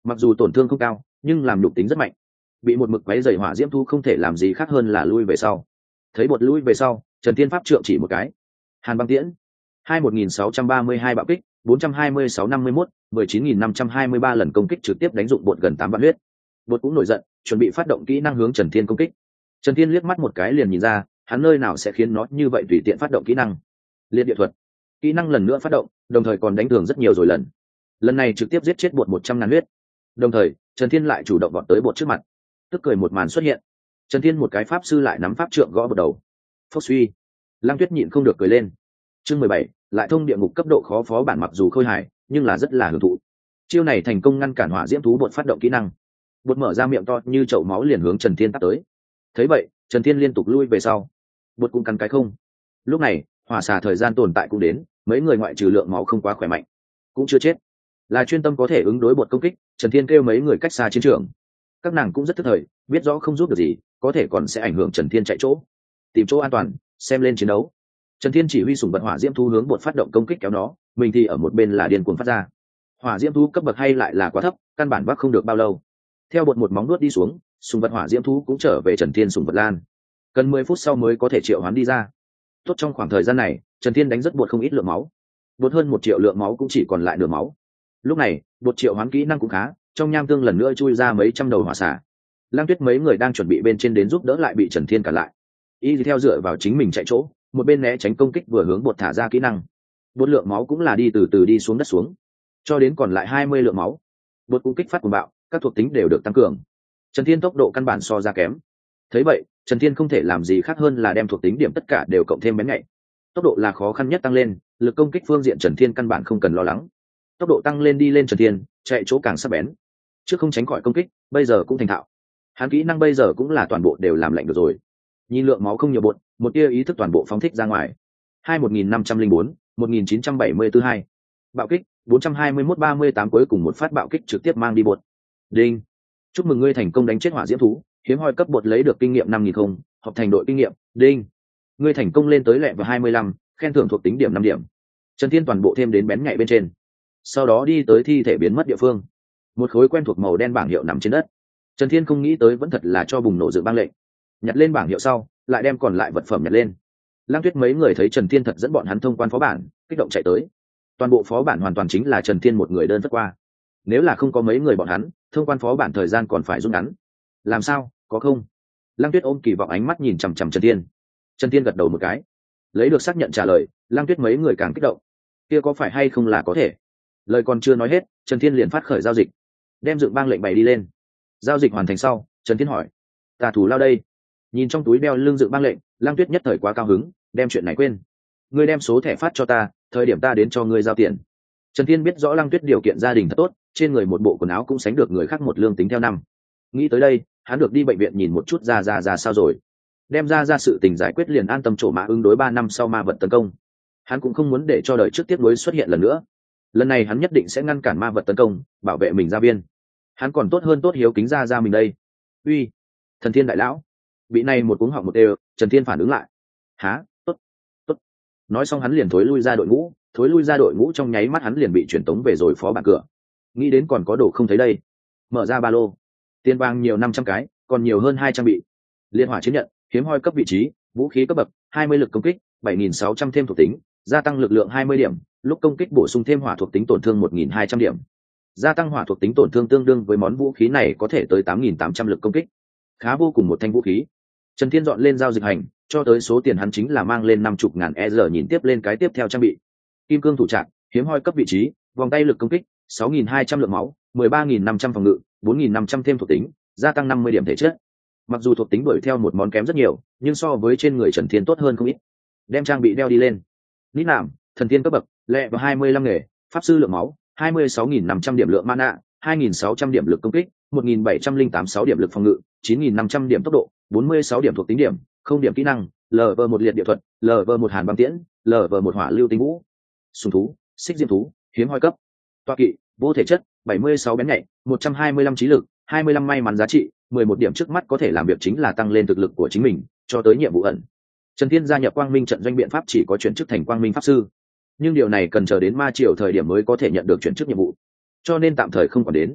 mặc dù tổn thương không cao nhưng làm nhục tính rất mạnh, bị một mực quấy dày hỏa diễm thu không thể làm gì khác hơn là lui về sau. Thấy bột lui về sau, Trần Thiên pháp trượng chỉ một cái, hàn băng tiễn hai một nghìn sáu trăm ba mươi hai bạo kích bốn trăm hai mươi sáu năm mươi mốt mười chín nghìn năm trăm hai mươi ba lần công kích trực tiếp đánh dụng bột gần tám vạn huyết. Bột cũng nổi giận, chuẩn bị phát động kỹ năng hướng Trần Thiên công kích. Trần Thiên liếc mắt một cái liền nhìn ra hắn nơi nào sẽ khiến nó như vậy tùy tiện phát động kỹ năng. Liệt địa thuật, kỹ năng lần nữa phát động, đồng thời còn đánh thường rất nhiều rồi lần lần này trực tiếp giết chết bột một trăm ngàn huyết. Đồng thời Trần Thiên lại chủ động vọt tới bột trước mặt, tức cười một màn xuất hiện. Trần Thiên một cái pháp sư lại nắm pháp trượng gõ bột đầu. Phốc suy, Lăng Tuyết nhịn không được cười lên. Chương mười bảy, lại thông địa ngục cấp độ khó phó bản, mặc dù khôi hài nhưng là rất là hưởng thụ. Chiêu này thành công ngăn cản hỏa diễm thú bột phát động kỹ năng. Bột mở ra miệng to như chậu máu liền hướng Trần Thiên tắt tới. Thấy vậy Trần Thiên liên tục lui về sau, bột cũng cắn cái không. Lúc này hỏa xà thời gian tồn tại cũng đến, mấy người ngoại trừ lượng máu không quá khỏe mạnh cũng chưa chết, là chuyên tâm có thể ứng đối bột công kích. Trần Thiên kêu mấy người cách xa chiến trường, các nàng cũng rất thức thời, biết rõ không giúp được gì có thể còn sẽ ảnh hưởng Trần Thiên chạy chỗ, tìm chỗ an toàn xem lên chiến đấu. Trần Thiên chỉ huy sủng vật hỏa diễm thú hướng bột phát động công kích kéo nó, mình thì ở một bên là điên cuồng phát ra. Hỏa diễm thú cấp bậc hay lại là quá thấp, căn bản vác không được bao lâu. Theo bột một móng nuốt đi xuống, sủng vật hỏa diễm thú cũng trở về Trần Thiên sủng vật lan, cần mười phút sau mới có thể triệu hoán đi ra. Tốt, trong khoảng thời gian này Trần Thiên đánh rất bột không ít lượng máu, bột hơn một triệu lượng máu cũng chỉ còn lại nửa máu. Lúc này bột triệu hoán kỹ năng cũng khá, trong nham tương lần nữa chui ra mấy trăm đầu hỏa xả. Lang Tuyết mấy người đang chuẩn bị bên trên đến giúp đỡ lại bị Trần Thiên cản lại, y theo dựa vào chính mình chạy chỗ, một bên né tránh công kích vừa hướng bột thả ra kỹ năng. Bột lượng máu cũng là đi từ từ đi xuống đất xuống, cho đến còn lại hai mươi lượng máu. Bột cũng kích phát cuồng bạo, các thuộc tính đều được tăng cường. Trần Thiên tốc độ căn bản so ra kém. Thấy vậy Trần Thiên không thể làm gì khác hơn là đem thuộc tính điểm tất cả đều cộng thêm bén nhạy. Tốc độ là khó khăn nhất tăng lên, lực công kích phương diện Trần Thiên căn bản không cần lo lắng. Tốc độ tăng lên đi lên, Trần Thiên chạy chỗ càng sắc bén, trước không tránh khỏi công kích, bây giờ cũng thành thạo. Hắn kỹ năng bây giờ cũng là toàn bộ đều làm lạnh được rồi. Nhìn lượng máu không nhiều bột, một tia ý thức toàn bộ phóng thích ra ngoài. Hai một nghìn năm trăm linh bốn một nghìn chín trăm bảy mươi tư hai bạo kích bốn trăm hai mươi mốt ba mươi tám, cuối cùng một phát bạo kích trực tiếp mang đi bột. Đinh, chúc mừng ngươi thành công đánh chết hỏa diễm thú, hiếm hoi cấp bột lấy được kinh nghiệm năm nghìn không, hợp thành đội kinh nghiệm. Đinh, ngươi thành công lên tới lẹ và hai mươi lăm, khen thưởng thuộc tính điểm năm điểm. Trần Thiên toàn bộ thêm đến bén nhạy bên trên, sau đó đi tới thi thể biến mất địa phương, một khối quen thuộc màu đen bảng hiệu nằm trên đất. Trần Thiên không nghĩ tới vẫn thật là cho bùng nổ dự băng lệnh, nhặt lên bảng hiệu sau lại đem còn lại vật phẩm nhặt lên. Lăng Tuyết mấy người thấy Trần Thiên thật dẫn bọn hắn thông quan phó bản, kích động chạy tới. Toàn bộ phó bản hoàn toàn chính là Trần Thiên một người đơn vất qua, nếu là không có mấy người bọn hắn, thông quan phó bản thời gian còn phải rút ngắn. Làm sao, có không? Lăng Tuyết ôm kỳ vọng ánh mắt nhìn chằm chằm Trần Thiên. Trần Thiên gật đầu một cái, lấy được xác nhận trả lời. Lăng Tuyết mấy người càng kích động, kia có phải hay không là có thể. Lời còn chưa nói hết, Trần Thiên liền phát khởi giao dịch, đem dựng bang lệnh bày đi lên. Giao dịch hoàn thành sau, Trần Thiên hỏi, ta thù lao đây? Nhìn trong túi đeo lưng dựng bang lệnh, Lăng Tuyết nhất thời quá cao hứng, đem chuyện này quên. Ngươi đem số thẻ phát cho ta, thời điểm ta đến cho ngươi giao tiền. Trần Thiên biết rõ Lăng Tuyết điều kiện gia đình thật tốt, trên người một bộ quần áo cũng sánh được người khác một lương tính theo năm. Nghĩ tới đây, hắn được đi bệnh viện nhìn một chút ra ra ra sao rồi, đem ra ra sự tình giải quyết liền an tâm trổ mã ứng đối ba năm sau ma vật tấn công. Hắn cũng không muốn để cho đời trước tiếp nối xuất hiện lần nữa, lần này hắn nhất định sẽ ngăn cản ma vật tấn công, bảo vệ mình gia viên. Hắn còn tốt hơn tốt hiếu kính ra ra mình đây. Uy, Thần Thiên đại lão! Bị này một cuống họng một đều, Trần Thiên phản ứng lại. Há, tốt, tốt. Nói xong hắn liền thối lui ra đội ngũ, thối lui ra đội ngũ trong nháy mắt hắn liền bị chuyển tống về rồi phó bản cửa. Nghĩ đến còn có đồ không thấy đây, mở ra ba lô, tiền vàng nhiều năm trăm cái, còn nhiều hơn hai trang bị. Liên hỏa chiến nhận, hiếm hoi cấp vị trí, vũ khí cấp bậc hai mươi, lực công kích bảy nghìn sáu trăm thêm thuộc tính, gia tăng lực lượng hai mươi điểm, lúc công kích bổ sung thêm hỏa thuộc tính tổn thương một nghìn hai trăm điểm, gia tăng hỏa thuộc tính tổn thương tương đương với món vũ khí này có thể tới tám nghìn tám trăm lực công kích, khá vô cùng một thanh vũ khí. Trần Thiên dọn lên giao dịch hành, cho tới số tiền hắn chính là mang lên năm chục ngàn e giờ. Nhìn tiếp lên cái tiếp theo trang bị, kim cương thủ trạng, hiếm hoi cấp vị trí, vòng tay lực công kích sáu nghìn hai trăm lượng máu, mười ba nghìn năm trăm phòng ngự, bốn nghìn năm trăm thêm thuộc tính, gia tăng năm mươi điểm thể chất. Mặc dù thuộc tính đuổi theo một món kém rất nhiều, nhưng so với trên người Trần Thiên tốt hơn không ít. Đem trang bị đeo đi lên. Nít nạm, thần tiên cấp bậc, lẹ và hai mươi lăm nghề, pháp sư lượng máu hai mươi sáu nghìn năm trăm điểm lượng mana, hai nghìn sáu trăm điểm lực công kích, một nghìn bảy trăm linh tám sáu điểm lực phòng ngự, chín nghìn năm trăm điểm tốc độ, bốn mươi sáu điểm thuộc tính điểm, không điểm kỹ năng, lờ vê một liệt địa thuật, lờ vê một hàn băng tiễn, lờ vê một hỏa lưu tinh vũ. Sùng thú, xích diêm thú, hiếm hoi cấp. Toa kỵ, vô thể chất, bảy mươi sáu bén nhạy, một trăm hai mươi lăm trí lực, hai mươi lăm may mắn giá trị, mười một điểm trước mắt có thể làm việc chính là tăng lên thực lực của chính mình, cho tới nhiệm vụ ẩn. Trần Thiên gia nhập Quang Minh trận doanh biện pháp chỉ có chuyển chức thành Quang Minh pháp sư, nhưng điều này cần chờ đến ma triều thời điểm mới có thể nhận được chuyển chức nhiệm vụ, cho nên tạm thời không còn đến.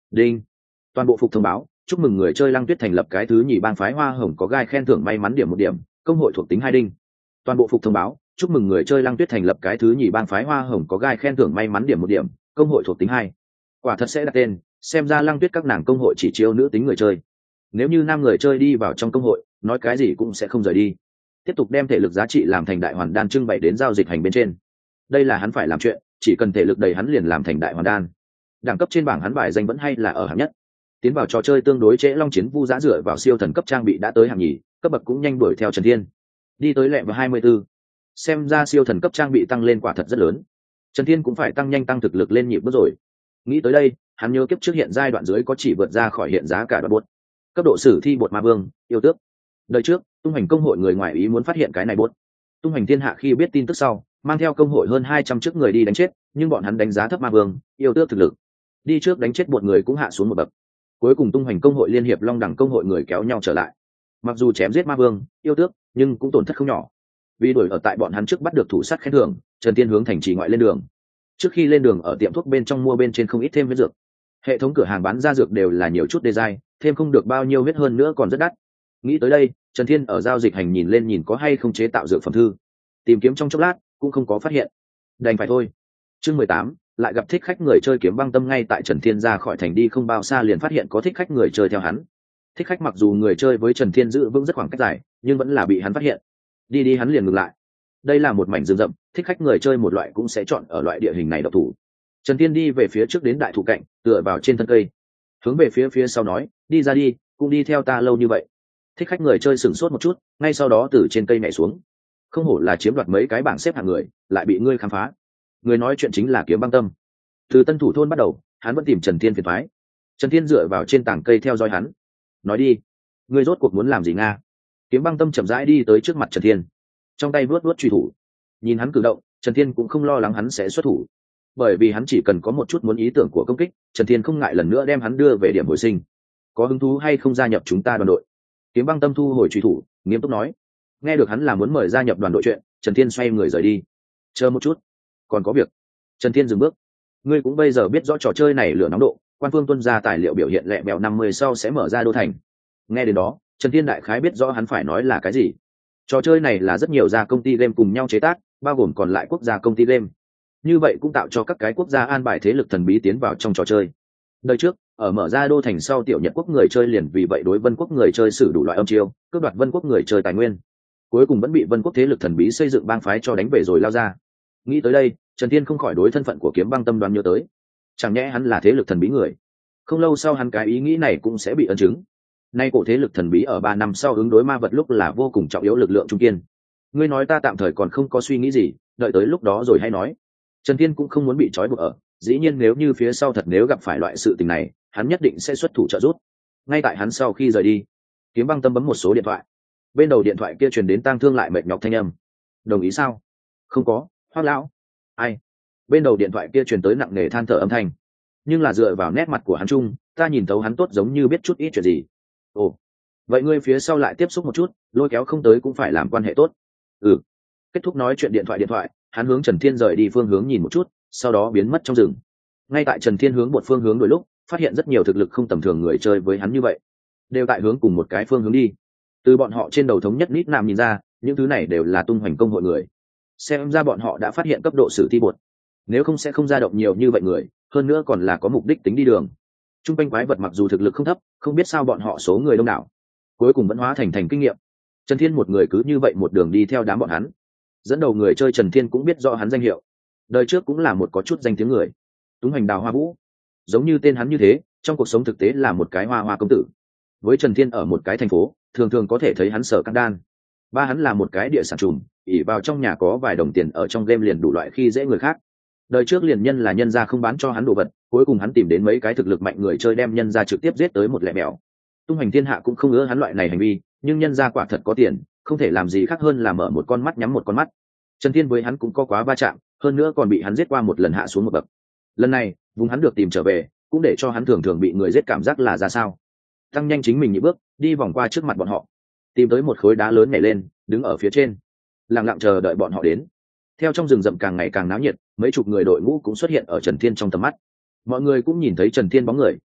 Đinh. Toàn bộ phục thông báo, chúc mừng người chơi Lăng Tuyết thành lập cái thứ nhì bang phái Hoa Hồng có gai khen thưởng may mắn điểm một điểm, công hội thuộc tính hai đinh. Toàn bộ phục thông báo, chúc mừng người chơi Lăng Tuyết thành lập cái thứ nhì bang phái Hoa Hồng có gai khen thưởng may mắn điểm một điểm, công hội thuộc tính hai. Quả thật sẽ đặt tên, xem ra Lăng Tuyết các nàng công hội chỉ chiêu nữ tính người chơi. Nếu như nam người chơi đi vào trong công hội, nói cái gì cũng sẽ không rời đi. Tiếp tục đem thể lực giá trị làm thành đại hoàn đan trưng bày đến giao dịch hành bên trên. Đây là hắn phải làm chuyện, chỉ cần thể lực đầy hắn liền làm thành đại hoàn đan. Đẳng cấp trên bảng hắn bài danh vẫn hay là ở hạng nhất. Tiến vào trò chơi tương đối trễ Long Chiến Vu Giã dựa vào siêu thần cấp trang bị đã tới hạng nhì, cấp bậc cũng nhanh đuổi theo Trần Thiên. Đi tới lẹ vào hai mươi tư. Xem ra siêu thần cấp trang bị tăng lên quả thật rất lớn. Trần Thiên cũng phải tăng nhanh tăng thực lực lên nhịp bước rồi. Nghĩ tới đây, hắn nhớ kiếp trước hiện giai đoạn dưới có chỉ vượt ra khỏi hiện giá cả đoạn bột. Cấp độ sử thi bột ma vương, yêu tước. Đời trước, tung hành công hội người ngoài ý muốn phát hiện cái này bột. Tung hành thiên hạ khi biết tin tức sau, mang theo công hội hơn hai trăm trước người đi đánh chết, nhưng bọn hắn đánh giá thấp ma vương, yêu tước thực lực. Đi trước đánh chết một người cũng hạ xuống một bậc. Cuối cùng tung hành công hội liên hiệp long đẳng công hội người kéo nhau trở lại. Mặc dù chém giết ma vương, yêu tước, nhưng cũng tổn thất không nhỏ. Vì đuổi ở tại bọn hắn trước bắt được thủ sát khen thưởng, Trần Thiên hướng thành trì ngoại lên đường. Trước khi lên đường ở tiệm thuốc bên trong mua bên trên không ít thêm huyết dược. Hệ thống cửa hàng bán ra dược đều là nhiều chút đê giai, thêm không được bao nhiêu huyết hơn nữa còn rất đắt. Nghĩ tới đây, Trần Thiên ở giao dịch hành nhìn lên nhìn có hay không chế tạo dược phẩm thư. Tìm kiếm trong chốc lát, cũng không có phát hiện. Đành phải thôi. Chương mười tám, lại gặp thích khách người chơi Kiếm Băng Tâm ngay tại Trần Thiên ra khỏi thành đi không bao xa liền phát hiện có thích khách người chơi theo hắn. Thích khách mặc dù người chơi với Trần Thiên giữ vững rất khoảng cách dài, nhưng vẫn là bị hắn phát hiện. Đi đi hắn liền ngừng lại. Đây là một mảnh rừng rậm, thích khách người chơi một loại cũng sẽ chọn ở loại địa hình này độc thủ. Trần Thiên đi về phía trước đến đại thụ cạnh, tựa vào trên thân cây, hướng về phía phía sau nói, đi ra đi, cũng đi theo ta lâu như vậy. Thích khách người chơi sửng sốt một chút, ngay sau đó từ trên cây nhảy xuống. Không hổ là chiếm đoạt mấy cái bảng xếp hạng người, lại bị ngươi khám phá. Người nói chuyện chính là Kiếm Băng Tâm. Từ tân thủ thôn bắt đầu, hắn vẫn tìm Trần Thiên phiền toái. Trần Thiên dựa vào trên tảng cây theo dõi hắn. Nói đi, ngươi rốt cuộc muốn làm gì nga? Kiếm Băng Tâm chậm rãi đi tới trước mặt Trần Thiên, trong tay vuốt vuốt truy thủ. Nhìn hắn cử động, Trần Thiên cũng không lo lắng hắn sẽ xuất thủ, bởi vì hắn chỉ cần có một chút muốn ý tưởng của công kích, Trần Thiên không ngại lần nữa đem hắn đưa về điểm hồi sinh. Có hứng thú hay không gia nhập chúng ta đoàn đội? Kiếm Băng Tâm thu hồi truy thủ, nghiêm túc nói. Nghe được hắn là muốn mời gia nhập đoàn đội chuyện, Trần Thiên xoay người rời đi. Chờ một chút, còn có việc. Trần Thiên dừng bước. Ngươi cũng bây giờ biết rõ trò chơi này lửa nóng độ, quan phương tuân ra tài liệu biểu hiện lẹ bèo năm mươi sau sẽ mở ra đô thành. Nghe đến đó, Trần Thiên đại khái biết rõ hắn phải nói là cái gì. Trò chơi này là rất nhiều gia công ty game cùng nhau chế tác, bao gồm còn lại quốc gia công ty game. Như vậy cũng tạo cho các cái quốc gia an bài thế lực thần bí tiến vào trong trò chơi. Đời trước, ở mở ra đô thành sau tiểu Nhật quốc người chơi liền vì vậy đối Vân quốc người chơi sử đủ loại âm chiêu, cướp đoạt Vân quốc người chơi tài nguyên. Cuối cùng vẫn bị Vân quốc thế lực thần bí xây dựng bang phái cho đánh về rồi lao ra. Nghĩ tới đây, Trần Thiên không khỏi đối thân phận của Kiếm Băng Tâm đoán nhớ tới. Chẳng nhẽ hắn là thế lực thần bí người? Không lâu sau hắn cái ý nghĩ này cũng sẽ bị ấn chứng. Nay cổ thế lực thần bí ở ba năm sau ứng đối ma vật lúc là vô cùng trọng yếu lực lượng trung kiên. Ngươi nói ta tạm thời còn không có suy nghĩ gì, đợi tới lúc đó rồi hay nói. Trần Thiên cũng không muốn bị trói buộc ở, dĩ nhiên nếu như phía sau thật nếu gặp phải loại sự tình này, hắn nhất định sẽ xuất thủ trợ giúp. Ngay tại hắn sau khi rời đi, Kiếm Băng Tâm bấm một số điện thoại. Bên đầu điện thoại kia truyền đến tang thương lại mệt nhọc thanh âm. Đồng ý sao? Không có, Hoắc lão. Ai? Bên đầu điện thoại kia truyền tới nặng nề than thở âm thanh. Nhưng là dựa vào nét mặt của hắn chung, ta nhìn thấu hắn tốt giống như biết chút ít chuyện gì. Ồ, vậy ngươi phía sau lại tiếp xúc một chút, lôi kéo không tới cũng phải làm quan hệ tốt. Ừ. Kết thúc nói chuyện điện thoại điện thoại, hắn hướng Trần Thiên rời đi phương hướng nhìn một chút, sau đó biến mất trong rừng. Ngay tại Trần Thiên hướng một phương hướng đôi lúc, phát hiện rất nhiều thực lực không tầm thường người chơi với hắn như vậy, đều tại hướng cùng một cái phương hướng đi. Từ bọn họ trên đầu thống nhất nít nam nhìn ra, những thứ này đều là tung hoành công hội người. Xem ra bọn họ đã phát hiện cấp độ sử thi bột, nếu không sẽ không ra động nhiều như vậy người, hơn nữa còn là có mục đích tính đi đường. Trung quanh quái vật mặc dù thực lực không thấp, không biết sao bọn họ số người đông đảo, cuối cùng vẫn hóa thành thành kinh nghiệm. Trần Thiên một người cứ như vậy một đường đi theo đám bọn hắn. Dẫn đầu người chơi Trần Thiên cũng biết rõ hắn danh hiệu, đời trước cũng là một có chút danh tiếng người, Túng Hành Đào Hoa Vũ. Giống như tên hắn như thế, trong cuộc sống thực tế là một cái hoa hoa công tử. Với Trần Thiên ở một cái thành phố, thường thường có thể thấy hắn sở căng đan. Ba hắn là một cái địa sản trùm, ỉ vào trong nhà có vài đồng tiền ở trong game liền đủ loại khi dễ người khác. Đời trước liền nhân là nhân gia không bán cho hắn đồ vật, cuối cùng hắn tìm đến mấy cái thực lực mạnh người chơi đem nhân gia trực tiếp giết tới một lẻ mèo. Tung Hành thiên hạ cũng không ngỡ hắn loại này hành vi, nhưng nhân gia quả thật có tiền, không thể làm gì khác hơn là mở một con mắt nhắm một con mắt. Trần Thiên với hắn cũng có quá va chạm, hơn nữa còn bị hắn giết qua một lần hạ xuống một bậc. Lần này, vùng hắn được tìm trở về, cũng để cho hắn thường thường bị người giết cảm giác là ra sao. Tăng nhanh chính mình nhị bước, đi vòng qua trước mặt bọn họ, tìm tới một khối đá lớn nhảy lên, đứng ở phía trên, lặng lặng chờ đợi bọn họ đến. Theo trong rừng rậm càng ngày càng náo nhiệt, mấy chục người đội ngũ cũng xuất hiện ở Trần Thiên trong tầm mắt. Mọi người cũng nhìn thấy Trần Thiên bóng người,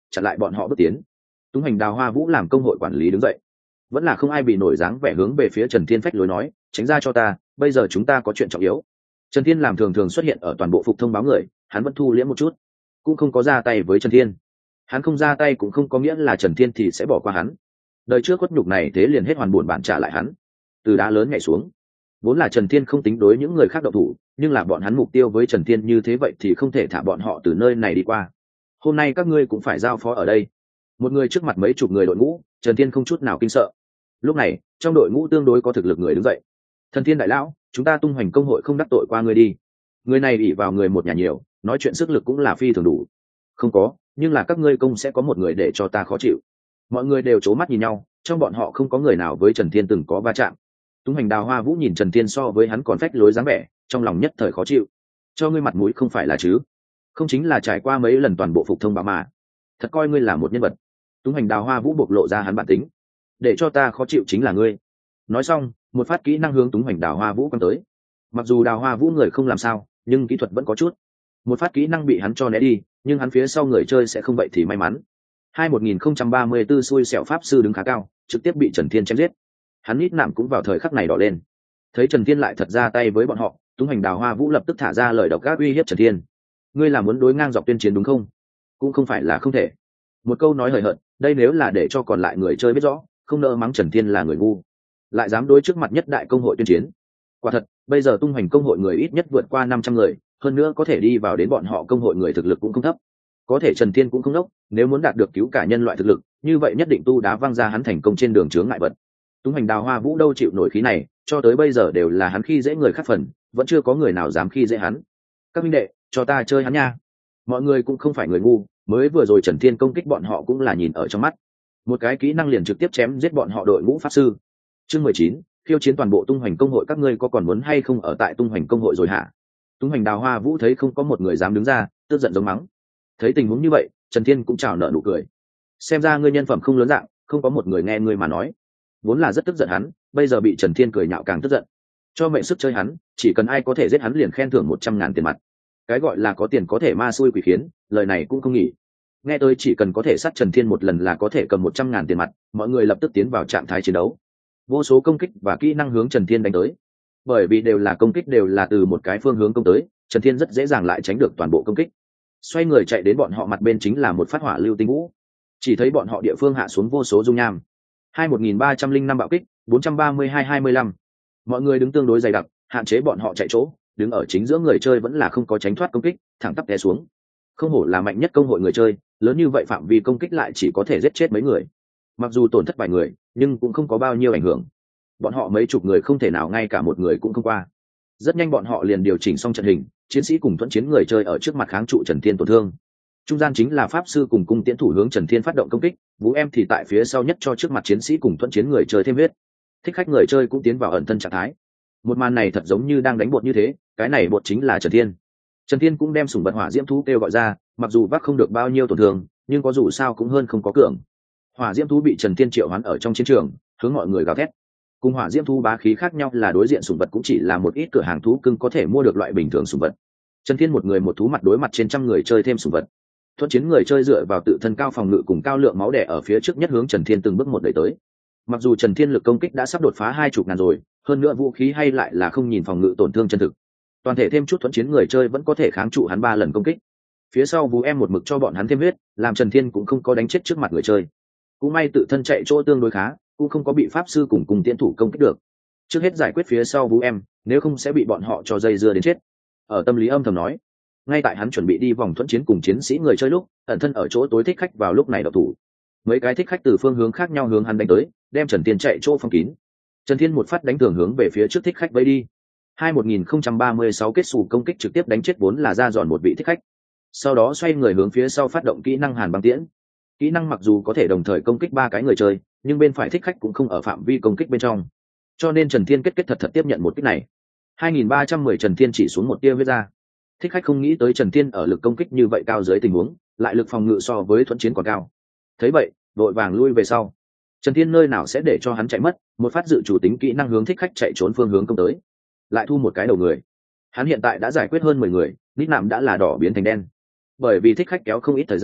chặn lại bọn họ bước tiến. Túng Hành Đào Hoa Vũ làm công hội quản lý đứng dậy, vẫn là không ai bị nổi dáng vẻ hướng về phía Trần Thiên phách lối nói, tránh ra cho ta, bây giờ chúng ta có chuyện trọng yếu. Trần Thiên làm thường thường xuất hiện ở toàn bộ phục thông báo người, hắn vẫn thu liễm một chút, cũng không có ra tay với Trần Thiên. Hắn không ra tay cũng không có nghĩa là Trần Thiên thì sẽ bỏ qua hắn. Đời trước khuất nhục này thế liền hết hoàn buồn bản trả lại hắn. Từ đá lớn nhảy xuống, vốn là Trần Thiên không tính đối những người khác động thủ, nhưng là bọn hắn mục tiêu với Trần Thiên như thế vậy thì không thể thả bọn họ từ nơi này đi qua. Hôm nay các ngươi cũng phải giao phó ở đây. Một người trước mặt mấy chục người đội ngũ, Trần Thiên không chút nào kinh sợ. Lúc này, trong đội ngũ tương đối có thực lực người đứng dậy. Thần Thiên đại lão, chúng ta Tung Hoành công hội không đắc tội qua ngươi đi. Người này ỷ vào người một nhà nhiều, nói chuyện sức lực cũng là phi thường đủ. Không có, nhưng là các ngươi công sẽ có một người để cho ta khó chịu. Mọi người đều c mắt nhìn nhau, trong bọn họ không có người nào với Trần Thiên từng có va chạm. Tung Hoành Đào Hoa Vũ nhìn Trần Thiên so với hắn còn phách lối dáng vẻ, trong lòng nhất thời khó chịu. Cho ngươi mặt mũi không phải là chứ? Không chính là trải qua mấy lần toàn bộ phục thông báo mà. Thật coi ngươi là một nhân vật. Tung Hoành Đào Hoa Vũ bộc lộ ra hắn bản tính. Để cho ta khó chịu chính là ngươi. Nói xong, một phát kỹ năng hướng Tung Hoành Đào Hoa Vũ quăng tới. Mặc dù Đào Hoa Vũ người không làm sao, nhưng kỹ thuật vẫn có chút. Một phát kỹ năng bị hắn cho né đi, nhưng hắn phía sau người chơi sẽ không vậy thì may mắn. Hai một nghìn không trăm ba mươi tư xui xẻo pháp sư đứng khá cao, trực tiếp bị Trần Thiên chém giết. Hắn nít nạm cũng vào thời khắc này đỏ lên. Thấy Trần Thiên lại thật ra tay với bọn họ, Tung Hoành Đào Hoa Vũ lập tức thả ra lời độc ác uy hiếp Trần Thiên. Ngươi là muốn đối ngang dọc tuyên chiến đúng không? Cũng không phải là không thể. Một câu nói hời hợt, đây nếu là để cho còn lại người chơi biết rõ, không nỡ mắng Trần Thiên là người ngu, lại dám đối trước mặt nhất đại công hội tuyên chiến. Quả thật, bây giờ Tung Hoành công hội người ít nhất vượt qua năm trăm người, hơn nữa có thể đi vào đến bọn họ công hội người thực lực cũng không thấp. Có thể Trần Thiên cũng không đốc, nếu muốn đạt được cứu cả nhân loại thực lực, như vậy nhất định tu đá văng ra hắn thành công trên đường chướng ngại vật. Tung Hoành Đào Hoa Vũ đâu chịu nổi khí này, cho tới bây giờ đều là hắn khi dễ người khác phần, vẫn chưa có người nào dám khi dễ hắn. Các minh đệ, cho ta chơi hắn nha. Mọi người cũng không phải người ngu, mới vừa rồi Trần Thiên công kích bọn họ cũng là nhìn ở trong mắt. Một cái kỹ năng liền trực tiếp chém giết bọn họ đội ngũ pháp sư. Chương mười chín, khiêu chiến toàn bộ Tung Hoành công hội, các ngươi có còn muốn hay không ở tại Tung Hoành công hội rồi hả? Tung Hoành Đào Hoa Vũ thấy không có một người dám đứng ra, tức giận giống mắng. Thấy tình huống như vậy, Trần Thiên cũng chào nợ nụ cười. Xem ra ngươi nhân phẩm không lớn dạng, không có một người nghe ngươi mà nói. Vốn là rất tức giận hắn, bây giờ bị Trần Thiên cười nhạo càng tức giận. Cho mệnh sức chơi hắn, chỉ cần ai có thể giết hắn liền khen thưởng một trăm ngàn tiền mặt. Cái gọi là có tiền có thể ma xui quỷ khiến, lời này cũng không nghỉ. Nghe tôi chỉ cần có thể sát Trần Thiên một lần là có thể cầm một trăm ngàn tiền mặt, mọi người lập tức tiến vào trạng thái chiến đấu. Vô số công kích và kỹ năng hướng Trần Thiên đánh tới. Bởi vì đều là công kích đều là từ một cái phương hướng công tới, Trần Thiên rất dễ dàng lại tránh được toàn bộ công kích. Xoay người chạy đến bọn họ mặt bên chính là một phát hỏa lưu tinh vũ. Chỉ thấy bọn họ địa phương hạ xuống vô số dung nham. Hai một nghìn ba trăm linh năm bạo kích, bốn trăm ba mươi hai hai mươi lăm. Mọi người đứng tương đối dày đặc, hạn chế bọn họ chạy chỗ, đứng ở chính giữa người chơi vẫn là không có tránh thoát công kích, thẳng tắp té xuống. Không hổ là mạnh nhất công hội người chơi, lớn như vậy phạm vi công kích lại chỉ có thể giết chết mấy người. Mặc dù tổn thất vài người, nhưng cũng không có bao nhiêu ảnh hưởng. Bọn họ mấy chục người không thể nào ngay cả một người cũng không qua. Rất nhanh bọn họ liền điều chỉnh xong trận hình, chiến sĩ cùng thuẫn chiến người chơi ở trước mặt kháng trụ Trần Thiên tổn thương. Trung gian chính là pháp sư cùng cung tiễn thủ hướng Trần Thiên phát động công kích, Vũ em thì tại phía sau nhất cho trước mặt chiến sĩ cùng thuẫn chiến người chơi thêm huyết. Thích khách người chơi cũng tiến vào ẩn thân trạng thái. Một màn này thật giống như đang đánh bột như thế, cái này bột chính là Trần Thiên. Trần Thiên cũng đem sủng vật hỏa diễm thú kêu gọi ra, mặc dù vác không được bao nhiêu tổn thương, nhưng có dù sao cũng hơn không có cường. Hỏa diễm thú bị Trần Thiên triệu hoán ở trong chiến trường, hướng mọi người gào thét. Cùng hỏa diễm thú bá khí khác nhau là đối diện sủng vật cũng chỉ là một ít cửa hàng thú cưng có thể mua được loại bình thường sủng vật. Trần Thiên một người một thú mặt đối mặt trên trăm người chơi thêm sủng vật. Thuận chiến người chơi dựa vào tự thân cao phòng ngự cùng cao lượng máu đẻ ở phía trước nhất hướng Trần Thiên từng bước một đẩy tới. Mặc dù Trần Thiên lực công kích đã sắp đột phá hai chục ngàn rồi, hơn nữa vũ khí hay lại là không nhìn phòng ngự tổn thương chân thực. Toàn thể thêm chút thuận chiến người chơi vẫn có thể kháng trụ hắn ba lần công kích. Phía sau Vũ em một mực cho bọn hắn thêm huyết, làm Trần Thiên cũng không có đánh chết trước mặt người chơi. Cũng may tự thân chạy chỗ tương đối khá, cũng không có bị pháp sư cùng cùng tiễn thủ công kích được. Trước hết giải quyết phía sau Vũ em, nếu không sẽ bị bọn họ cho dây dưa đến chết. Ở tâm lý âm thầm nói. Ngay tại hắn chuẩn bị đi vòng thuận chiến cùng chiến sĩ người chơi lúc, ẩn thân ở chỗ tối thích khách vào lúc này độc thủ. Mấy cái thích khách từ phương hướng khác nhau hướng hắn đánh tới, đem Trần Thiên chạy chỗ phong kín. Trần Thiên một phát đánh tường hướng về phía trước thích khách vây đi. Hai một nghìn không trăm ba mươi sáu kết xù công kích trực tiếp đánh chết vốn là ra dọn một vị thích khách. Sau đó xoay người hướng phía sau phát động kỹ năng Hàn băng tiễn. Kỹ năng mặc dù có thể đồng thời công kích ba cái người chơi, nhưng bên phải thích khách cũng không ở phạm vi công kích bên trong. Cho nên Trần Thiên kết kết thật thật tiếp nhận một kích này. hai nghìn ba trăm mười Trần Thiên chỉ xuống một tia huyết ra. Thích khách không nghĩ tới Trần Thiên ở lực công kích như vậy cao dưới tình huống, lại lực phòng ngự so với thuẫn chiến còn cao. Thấy vậy, đội vàng lui về sau. Trần Thiên nơi nào sẽ để cho hắn chạy mất, một phát dự chủ tính kỹ năng hướng thích khách chạy trốn phương hướng công tới. Lại thu một cái đầu người. Hắn hiện tại đã giải quyết hơn mười người, nít nạm đã là đỏ biến thành đen. Bởi vì thích khách kéo không ít thời gian,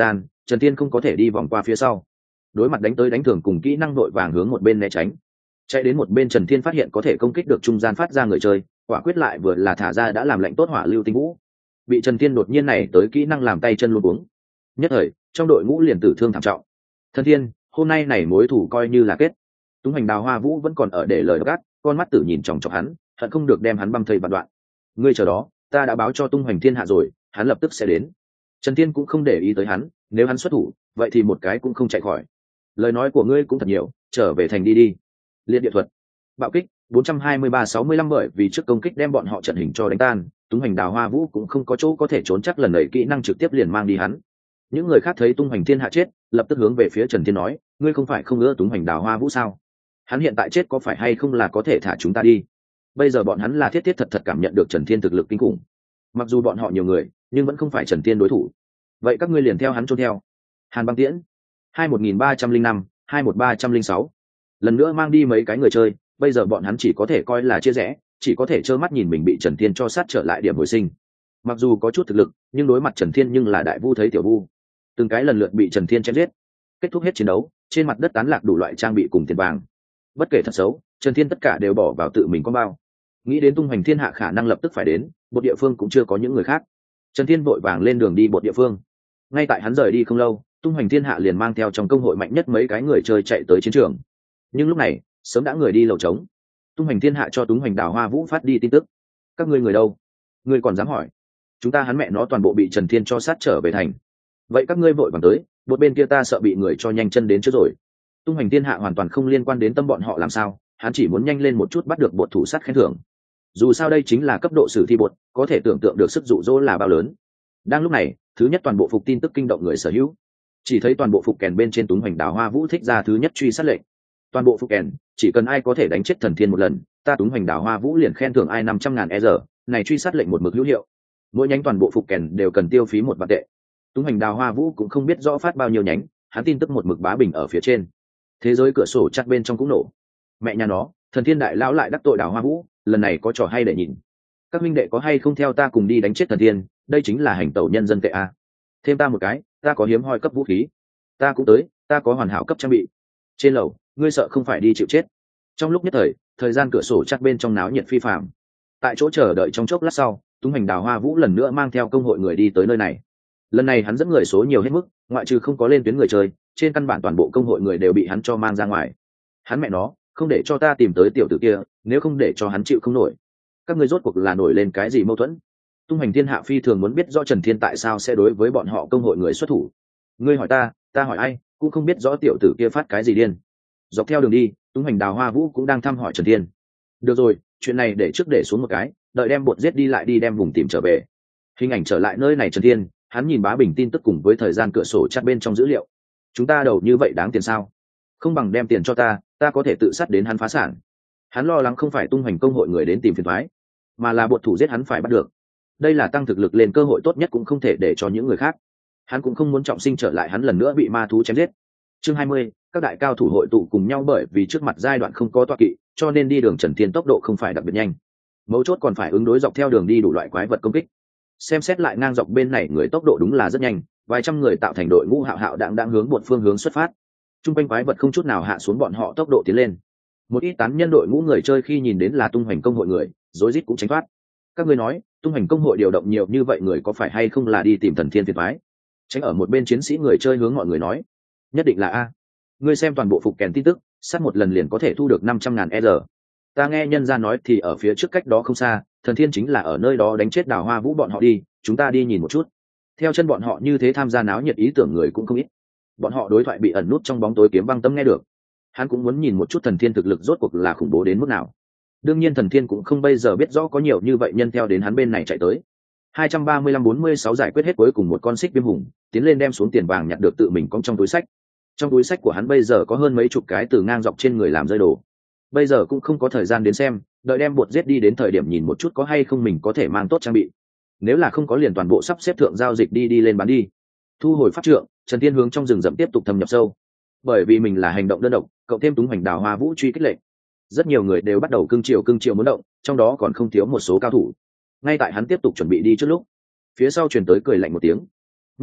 Trần Thiên không có thể đi vòng qua phía sau, đối mặt đánh tới đánh thường cùng kỹ năng đội vàng hướng một bên né tránh. Chạy đến một bên, Trần Thiên phát hiện có thể công kích được trung gian phát ra người chơi, quả quyết lại vừa là thả ra đã làm lạnh tốt hỏa lưu tinh vũ, bị Trần Thiên đột nhiên này tới kỹ năng làm tay chân luôn uống, nhất thời trong đội ngũ liền tử thương thảm trọng. Thần Thiên, hôm nay này mối thủ coi như là kết. Túng Hành Đào Hoa Vũ vẫn còn ở để lời gắt, con mắt tử nhìn chòng chọc hắn, hận không được đem hắn băm thây vạn đoạn. Ngươi chờ đó, ta đã báo cho Tung Hoành Thiên Hạ rồi, hắn lập tức sẽ đến. Trần Thiên cũng không để ý tới hắn, nếu hắn xuất thủ, vậy thì một cái cũng không chạy khỏi. Lời nói của ngươi cũng thật nhiều, trở về thành đi đi. Liệt địa thuật, bạo kích, bốn trăm hai mươi ba sáu mươi lăm, bởi vì trước công kích đem bọn họ trận hình cho đánh tan, Tung Hoành Đào Hoa Vũ cũng không có chỗ có thể trốn, chắc lần này kỹ năng trực tiếp liền mang đi hắn. Những người khác thấy Tung Hoành Thiên Hạ chết, lập tức hướng về phía Trần Thiên nói, ngươi không phải không ưa Tung Hoành Đào Hoa Vũ sao? Hắn hiện tại chết có phải hay không là có thể thả chúng ta đi? Bây giờ bọn hắn là thiết thiết thật thật cảm nhận được Trần Thiên thực lực kinh khủng. Mặc dù bọn họ nhiều người, nhưng vẫn không phải Trần Thiên đối thủ. Vậy các ngươi liền theo hắn trốn theo. Hàn Băng Tiễn, hai một nghìn ba trăm linh năm, hai một ba trăm linh sáu. Lần nữa mang đi mấy cái người chơi, bây giờ bọn hắn chỉ có thể coi là chia rẽ, chỉ có thể trơ mắt nhìn mình bị Trần Thiên cho sát trở lại điểm hồi sinh. Mặc dù có chút thực lực, nhưng đối mặt Trần Thiên nhưng là đại vu thấy tiểu vu. Từng cái lần lượt bị Trần Thiên chém giết. Kết thúc hết chiến đấu, trên mặt đất tán lạc đủ loại trang bị cùng tiền vàng. Bất kể thật xấu, Trần Thiên tất cả đều bỏ vào tự mình con bao. Nghĩ đến Tung Hoành Thiên Hạ khả năng lập tức phải đến, một địa phương cũng chưa có những người khác. Trần Thiên vội vàng lên đường đi một địa phương. Ngay tại hắn rời đi không lâu, Tung Hoành Thiên Hạ liền mang theo trong công hội mạnh nhất mấy cái người chơi chạy tới chiến trường. Nhưng lúc này, sớm đã người đi lầu trống. Tung Hoành Thiên Hạ cho Tung Hoành Đào Hoa Vũ phát đi tin tức. Các ngươi người đâu? Ngươi còn dám hỏi? Chúng ta hắn mẹ nó toàn bộ bị Trần Thiên cho sát trở về thành. Vậy các ngươi vội vàng tới, một bên kia ta sợ bị người cho nhanh chân đến trước rồi. Tung Hoành Thiên Hạ hoàn toàn không liên quan đến tâm bọn họ làm sao, hắn chỉ muốn nhanh lên một chút bắt được bột thủ sát khen thưởng. Dù sao đây chính là cấp độ sử thi bột, có thể tưởng tượng được sức dụ dỗ là bao lớn. Đang lúc này, thứ nhất toàn bộ phục tin tức kinh động người sở hữu. Chỉ thấy toàn bộ phục kèn bên trên Tung Hoành Đào Hoa Vũ thích ra thứ nhất truy sát lệnh. Toàn bộ phục kèn, chỉ cần ai có thể đánh chết Thần Thiên một lần, ta Tung Hoành Đào Hoa Vũ liền khen thưởng ai năm trăm ngàn e rờ, này truy sát lệnh một mực hữu hiệu. Mỗi nhánh toàn bộ phục kèn đều cần tiêu phí một vạn tệ. Tung Hoành Đào Hoa Vũ cũng không biết rõ phát bao nhiêu nhánh, hắn tin tức một mực bá bình ở phía trên. Thế giới cửa sổ chặt bên trong cũng nổ. Mẹ nhà nó, Thần Thiên đại lão lại đắc tội Đào Hoa Vũ, lần này có trò hay để nhìn. Các minh đệ có hay không theo ta cùng đi đánh chết Thần Thiên, đây chính là hành tẩu nhân dân tệ a. Thêm ta một cái, ta có hiếm hoi cấp vũ khí. Ta cũng tới, ta có hoàn hảo cấp trang bị. Trên lầu, ngươi sợ không phải đi chịu chết. Trong lúc nhất thời, thời gian cửa sổ chặt bên trong náo nhiệt phi phàm. Tại chỗ chờ đợi trong chốc lát sau, Tung Hoành Đào Hoa Vũ lần nữa mang theo công hội người đi tới nơi này. Lần này hắn dẫn người số nhiều hết mức, ngoại trừ không có lên tuyến người chơi, trên căn bản toàn bộ công hội người đều bị hắn cho mang ra ngoài. Hắn mẹ nó, không để cho ta tìm tới tiểu tử kia, nếu không để cho hắn chịu không nổi. Các ngươi rốt cuộc là nổi lên cái gì mâu thuẫn? Tung Hoành Thiên Hạ phi thường muốn biết rõ Trần Thiên tại sao sẽ đối với bọn họ công hội người xuất thủ. Ngươi hỏi ta, ta hỏi ai, cũng không biết rõ tiểu tử kia phát cái gì điên. Dọc theo đường đi, Tung Hoành Đào Hoa Vũ cũng đang thăm hỏi Trần Thiên. Được rồi, chuyện này để trước để xuống một cái, đợi đem bột giết đi lại đi đem vùng tìm trở về. Hình ảnh trở lại nơi này Trần Thiên, hắn nhìn bá bình tin tức cùng với thời gian cửa sổ chat bên trong dữ liệu. Chúng ta đầu như vậy đáng tiền sao? Không bằng đem tiền cho ta, ta có thể tự sát đến hắn phá sản. Hắn lo lắng không phải Tung Hoành công hội người đến tìm phiền toái, mà là bột thủ giết hắn phải bắt được. Đây là tăng thực lực lên cơ hội tốt nhất, cũng không thể để cho những người khác. Hắn cũng không muốn trọng sinh trở lại hắn lần nữa bị ma thú chém giết. Chương hai mươi, các đại cao thủ hội tụ cùng nhau, bởi vì trước mặt giai đoạn không có tọa kỵ, cho nên đi đường Trần Thiên tốc độ không phải đặc biệt nhanh. Mấu chốt còn phải ứng đối dọc theo đường đi đủ loại quái vật công kích. Xem xét lại ngang dọc bên này người tốc độ đúng là rất nhanh, vài trăm người tạo thành đội ngũ hạo hạo đãng đang hướng một phương hướng xuất phát. Trung quanh quái vật không chút nào hạ xuống bọn họ tốc độ tiến lên. Một ít tán nhân đội ngũ người chơi khi nhìn đến là Tung Hoành công hội người, rối rít cũng tránh thoát. Các ngươi nói, Tung Hoành công hội điều động nhiều như vậy người có phải hay không là đi tìm Thần Thiên phiền toái? Tránh ở một bên chiến sĩ người chơi hướng mọi người nói, nhất định là a. Ngươi xem toàn bộ phục kèn tin tức, sát một lần liền có thể thu được năm trăm ngàn e rờ. Ta nghe nhân gia nói thì ở phía trước cách đó không xa, Thần Thiên chính là ở nơi đó đánh chết Đào Hoa Vũ bọn họ đi, chúng ta đi nhìn một chút. Theo chân bọn họ như thế tham gia náo nhiệt ý tưởng người cũng không ít. Bọn họ đối thoại bị ẩn nút trong bóng tối Kiếm Băng Tâm nghe được. Hắn cũng muốn nhìn một chút Thần Thiên thực lực rốt cuộc là khủng bố đến mức nào. Đương nhiên Thần Thiên cũng không bây giờ biết rõ có nhiều như vậy nhân theo đến hắn bên này chạy tới. hai trăm ba mươi lăm bốn mươi sáu giải quyết hết cuối cùng một con xích viêm hùng, tiến lên đem xuống tiền vàng nhặt được tự mình cong trong túi sách. Trong túi sách của hắn bây giờ có hơn mấy chục cái từ ngang dọc trên người làm rơi đồ. Bây giờ cũng không có thời gian đến xem, đợi đem bột giết đi đến thời điểm nhìn một chút có hay không mình có thể mang tốt trang bị. Nếu là không có liền toàn bộ sắp xếp thượng giao dịch đi đi lên bán đi. Thu hồi pháp trượng, Trần Thiên hướng trong rừng rậm tiếp tục thâm nhập sâu. Bởi vì mình là hành động đơn độc, cộng thêm Tung Hoành Đào Hoa Vũ truy kích lệnh, rất nhiều người đều bắt đầu cưng chiều cưng chiều muốn động, trong đó còn không thiếu một số cao thủ. Ngay tại hắn tiếp tục chuẩn bị đi trước lúc, phía sau truyền tới cười lạnh một tiếng. Nha,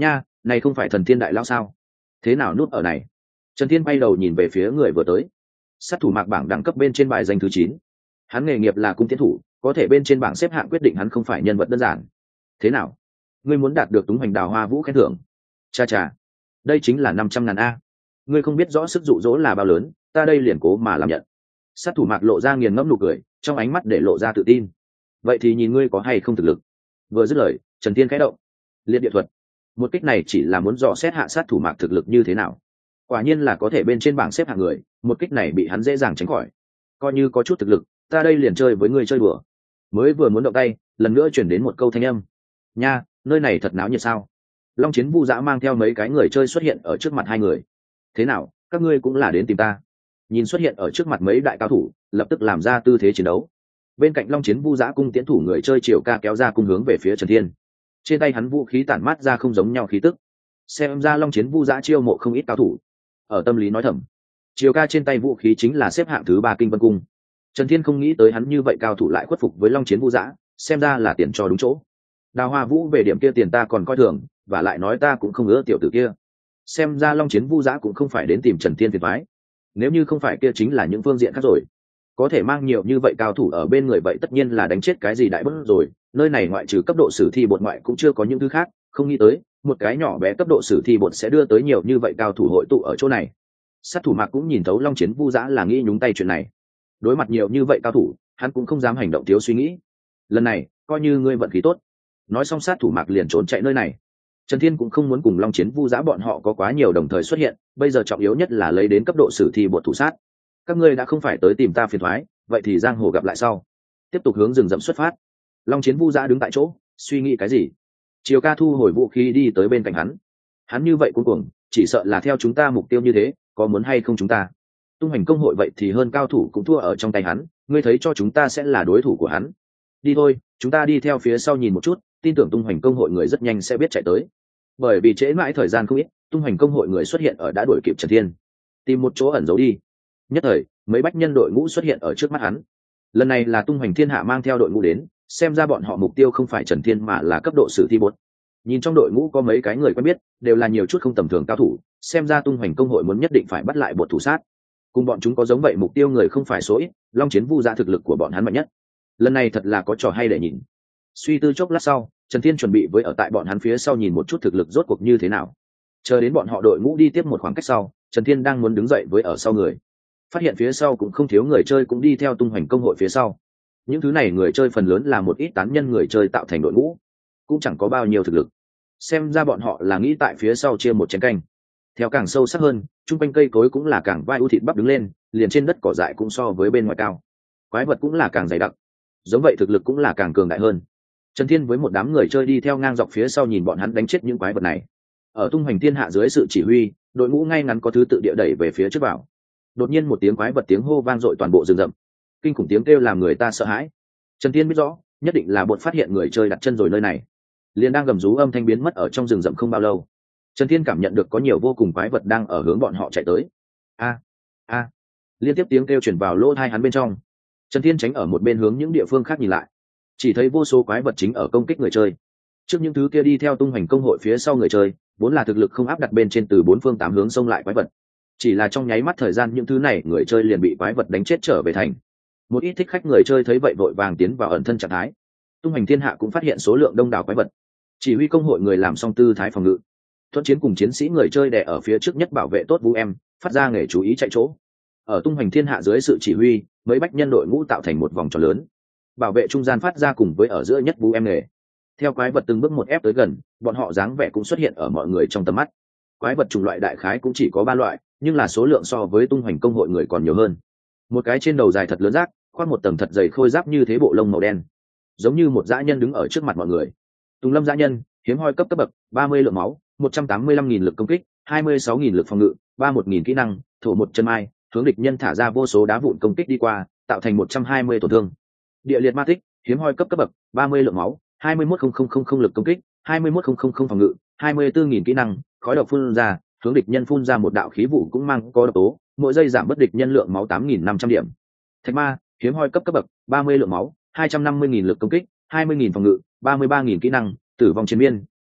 Này không phải thần thiên đại lao sao? Thế nào núp ở này? Trần Thiên bay đầu nhìn về phía người vừa tới. Sát thủ Mạc bảng đẳng cấp bên trên bài danh thứ chín. Hắn nghề nghiệp là cung tiến thủ, có thể bên trên bảng xếp hạng quyết định hắn không phải nhân vật đơn giản. Thế nào? Ngươi muốn đạt được Túng Hoành Đào Hoa Vũ khen thưởng? Cha cha, đây chính là năm trăm ngàn a. Ngươi không biết rõ sức dụ dỗ là bao lớn, ta đây liền cố mà làm nhận. Sát thủ Mạc lộ ra nghiền ngẫm nụ cười, trong ánh mắt để lộ ra tự tin. Vậy thì nhìn ngươi có hay không thực lực. Vừa dứt lời, Trần Thiên khẽ động. Liệt địa thuật. Một kích này chỉ là muốn dò xét hạ sát thủ Mạc thực lực như thế nào. Quả nhiên là có thể bên trên bảng xếp hạng người, một kích này bị hắn dễ dàng tránh khỏi. Coi như có chút thực lực, ta đây liền chơi với ngươi chơi đùa. Mới vừa muốn động tay, lần nữa chuyển đến một câu thanh âm. Nha, nơi này thật náo nhiệt sao? Long Chiến Vu Dã mang theo mấy cái người chơi xuất hiện ở trước mặt hai người. Thế nào, các ngươi cũng là đến tìm ta? Nhìn xuất hiện ở trước mặt mấy đại cao thủ, lập tức làm ra tư thế chiến đấu. Bên cạnh Long Chiến Vu Dã cung tiến thủ người chơi Triều Ca kéo ra cung hướng về phía Trần Thiên. Trên tay hắn vũ khí tản mát ra không giống nhau khí tức. Xem ra Long Chiến Vu Dã chiêu mộ không ít cao thủ. Ở tâm lý nói thầm, Triều Ca trên tay vũ khí chính là xếp hạng thứ ba Kinh Vân Cung. Trần Thiên không nghĩ tới hắn như vậy cao thủ lại khuất phục với Long Chiến Vu Dã, xem ra là tiền cho đúng chỗ. Đào Hoa Vũ về điểm kia tiền ta còn coi thường, và lại nói ta cũng không ngỡ tiểu tử kia. Xem ra Long Chiến Vu Dã cũng không phải đến tìm Trần Thiên phiền toái. Nếu như không phải kia chính là những phương diện khác rồi. Có thể mang nhiều như vậy cao thủ ở bên người vậy tất nhiên là đánh chết cái gì đại bất rồi. Nơi này ngoại trừ cấp độ sử thi bột ngoại cũng chưa có những thứ khác, không nghĩ tới một cái nhỏ bé cấp độ sử thi bột sẽ đưa tới nhiều như vậy cao thủ hội tụ ở chỗ này. Sát thủ Mạc cũng nhìn thấu Long Chiến Vu Dã là nghĩ nhúng tay chuyện này. Đối mặt nhiều như vậy cao thủ, hắn cũng không dám hành động thiếu suy nghĩ. Lần này coi như ngươi vận khí tốt. Nói xong sát thủ Mạc liền trốn chạy nơi này. Trần Thiên cũng không muốn cùng Long Chiến Vu Dã bọn họ có quá nhiều đồng thời xuất hiện, bây giờ trọng yếu nhất là lấy đến cấp độ sử thi bột thủ sát. Các ngươi đã không phải tới tìm ta phiền toái, vậy thì giang hồ gặp lại sau. Tiếp tục hướng rừng rậm xuất phát. Long Chiến Vu Dã đứng tại chỗ, suy nghĩ cái gì? Triều Ca thu hồi vũ khí đi tới bên cạnh hắn. Hắn như vậy cuối cùng, chỉ sợ là theo chúng ta mục tiêu như thế, có muốn hay không chúng ta? Tung Hoành công hội vậy thì hơn cao thủ cũng thua ở trong tay hắn, ngươi thấy cho chúng ta sẽ là đối thủ của hắn. Đi thôi, chúng ta đi theo phía sau nhìn một chút, tin tưởng Tung Hoành công hội người rất nhanh sẽ biết chạy tới. Bởi vì trễ mãi thời gian không ít, Tung Hoành công hội người xuất hiện ở đã đuổi kịp Trần Thiên, tìm một chỗ ẩn giấu đi. Nhất thời, mấy bách nhân đội ngũ xuất hiện ở trước mắt hắn. Lần này là Tung Hoành Thiên Hạ mang theo đội ngũ đến, xem ra bọn họ mục tiêu không phải Trần Thiên mà là cấp độ sử thi bột. Nhìn trong đội ngũ có mấy cái người quen biết, đều là nhiều chút không tầm thường cao thủ, xem ra Tung Hoành công hội muốn nhất định phải bắt lại bột thủ sát. Cùng bọn chúng có giống vậy mục tiêu người không phải số ít, Long Chiến Vu Dã thực lực của bọn hắn mạnh nhất. Lần này thật là có trò hay để nhìn. Suy tư chốc lát sau, Trần Thiên chuẩn bị với ở tại bọn hắn phía sau nhìn một chút thực lực rốt cuộc như thế nào. Chờ đến bọn họ đội ngũ đi tiếp một khoảng cách sau, Trần Thiên đang muốn đứng dậy với ở sau người. Phát hiện phía sau cũng không thiếu người chơi cũng đi theo Tung Hoành công hội phía sau. Những thứ này người chơi phần lớn là một ít tán nhân người chơi tạo thành đội ngũ, cũng chẳng có bao nhiêu thực lực. Xem ra bọn họ là nghĩ tại phía sau chia một chén canh. Theo càng sâu sắc hơn, trung quanh cây cối cũng là càng vai ưu thịt bắp đứng lên, liền trên đất cỏ dại cũng so với bên ngoài cao. Quái vật cũng là càng dày đặc, giống vậy thực lực cũng là càng cường đại hơn. Trần Thiên với một đám người chơi đi theo ngang dọc phía sau nhìn bọn hắn đánh chết những quái vật này. Ở Tung Hoành Thiên Hạ dưới sự chỉ huy, đội ngũ ngay ngắn có thứ tự địa đẩy về phía trước vào. Đột nhiên một tiếng quái vật tiếng hô vang dội toàn bộ rừng rậm, kinh khủng tiếng kêu làm người ta sợ hãi. Trần Thiên biết rõ, nhất định là bọn phát hiện người chơi đặt chân rồi nơi này, liền đang gầm rú âm thanh biến mất ở trong rừng rậm không bao lâu. Trần Thiên cảm nhận được có nhiều vô cùng quái vật đang ở hướng bọn họ chạy tới. A a, liên tiếp tiếng kêu truyền vào lỗ tai hắn bên trong. Trần Thiên tránh ở một bên hướng những địa phương khác nhìn lại, chỉ thấy vô số quái vật chính ở công kích người chơi. Trước những thứ kia đi theo Tung Hoành công hội phía sau người chơi, vốn là thực lực không áp đặt bên trên từ bốn phương tám hướng xông lại quái vật. Chỉ là trong nháy mắt thời gian những thứ này người chơi liền bị quái vật đánh chết trở về thành. Một ít thích khách người chơi thấy vậy vội vàng tiến vào ẩn thân trạng thái. Tung Hoành Thiên Hạ cũng phát hiện số lượng đông đảo quái vật, chỉ huy công hội người làm xong tư thái phòng ngự. Thuận chiến cùng chiến sĩ người chơi đè ở phía trước nhất bảo vệ tốt vũ em, phát ra nghề chú ý chạy chỗ. Ở Tung Hoành Thiên Hạ dưới sự chỉ huy, mấy bách nhân đội ngũ tạo thành một vòng tròn lớn, bảo vệ trung gian phát ra cùng với ở giữa nhất vũ em nghề. Theo quái vật từng bước một ép tới gần, bọn họ dáng vẻ cũng xuất hiện ở mọi người trong tầm mắt. Quái vật chủng loại đại khái cũng chỉ có ba loại, nhưng là số lượng so với Tung Hoành công hội người còn nhiều hơn. Một cái trên đầu dài thật lớn rác, khoác một tầng thật dày khôi giáp như thế bộ lông màu đen, giống như một dã nhân đứng ở trước mặt mọi người. Tùng Lâm dã nhân, hiếm hoi cấp cấp bậc, ba mươi lượng máu, một trăm tám mươi lăm nghìn lực công kích, hai mươi sáu nghìn lực phòng ngự, ba mươi một nghìn kỹ năng, thổ một chân mai, hướng địch nhân thả ra vô số đá vụn công kích đi qua, tạo thành một trăm hai mươi tổn thương. Địa liệt ma tích, hiếm hoi cấp cấp bậc, ba mươi lượng máu, hai mươi mốt nghìn lực công kích, hai mươi mốt nghìn phòng ngự, hai mươi tư nghìn kỹ năng, khói độc phun ra, hướng địch nhân phun ra một đạo khí vụ cũng mang có độc tố, mỗi giây giảm bất địch nhân lượng máu tám nghìn năm trăm điểm. Thạch ma, hiếm hoi cấp cấp bậc, ba mươi lượng máu, hai trăm năm mươi nghìn lực công kích, hai mươi nghìn phòng ngự, ba mươi ba nghìn kỹ năng, tử vong chiến biên,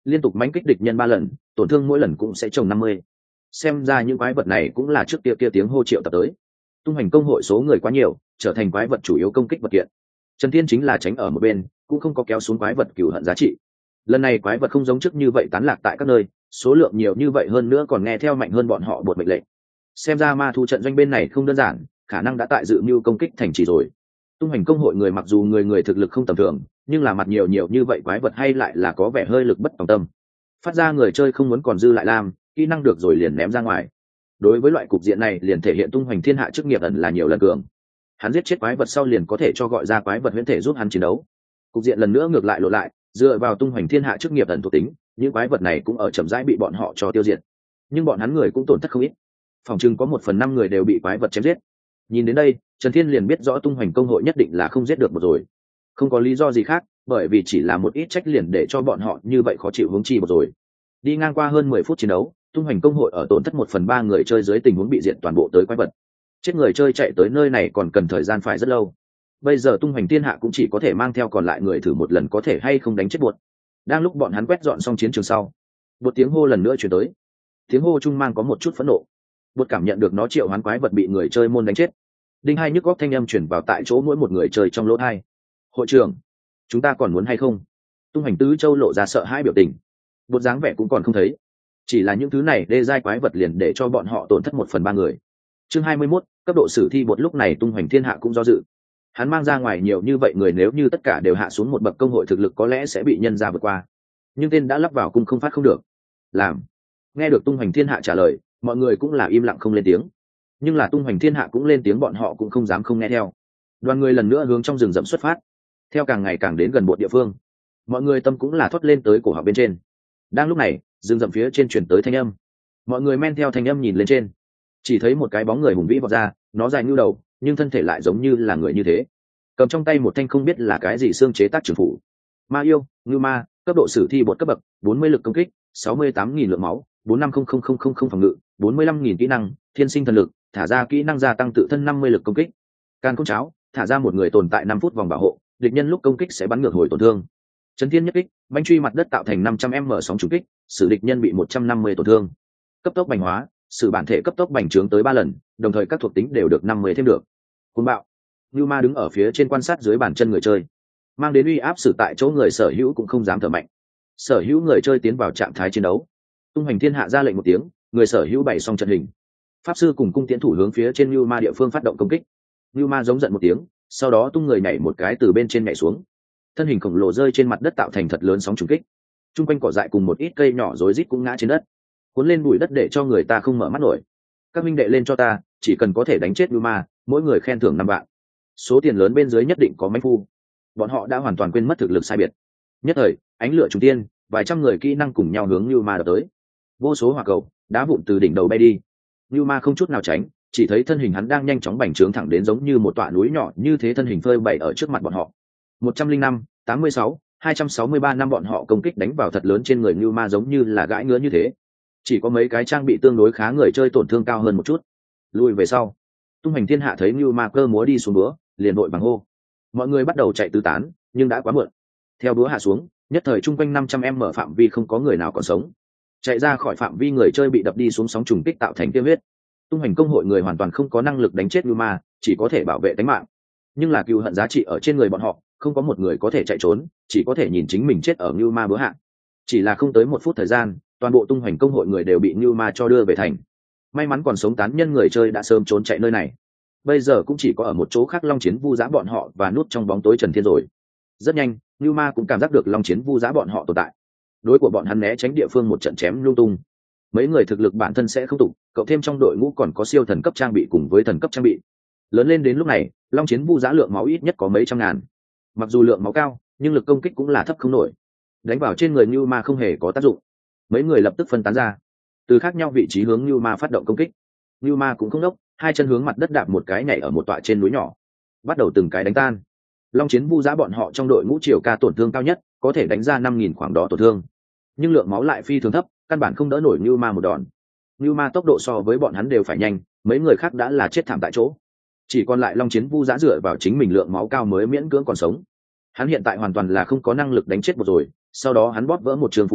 liên tục mánh kích địch nhân ba lần, tổn thương mỗi lần cũng sẽ trồng năm mươi. Xem ra những quái vật này cũng là trước kia kia tiếng hô triệu tập tới. Tung hành công hội số người quá nhiều, trở thành quái vật chủ yếu công kích vật kiện. Trần Thiên chính là tránh ở một bên, cũng không có kéo xuống quái vật cừu hận giá trị. Lần này quái vật không giống trước như vậy tán lạc tại các nơi, số lượng nhiều như vậy hơn nữa còn nghe theo mạnh hơn bọn họ buộc mệnh lệnh. Xem ra ma thu trận doanh bên này không đơn giản, khả năng đã tại dự mưu công kích thành trì rồi. Tung hành công hội người mặc dù người người thực lực không tầm thường, nhưng là mặt nhiều nhiều như vậy quái vật hay lại là có vẻ hơi lực bất tòng tâm. Phát ra người chơi không muốn còn dư lại làm, kỹ năng được rồi liền ném ra ngoài. Đối với loại cục diện này liền thể hiện tung hoành thiên hạ chức nghiệp ẩn là nhiều lần cường. Hắn giết chết quái vật sau liền có thể cho gọi ra quái vật huyễn thể giúp hắn chiến đấu. Cục diện lần nữa ngược lại lộ lại, dựa vào tung hoành thiên hạ chức nghiệp ẩn thuộc tính, những quái vật này cũng ở chậm rãi bị bọn họ cho tiêu diệt. Nhưng bọn hắn người cũng tổn thất không ít. Phòng trưng có một phần năm người đều bị quái vật chém giết. Nhìn đến đây, Trần Thiên liền biết rõ tung hoành công hội nhất định là không giết được một rồi. Không có lý do gì khác, bởi vì chỉ là một ít trách liền để cho bọn họ như vậy khó chịu hướng chi một rồi. Đi ngang qua hơn mười phút chiến đấu, tung hoành công hội ở tổn thất một phần ba người chơi dưới tình huống bị diệt toàn bộ tới quái vật. Chết người chơi chạy tới nơi này còn cần thời gian phải rất lâu. Bây giờ tung hoành thiên hạ cũng chỉ có thể mang theo còn lại người thử một lần có thể hay không đánh chết buột. Đang lúc bọn hắn quét dọn xong chiến trường sau, một tiếng hô lần nữa truyền tới. Tiếng hô trung mang có một chút phẫn nộ. Buột cảm nhận được nó triệu hoán quái vật bị người chơi môn đánh chết. Đinh hai nhức góc thanh âm truyền vào tại chỗ mỗi một người chơi trong lỗ hai. Hội trưởng, chúng ta còn muốn hay không? Tung hành tứ châu lộ ra sợ hãi biểu tình. Buột dáng vẻ cũng còn không thấy. Chỉ là những thứ này đê giai quái vật liền để cho bọn họ tổn thất một phần ba người. Chương hai mươi mốt, cấp độ sử thi bột lúc này tung hoành thiên hạ cũng do dự. Hắn mang ra ngoài nhiều như vậy người nếu như tất cả đều hạ xuống một bậc công hội thực lực có lẽ sẽ bị nhân ra vượt qua. Nhưng tên đã lắp vào cung không phát không được. Làm. Nghe được tung hoành thiên hạ trả lời, mọi người cũng là im lặng không lên tiếng. Nhưng là tung hoành thiên hạ cũng lên tiếng bọn họ cũng không dám không nghe theo. Đoàn người lần nữa hướng trong rừng rậm xuất phát. Theo càng ngày càng đến gần bộ địa phương, mọi người tâm cũng là thoát lên tới cổ họng bên trên. Đang lúc này, rừng rậm phía trên chuyển tới thanh âm. Mọi người men theo thanh âm nhìn lên trên, chỉ thấy một cái bóng người hùng vĩ vọt ra, nó dài như đầu nhưng thân thể lại giống như là người như thế, cầm trong tay một thanh không biết là cái gì xương chế tác trường phủ. Ma yêu, ngư ma, cấp độ sử thi bột cấp bậc bốn mươi lực công kích, sáu mươi tám nghìn lượng máu, bốn năm không không không không không phòng ngự, bốn mươi lăm nghìn kỹ năng, thiên sinh thần lực, thả ra kỹ năng gia tăng tự thân năm mươi lực công kích. Can công cháo, thả ra một người tồn tại năm phút vòng bảo hộ, địch nhân lúc công kích sẽ bắn ngược hồi tổn thương. Chấn thiên nhất kích, bánh truy mặt đất tạo thành năm trăm m sóng trùng kích, xử địch nhân bị một trăm năm mươi tổn thương. Cấp tốc bành hóa, sử bản thể cấp tốc bành trướng tới ba lần, đồng thời các thuộc tính đều được năm mươi thêm được. Cuồng bạo, Nưu Ma đứng ở phía trên quan sát dưới bàn chân người chơi, mang đến uy áp sử tại chỗ người sở hữu cũng không dám thở mạnh. Sở hữu người chơi tiến vào trạng thái chiến đấu. Tung hành thiên hạ ra lệnh một tiếng, người sở hữu bày xong trận hình. Pháp sư cùng cung tiễn thủ hướng phía trên Nưu Ma địa phương phát động công kích. Nưu Ma giống giận một tiếng, sau đó tung người nhảy một cái từ bên trên nhảy xuống. Thân hình khổng lồ rơi trên mặt đất tạo thành thật lớn sóng trùng kích. Trung quanh cỏ dại cùng một ít cây nhỏ rối rít cũng ngã trên đất, cuốn lên bụi đất để cho người ta không mở mắt nổi. Các minh đệ lên cho ta, chỉ cần có thể đánh chết Nưu Ma, mỗi người khen thưởng năm vạn. Số tiền lớn bên dưới nhất định có mánh phu. Bọn họ đã hoàn toàn quên mất thực lực sai biệt. Nhất thời, ánh lửa trùng tiên, vài trăm người kỹ năng cùng nhau hướng Nưu Ma đập tới. Vô số hỏa cầu, đá vụn từ đỉnh đầu bay đi. Nưu Ma không chút nào tránh, chỉ thấy thân hình hắn đang nhanh chóng bành trướng thẳng đến giống như một tọa núi nhỏ như thế, thân hình phơi bày ở trước mặt bọn họ. một trăm linh năm, tám mươi sáu, hai trăm sáu mươi ba năm bọn họ công kích đánh vào thật lớn trên người Nưu Ma giống như là gãi ngứa như thế. Chỉ có mấy cái trang bị tương đối khá người chơi tổn thương cao hơn một chút. Lùi về sau. Tung hành thiên hạ thấy Nưu Ma cơ múa đi xuống búa, liền vội bằng hô. Mọi người bắt đầu chạy tứ tán, nhưng đã quá muộn. Theo búa hạ xuống, nhất thời chung quanh năm trăm em mở phạm vi không có người nào còn sống. Chạy ra khỏi phạm vi người chơi bị đập đi xuống sóng trùng kích tạo thành tiêu huyết. Tung hành công hội người hoàn toàn không có năng lực đánh chết Nưu Ma, chỉ có thể bảo vệ tính mạng. Nhưng là cừu hận giá trị ở trên người bọn họ, không có một người có thể chạy trốn, chỉ có thể nhìn chính mình chết ở Nưu Ma búa hạ. Chỉ là không tới một phút thời gian, toàn bộ tung hành công hội người đều bị Nưu Ma cho đưa về thành. May mắn còn sống tán nhân người chơi đã sớm trốn chạy nơi này. Bây giờ cũng chỉ có ở một chỗ khác Long Chiến Vu Giã bọn họ và nút trong bóng tối Trần Thiên rồi. Rất nhanh, Nưu Ma cũng cảm giác được Long Chiến Vu Giã bọn họ tồn tại. Đối của bọn hắn né tránh địa phương một trận chém lung tung. Mấy người thực lực bản thân sẽ không tụ, cộng thêm trong đội ngũ còn có siêu thần cấp trang bị cùng với thần cấp trang bị. Lớn lên đến lúc này, Long Chiến Vu Giã lượng máu ít nhất có mấy trăm ngàn. Mặc dù lượng máu cao, nhưng lực công kích cũng là thấp không nổi. Đánh vào trên người Nưu Ma không hề có tác dụng. Mấy người lập tức phân tán ra, từ khác nhau vị trí hướng Nưu Ma phát động công kích. Nưu Ma cũng không đốc, hai chân hướng mặt đất đạp một cái nhảy ở một tọa trên núi nhỏ, bắt đầu từng cái đánh tan. Long Chiến Vu Giã bọn họ trong đội ngũ chiều ca tổn thương cao nhất, có thể đánh ra năm nghìn khoảng đó tổn thương, nhưng lượng máu lại phi thường thấp, căn bản không đỡ nổi Nưu Ma một đòn. Nưu Ma tốc độ so với bọn hắn đều phải nhanh, mấy người khác đã là chết thảm tại chỗ. Chỉ còn lại Long Chiến Vu Giã dựa vào chính mình lượng máu cao mới miễn cưỡng còn sống. Hắn hiện tại hoàn toàn là không có năng lực đánh chết một rồi, sau đó hắn bóp vỡ một trường phụ triện,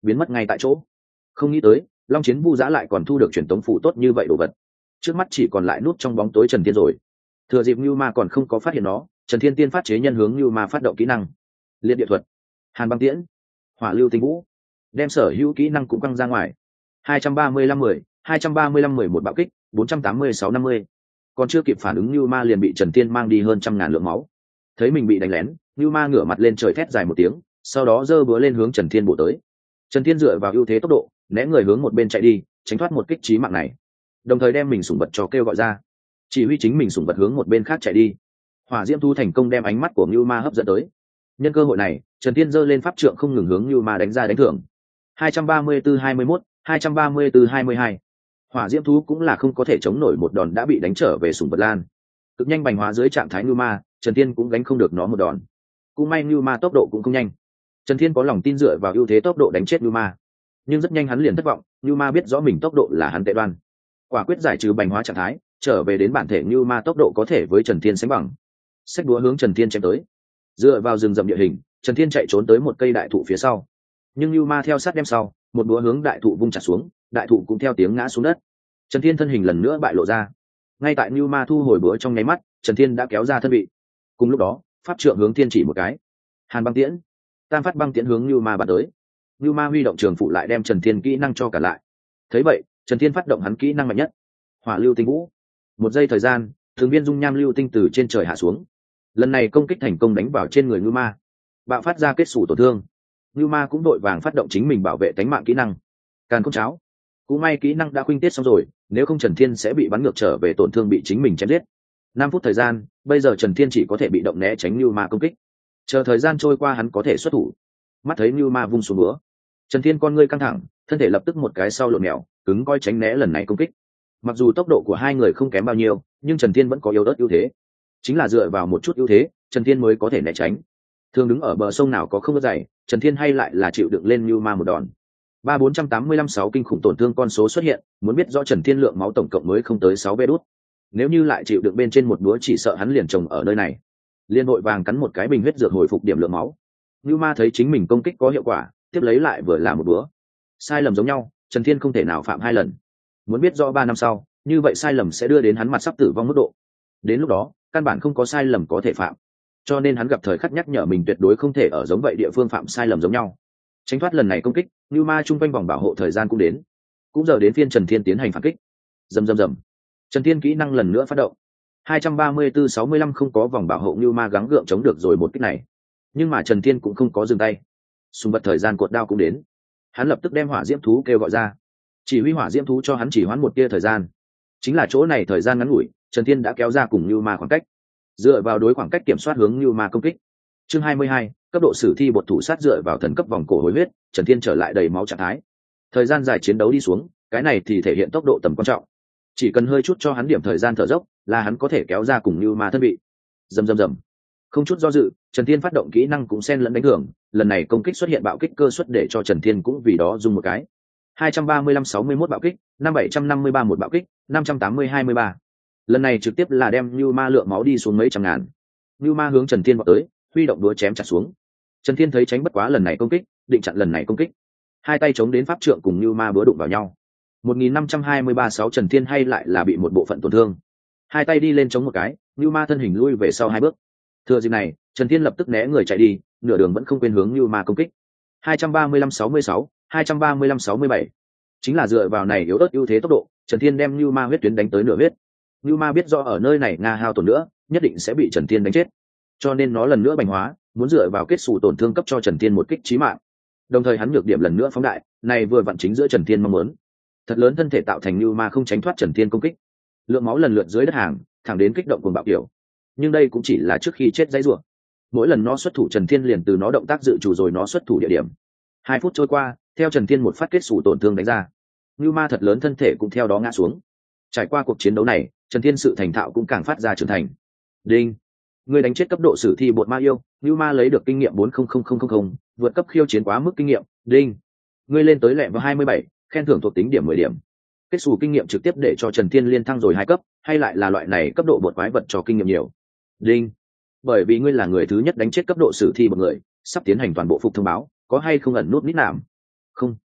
biến mất ngay tại chỗ. Không nghĩ tới long chiến vu giã lại còn thu được truyền tống phủ tốt như vậy đồ vật. Trước mắt chỉ còn lại nút trong bóng tối Trần Thiên rồi. Thừa dịp Nưu Ma còn không có phát hiện nó, Trần Thiên tiên phát chế nhân hướng Nưu Ma phát động kỹ năng liệt địa thuật, hàn băng tiễn, hỏa lưu tinh vũ, đem sở hữu kỹ năng cũng căng ra ngoài. hai trăm ba mươi lăm mười, hai trăm ba mươi lăm mười một bạo kích, bốn trăm tám mươi sáu năm mươi. Còn chưa kịp phản ứng Nưu Ma liền bị Trần Thiên mang đi hơn trăm ngàn lượng máu. Thấy mình bị đánh lén, Nưu Ma ngửa mặt lên trời thét dài một tiếng, sau đó giơ búa lên hướng Trần Thiên bổ tới. Trần Thiên dựa vào ưu thế tốc độ, né người hướng một bên chạy đi, tránh thoát một kích chí mạng này, đồng thời đem mình sủng vật cho kêu gọi ra, chỉ huy chính mình sủng vật hướng một bên khác chạy đi. Hỏa diễm thu thành công đem ánh mắt của Nưu Ma hấp dẫn tới. Nhân cơ hội này, Trần Thiên giơ lên pháp trượng không ngừng hướng Nưu Ma đánh ra đánh thưởng. hai trăm ba mươi tư hai mươi mốt, hai trăm ba mươi tư hai mươi hai. Hỏa diễm thú cũng là không có thể chống nổi một đòn đã bị đánh trở về sủng vật lan. Cực nhanh bành hóa dưới trạng thái Nưu Ma, Trần Thiên cũng gánh không được nó một đòn. Cũng may Nưu Ma tốc độ cũng không nhanh. Trần Thiên có lòng tin dựa vào ưu thế tốc độ đánh chết Nưu Ma, nhưng rất nhanh hắn liền thất vọng. Nưu Ma biết rõ mình tốc độ là hắn tệ đoan, quả quyết giải trừ bành hóa trạng thái, trở về đến bản thể Nưu Ma tốc độ có thể với Trần Thiên sánh bằng. Xách búa hướng Trần Thiên chém tới. Dựa vào rừng rậm địa hình, Trần Thiên chạy trốn tới một cây đại thụ phía sau, nhưng Nưu Ma theo sát đem sau, một búa hướng đại thụ vung chặt xuống, đại thụ cũng theo tiếng ngã xuống đất. Trần Thiên thân hình lần nữa bại lộ ra. Ngay tại Nưu Ma thu hồi búa trong nháy mắt, Trần Thiên đã kéo ra thân vị. Cùng lúc đó, pháp trượng hướng Thiên chỉ một cái, hàn băng tiễn, tam phát băng tiễn hướng Nưu Ma bắn tới. Nưu Ma huy động trường phụ lại đem Trần Thiên kỹ năng cho cả lại. Thấy vậy, Trần Thiên phát động hắn kỹ năng mạnh nhất, hỏa lưu tinh vũ. Một giây thời gian, thường viên dung nham lưu tinh từ trên trời hạ xuống. Lần này công kích thành công đánh vào trên người Nưu Ma, bạo phát ra kết xù tổn thương. Nưu Ma cũng đội vàng phát động chính mình bảo vệ tính mạng kỹ năng, càn khôn cháo. Cũng may kỹ năng đã khuynh tiết xong rồi, nếu không Trần Thiên sẽ bị bắn ngược trở về, tổn thương bị chính mình chém giết. Năm phút thời gian, bây giờ Trần Thiên chỉ có thể bị động né tránh Nưu Ma công kích. Chờ thời gian trôi qua hắn có thể xuất thủ. Mắt thấy Nưu Ma vung xuống búa, Trần Thiên con ngươi căng thẳng, thân thể lập tức một cái sau lộn mèo, cứng coi tránh né lần này công kích. Mặc dù tốc độ của hai người không kém bao nhiêu, nhưng Trần Thiên vẫn có yếu ớt ưu thế. Chính là dựa vào một chút ưu thế, Trần Thiên mới có thể né tránh. Thường đứng ở bờ sông nào có không có dày, Trần Thiên hay lại là chịu đựng lên Nưu Ma một đòn. Ba bốn trăm tám mươi lăm sáu kinh khủng tổn thương con số xuất hiện, muốn biết rõ Trần Thiên lượng máu tổng cộng mới không tới sáu vé đút. Nếu như lại chịu đựng bên trên một búa chỉ sợ hắn liền trồng ở nơi này. Liên hội vàng cắn một cái bình huyết dược hồi phục điểm lượng máu. Nưu Ma thấy chính mình công kích có hiệu quả, tiếp lấy lại vừa là một búa. Sai lầm giống nhau, Trần Thiên không thể nào phạm hai lần. Muốn biết rõ ba năm sau, như vậy sai lầm sẽ đưa đến hắn mặt sắp tử vong mức độ. Đến lúc đó, căn bản không có sai lầm có thể phạm. Cho nên hắn gặp thời khắc nhắc nhở mình tuyệt đối không thể ở giống vậy địa phương phạm sai lầm giống nhau. Tránh thoát lần này công kích, Nưu Ma chung quanh vòng bảo hộ thời gian cũng đến. Cũng giờ đến phiên Trần Thiên tiến hành phản kích. Rầm rầm rầm. Trần Thiên kỹ năng lần nữa phát động. hai trăm ba mươi tư sáu mươi lăm không có vòng bảo hộ, Nưu Ma gắng gượng chống được rồi một kích này. Nhưng mà Trần Thiên cũng không có dừng tay. Xung vật thời gian cột đao cũng đến. Hắn lập tức đem hỏa diễm thú kêu gọi ra. Chỉ huy hỏa diễm thú cho hắn chỉ hoãn một tia thời gian. Chính là chỗ này thời gian ngắn ngủi, Trần Thiên đã kéo ra cùng Nưu Ma khoảng cách. Dựa vào đối khoảng cách kiểm soát hướng Nưu Ma công kích. Chương hai mươi hai, cấp độ sử thi bột thủ sát dựa vào thần cấp vòng cổ hồi huyết, Trần Thiên trở lại đầy máu trạng thái. Thời gian dài chiến đấu đi xuống, cái này thì thể hiện tốc độ tầm quan trọng. Chỉ cần hơi chút cho hắn điểm thời gian thở dốc, là hắn có thể kéo ra cùng Nưu Ma thân vị. Rầm rầm rầm. Không chút do dự, Trần Thiên phát động kỹ năng cũng xen lẫn đánh hưởng, lần này công kích xuất hiện bạo kích cơ suất để cho Trần Thiên cũng vì đó dùng một cái. hai trăm ba mươi lăm sáu mươi mốt bạo kích, năm bảy trăm năm mươi ba một bạo kích, năm trăm tám mươi hai mươi ba. Lần này trực tiếp là đem Nưu Ma lượng máu đi xuống mấy trăm ngàn. Nưu Ma hướng Trần Thiên vọt tới, huy động đũa chém chặt xuống. Trần Thiên thấy tránh bất quá lần này công kích, định chặn lần này công kích. Hai tay chống đến pháp trượng cùng Nưu Ma búa đụng vào nhau. một nghìn năm trăm hai mươi ba sáu Trần Thiên hay lại là bị một bộ phận tổn thương. Hai tay đi lên chống một cái, Nưu Ma thân hình lui về sau hai bước. Thừa dịp này, Trần Thiên lập tức né người chạy đi, nửa đường vẫn không quên hướng Nưu Ma công kích. hai trăm ba mươi lăm sáu mươi sáu, hai trăm ba mươi lăm sáu mươi bảy. Chính là dựa vào này yếu ớt ưu thế tốc độ, Trần Thiên đem Nưu Ma huyết tuyến đánh tới nửa huyết. Nưu Ma biết rõ ở nơi này nga hao tổn nữa, nhất định sẽ bị Trần Thiên đánh chết. Cho nên nó lần nữa bành hóa, muốn dựa vào kết xù tổn thương cấp cho Trần Thiên một kích chí mạng. Đồng thời hắn nhược điểm lần nữa phóng đại, này vừa vặn chính giữa Trần Thiên mong muốn. Thật lớn thân thể tạo thành Nưu Ma không tránh thoát Trần Thiên công kích. Lượng máu lần lượt dưới đất hàng, thẳng đến kích động cuồng bạo kiểu. Nhưng đây cũng chỉ là trước khi chết dãy rủa. Mỗi lần nó xuất thủ Trần Thiên liền từ nó động tác dự chủ rồi nó xuất thủ địa điểm. Hai phút trôi qua, theo Trần Thiên một phát kết xù tổn thương đánh ra, Nưu Ma thật lớn thân thể cũng theo đó ngã xuống. Trải qua cuộc chiến đấu này, Trần Thiên sự thành thạo cũng càng phát ra trưởng thành. Đinh, người đánh chết cấp độ sử thi bột ma yêu, Nưu Ma lấy được kinh nghiệm bốn không không không không không, vượt cấp khiêu chiến quá mức kinh nghiệm. Đinh, người lên tới lẹ vào hai mươi bảy, khen thưởng thuộc tính điểm mười điểm. Kết xù kinh nghiệm trực tiếp để cho Trần Thiên liên thăng rồi hai cấp, hay lại là loại này cấp độ bột quái vật cho kinh nghiệm nhiều. Đinh, bởi vì ngươi là người thứ nhất đánh chết cấp độ sử thi một người, sắp tiến hành toàn bộ phục thông báo, có hay không ẩn nút nít nạm? Không.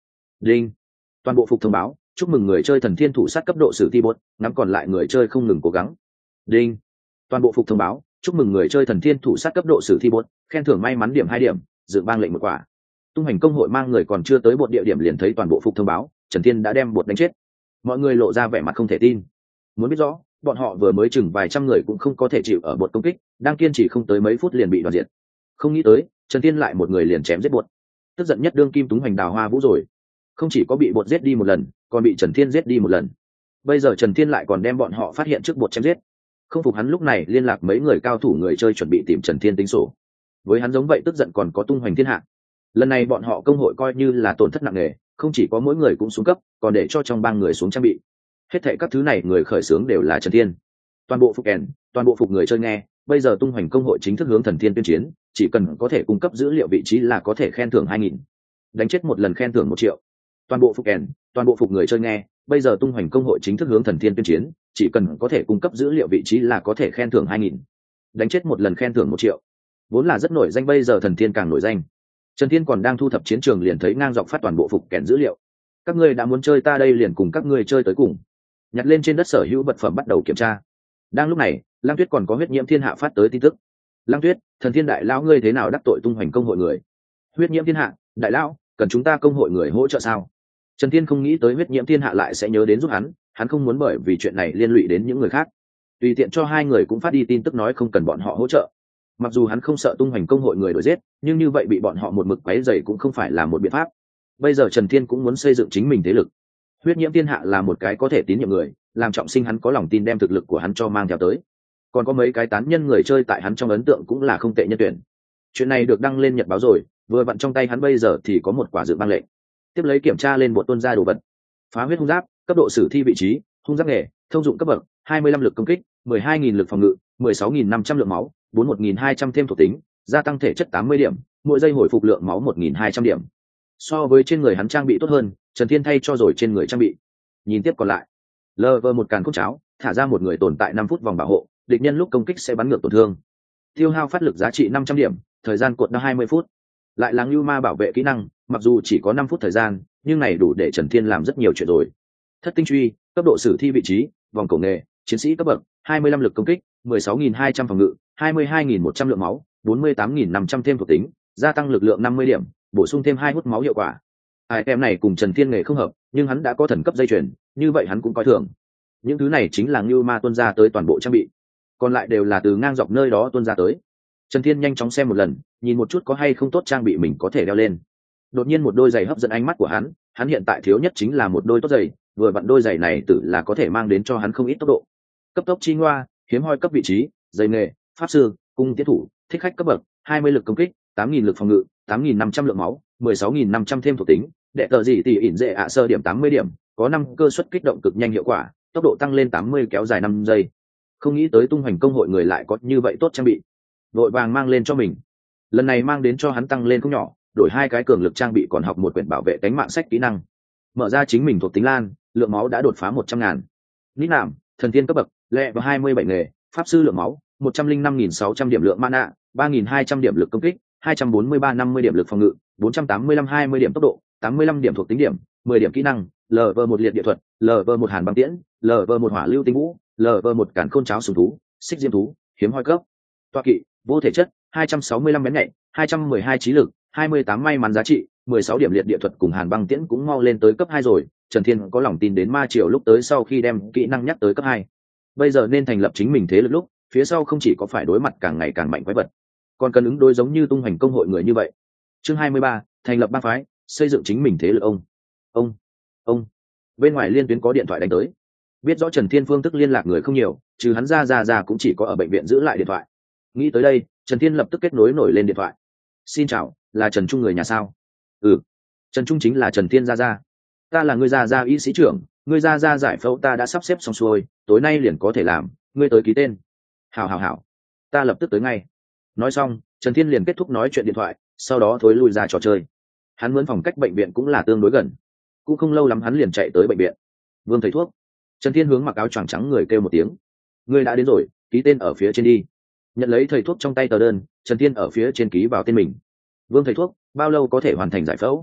Đinh. Toàn bộ phục thông báo, chúc mừng người chơi thần thiên thủ sát cấp độ sử thi bột, ngắm còn lại người chơi không ngừng cố gắng. Đinh. Toàn bộ phục thông báo, chúc mừng người chơi thần thiên thủ sát cấp độ sử thi bột, khen thưởng may mắn điểm hai điểm, dự bang lệnh một quả. Tung hành công hội mang người còn chưa tới bột địa điểm liền thấy toàn bộ phục thông báo, Trần Thiên đã đem bột đánh chết. Mọi người lộ ra vẻ mặt không thể tin. Muốn biết rõ, bọn họ vừa mới chừng vài trăm người cũng không có thể chịu ở bột công kích, đang kiên trì không tới mấy phút liền bị đoàn diệt. Không nghĩ tới, Trần Thiên lại một người liền chém giết bột. Tức giận nhất đương kim Túng Hoành Đào Hoa Vũ rồi. Không chỉ có bị bột giết đi một lần, còn bị Trần Thiên giết đi một lần. Bây giờ Trần Thiên lại còn đem bọn họ phát hiện trước bột chém giết. Không phục hắn lúc này liên lạc mấy người cao thủ người chơi chuẩn bị tìm Trần Thiên tính sổ. Với hắn giống vậy tức giận còn có tung hoành thiên hạ. Lần này bọn họ công hội coi như là tổn thất nặng nề, không chỉ có mỗi người cũng xuống cấp, còn để cho trong bang người xuống trang bị. Hết thảy các thứ này người khởi xướng đều là Trần Thiên. Toàn bộ phục kèn, toàn bộ phục người chơi nghe, bây giờ tung hoành công hội chính thức hướng thần thiên tuyên chiến, chỉ cần có thể cung cấp dữ liệu vị trí là có thể khen thưởng hai nghìn. Đánh chết một lần khen thưởng một triệu. Toàn bộ phục kèn, toàn bộ phục người chơi nghe, bây giờ tung hoành công hội chính thức hướng thần thiên tuyên chiến, chỉ cần có thể cung cấp dữ liệu vị trí là có thể khen thưởng hai nghìn. Đánh chết một lần khen thưởng một triệu. Vốn là rất nổi danh, bây giờ thần thiên càng nổi danh. Trần Thiên còn đang thu thập chiến trường liền thấy ngang dọc phát toàn bộ phục kèn dữ liệu. Các ngươi đã muốn chơi ta đây liền cùng các ngươi chơi tới cùng. Nhặt lên trên đất sở hữu vật phẩm bắt đầu kiểm tra. Đang lúc này, Lăng Tuyết còn có huyết nhiễm thiên hạ phát tới tin tức. Lăng Tuyết, thần thiên đại lão ngươi thế nào đắc tội tung hoành công hội người? Huyết nhiễm thiên hạ, đại lão, cần chúng ta công hội người hỗ trợ sao? Trần Thiên không nghĩ tới huyết nhiễm thiên hạ lại sẽ nhớ đến giúp hắn, hắn không muốn bởi vì chuyện này liên lụy đến những người khác. Tùy tiện cho hai người cũng phát đi tin tức nói không cần bọn họ hỗ trợ. Mặc dù hắn không sợ tung hoành công hội người đuổi giết, nhưng như vậy bị bọn họ một mực quấy rầy cũng không phải là một biện pháp. Bây giờ Trần Thiên cũng muốn xây dựng chính mình thế lực. Huyết nhiễm thiên hạ là một cái có thể tín nhiệm người, làm trọng sinh hắn có lòng tin đem thực lực của hắn cho mang theo tới. Còn có mấy cái tán nhân người chơi tại hắn trong ấn tượng cũng là không tệ nhân tuyển. Chuyện này được đăng lên nhật báo rồi, vừa vặn trong tay hắn bây giờ thì có một quả dự băng lệnh. Tiếp lấy kiểm tra lên bộ tuân ra đồ vật. Phá huyết hung giáp, cấp độ sử thi vị trí, hung giáp nghề, thông dụng cấp bậc, hai mươi lăm lực công kích, mười hai nghìn lực phòng ngự, mười sáu nghìn năm trăm lượng máu, bốn mươi một nghìn hai trăm thêm thuộc tính, gia tăng thể chất tám mươi điểm, mỗi giây hồi phục lượng máu một nghìn hai trăm điểm. So với trên người hắn trang bị tốt hơn, Trần Thiên thay cho rồi trên người trang bị. Nhìn tiếp còn lại, lờ vờ một càn cốt cháo, thả ra một người tồn tại năm phút vòng bảo hộ, địch nhân lúc công kích sẽ bắn ngược tổn thương. Tiêu hao phát lực giá trị năm trăm điểm, thời gian cột đã hai mươi phút. Lại là Ngưu Ma bảo vệ kỹ năng, mặc dù chỉ có năm phút thời gian, nhưng này đủ để Trần Thiên làm rất nhiều chuyện rồi. Thất tinh truy, cấp độ sử thi vị trí, vòng cổ nghề, chiến sĩ cấp bậc, hai mươi lăm lực công kích, mười sáu nghìn hai trăm phòng ngự, hai mươi hai nghìn một trăm lượng máu, bốn mươi tám nghìn năm trăm thêm thuộc tính, gia tăng lực lượng năm mươi điểm, bổ sung thêm hai hút máu hiệu quả. Item này cùng Trần Thiên nghề không hợp, nhưng hắn đã có thần cấp dây chuyền, như vậy hắn cũng coi thường. Những thứ này chính là Ngưu Ma tuân ra tới toàn bộ trang bị, còn lại đều là từ ngang dọc nơi đó tuân ra tới. Trần Thiên nhanh chóng xem một lần, nhìn một chút có hay không tốt trang bị mình có thể đeo lên. Đột nhiên một đôi giày hấp dẫn ánh mắt của hắn, hắn hiện tại thiếu nhất chính là một đôi tốt giày, vừa vặn đôi giày này tự là có thể mang đến cho hắn không ít tốc độ. Cấp tốc chi ngoa, hiếm hoi cấp vị trí, giày nghề, pháp sư, cung tiến thủ, thích khách cấp bậc, hai mươi lực công kích, tám nghìn lực phòng ngự, tám nghìn năm trăm lượng máu, mười sáu nghìn năm trăm thêm thuộc tính, đệ tờ gì tỷ ỉn dệ ạ sơ điểm tám mươi điểm, có năm cơ suất kích động cực nhanh hiệu quả, tốc độ tăng lên tám mươi kéo dài năm giây. Không nghĩ tới tung hoành công hội người lại có như vậy tốt trang bị, vội vàng mang lên cho mình. Lần này mang đến cho hắn tăng lên không nhỏ, đổi hai cái cường lực trang bị còn học một quyển bảo vệ cánh mạng sách kỹ năng. Mở ra chính mình thuộc tính lan, lượng máu đã đột phá một trăm ngàn. Nít nạm, thần tiên cấp bậc, lẹ và hai mươi bảy nghề, pháp sư lượng máu, một trăm linh năm nghìn sáu trăm điểm lượng mana, ba nghìn hai trăm điểm lực công kích, hai trăm bốn mươi ba năm mươi điểm lực phòng ngự, bốn trăm tám mươi lăm hai mươi điểm tốc độ, tám mươi lăm điểm thuộc tính điểm, mười điểm kỹ năng, lờ vờ một liệt địa thuật, lờ vờ một hàn băng tiễn, lờ vờ một hỏa lưu tinh vũ, lờ vờ một cản khôn cháo sùng thú, xích diêm thú, hiếm hoi cấp. Toa kỵ, vô thể chất, hai trăm sáu mươi lăm bén nhạy, hai trăm mười hai trí lực, hai mươi tám may mắn giá trị, mười sáu điểm liệt địa thuật cùng hàn băng tiễn cũng mau lên tới cấp hai rồi. Trần Thiên có lòng tin đến ma triều lúc tới sau khi đem kỹ năng nhắc tới cấp hai. Bây giờ nên thành lập chính mình thế lực lúc, phía sau không chỉ có phải đối mặt càng ngày càng mạnh quái vật, còn cần ứng đối giống như tung hoành công hội người như vậy. Chương hai mươi ba, thành lập ba phái, xây dựng chính mình thế lực. Ông, ông, ông. Bên ngoài liên tuyến có điện thoại đánh tới. Biết rõ Trần Thiên phương thức liên lạc người không nhiều, trừ hắn ra ra ra cũng chỉ có ở bệnh viện giữ lại điện thoại. Nghĩ tới đây, Trần Thiên lập tức kết nối nổi lên điện thoại. Xin chào, là Trần Trung người nhà sao? Ừ, Trần Trung chính là Trần Thiên ra ra. Ta là người ra ra y sĩ trưởng, người ra ra giải phẫu ta đã sắp xếp xong xuôi, tối nay liền có thể làm, ngươi tới ký tên. Hảo hảo hảo, ta lập tức tới ngay. Nói xong, Trần Thiên liền kết thúc nói chuyện điện thoại, sau đó thối lui ra trò chơi. Hắn mướn phòng cách bệnh viện cũng là tương đối gần, cũng không lâu lắm hắn liền chạy tới bệnh viện. Vương thầy thuốc. Trần Thiên hướng mặc áo choàng trắng người kêu một tiếng. Ngươi đã đến rồi, ký tên ở phía trên đi. Nhận lấy thầy thuốc trong tay tờ đơn, Trần Thiên ở phía trên ký vào tên mình. Vương thầy thuốc, bao lâu có thể hoàn thành giải phẫu?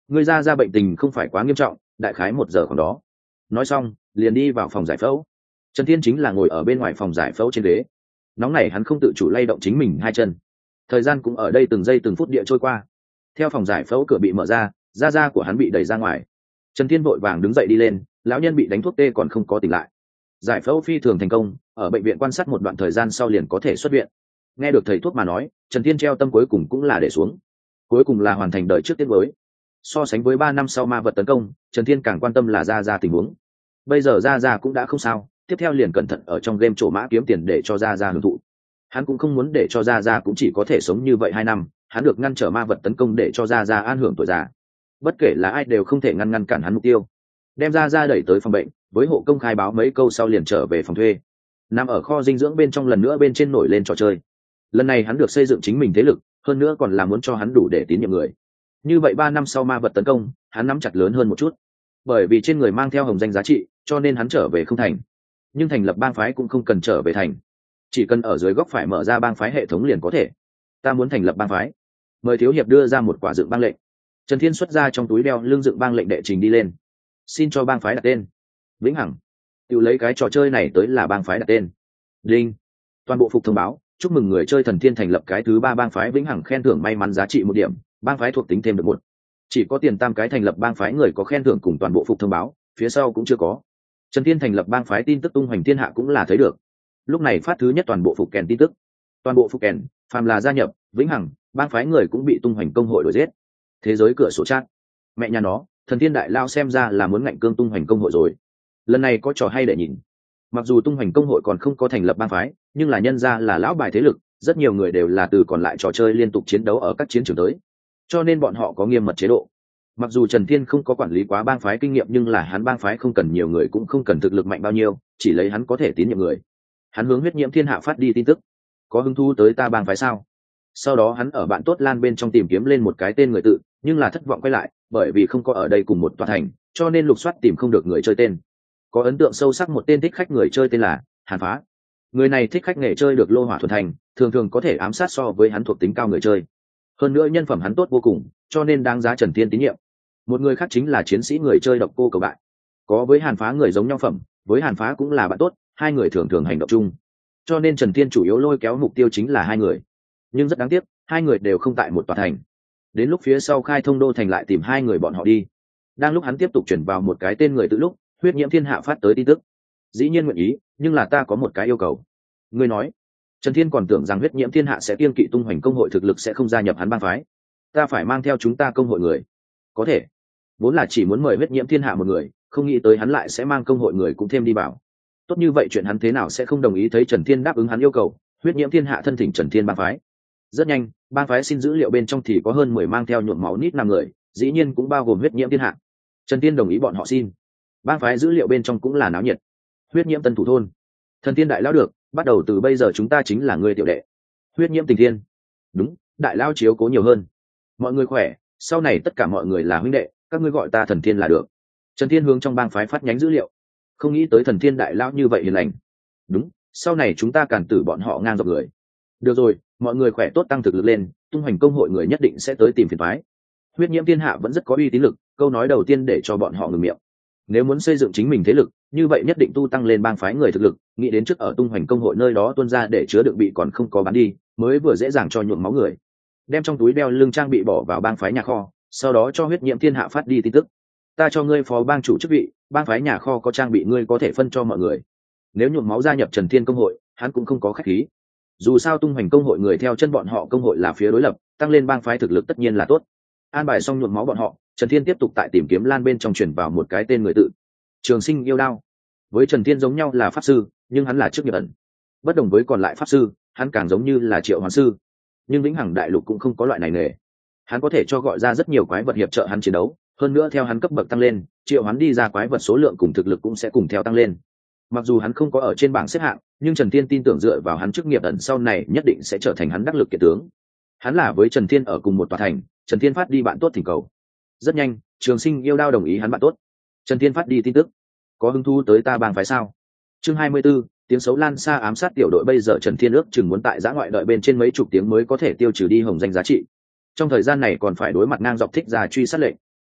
Ngươi ra ra bệnh tình không phải quá nghiêm trọng, đại khái một giờ khoảng đó. Nói xong liền đi vào phòng giải phẫu. Trần Thiên chính là ngồi ở bên ngoài phòng giải phẫu trên ghế. Nóng này hắn không tự chủ lay động chính mình hai chân. Thời gian cũng ở đây từng giây từng phút địa trôi qua. Theo phòng giải phẫu cửa bị mở ra, da da của hắn bị đẩy ra ngoài. Trần Thiên vội vàng đứng dậy đi lên, lão nhân bị đánh thuốc tê còn không có tỉnh lại. Giải phẫu phi thường thành công, ở bệnh viện quan sát một đoạn thời gian sau liền có thể xuất viện. Nghe được thầy thuốc mà nói, Trần Thiên treo tâm cuối cùng cũng là để xuống. Cuối cùng là hoàn thành đời trước tiết mới. So sánh với ba năm sau ma vật tấn công, Trần Thiên càng quan tâm là ra ra tình huống. Bây giờ ra ra cũng đã không sao, tiếp theo liền cẩn thận ở trong game trổ mã kiếm tiền để cho ra ra hưởng thụ. Hắn cũng không muốn để cho ra ra cũng chỉ có thể sống như vậy hai năm, hắn được ngăn trở ma vật tấn công để cho ra ra an hưởng tuổi già. Bất kể là ai đều không thể ngăn ngăn cản hắn mục tiêu. Đem ra ra đẩy tới phòng bệnh, với hộ công khai báo mấy câu sau liền trở về phòng thuê. Nằm ở kho dinh dưỡng bên trong lần nữa bên trên nổi lên trò chơi. Lần này hắn được xây dựng chính mình thế lực, hơn nữa còn là muốn cho hắn đủ để tín nhiệm người. Như vậy ba năm sau ma vật tấn công, hắn nắm chặt lớn hơn một chút. Bởi vì trên người mang theo hồng danh giá trị, cho nên hắn trở về không thành. Nhưng thành lập bang phái cũng không cần trở về thành, chỉ cần ở dưới góc phải mở ra bang phái hệ thống liền có thể. Ta muốn thành lập bang phái, mời thiếu hiệp đưa ra một quả dựng bang lệnh. Trần Thiên xuất ra trong túi đeo lưng dựng bang lệnh đệ trình đi lên. Xin cho bang phái đặt tên Vĩnh Hằng. Tự lấy cái trò chơi này tới là bang phái đặt tên. Đinh. Toàn bộ phục thông báo, chúc mừng người chơi Thần Thiên thành lập cái thứ ba bang phái Vĩnh Hằng, khen thưởng may mắn giá trị một điểm, bang phái thuộc tính thêm được một. Chỉ có tiền tam cái thành lập bang phái người có khen thưởng cùng toàn bộ phục thông báo, phía sau cũng chưa có. Trần Thiên thành lập bang phái tin tức tung hoành thiên hạ cũng là thấy được. Lúc này phát thứ nhất toàn bộ phục kèn tin tức. Toàn bộ phục kèn, phàm là gia nhập Vĩnh Hằng, bang phái người cũng bị tung hoành công hội đuổi giết. Thế giới cửa sổ chat. Mẹ nhà nó, Thần Thiên đại lao xem ra là muốn ngạnh cương tung hoành công hội rồi. Lần này có trò hay để nhìn. Mặc dù tung hoành công hội còn không có thành lập bang phái, nhưng là nhân ra là lão bài thế lực, rất nhiều người đều là từ còn lại trò chơi liên tục chiến đấu ở các chiến trường tới, cho nên bọn họ có nghiêm mật chế độ. Mặc dù Trần Thiên không có quản lý quá bang phái kinh nghiệm, nhưng là hắn bang phái không cần nhiều người cũng không cần thực lực mạnh bao nhiêu, chỉ lấy hắn có thể tín nhiệm người. Hắn hướng huyết nhiễm thiên hạ phát đi tin tức. Có hứng thú tới ta bang phái sao? Sau đó hắn ở bạn tốt lan bên trong tìm kiếm lên một cái tên người tự, nhưng là thất vọng quay lại, bởi vì không có ở đây cùng một tòa thành, cho nên lục soát tìm không được người chơi tên. Có ấn tượng sâu sắc một tên thích khách người chơi tên là Hàn Phá. Người này thích khách nghề chơi được lô hỏa thuần thành, thường thường có thể ám sát so với hắn thuộc tính cao người chơi. Hơn nữa nhân phẩm hắn tốt vô cùng, cho nên đáng giá Trần Thiên tín nhiệm. Một người khác chính là chiến sĩ người chơi độc cô cầu bại. Có với Hàn Phá người giống nhau phẩm, với Hàn Phá cũng là bạn tốt, hai người thường thường hành động chung, cho nên Trần Thiên chủ yếu lôi kéo mục tiêu chính là hai người. Nhưng rất đáng tiếc, hai người đều không tại một tòa thành. Đến lúc phía sau khai thông đô thành lại tìm hai người bọn họ đi. Đang lúc hắn tiếp tục chuyển vào một cái tên người tự lúc, huyết nhiễm thiên hạ phát tới tin tức. Dĩ nhiên nguyện ý, nhưng là ta có một cái yêu cầu. Ngươi nói. Trần Thiên còn tưởng rằng huyết nhiễm thiên hạ sẽ kiêng kỵ tung hoành công hội thực lực sẽ không gia nhập hắn bang phái. Ta phải mang theo chúng ta công hội người. Có thể. Vốn là chỉ muốn mời huyết nhiễm thiên hạ một người, không nghĩ tới hắn lại sẽ mang công hội người cũng thêm đi vào. Tốt như vậy chuyện hắn thế nào sẽ không đồng ý? Thấy Trần Thiên đáp ứng hắn yêu cầu, huyết nhiễm thiên hạ thân thỉnh Trần Thiên bang phái. Rất nhanh, bang phái xin dữ liệu bên trong thì có hơn mười mang theo nhuộm máu nít năm người, dĩ nhiên cũng bao gồm huyết nhiễm thiên hạ. Trần Thiên đồng ý bọn họ xin. Bang phái dữ liệu bên trong cũng là náo nhiệt. Huyết nhiễm tân thủ thôn. Thần Thiên đại lao được, bắt đầu từ bây giờ chúng ta chính là người tiểu đệ. Huyết nhiễm tình thiên. Đúng, đại lao chiếu cố nhiều hơn. Mọi người khỏe, sau này tất cả mọi người là huynh đệ, các ngươi gọi ta Thần Thiên là được. Trần Thiên hướng trong bang phái phát nhánh dữ liệu. Không nghĩ tới Thần Thiên đại lao như vậy hiền lành. Đúng, sau này chúng ta càn tử bọn họ ngang dọc người. Được rồi, mọi người khỏe tốt tăng thực lực lên, tung hoành công hội người nhất định sẽ tới tìm phiền toái. Huyết nhiễm thiên hạ vẫn rất có uy tín lực, câu nói đầu tiên để cho bọn họ ngừng miệng. Nếu muốn xây dựng chính mình thế lực, như vậy nhất định tu tăng lên bang phái người thực lực, nghĩ đến trước ở tung hoành công hội nơi đó tuôn ra để chứa đựng bị còn không có bán đi, mới vừa dễ dàng cho nhuộm máu người. Đem trong túi đeo lưng trang bị bỏ vào bang phái nhà kho, sau đó cho huyết nhiễm thiên hạ phát đi tin tức. Ta cho ngươi phó bang chủ chức vị, bang phái nhà kho có trang bị ngươi có thể phân cho mọi người. Nếu nhuộm máu gia nhập Trần Thiên công hội, hắn cũng không có khách khí. Dù sao tung hoành công hội người theo chân bọn họ công hội là phía đối lập, tăng lên bang phái thực lực tất nhiên là tốt. An bài xong nhuộm máu bọn họ, Trần Thiên tiếp tục tại tìm kiếm lan bên trong chuyển vào một cái tên người tự. Trường Sinh yêu đao. Với Trần Thiên giống nhau là pháp sư, nhưng hắn là chức nghiệp ẩn. Bất đồng với còn lại pháp sư, hắn càng giống như là triệu hoán sư. Nhưng vĩnh hằng đại lục cũng không có loại này nghề. Hắn có thể cho gọi ra rất nhiều quái vật hiệp trợ hắn chiến đấu, hơn nữa theo hắn cấp bậc tăng lên, triệu hoán đi ra quái vật số lượng cùng thực lực cũng sẽ cùng theo tăng lên. Mặc dù hắn không có ở trên bảng xếp hạng, nhưng Trần Thiên tin tưởng dựa vào hắn chức nghiệp ẩn sau này nhất định sẽ trở thành hắn đắc lực kiện tướng. Hắn là với Trần Thiên ở cùng một tòa thành, Trần Thiên phát đi bạn tốt thỉnh cầu. Rất nhanh, Trường Sinh yêu đao đồng ý hắn bạn tốt. Trần Thiên phát đi tin tức. Có hứng thú tới ta bang phái sao? Chương hai mươi 24, tiếng xấu lan xa ám sát tiểu đội. Bây giờ Trần Thiên ước chừng muốn tại giã ngoại đợi bên trên mấy chục tiếng mới có thể tiêu trừ đi hồng danh giá trị. Trong thời gian này còn phải đối mặt ngang dọc thích ra truy sát lệnh.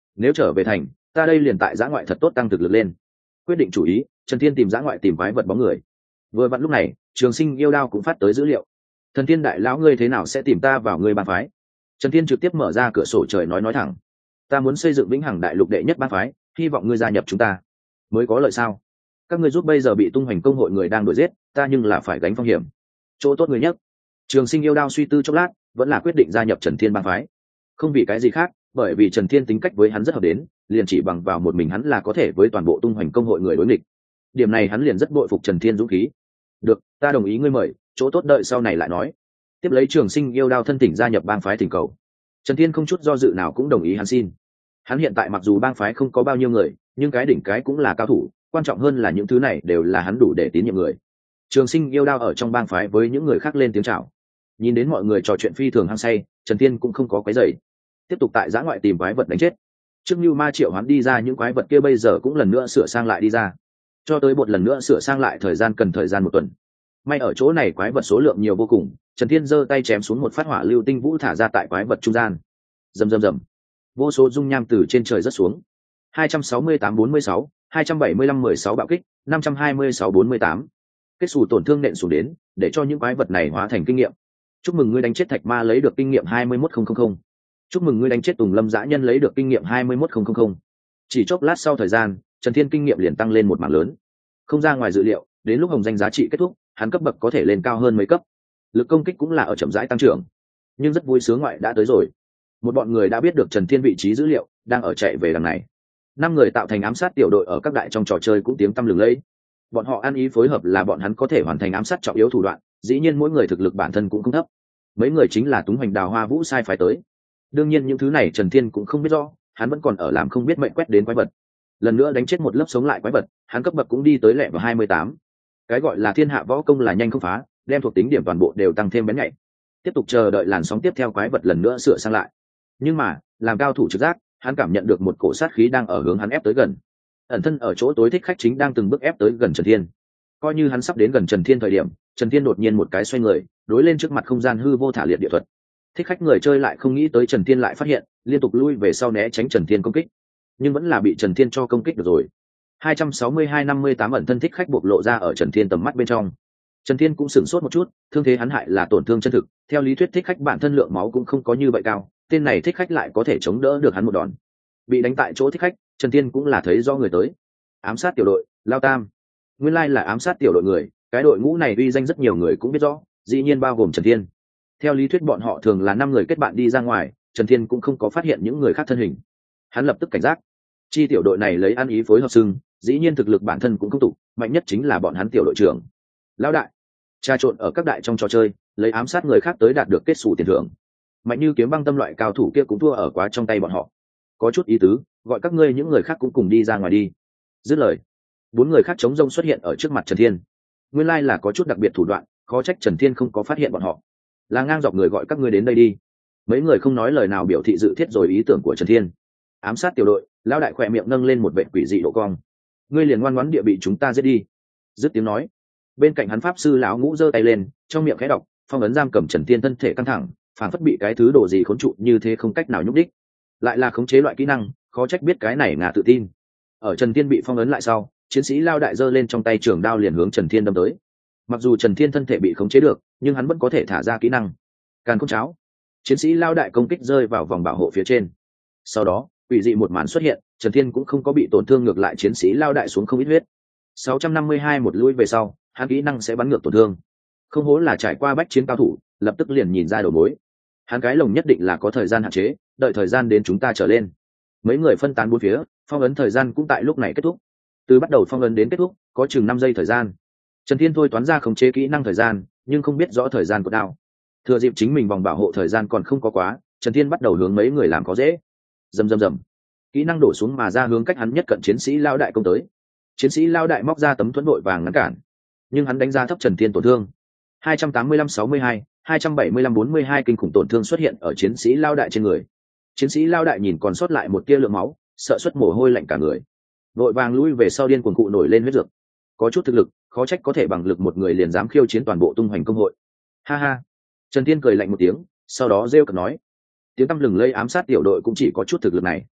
nếu trở về thành ta đây liền tại giã ngoại thật tốt tăng thực lực lên. Quyết định chủ ý, Trần Thiên tìm giã ngoại tìm quái vật bóng người. Vừa vặn lúc này Trường Sinh yêu đao cũng phát tới dữ liệu. Thần Thiên đại lão, ngươi thế nào sẽ tìm ta vào ngươi bang phái? Trần Thiên trực tiếp mở ra cửa sổ trời nói nói thẳng, ta muốn xây dựng vĩnh hằng đại lục đệ nhất bang phái, hy vọng ngươi gia nhập chúng ta. Mới có lợi sao? Các ngươi giúp bây giờ bị tung hoành công hội người đang đuổi giết, ta nhưng là phải gánh phong hiểm. Chỗ tốt người nhất. Trường Sinh yêu đao suy tư chốc lát, vẫn là quyết định gia nhập Trần Thiên bang phái. Không vì cái gì khác, bởi vì Trần Thiên tính cách với hắn rất hợp đến, liền chỉ bằng vào một mình hắn là có thể với toàn bộ tung hoành công hội người đối nghịch. Điểm này hắn liền rất bội phục Trần Thiên dũng khí. Được, ta đồng ý ngươi mời, chỗ tốt đợi sau này lại nói. Tiếp lấy Trường Sinh yêu đao thân tỉnh gia nhập bang phái thỉnh cầu. Trần Thiên không chút do dự nào cũng đồng ý hắn xin. Hắn hiện tại mặc dù bang phái không có bao nhiêu người, nhưng cái đỉnh cái cũng là cao thủ, quan trọng hơn là những thứ này đều là hắn đủ để tín nhiệm người. Trường Sinh yêu đao ở trong bang phái với những người khác lên tiếng chào. Nhìn đến mọi người trò chuyện phi thường hăng say, Trần Thiên cũng không có quấy rầy, tiếp tục tại giã ngoại tìm quái vật đánh chết. Trước như ma triệu hắn đi ra những quái vật kia bây giờ cũng lần nữa sửa sang lại đi ra, cho tới một lần nữa sửa sang lại thời gian cần thời gian một tuần. May ở chỗ này quái vật số lượng nhiều vô cùng, Trần Thiên giơ tay chém xuống một phát hỏa lưu tinh vũ thả ra tại quái vật trung gian. Rầm rầm rầm, vô số dung nham từ trên trời rớt xuống. hai trăm sáu mươi tám bốn mươi sáu, hai trăm bảy mươi lăm mười sáu bạo kích, năm trăm hai mươi sáu bốn mươi tám. Kết xù tổn thương nện xuống đến, để cho những quái vật này hóa thành kinh nghiệm. Chúc mừng ngươi đánh chết thạch ma lấy được kinh nghiệm hai mươi mốt nghìn. Chúc mừng ngươi đánh chết Tùng Lâm dã nhân lấy được kinh nghiệm hai mươi mốt nghìn. Chỉ chốc lát sau thời gian, Trần Thiên kinh nghiệm liền tăng lên một mảng lớn. Không ra ngoài dự liệu, đến lúc hồng danh giá trị kết thúc, hắn cấp bậc có thể lên cao hơn mấy cấp. Lực công kích cũng là ở chậm rãi tăng trưởng. Nhưng rất vui sướng ngoại đã tới rồi. Một bọn người đã biết được Trần Thiên vị trí dữ liệu, đang ở chạy về đằng này. Năm người tạo thành ám sát tiểu đội ở các đại trong trò chơi cũng tiếng tăm lừng lẫy. Bọn họ ăn ý phối hợp là bọn hắn có thể hoàn thành ám sát trọng yếu thủ đoạn, dĩ nhiên mỗi người thực lực bản thân cũng không thấp. Mấy người chính là Túng Hoành Đào Hoa Vũ sai phái tới. Đương nhiên những thứ này Trần Thiên cũng không biết rõ, hắn vẫn còn ở làm không biết mệnh quét đến quái vật. Lần nữa đánh chết một lớp sống lại quái vật, hắn cấp bậc cũng đi tới lẹ vào hai mươi tám. Cái gọi là thiên hạ võ công là nhanh không phá, đem thuộc tính điểm toàn bộ đều tăng thêm bén nhạy. Tiếp tục chờ đợi làn sóng tiếp theo quái vật lần nữa sửa sang lại. Nhưng mà, làm cao thủ trực giác, hắn cảm nhận được một cổ sát khí đang ở hướng hắn ép tới gần. Ẩn thân ở chỗ tối thích khách chính đang từng bước ép tới gần Trần Thiên. Coi như hắn sắp đến gần Trần Thiên thời điểm, Trần Thiên đột nhiên một cái xoay người, đối lên trước mặt không gian hư vô thả liệt địa thuật. Thích khách người chơi lại không nghĩ tới Trần Thiên lại phát hiện, liên tục lui về sau né tránh Trần Thiên công kích, nhưng vẫn là bị Trần Thiên cho công kích được rồi. hai trăm sáu mươi hai năm mươi tám ẩn thân thích khách bộc lộ ra ở Trần Thiên tầm mắt bên trong. Trần Thiên cũng sửng sốt một chút, thương thế hắn hại là tổn thương chân thực, theo lý thuyết thích khách bản thân lượng máu cũng không có như vậy cao, tên này thích khách lại có thể chống đỡ được hắn một đòn. Bị đánh tại chỗ thích khách, Trần Thiên cũng là thấy do người tới. Ám sát tiểu đội, Lao Tam. Nguyên lai là ám sát tiểu đội người, cái đội ngũ này uy danh rất nhiều người cũng biết rõ, dĩ nhiên bao gồm Trần Thiên. Theo lý thuyết bọn họ thường là năm người kết bạn đi ra ngoài, Trần Thiên cũng không có phát hiện những người khác thân hình. Hắn lập tức cảnh giác. Chi tiểu đội này lấy ăn ý phối hợp sưng, dĩ nhiên thực lực bản thân cũng không tụ, mạnh nhất chính là bọn hắn tiểu đội trưởng. Lão đại, trà trộn ở các đại trong trò chơi, lấy ám sát người khác tới đạt được kết xù tiền thưởng. Mạnh như Kiếm Băng tâm loại cao thủ kia cũng thua ở quá trong tay bọn họ. Có chút ý tứ, gọi các ngươi những người khác cũng cùng đi ra ngoài đi. Dứt lời, bốn người khác chống rông xuất hiện ở trước mặt Trần Thiên. Nguyên lai là có chút đặc biệt thủ đoạn, khó trách Trần Thiên không có phát hiện bọn họ. Là ngang dọc người gọi các ngươi đến đây đi. Mấy người không nói lời nào biểu thị dự thiết rồi ý tưởng của Trần Thiên. Ám sát tiểu đội, lão đại khỏe miệng nâng lên một vệ quỷ dị độ cong. Ngươi liền ngoan ngoãn địa bị chúng ta giết đi. Dứt tiếng nói, bên cạnh hắn pháp sư lão ngũ giơ tay lên, trong miệng khẽ đọc, phong ấn giam cầm Trần Thiên thân thể căng thẳng, phản phất bị cái thứ đồ gì khốn trụ như thế không cách nào nhúc đích. Lại là khống chế loại kỹ năng, khó trách biết cái này ngà tự tin. Ở Trần Thiên bị phong ấn lại sau, chiến sĩ lao đại giơ lên trong tay trường đao liền hướng Trần Thiên đâm tới. Mặc dù Trần Thiên thân thể bị khống chế được, nhưng hắn vẫn có thể thả ra kỹ năng. Càn Khôn Cháo. Chiến sĩ lao đại công kích rơi vào vòng bảo hộ phía trên. Sau đó, quỷ dị một màn xuất hiện, Trần Thiên cũng không có bị tổn thương, ngược lại chiến sĩ lao đại xuống không ít huyết. sáu trăm năm mươi hai một lui về sau, hắn kỹ năng sẽ bắn ngược tổn thương. Không hố là trải qua bách chiến cao thủ, lập tức liền nhìn ra đầu mối. Hắn cái lồng nhất định là có thời gian hạn chế, đợi thời gian đến chúng ta trở lên. Mấy người phân tán bốn phía, phong ấn thời gian cũng tại lúc này kết thúc. Từ bắt đầu phong ấn đến kết thúc, có chừng năm giây thời gian. Trần Thiên thôi toán ra khống chế kỹ năng thời gian, nhưng không biết rõ thời gian của nào. Thừa dịp chính mình vòng bảo hộ thời gian còn không có quá, Trần Thiên bắt đầu hướng mấy người làm có dễ. Rầm rầm rầm. Kỹ năng đổ xuống mà ra hướng cách hắn nhất cận chiến sĩ lao đại công tới. Chiến sĩ lao đại móc ra tấm thuẫn đội vàng ngăn cản, nhưng hắn đánh giá thấp Trần Thiên tổn thương. hai trăm tám mươi lăm sáu mươi hai, hai trăm bảy mươi lăm bốn mươi hai kinh khủng tổn thương xuất hiện ở chiến sĩ lao đại trên người. Chiến sĩ lao đại nhìn còn sót lại một tia lượng máu, sợ xuất mồ hôi lạnh cả người. Đội vàng lui về sau điên cuồng cụ nổi lên huyết dược. Có chút thực lực, khó trách có thể bằng lực một người liền dám khiêu chiến toàn bộ tung hoành công hội. Ha ha. Trần Thiên cười lạnh một tiếng, sau đó rêu cợt nói: tiếng tăm lừng lây ám sát tiểu đội cũng chỉ có chút thực lực này.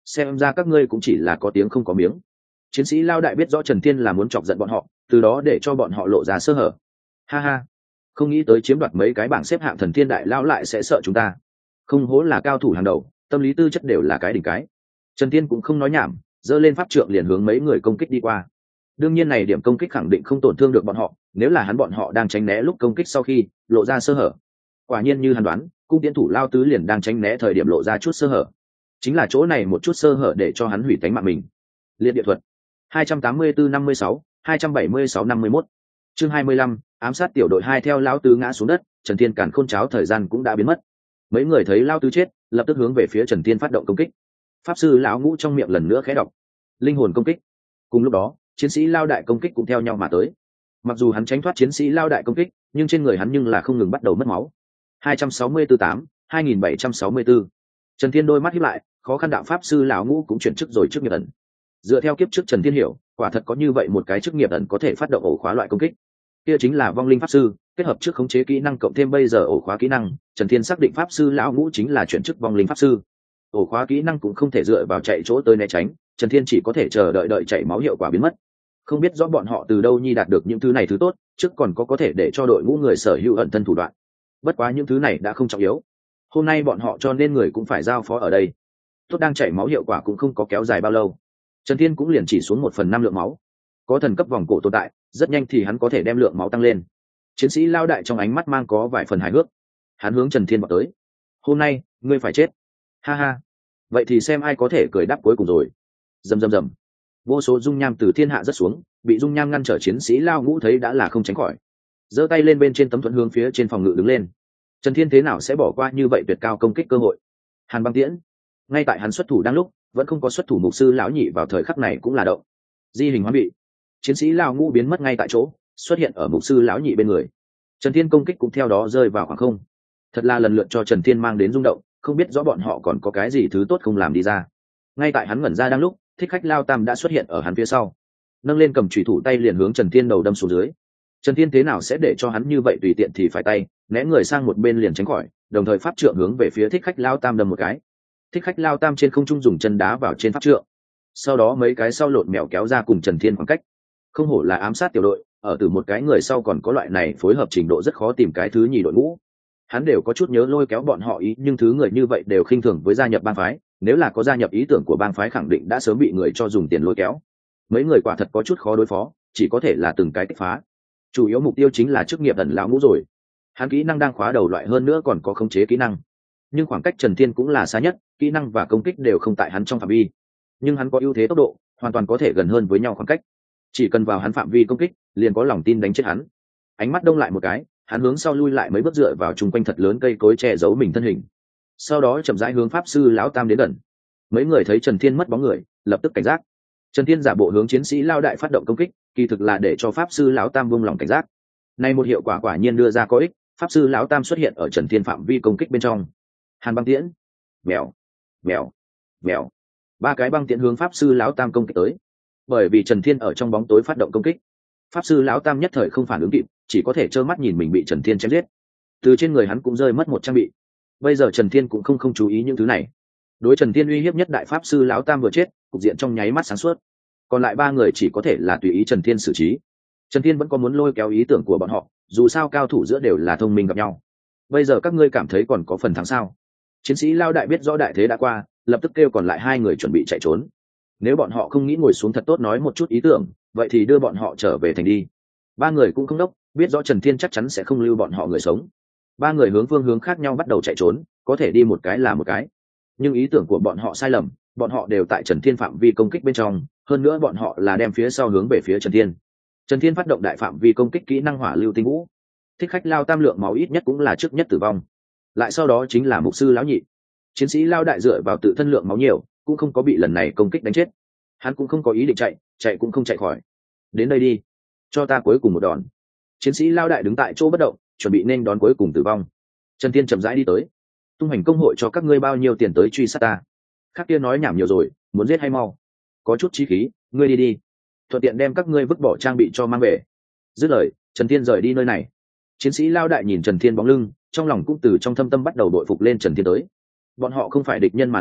xem ra các ngươi cũng chỉ là có tiếng không có miếng. Chiến sĩ Lao Đại biết rõ Trần Thiên là muốn chọc giận bọn họ, từ đó để cho bọn họ lộ ra sơ hở. Ha ha, không nghĩ tới chiếm đoạt mấy cái bảng xếp hạng thần thiên đại lao lại sẽ sợ chúng ta. Không hổ là cao thủ hàng đầu, tâm lý tư chất đều là cái đỉnh cái. Trần Thiên cũng không nói nhảm, giơ lên pháp trượng liền hướng mấy người công kích đi qua. Đương nhiên này điểm công kích khẳng định không tổn thương được bọn họ, nếu là hắn bọn họ đang tránh né lúc công kích sau khi lộ ra sơ hở. Quả nhiên như hắn đoán, cung tiễn thủ Lao Tứ liền đang tránh né thời điểm lộ ra chút sơ hở. Chính là chỗ này một chút sơ hở để cho hắn hủy tánh mạng mình. Liệt địa thuật hai trăm tám mươi tư năm mươi sáu, hai trăm bảy mươi sáu năm mươi mốt. Chương hai mươi lăm, ám sát tiểu đội hai theo Lao Tứ ngã xuống đất, Trần Thiên càn khôn cháo thời gian cũng đã biến mất. Mấy người thấy Lao Tứ chết, lập tức hướng về phía Trần Thiên phát động công kích. Pháp sư lão Ngũ trong miệng lần nữa khẽ đọc linh hồn công kích. Cùng lúc đó, chiến sĩ Lao Đại công kích cũng theo nhau mà tới. Mặc dù hắn tránh thoát chiến sĩ Lao Đại công kích, nhưng trên người hắn nhưng là không ngừng bắt đầu mất máu. hai trăm sáu mươi tư tám, hai nghìn bảy trăm sáu mươi tư. Trần Thiên đôi mắt híp lại, khó khăn đạo pháp sư lão Ngũ cũng chuyển chức rồi chức nghiệp ẩn. Dựa theo kiếp trước Trần Thiên hiểu, quả thật có như vậy một cái chức nghiệp ẩn có thể phát động ổ khóa loại công kích. Kia chính là vong linh pháp sư, kết hợp trước khống chế kỹ năng cộng thêm bây giờ ổ khóa kỹ năng, Trần Thiên xác định pháp sư lão Ngũ chính là chuyển chức vong linh pháp sư. Ổ khóa kỹ năng cũng không thể dựa vào chạy chỗ tới né tránh, Trần Thiên chỉ có thể chờ đợi đợi chạy máu hiệu quả biến mất. Không biết rõ bọn họ từ đâu nhi đạt được những thứ này thứ tốt, trước còn có có thể để cho đội ngũ người sở hữu ẩn thân thủ đoạn. Bất quá những thứ này đã không trọng yếu. Hôm nay bọn họ cho nên người cũng phải giao phó ở đây. Tốt đang chảy máu hiệu quả cũng không có kéo dài bao lâu. Trần Thiên cũng liền chỉ xuống một phần năm lượng máu. Có thần cấp vòng cổ tồn tại, rất nhanh thì hắn có thể đem lượng máu tăng lên. Chiến sĩ Lao Đại trong ánh mắt mang có vài phần hài hước. Hắn hướng Trần Thiên vào tới. Hôm nay, ngươi phải chết. Ha ha. Vậy thì xem ai có thể cười đáp cuối cùng rồi. Rầm rầm rầm. Vô số dung nham từ thiên hạ rất xuống, bị dung nham ngăn trở chiến sĩ Lao Ngũ thấy đã là không tránh khỏi. Giơ tay lên bên trên tấm thuẫn hướng phía trên phòng ngự đứng lên. Trần Thiên thế nào sẽ bỏ qua như vậy tuyệt cao công kích cơ hội? Hàn băng tiễn. Ngay tại hắn xuất thủ đang lúc, vẫn không có xuất thủ mục sư lão nhị vào thời khắc này cũng là động. Di hình hóa bị. Chiến sĩ Lao Ngũ biến mất ngay tại chỗ, xuất hiện ở mục sư lão nhị bên người. Trần Thiên công kích cũng theo đó rơi vào khoảng không. Thật là lần lượt cho Trần Thiên mang đến rung động, không biết rõ bọn họ còn có cái gì thứ tốt không làm đi ra. Ngay tại hắn ngẩn ra đang lúc, thích khách Lao Tam đã xuất hiện ở hắn phía sau, nâng lên cầm chủy thủ tay liền hướng Trần Thiên đầu đâm xuống dưới. Trần Thiên thế nào sẽ để cho hắn như vậy tùy tiện thì phải tay, né người sang một bên liền tránh khỏi, đồng thời pháp trượng hướng về phía thích khách Lao Tam đâm một cái. Thích khách Lao Tam trên không trung dùng chân đá vào trên pháp trượng, sau đó mấy cái sau lộn mèo kéo ra cùng Trần Thiên khoảng cách. Không hổ là ám sát tiểu đội, ở từ một cái người sau còn có loại này phối hợp trình độ rất khó tìm cái thứ nhì đội ngũ. Hắn đều có chút nhớ lôi kéo bọn họ ý, nhưng thứ người như vậy đều khinh thường với gia nhập bang phái, nếu là có gia nhập ý tưởng của bang phái khẳng định đã sớm bị người cho dùng tiền lôi kéo. Mấy người quả thật có chút khó đối phó, chỉ có thể là từng cái kích phá. Chủ yếu mục tiêu chính là chức nghiệp ẩn lão Ngũ rồi. Hắn kỹ năng đang khóa đầu loại, hơn nữa còn có khống chế kỹ năng, nhưng khoảng cách Trần Thiên cũng là xa nhất, kỹ năng và công kích đều không tại hắn trong phạm vi. Nhưng hắn có ưu thế tốc độ, hoàn toàn có thể gần hơn với nhau khoảng cách. Chỉ cần vào hắn phạm vi công kích, liền có lòng tin đánh chết hắn. Ánh mắt đông lại một cái, hắn hướng sau lui lại mấy bước dựa vào chung quanh thật lớn cây cối che giấu mình thân hình. Sau đó chậm rãi hướng pháp sư lão Tam đến gần. Mấy người thấy Trần Thiên mất bóng người, lập tức cảnh giác. Trần Thiên giả bộ hướng chiến sĩ Lao Đại phát động công kích, kỳ thực là để cho pháp sư lão Tam buông lòng cảnh giác. Này một hiệu quả quả nhiên đưa ra có ích, pháp sư lão Tam xuất hiện ở Trần Thiên phạm vi công kích bên trong. Hàn băng tiễn, mèo, mèo, mèo. Ba cái băng tiễn hướng pháp sư lão Tam công kích tới. Bởi vì Trần Thiên ở trong bóng tối phát động công kích, pháp sư lão Tam nhất thời không phản ứng kịp, chỉ có thể trơ mắt nhìn mình bị Trần Thiên chém giết. Từ trên người hắn cũng rơi mất một trang bị. Bây giờ Trần Thiên cũng không không chú ý những thứ này. Đối Trần Thiên uy hiếp nhất đại pháp sư lão Tam vừa chết, cục diện trong nháy mắt sáng suốt. Còn lại ba người chỉ có thể là tùy ý Trần Thiên xử trí. Trần Thiên vẫn có muốn lôi kéo ý tưởng của bọn họ, dù sao cao thủ giữa đều là thông minh gặp nhau. Bây giờ các ngươi cảm thấy còn có phần thắng sao? Chiến sĩ Lao Đại biết rõ đại thế đã qua, lập tức kêu còn lại hai người chuẩn bị chạy trốn. Nếu bọn họ không nghĩ ngồi xuống thật tốt nói một chút ý tưởng, vậy thì đưa bọn họ trở về thành đi. Ba người cũng không đốc, biết rõ Trần Thiên chắc chắn sẽ không lưu bọn họ người sống. Ba người hướng phương hướng khác nhau bắt đầu chạy trốn, có thể đi một cái là một cái. Nhưng ý tưởng của bọn họ sai lầm, bọn họ đều tại Trần Thiên phạm vi công kích bên trong, hơn nữa bọn họ là đem phía sau hướng về phía Trần Thiên. Trần Thiên phát động đại phạm vi công kích kỹ năng hỏa lưu tinh vũ. Thích khách Lao Tam lượng máu ít nhất cũng là trước nhất tử vong. Lại sau đó chính là mục sư lão nhị. Chiến sĩ Lao Đại dựa vào tự thân lượng máu nhiều, cũng không có bị lần này công kích đánh chết. Hắn cũng không có ý định chạy, chạy cũng không chạy khỏi. Đến đây đi, cho ta cuối cùng một đòn. Chiến sĩ Lao Đại đứng tại chỗ bất động, chuẩn bị nên đón cuối cùng tử vong. Trần Thiên chậm rãi đi tới. Tung hành công hội cho các ngươi bao nhiêu tiền tới truy sát ta? Khác kia nói nhảm nhiều rồi, muốn giết hay mau? Có chút chí khí, ngươi đi đi. Thuận tiện đem các ngươi vứt bỏ trang bị cho mang về. Dứt lời, Trần Thiên rời đi nơi này. Chiến sĩ Lao Đại nhìn Trần Thiên bóng lưng, trong lòng cũng từ trong thâm tâm bắt đầu đội phục lên Trần Thiên tới. Bọn họ không phải địch nhân mà nói,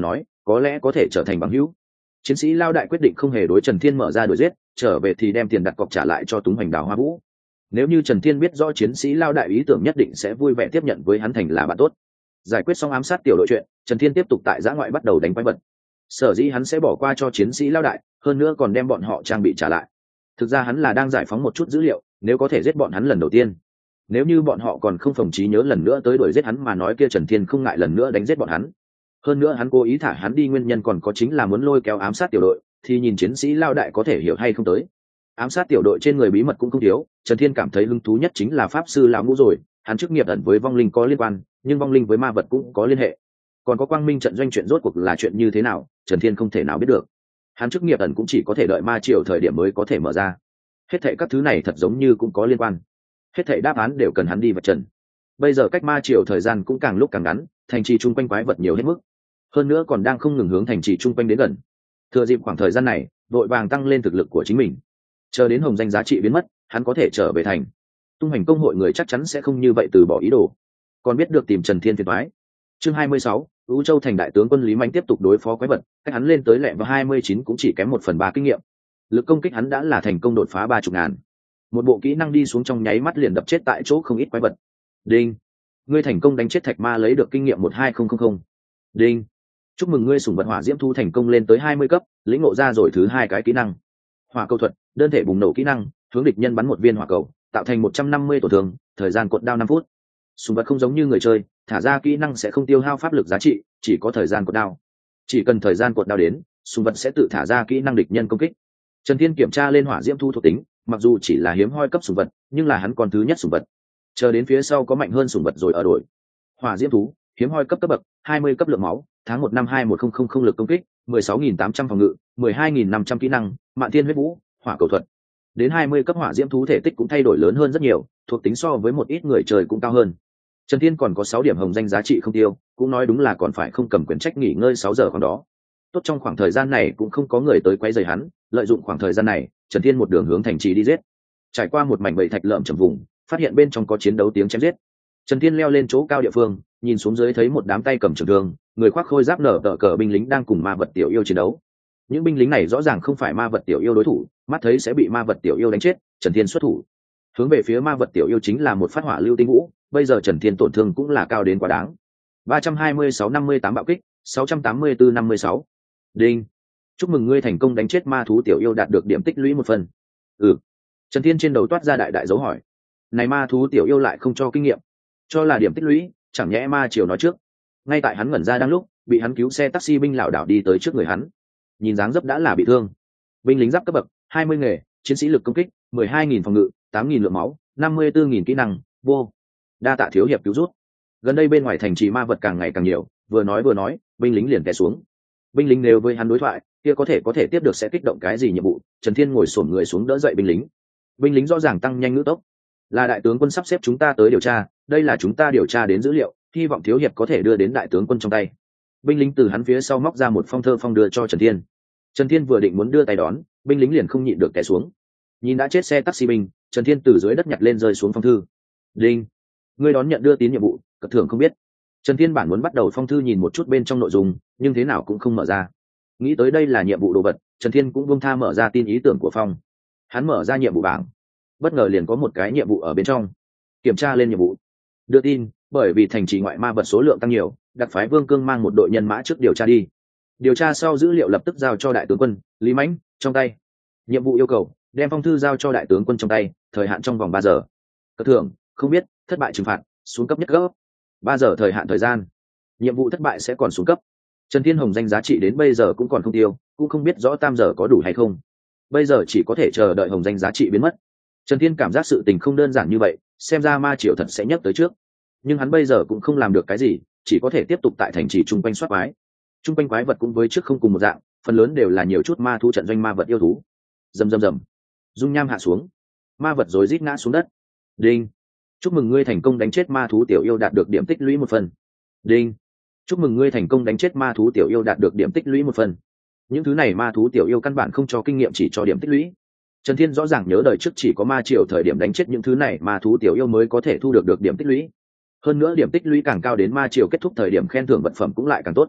có lẽ có thể trở thành bằng hữu. Chiến sĩ Lao Đại quyết định không hề đối Trần Thiên mở ra đuổi giết, trở về thì đem tiền đặt cọc trả lại cho Túng Hoành Đào Hoa Vũ. Nếu như Trần Thiên biết rõ chiến sĩ Lao Đại ý tưởng nhất định sẽ vui vẻ tiếp nhận với hắn thành là bạn tốt. Giải quyết xong ám sát tiểu đội chuyện, Trần Thiên tiếp tục tại giã ngoại bắt đầu đánh quái vật. Sở dĩ hắn sẽ bỏ qua cho chiến sĩ Lao Đại, hơn nữa còn đem bọn họ trang bị trả lại. Thực ra hắn là đang giải phóng một chút dữ liệu, nếu có thể giết bọn hắn lần đầu tiên. Nếu như bọn họ còn không phồng trí nhớ lần nữa tới đuổi giết hắn mà nói kia Trần Thiên không ngại lần nữa đánh giết bọn hắn. Hơn nữa hắn cố ý thả hắn đi nguyên nhân còn có chính là muốn lôi kéo ám sát tiểu đội, thì nhìn chiến sĩ Lao Đại có thể hiểu hay không tới. Ám sát tiểu đội trên người bí mật cũng không thiếu, Trần Thiên cảm thấy hứng thú nhất chính là pháp sư lão ngũ rồi, hắn chức nghiệp ẩn với vong linh có liên quan, nhưng vong linh với ma vật cũng có liên hệ. Còn có quang minh trận doanh chuyện rốt cuộc là chuyện như thế nào, Trần Thiên không thể nào biết được. Hắn chức nghiệp ẩn cũng chỉ có thể đợi ma triều thời điểm mới có thể mở ra. Hết thảy các thứ này thật giống như cũng có liên quan. Hết thảy đáp án đều cần hắn đi vật trần. Bây giờ cách ma triều thời gian cũng càng lúc càng ngắn, thành trì chung quanh quái vật nhiều hết mức. Hơn nữa còn đang không ngừng hướng thành trì chung quanh đến gần. Thừa dịp khoảng thời gian này, đội vàng tăng lên thực lực của chính mình. Chờ đến hồng danh giá trị biến mất, hắn có thể trở về thành. Tung Hành công hội người chắc chắn sẽ không như vậy từ bỏ ý đồ. Còn biết được tìm Trần Thiên phiền toái. Chương hai mươi sáu, U Châu thành đại tướng quân Lý Mạnh tiếp tục đối phó quái vật, cách hắn lên tới lẹ và hai mươi chín cũng chỉ kém một phần ba kinh nghiệm. Lực công kích hắn đã là thành công đột phá ba chục ngàn. Một bộ kỹ năng đi xuống trong nháy mắt liền đập chết tại chỗ không ít quái vật. Đinh, ngươi thành công đánh chết thạch ma lấy được kinh nghiệm một hai không không không. Đinh, chúc mừng ngươi sủng vật hỏa diễm thu thành công lên tới hai mươi cấp, lĩnh ngộ ra rồi thứ hai cái kỹ năng. Hỏa cầu thuật, đơn thể bùng nổ kỹ năng, hướng địch nhân bắn một viên hỏa cầu, tạo thành một trăm năm mươi tổn thương, thời gian cột đao năm phút. Sủng vật không giống như người chơi, thả ra kỹ năng sẽ không tiêu hao pháp lực giá trị, chỉ có thời gian cột đao. Chỉ cần thời gian cột đao đến, sủng vật sẽ tự thả ra kỹ năng địch nhân công kích. Trần Thiên kiểm tra lên hỏa diễm thu thuộc tính, mặc dù chỉ là hiếm hoi cấp sủng vật, nhưng là hắn còn thứ nhất sủng vật. Chờ đến phía sau có mạnh hơn sủng vật rồi ở đổi. Hỏa diễm thú, hiếm hoi cấp cấp bậc, hai mươi cấp lượng máu, tháng một năm hai một không không không lực công kích, mười sáu nghìn tám trăm phòng ngự, mười hai nghìn năm trăm kỹ năng, mạn thiên huyết vũ, hỏa cầu thuật. Đến hai mươi cấp hỏa diễm thú thể tích cũng thay đổi lớn hơn rất nhiều, thuộc tính so với một ít người trời cũng cao hơn. Trần Thiên còn có sáu điểm hồng danh giá trị không tiêu, cũng nói đúng là còn phải không cầm quyền trách nghỉ ngơi sáu giờ còn đó. Tốt trong khoảng thời gian này cũng không có người tới quấy rầy hắn, lợi dụng khoảng thời gian này, Trần Thiên một đường hướng thành trì đi giết. Trải qua một mảnh bầy thạch lởm chởm vùng, phát hiện bên trong có chiến đấu tiếng chém giết. Trần Thiên leo lên chỗ cao địa phương, nhìn xuống dưới thấy một đám tay cầm trường thương, người khoác khôi giáp nở tở cờ binh lính đang cùng ma vật tiểu yêu chiến đấu. Những binh lính này rõ ràng không phải ma vật tiểu yêu đối thủ, mắt thấy sẽ bị ma vật tiểu yêu đánh chết, Trần Thiên xuất thủ. Hướng về phía ma vật tiểu yêu chính là một phát hỏa lưu tinh vũ, bây giờ Trần Thiên tổn thương cũng là cao đến quá đáng. ba trăm hai mươi sáu năm mươi tám bạo kích, sáu trăm tám mươi tư năm mươi sáu. Đinh. Chúc mừng ngươi thành công đánh chết ma thú tiểu yêu đạt được điểm tích lũy một phần. Ừ. Trần Thiên trên đầu toát ra đại đại dấu hỏi. Này ma thú tiểu yêu lại không cho kinh nghiệm, cho là điểm tích lũy, chẳng nhẽ ma triều nói trước. Ngay tại hắn ngẩn ra đang lúc, bị hắn cứu xe taxi binh lảo đảo đi tới trước người hắn. Nhìn dáng dấp đã là bị thương. Binh lính giáp cấp bậc, hai mươi nghề, chiến sĩ lực công kích, mười hai nghìn phòng ngự, tám nghìn lượng máu, năm mươi tư nghìn kỹ năng, vô. Đa tạ thiếu hiệp cứu rút. Gần đây bên ngoài thành trì ma vật càng ngày càng nhiều, vừa nói vừa nói, binh lính liền té xuống. Binh lính nếu với hắn đối thoại, kia có thể có thể tiếp được sẽ kích động cái gì nhiệm vụ. Trần Thiên ngồi xổm người xuống đỡ dậy binh lính. Binh lính rõ ràng tăng nhanh ngữ tốc. Là đại tướng quân sắp xếp chúng ta tới điều tra, đây là chúng ta điều tra đến dữ liệu, hy vọng thiếu hiệp có thể đưa đến đại tướng quân trong tay. Binh lính từ hắn phía sau móc ra một phong thơ phong đưa cho Trần Thiên. Trần Thiên vừa định muốn đưa tay đón, binh lính liền không nhịn được té xuống. Nhìn đã chết xe taxi binh, Trần Thiên từ dưới đất nhặt lên rơi xuống phong thư. Đinh, ngươi đón nhận đưa tín nhiệm vụ, cất thưởng không biết. Trần Thiên bản muốn bắt đầu phong thư nhìn một chút bên trong nội dung, nhưng thế nào cũng không mở ra. Nghĩ tới đây là nhiệm vụ đồ vật, Trần Thiên cũng buông tha mở ra tin ý tưởng của phong. Hắn mở ra nhiệm vụ bảng, bất ngờ liền có một cái nhiệm vụ ở bên trong. Kiểm tra lên nhiệm vụ, đưa tin, bởi vì thành trì ngoại ma vật số lượng tăng nhiều, đặc phái Vương Cương mang một đội nhân mã trước điều tra đi. Điều tra sau dữ liệu lập tức giao cho đại tướng quân Lý Mãnh trong tay. Nhiệm vụ yêu cầu đem phong thư giao cho đại tướng quân trong tay, thời hạn trong vòng ba giờ. Cất thưởng không biết, thất bại trừng phạt xuống cấp nhất cấp. Ba giờ thời hạn thời gian, nhiệm vụ thất bại sẽ còn xuống cấp. Trần Thiên Hồng danh giá trị đến bây giờ cũng còn không tiêu, cũng không biết rõ tam giờ có đủ hay không. Bây giờ chỉ có thể chờ đợi hồng danh giá trị biến mất. Trần Thiên cảm giác sự tình không đơn giản như vậy, xem ra ma triều thật sẽ nhấc tới trước. Nhưng hắn bây giờ cũng không làm được cái gì, chỉ có thể tiếp tục tại thành trì trung quanh soát quái. Trung quanh quái vật cũng với trước không cùng một dạng, phần lớn đều là nhiều chút ma thú trận doanh ma vật yêu thú. Rầm rầm rầm, dung nham hạ xuống, ma vật rối rít ngã xuống đất. Đinh, chúc mừng ngươi thành công đánh chết ma thú tiểu yêu đạt được điểm tích lũy một phần. Đinh, chúc mừng ngươi thành công đánh chết ma thú tiểu yêu đạt được điểm tích lũy một phần. Những thứ này ma thú tiểu yêu căn bản không cho kinh nghiệm, chỉ cho điểm tích lũy. Trần Thiên rõ ràng nhớ đời trước chỉ có ma triều thời điểm đánh chết những thứ này ma thú tiểu yêu mới có thể thu được được điểm tích lũy. Hơn nữa điểm tích lũy càng cao đến ma triều kết thúc thời điểm khen thưởng vật phẩm cũng lại càng tốt.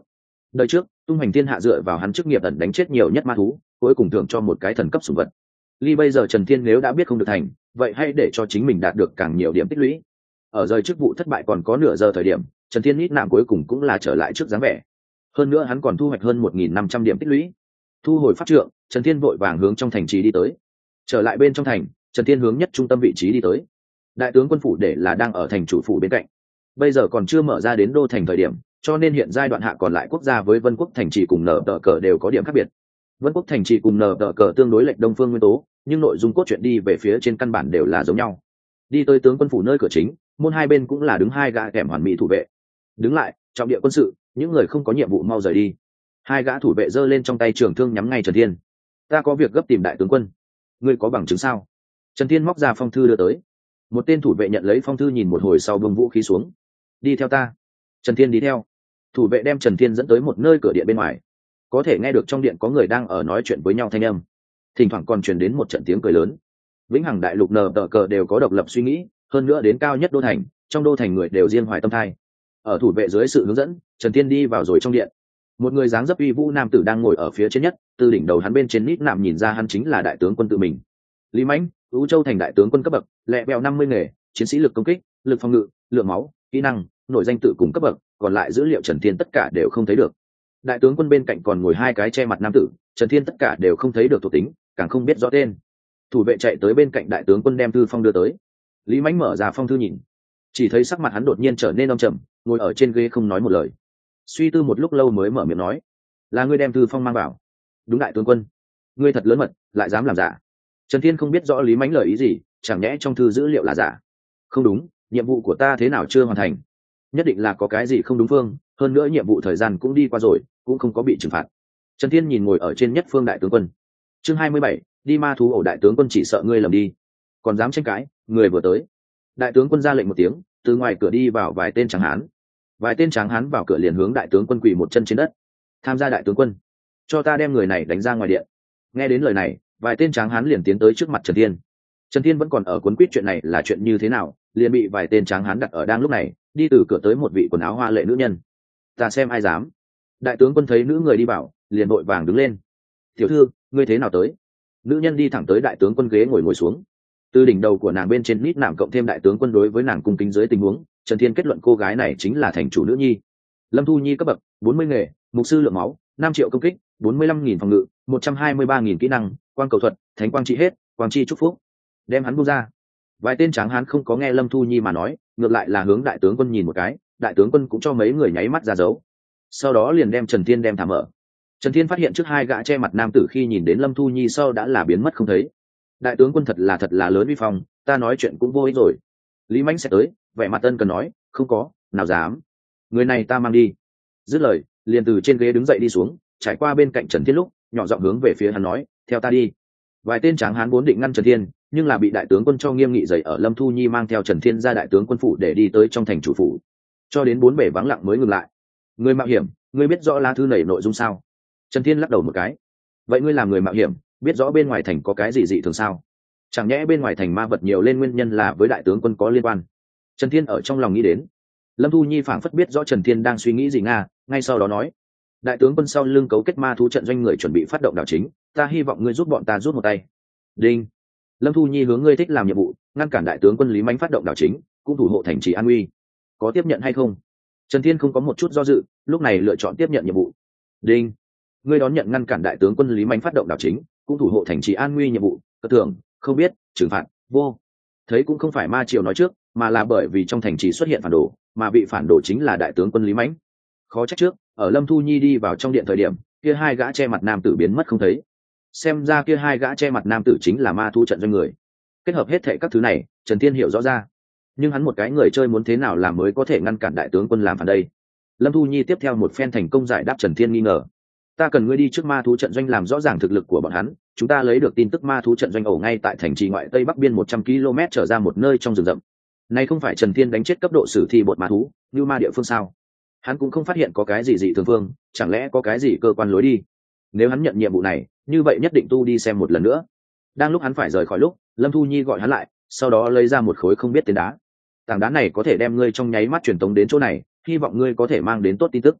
Đời trước tung hoành thiên hạ dựa vào hắn chức nghiệp ẩn đánh chết nhiều nhất ma thú, cuối cùng thưởng cho một cái thần cấp sủng vật. Ly bây giờ Trần Thiên nếu đã biết không được thành, vậy hãy để cho chính mình đạt được càng nhiều điểm tích lũy. Ở rời chức vụ thất bại còn có nửa giờ thời điểm, Trần Thiên ít nạm cuối cùng cũng là trở lại trước dáng vẻ. Hơn nữa hắn còn thu hoạch hơn một nghìn năm trăm điểm tích lũy. Thu hồi pháp trượng, Trần Thiên vội vàng hướng trong thành trì đi tới. Trở lại bên trong thành, Trần Thiên hướng nhất trung tâm vị trí đi tới. Đại tướng quân phủ để là đang ở thành chủ phủ bên cạnh. Bây giờ còn chưa mở ra đến đô thành thời điểm, cho nên hiện giai đoạn hạ còn lại quốc gia với Vân Quốc thành trì cùng nở tờ cờ đều có điểm khác biệt. Vân Quốc thành trì cùng nở tờ cờ tương đối lệch đông phương nguyên tố, nhưng nội dung cốt truyện đi về phía trên căn bản đều là giống nhau. Đi tới tướng quân phủ nơi cửa chính, môn hai bên cũng là đứng hai gã kèm hoàn mỹ thủ vệ. Đứng lại, trọng địa quân sự, những người không có nhiệm vụ mau rời đi. Hai gã thủ vệ giơ lên trong tay trường thương nhắm ngay Trần Thiên. Ta có việc gấp tìm đại tướng quân. Ngươi có bằng chứng sao? Trần Thiên móc ra phong thư đưa tới. Một tên thủ vệ nhận lấy phong thư nhìn một hồi sau bông vũ khí xuống. Đi theo ta. Trần Thiên đi theo. Thủ vệ đem Trần Thiên dẫn tới một nơi cửa điện bên ngoài. Có thể nghe được trong điện có người đang ở nói chuyện với nhau thanh âm. Thỉnh thoảng còn truyền đến một trận tiếng cười lớn. Vĩnh hằng đại lục nờ tờ cờ đều có độc lập suy nghĩ, hơn nữa đến cao nhất đô thành, trong đô thành người đều riêng hoài tâm thai. Ở thủ vệ dưới sự hướng dẫn, Trần Thiên đi vào rồi trong điện. Một người dáng dấp uy vũ nam tử đang ngồi ở phía trên nhất, từ đỉnh đầu hắn bên trên nít nạm nhìn ra hắn chính là đại tướng quân tự mình. Lý Mãnh, Ú Châu thành đại tướng quân cấp bậc, lẹ bèo năm mươi nghề, chiến sĩ lực công kích, lực phòng ngự, lượng máu, kỹ năng, nội danh tự cùng cấp bậc, còn lại dữ liệu Trần Thiên tất cả đều không thấy được. Đại tướng quân bên cạnh còn ngồi hai cái che mặt nam tử, Trần Thiên tất cả đều không thấy được thuộc tính, càng không biết rõ tên. Thủ vệ chạy tới bên cạnh đại tướng quân đem thư phong đưa tới. Lý Mãnh mở ra phong thư nhìn, chỉ thấy sắc mặt hắn đột nhiên trở nên âm trầm, ngồi ở trên ghế không nói một lời. Suy tư một lúc lâu mới mở miệng nói, là ngươi đem thư phong mang vào? Đúng đại tướng quân. Ngươi thật lớn mật, lại dám làm giả. Trần Thiên không biết rõ Lý Mãnh lời ý gì, chẳng nhẽ trong thư dữ liệu là giả? Không đúng, nhiệm vụ của ta thế nào chưa hoàn thành? Nhất định là có cái gì không đúng phương, hơn nữa nhiệm vụ thời gian cũng đi qua rồi, cũng không có bị trừng phạt. Trần Thiên nhìn ngồi ở trên nhất phương đại tướng quân. Chương hai mươi bảy, đi ma thú ổ. Đại tướng quân chỉ sợ ngươi lầm đi, còn dám tranh cãi, người vừa tới. Đại tướng quân ra lệnh một tiếng, từ ngoài cửa đi vào vài tên tráng hán. Vài tên tráng hán vào cửa liền hướng đại tướng quân quỳ một chân trên đất. Tham gia đại tướng quân, cho ta đem người này đánh ra ngoài điện. Nghe đến lời này, vài tên tráng hán liền tiến tới trước mặt Trần Thiên. Trần Thiên vẫn còn ở cuốn quýt chuyện này là chuyện như thế nào, liền bị vài tên tráng hán đặt ở đang lúc này, đi từ cửa tới một vị quần áo hoa lệ nữ nhân. Ta xem ai dám. Đại tướng quân thấy nữ người đi vào, liền vội vàng đứng lên. Tiểu thư, ngươi thế nào tới? Nữ nhân đi thẳng tới đại tướng quân ghế ngồi ngồi xuống. Từ đỉnh đầu của nàng bên trên nít nạm cộng thêm đại tướng quân đối với nàng cung kính dưới tình huống, Trần Thiên kết luận cô gái này chính là thành chủ nữ nhi. Lâm Thu Nhi cấp bậc bốn mươi nghề, mục sư lượng máu, năm triệu công kích, bốn mươi lăm nghìn phòng ngự, một trăm hai mươi ba nghìn kỹ năng, quang cầu thuật, thánh quang trị hết, quang chi chúc phúc. Đem hắn buông ra. Vài tên tráng hán không có nghe Lâm Thu Nhi mà nói, ngược lại là hướng đại tướng quân nhìn một cái, đại tướng quân cũng cho mấy người nháy mắt ra dấu. Sau đó liền đem Trần Thiên đem thả mở. Trần Thiên phát hiện trước hai gã che mặt nam tử khi nhìn đến Lâm Thu Nhi sau đã là biến mất không thấy. Đại tướng quân thật là thật là lớn uy phong, ta nói chuyện cũng vô ích rồi. Lý Mãnh sẽ tới, vẻ mặt tân cần nói, không có, nào dám. Người này ta mang đi. Dứt lời, liền từ trên ghế đứng dậy đi xuống, trải qua bên cạnh Trần Thiên lúc, nhỏ giọng hướng về phía hắn nói, theo ta đi. Vài tên tráng hán vốn định ngăn Trần Thiên, nhưng là bị đại tướng quân cho nghiêm nghị dậy ở Lâm Thu Nhi mang theo Trần Thiên ra đại tướng quân phủ để đi tới trong thành chủ phủ. Cho đến bốn bể vắng lặng mới ngừng lại. Người mạo hiểm, ngươi biết rõ lá thư này nội dung sao? Trần Thiên lắc đầu một cái. Vậy ngươi làm người mạo hiểm, biết rõ bên ngoài thành có cái gì dị thường sao? Chẳng nhẽ bên ngoài thành ma vật nhiều lên nguyên nhân là với đại tướng quân có liên quan? Trần Thiên ở trong lòng nghĩ đến. Lâm Thu Nhi phảng phất biết rõ Trần Thiên đang suy nghĩ gì nga, ngay sau đó nói, đại tướng quân sau lưng cấu kết ma thú trận doanh người chuẩn bị phát động đảo chính, ta hy vọng ngươi giúp bọn ta rút một tay. Đinh. Lâm Thu Nhi hướng ngươi thích làm nhiệm vụ, ngăn cản đại tướng quân Lý Mãnh phát động đảo chính, cũng thủ hộ thành trì an uy. Có tiếp nhận hay không? Trần Thiên không có một chút do dự, lúc này lựa chọn tiếp nhận nhiệm vụ. Đinh. Ngươi đón nhận ngăn cản đại tướng quân Lý Mãnh phát động đảo chính, cũng thủ hộ thành trì an nguy nhiệm vụ, cất thưởng, không biết, trừng phạt, vô. Thấy cũng không phải ma triều nói trước, mà là bởi vì trong thành trì xuất hiện phản đồ, mà bị phản đồ chính là đại tướng quân Lý Mãnh. Khó trách trước, ở Lâm Thu Nhi đi vào trong điện thời điểm, kia hai gã che mặt nam tử biến mất không thấy. Xem ra kia hai gã che mặt nam tử chính là ma thu trận doanh người. Kết hợp hết thảy các thứ này, Trần Thiên hiểu rõ ra. Nhưng hắn một cái người chơi muốn thế nào làm mới có thể ngăn cản đại tướng quân làm phản đây? Lâm Thu Nhi tiếp theo một phen thành công giải đáp Trần Thiên nghi ngờ. Ta cần ngươi đi trước ma thú trận doanh làm rõ ràng thực lực của bọn hắn. Chúng ta lấy được tin tức ma thú trận doanh ổ ngay tại thành trì ngoại tây bắc biên một trăm ki lô mét trở ra một nơi trong rừng rậm. Này không phải Trần Thiên đánh chết cấp độ sử thi bột ma thú, như ma địa phương sao? Hắn cũng không phát hiện có cái gì dị thường phương, chẳng lẽ có cái gì cơ quan lối đi? Nếu hắn nhận nhiệm vụ này, như vậy nhất định tu đi xem một lần nữa. Đang lúc hắn phải rời khỏi lúc, Lâm Thu Nhi gọi hắn lại, sau đó lấy ra một khối không biết tên đá. Tảng đá này có thể đem ngươi trong nháy mắt truyền tống đến chỗ này, hy vọng ngươi có thể mang đến tốt tin tức.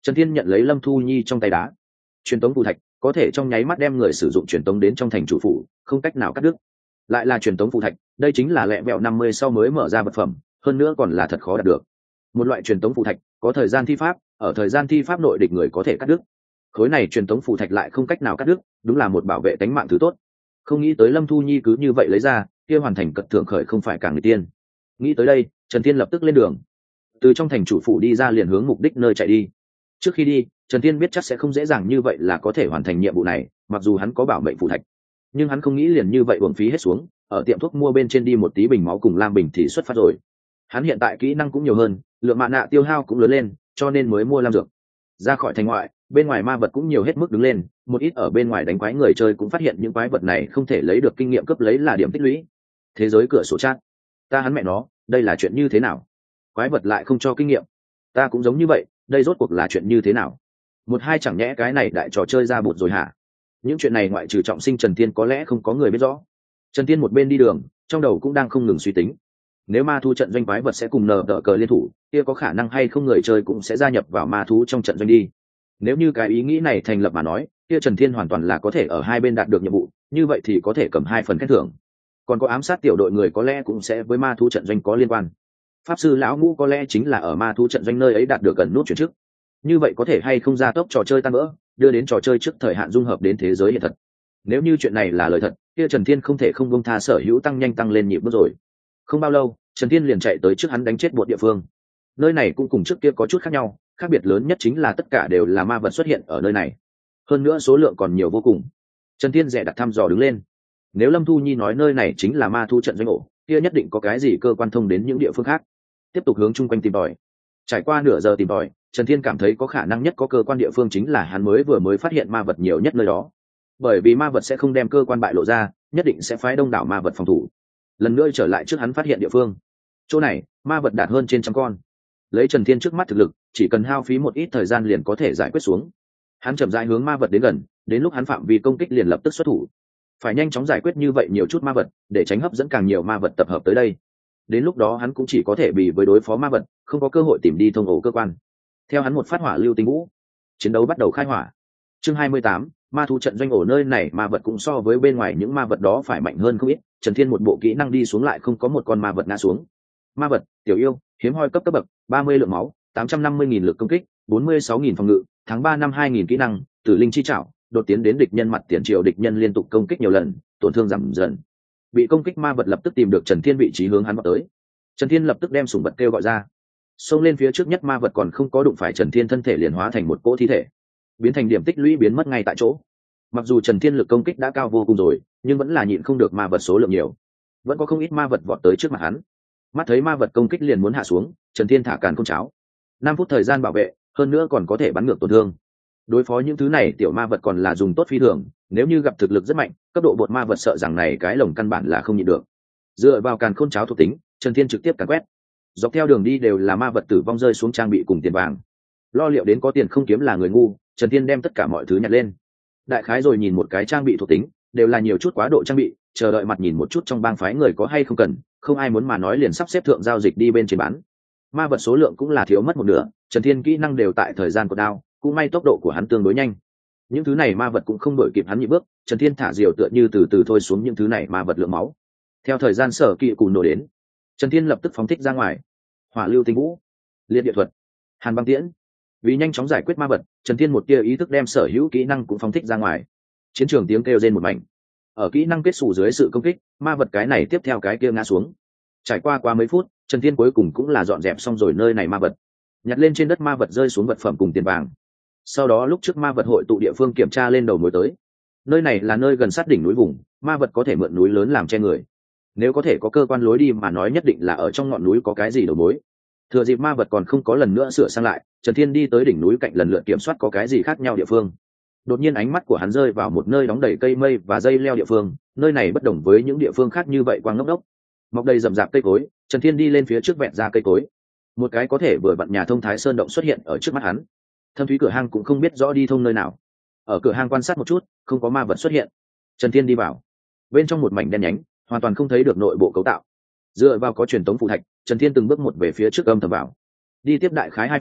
Trần Thiên nhận lấy Lâm Thu Nhi trong tay đá. Truyền tống phù thạch có thể trong nháy mắt đem người sử dụng truyền tống đến trong thành chủ phủ, không cách nào cắt đứt. Lại là truyền tống phù thạch, đây chính là lẹ vẹo năm mươi sau mới mở ra vật phẩm, hơn nữa còn là thật khó đạt được. Một loại truyền tống phù thạch có thời gian thi pháp, ở thời gian thi pháp nội địch người có thể cắt đứt. Khối này truyền tống phù thạch lại không cách nào cắt đứt, đúng là một bảo vệ tính mạng thứ tốt. Không nghĩ tới Lâm Thu Nhi cứ như vậy lấy ra, kia hoàn thành cật thượng khởi không phải càng người tiên. Nghĩ tới đây, Trần Thiên lập tức lên đường. Từ trong thành chủ phủ đi ra liền hướng mục đích nơi chạy đi. Trước khi đi, Trần Thiên biết chắc sẽ không dễ dàng như vậy là có thể hoàn thành nhiệm vụ này, mặc dù hắn có bảo mệnh phù thạch, nhưng hắn không nghĩ liền như vậy uổng phí hết xuống, ở tiệm thuốc mua bên trên đi một tí bình máu cùng lam bình thì xuất phát rồi. Hắn hiện tại kỹ năng cũng nhiều hơn, lượng mạ nạ tiêu hao cũng lớn lên, cho nên mới mua lam dược. Ra khỏi thành ngoại, bên ngoài ma vật cũng nhiều hết mức đứng lên, một ít ở bên ngoài đánh quái người chơi cũng phát hiện những quái vật này không thể lấy được kinh nghiệm cấp lấy là điểm tích lũy. Thế giới cửa sổ chat, ta hắn mẹ nó, đây là chuyện như thế nào? Quái vật lại không cho kinh nghiệm, ta cũng giống như vậy, đây rốt cuộc là chuyện như thế nào? Một hai chẳng nhẽ cái này đại trò chơi ra bụt rồi hả? Những chuyện này ngoại trừ trọng sinh Trần Thiên có lẽ không có người biết rõ. Trần Thiên một bên đi đường, trong đầu cũng đang không ngừng suy tính. Nếu ma thú trận doanh quái vật sẽ cùng nở đỡ cờ liên thủ, kia có khả năng hay không người chơi cũng sẽ gia nhập vào ma thú trong trận doanh đi. Nếu như cái ý nghĩ này thành lập mà nói, kia Trần Thiên hoàn toàn là có thể ở hai bên đạt được nhiệm vụ, như vậy thì có thể cầm hai phần khen thưởng. Còn có ám sát tiểu đội người có lẽ cũng sẽ với ma thú trận doanh có liên quan. Pháp sư lão ngũ có lẽ chính là ở ma thú trận doanh nơi ấy đạt được gần nút chuyển chức. Như vậy có thể hay không gia tốc trò chơi tan vỡ, đưa đến trò chơi trước thời hạn dung hợp đến thế giới hiện thật. Nếu như chuyện này là lời thật, kia Trần Thiên không thể không buông tha sở hữu tăng nhanh tăng lên nhịp bước rồi. Không bao lâu, Trần Thiên liền chạy tới trước hắn đánh chết bột địa phương. Nơi này cũng cùng trước kia có chút khác nhau, khác biệt lớn nhất chính là tất cả đều là ma vật xuất hiện ở nơi này. Hơn nữa số lượng còn nhiều vô cùng. Trần Thiên dè đặt thăm dò đứng lên. Nếu Lâm Thu Nhi nói nơi này chính là ma thu trận doanh ổ, kia nhất định có cái gì cơ quan thông đến những địa phương khác. Tiếp tục hướng chung quanh tìm tòi. Trải qua nửa giờ tìm tòi, Trần Thiên cảm thấy có khả năng nhất có cơ quan địa phương chính là hắn mới vừa mới phát hiện ma vật nhiều nhất nơi đó. Bởi vì ma vật sẽ không đem cơ quan bại lộ ra, nhất định sẽ phái đông đảo ma vật phòng thủ. Lần nữa trở lại trước hắn phát hiện địa phương. Chỗ này, ma vật đạt hơn trên trăm con. Lấy Trần Thiên trước mắt thực lực, chỉ cần hao phí một ít thời gian liền có thể giải quyết xuống. Hắn chậm rãi hướng ma vật đến gần, đến lúc hắn phạm vi công kích liền lập tức xuất thủ. Phải nhanh chóng giải quyết như vậy nhiều chút ma vật, để tránh hấp dẫn càng nhiều ma vật tập hợp tới đây. Đến lúc đó hắn cũng chỉ có thể bị với đối phó ma vật, không có cơ hội tìm đi thông ổ cơ quan. Theo hắn một phát hỏa lưu tinh vũ, chiến đấu bắt đầu khai hỏa. Chương hai mươi tám, ma thú trận doanh ổ nơi này ma vật cũng so với bên ngoài những ma vật đó phải mạnh hơn không ít. Trần Thiên một bộ kỹ năng đi xuống lại không có một con ma vật ngã xuống. Ma vật, tiểu yêu, hiếm hoi cấp cấp bậc, ba mươi lượng máu, tám trăm năm mươi nghìn lực công kích, bốn mươi sáu nghìn phòng ngự, tháng ba năm hai nghìn kỹ năng, tử linh chi trảo, đột tiến đến địch nhân mặt tiền triệu địch nhân liên tục công kích nhiều lần, tổn thương giảm dần. Bị công kích ma vật lập tức tìm được Trần Thiên vị trí hướng hắn vào tới. Trần Thiên lập tức đem sủng vật kêu gọi ra. Xông lên phía trước nhất ma vật còn không có đụng phải Trần Thiên thân thể liền hóa thành một cỗ thi thể, biến thành điểm tích lũy biến mất ngay tại chỗ. Mặc dù Trần Thiên lực công kích đã cao vô cùng rồi, nhưng vẫn là nhịn không được ma vật số lượng nhiều. Vẫn có không ít ma vật vọt tới trước mặt hắn. Mắt thấy ma vật công kích liền muốn hạ xuống, Trần Thiên thả càn khôn cháo. năm phút thời gian bảo vệ, hơn nữa còn có thể bắn ngược tổn thương. Đối phó những thứ này tiểu ma vật còn là dùng tốt phi thường, nếu như gặp thực lực rất mạnh, cấp độ bột ma vật sợ rằng này cái lồng căn bản là không nhịn được. Dựa vào càn khôn cháo thuộc tính, Trần Thiên trực tiếp càn quét. Dọc theo đường đi đều là ma vật tử vong rơi xuống trang bị cùng tiền vàng. Lo liệu đến có tiền không kiếm là người ngu, Trần Thiên đem tất cả mọi thứ nhặt lên. Đại khái rồi nhìn một cái trang bị thuộc tính, đều là nhiều chút quá độ trang bị, chờ đợi mặt nhìn một chút trong bang phái người có hay không cần, không ai muốn mà nói liền sắp xếp thượng giao dịch đi bên trên bán. Ma vật số lượng cũng là thiếu mất một nửa, Trần Thiên kỹ năng đều tại thời gian của đao, cũng may tốc độ của hắn tương đối nhanh. Những thứ này ma vật cũng không đuổi kịp hắn nhịp bước, Trần Thiên thả diều tựa như từ từ thôi xuống những thứ này ma vật lượng máu. Theo thời gian sở kỵ cù nổ đến, Trần Thiên lập tức phóng thích ra ngoài. Hỏa lưu tinh vũ, liệt địa thuật, hàn băng tiễn. Vì nhanh chóng giải quyết ma vật, Trần Thiên một tia ý thức đem sở hữu kỹ năng cũng phóng thích ra ngoài. Chiến trường tiếng kêu rên một mảnh. Ở kỹ năng kết xù dưới sự công kích, ma vật cái này tiếp theo cái kia ngã xuống. Trải qua qua mấy phút, Trần Thiên cuối cùng cũng là dọn dẹp xong rồi nơi này ma vật. Nhặt lên trên đất ma vật rơi xuống vật phẩm cùng tiền vàng. Sau đó lúc trước ma vật hội tụ địa phương kiểm tra lên đầu mối tới. Nơi này là nơi gần sát đỉnh núi vùng, ma vật có thể mượn núi lớn làm che người. Nếu có thể có cơ quan lối đi mà nói nhất định là ở trong ngọn núi có cái gì đầu mối. Thừa dịp ma vật còn không có lần nữa sửa sang lại, Trần Thiên đi tới đỉnh núi cạnh lần lượt kiểm soát có cái gì khác nhau địa phương. Đột nhiên ánh mắt của hắn rơi vào một nơi đóng đầy cây mây và dây leo địa phương, nơi này bất đồng với những địa phương khác như vậy quang ngốc đốc. Mọc đầy rậm rạp cây cối, Trần Thiên đi lên phía trước vẹn ra cây cối. Một cái có thể vừa vặn nhà thông Thái Sơn động xuất hiện ở trước mắt hắn. Thâm thúy cửa hang cũng không biết rõ đi thông nơi nào. Ở cửa hang quan sát một chút, không có ma vật xuất hiện. Trần Thiên đi vào. Bên trong một mảnh đen nhánh, hoàn toàn không thấy được nội bộ cấu tạo. Dựa vào có truyền tống phụ thạch, Trần Thiên từng bước một về phía trước âm thầm vào. Đi tiếp đại khái hai phút,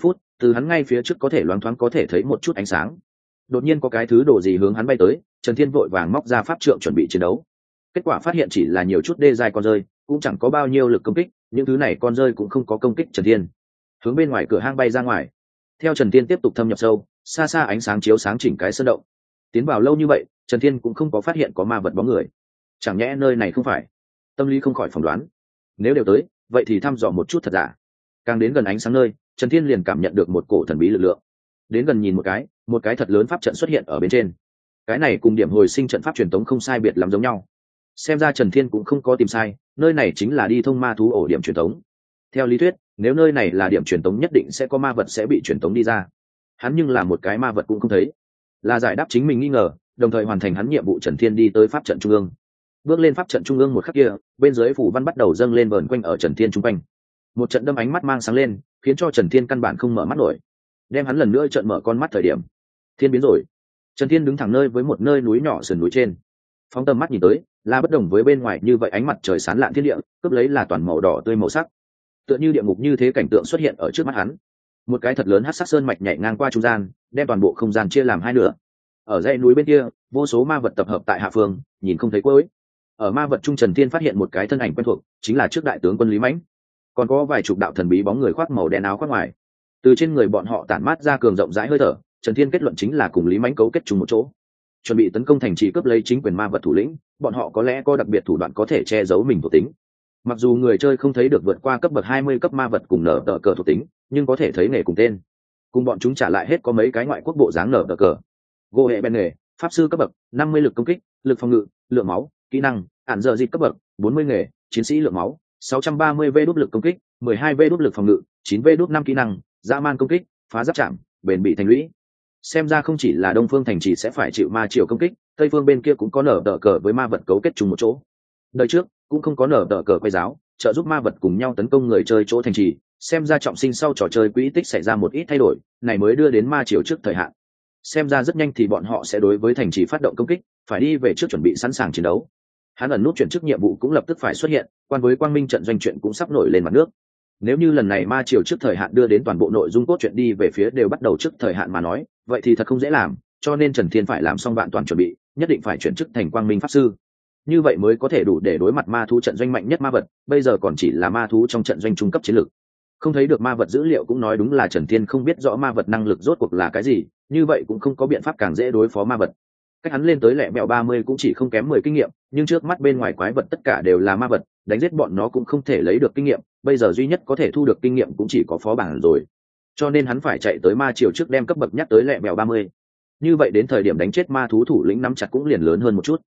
từ hắn ngay phía trước có thể loáng thoáng có thể thấy một chút ánh sáng. Đột nhiên có cái thứ đồ gì hướng hắn bay tới, Trần Thiên vội vàng móc ra pháp trượng chuẩn bị chiến đấu. Kết quả phát hiện chỉ là nhiều chút đê dài con rơi, cũng chẳng có bao nhiêu lực công kích, những thứ này con rơi cũng không có công kích Trần Thiên. Hướng bên ngoài cửa hang bay ra ngoài. Theo Trần Thiên tiếp tục thâm nhập sâu, xa xa ánh sáng chiếu sáng chỉnh cái sơn động. Tiến vào lâu như vậy, Trần Thiên cũng không có phát hiện có ma vật bóng người. Chẳng nhẽ nơi này không phải? Tâm lý không khỏi phỏng đoán. Nếu đều tới, vậy thì thăm dò một chút thật giả. Càng đến gần ánh sáng nơi, Trần Thiên liền cảm nhận được một cổ thần bí lực lượng. Đến gần nhìn một cái, một cái thật lớn pháp trận xuất hiện ở bên trên. Cái này cùng điểm hồi sinh trận pháp truyền tống không sai biệt lắm giống nhau. Xem ra Trần Thiên cũng không có tìm sai, nơi này chính là đi thông ma thú ổ điểm truyền tống. Theo lý thuyết, nếu nơi này là điểm truyền tống nhất định sẽ có ma vật sẽ bị truyền tống đi ra. Hắn nhưng là một cái ma vật cũng không thấy, là giải đáp chính mình nghi ngờ, đồng thời hoàn thành hắn nhiệm vụ. Trần Thiên đi tới pháp trận trung ương. Bước lên pháp trận trung ương một khắc kia, bên dưới phủ văn bắt đầu dâng lên vờn quanh ở Trần Thiên trung quanh. Một trận đâm ánh mắt mang sáng lên, khiến cho Trần Thiên căn bản không mở mắt nổi. Đem hắn lần nữa trợn mở con mắt thời điểm, thiên biến rồi. Trần Thiên đứng thẳng nơi với một nơi núi nhỏ sườn núi trên, phóng tầm mắt nhìn tới, là bất đồng với bên ngoài như vậy ánh mặt trời sáng lạn thiên địa, cướp lấy là toàn màu đỏ tươi màu sắc. Tựa như địa ngục như thế cảnh tượng xuất hiện ở trước mắt hắn. Một cái thật lớn hắc sắc sơn mạch nhảy ngang qua trung gian, đem toàn bộ không gian chia làm hai nửa. Ở dãy núi bên kia, vô số ma vật tập hợp tại hạ phương, nhìn không thấy cuối. Ở ma vật trung, Trần Thiên phát hiện một cái thân ảnh quen thuộc, chính là trước đại tướng quân Lý Mãnh. Còn có vài chục đạo thần bí bóng người khoác màu đen áo khoác ngoài. Từ trên người bọn họ tản mát ra cường rộng rãi hơi thở, Trần Thiên kết luận chính là cùng Lý Mãnh cấu kết chung một chỗ, chuẩn bị tấn công thành trì cướp lấy chính quyền ma vật thủ lĩnh. Bọn họ có lẽ có đặc biệt thủ đoạn có thể che giấu mình thuộc tính. Mặc dù người chơi không thấy được vượt qua cấp bậc hai mươi cấp ma vật cùng nở tờ cờ thuộc tính, nhưng có thể thấy nghề cùng tên. Cùng bọn chúng trả lại hết có mấy cái ngoại quốc bộ dáng nở tờ cờ. Gỗ hệ bên nghề, pháp sư cấp bậc năm mươi lực công kích, lực phòng ngự, lượng máu, kỹ năng, ản giờ dịch cấp bậc bốn mươi nghề, chiến sĩ lượng máu sáu trăm ba mươi v đúp lực công kích, mười hai v đúp lực phòng ngự, chín v đúp năm kỹ năng, dã man công kích, phá giáp chạm, bền bị thành lũy. Xem ra không chỉ là Đông Phương thành trì sẽ phải chịu ma triều công kích, Tây Phương bên kia cũng có nở tờ cờ với ma vật cấu kết chung một chỗ. Đời trước cũng không có nở tờ cờ quay giáo, trợ giúp ma vật cùng nhau tấn công người chơi chỗ thành trì. Xem ra trọng sinh sau trò chơi quỹ tích xảy ra một ít thay đổi, này mới đưa đến ma triều trước thời hạn. Xem ra rất nhanh thì bọn họ sẽ đối với thành trì phát động công kích, phải đi về trước chuẩn bị sẵn sàng chiến đấu. Hắn ẩn nút chuyển chức nhiệm vụ cũng lập tức phải xuất hiện, quan với Quang Minh trận doanh chuyện cũng sắp nổi lên mặt nước. Nếu như lần này ma triều trước thời hạn đưa đến toàn bộ nội dung cốt truyện đi về phía đều bắt đầu trước thời hạn mà nói, vậy thì thật không dễ làm, cho nên Trần Thiên phải làm xong vạn toàn chuẩn bị, nhất định phải chuyển chức thành Quang Minh pháp sư. Như vậy mới có thể đủ để đối mặt ma thú trận doanh mạnh nhất ma vật, bây giờ còn chỉ là ma thú trong trận doanh trung cấp chiến lược. Không thấy được ma vật dữ liệu cũng nói đúng là Trần Thiên không biết rõ ma vật năng lực rốt cuộc là cái gì, như vậy cũng không có biện pháp càng dễ đối phó ma vật. Cách hắn lên tới lẹ mẹo ba mươi cũng chỉ không kém mười kinh nghiệm, nhưng trước mắt bên ngoài quái vật tất cả đều là ma vật, đánh giết bọn nó cũng không thể lấy được kinh nghiệm, bây giờ duy nhất có thể thu được kinh nghiệm cũng chỉ có phó bản rồi. Cho nên hắn phải chạy tới ma triều trước đem cấp bậc nhắc tới lẹ mẹo ba mươi. Như vậy đến thời điểm đánh chết ma thú thủ lĩnh nắm chặt cũng liền lớn hơn một chút.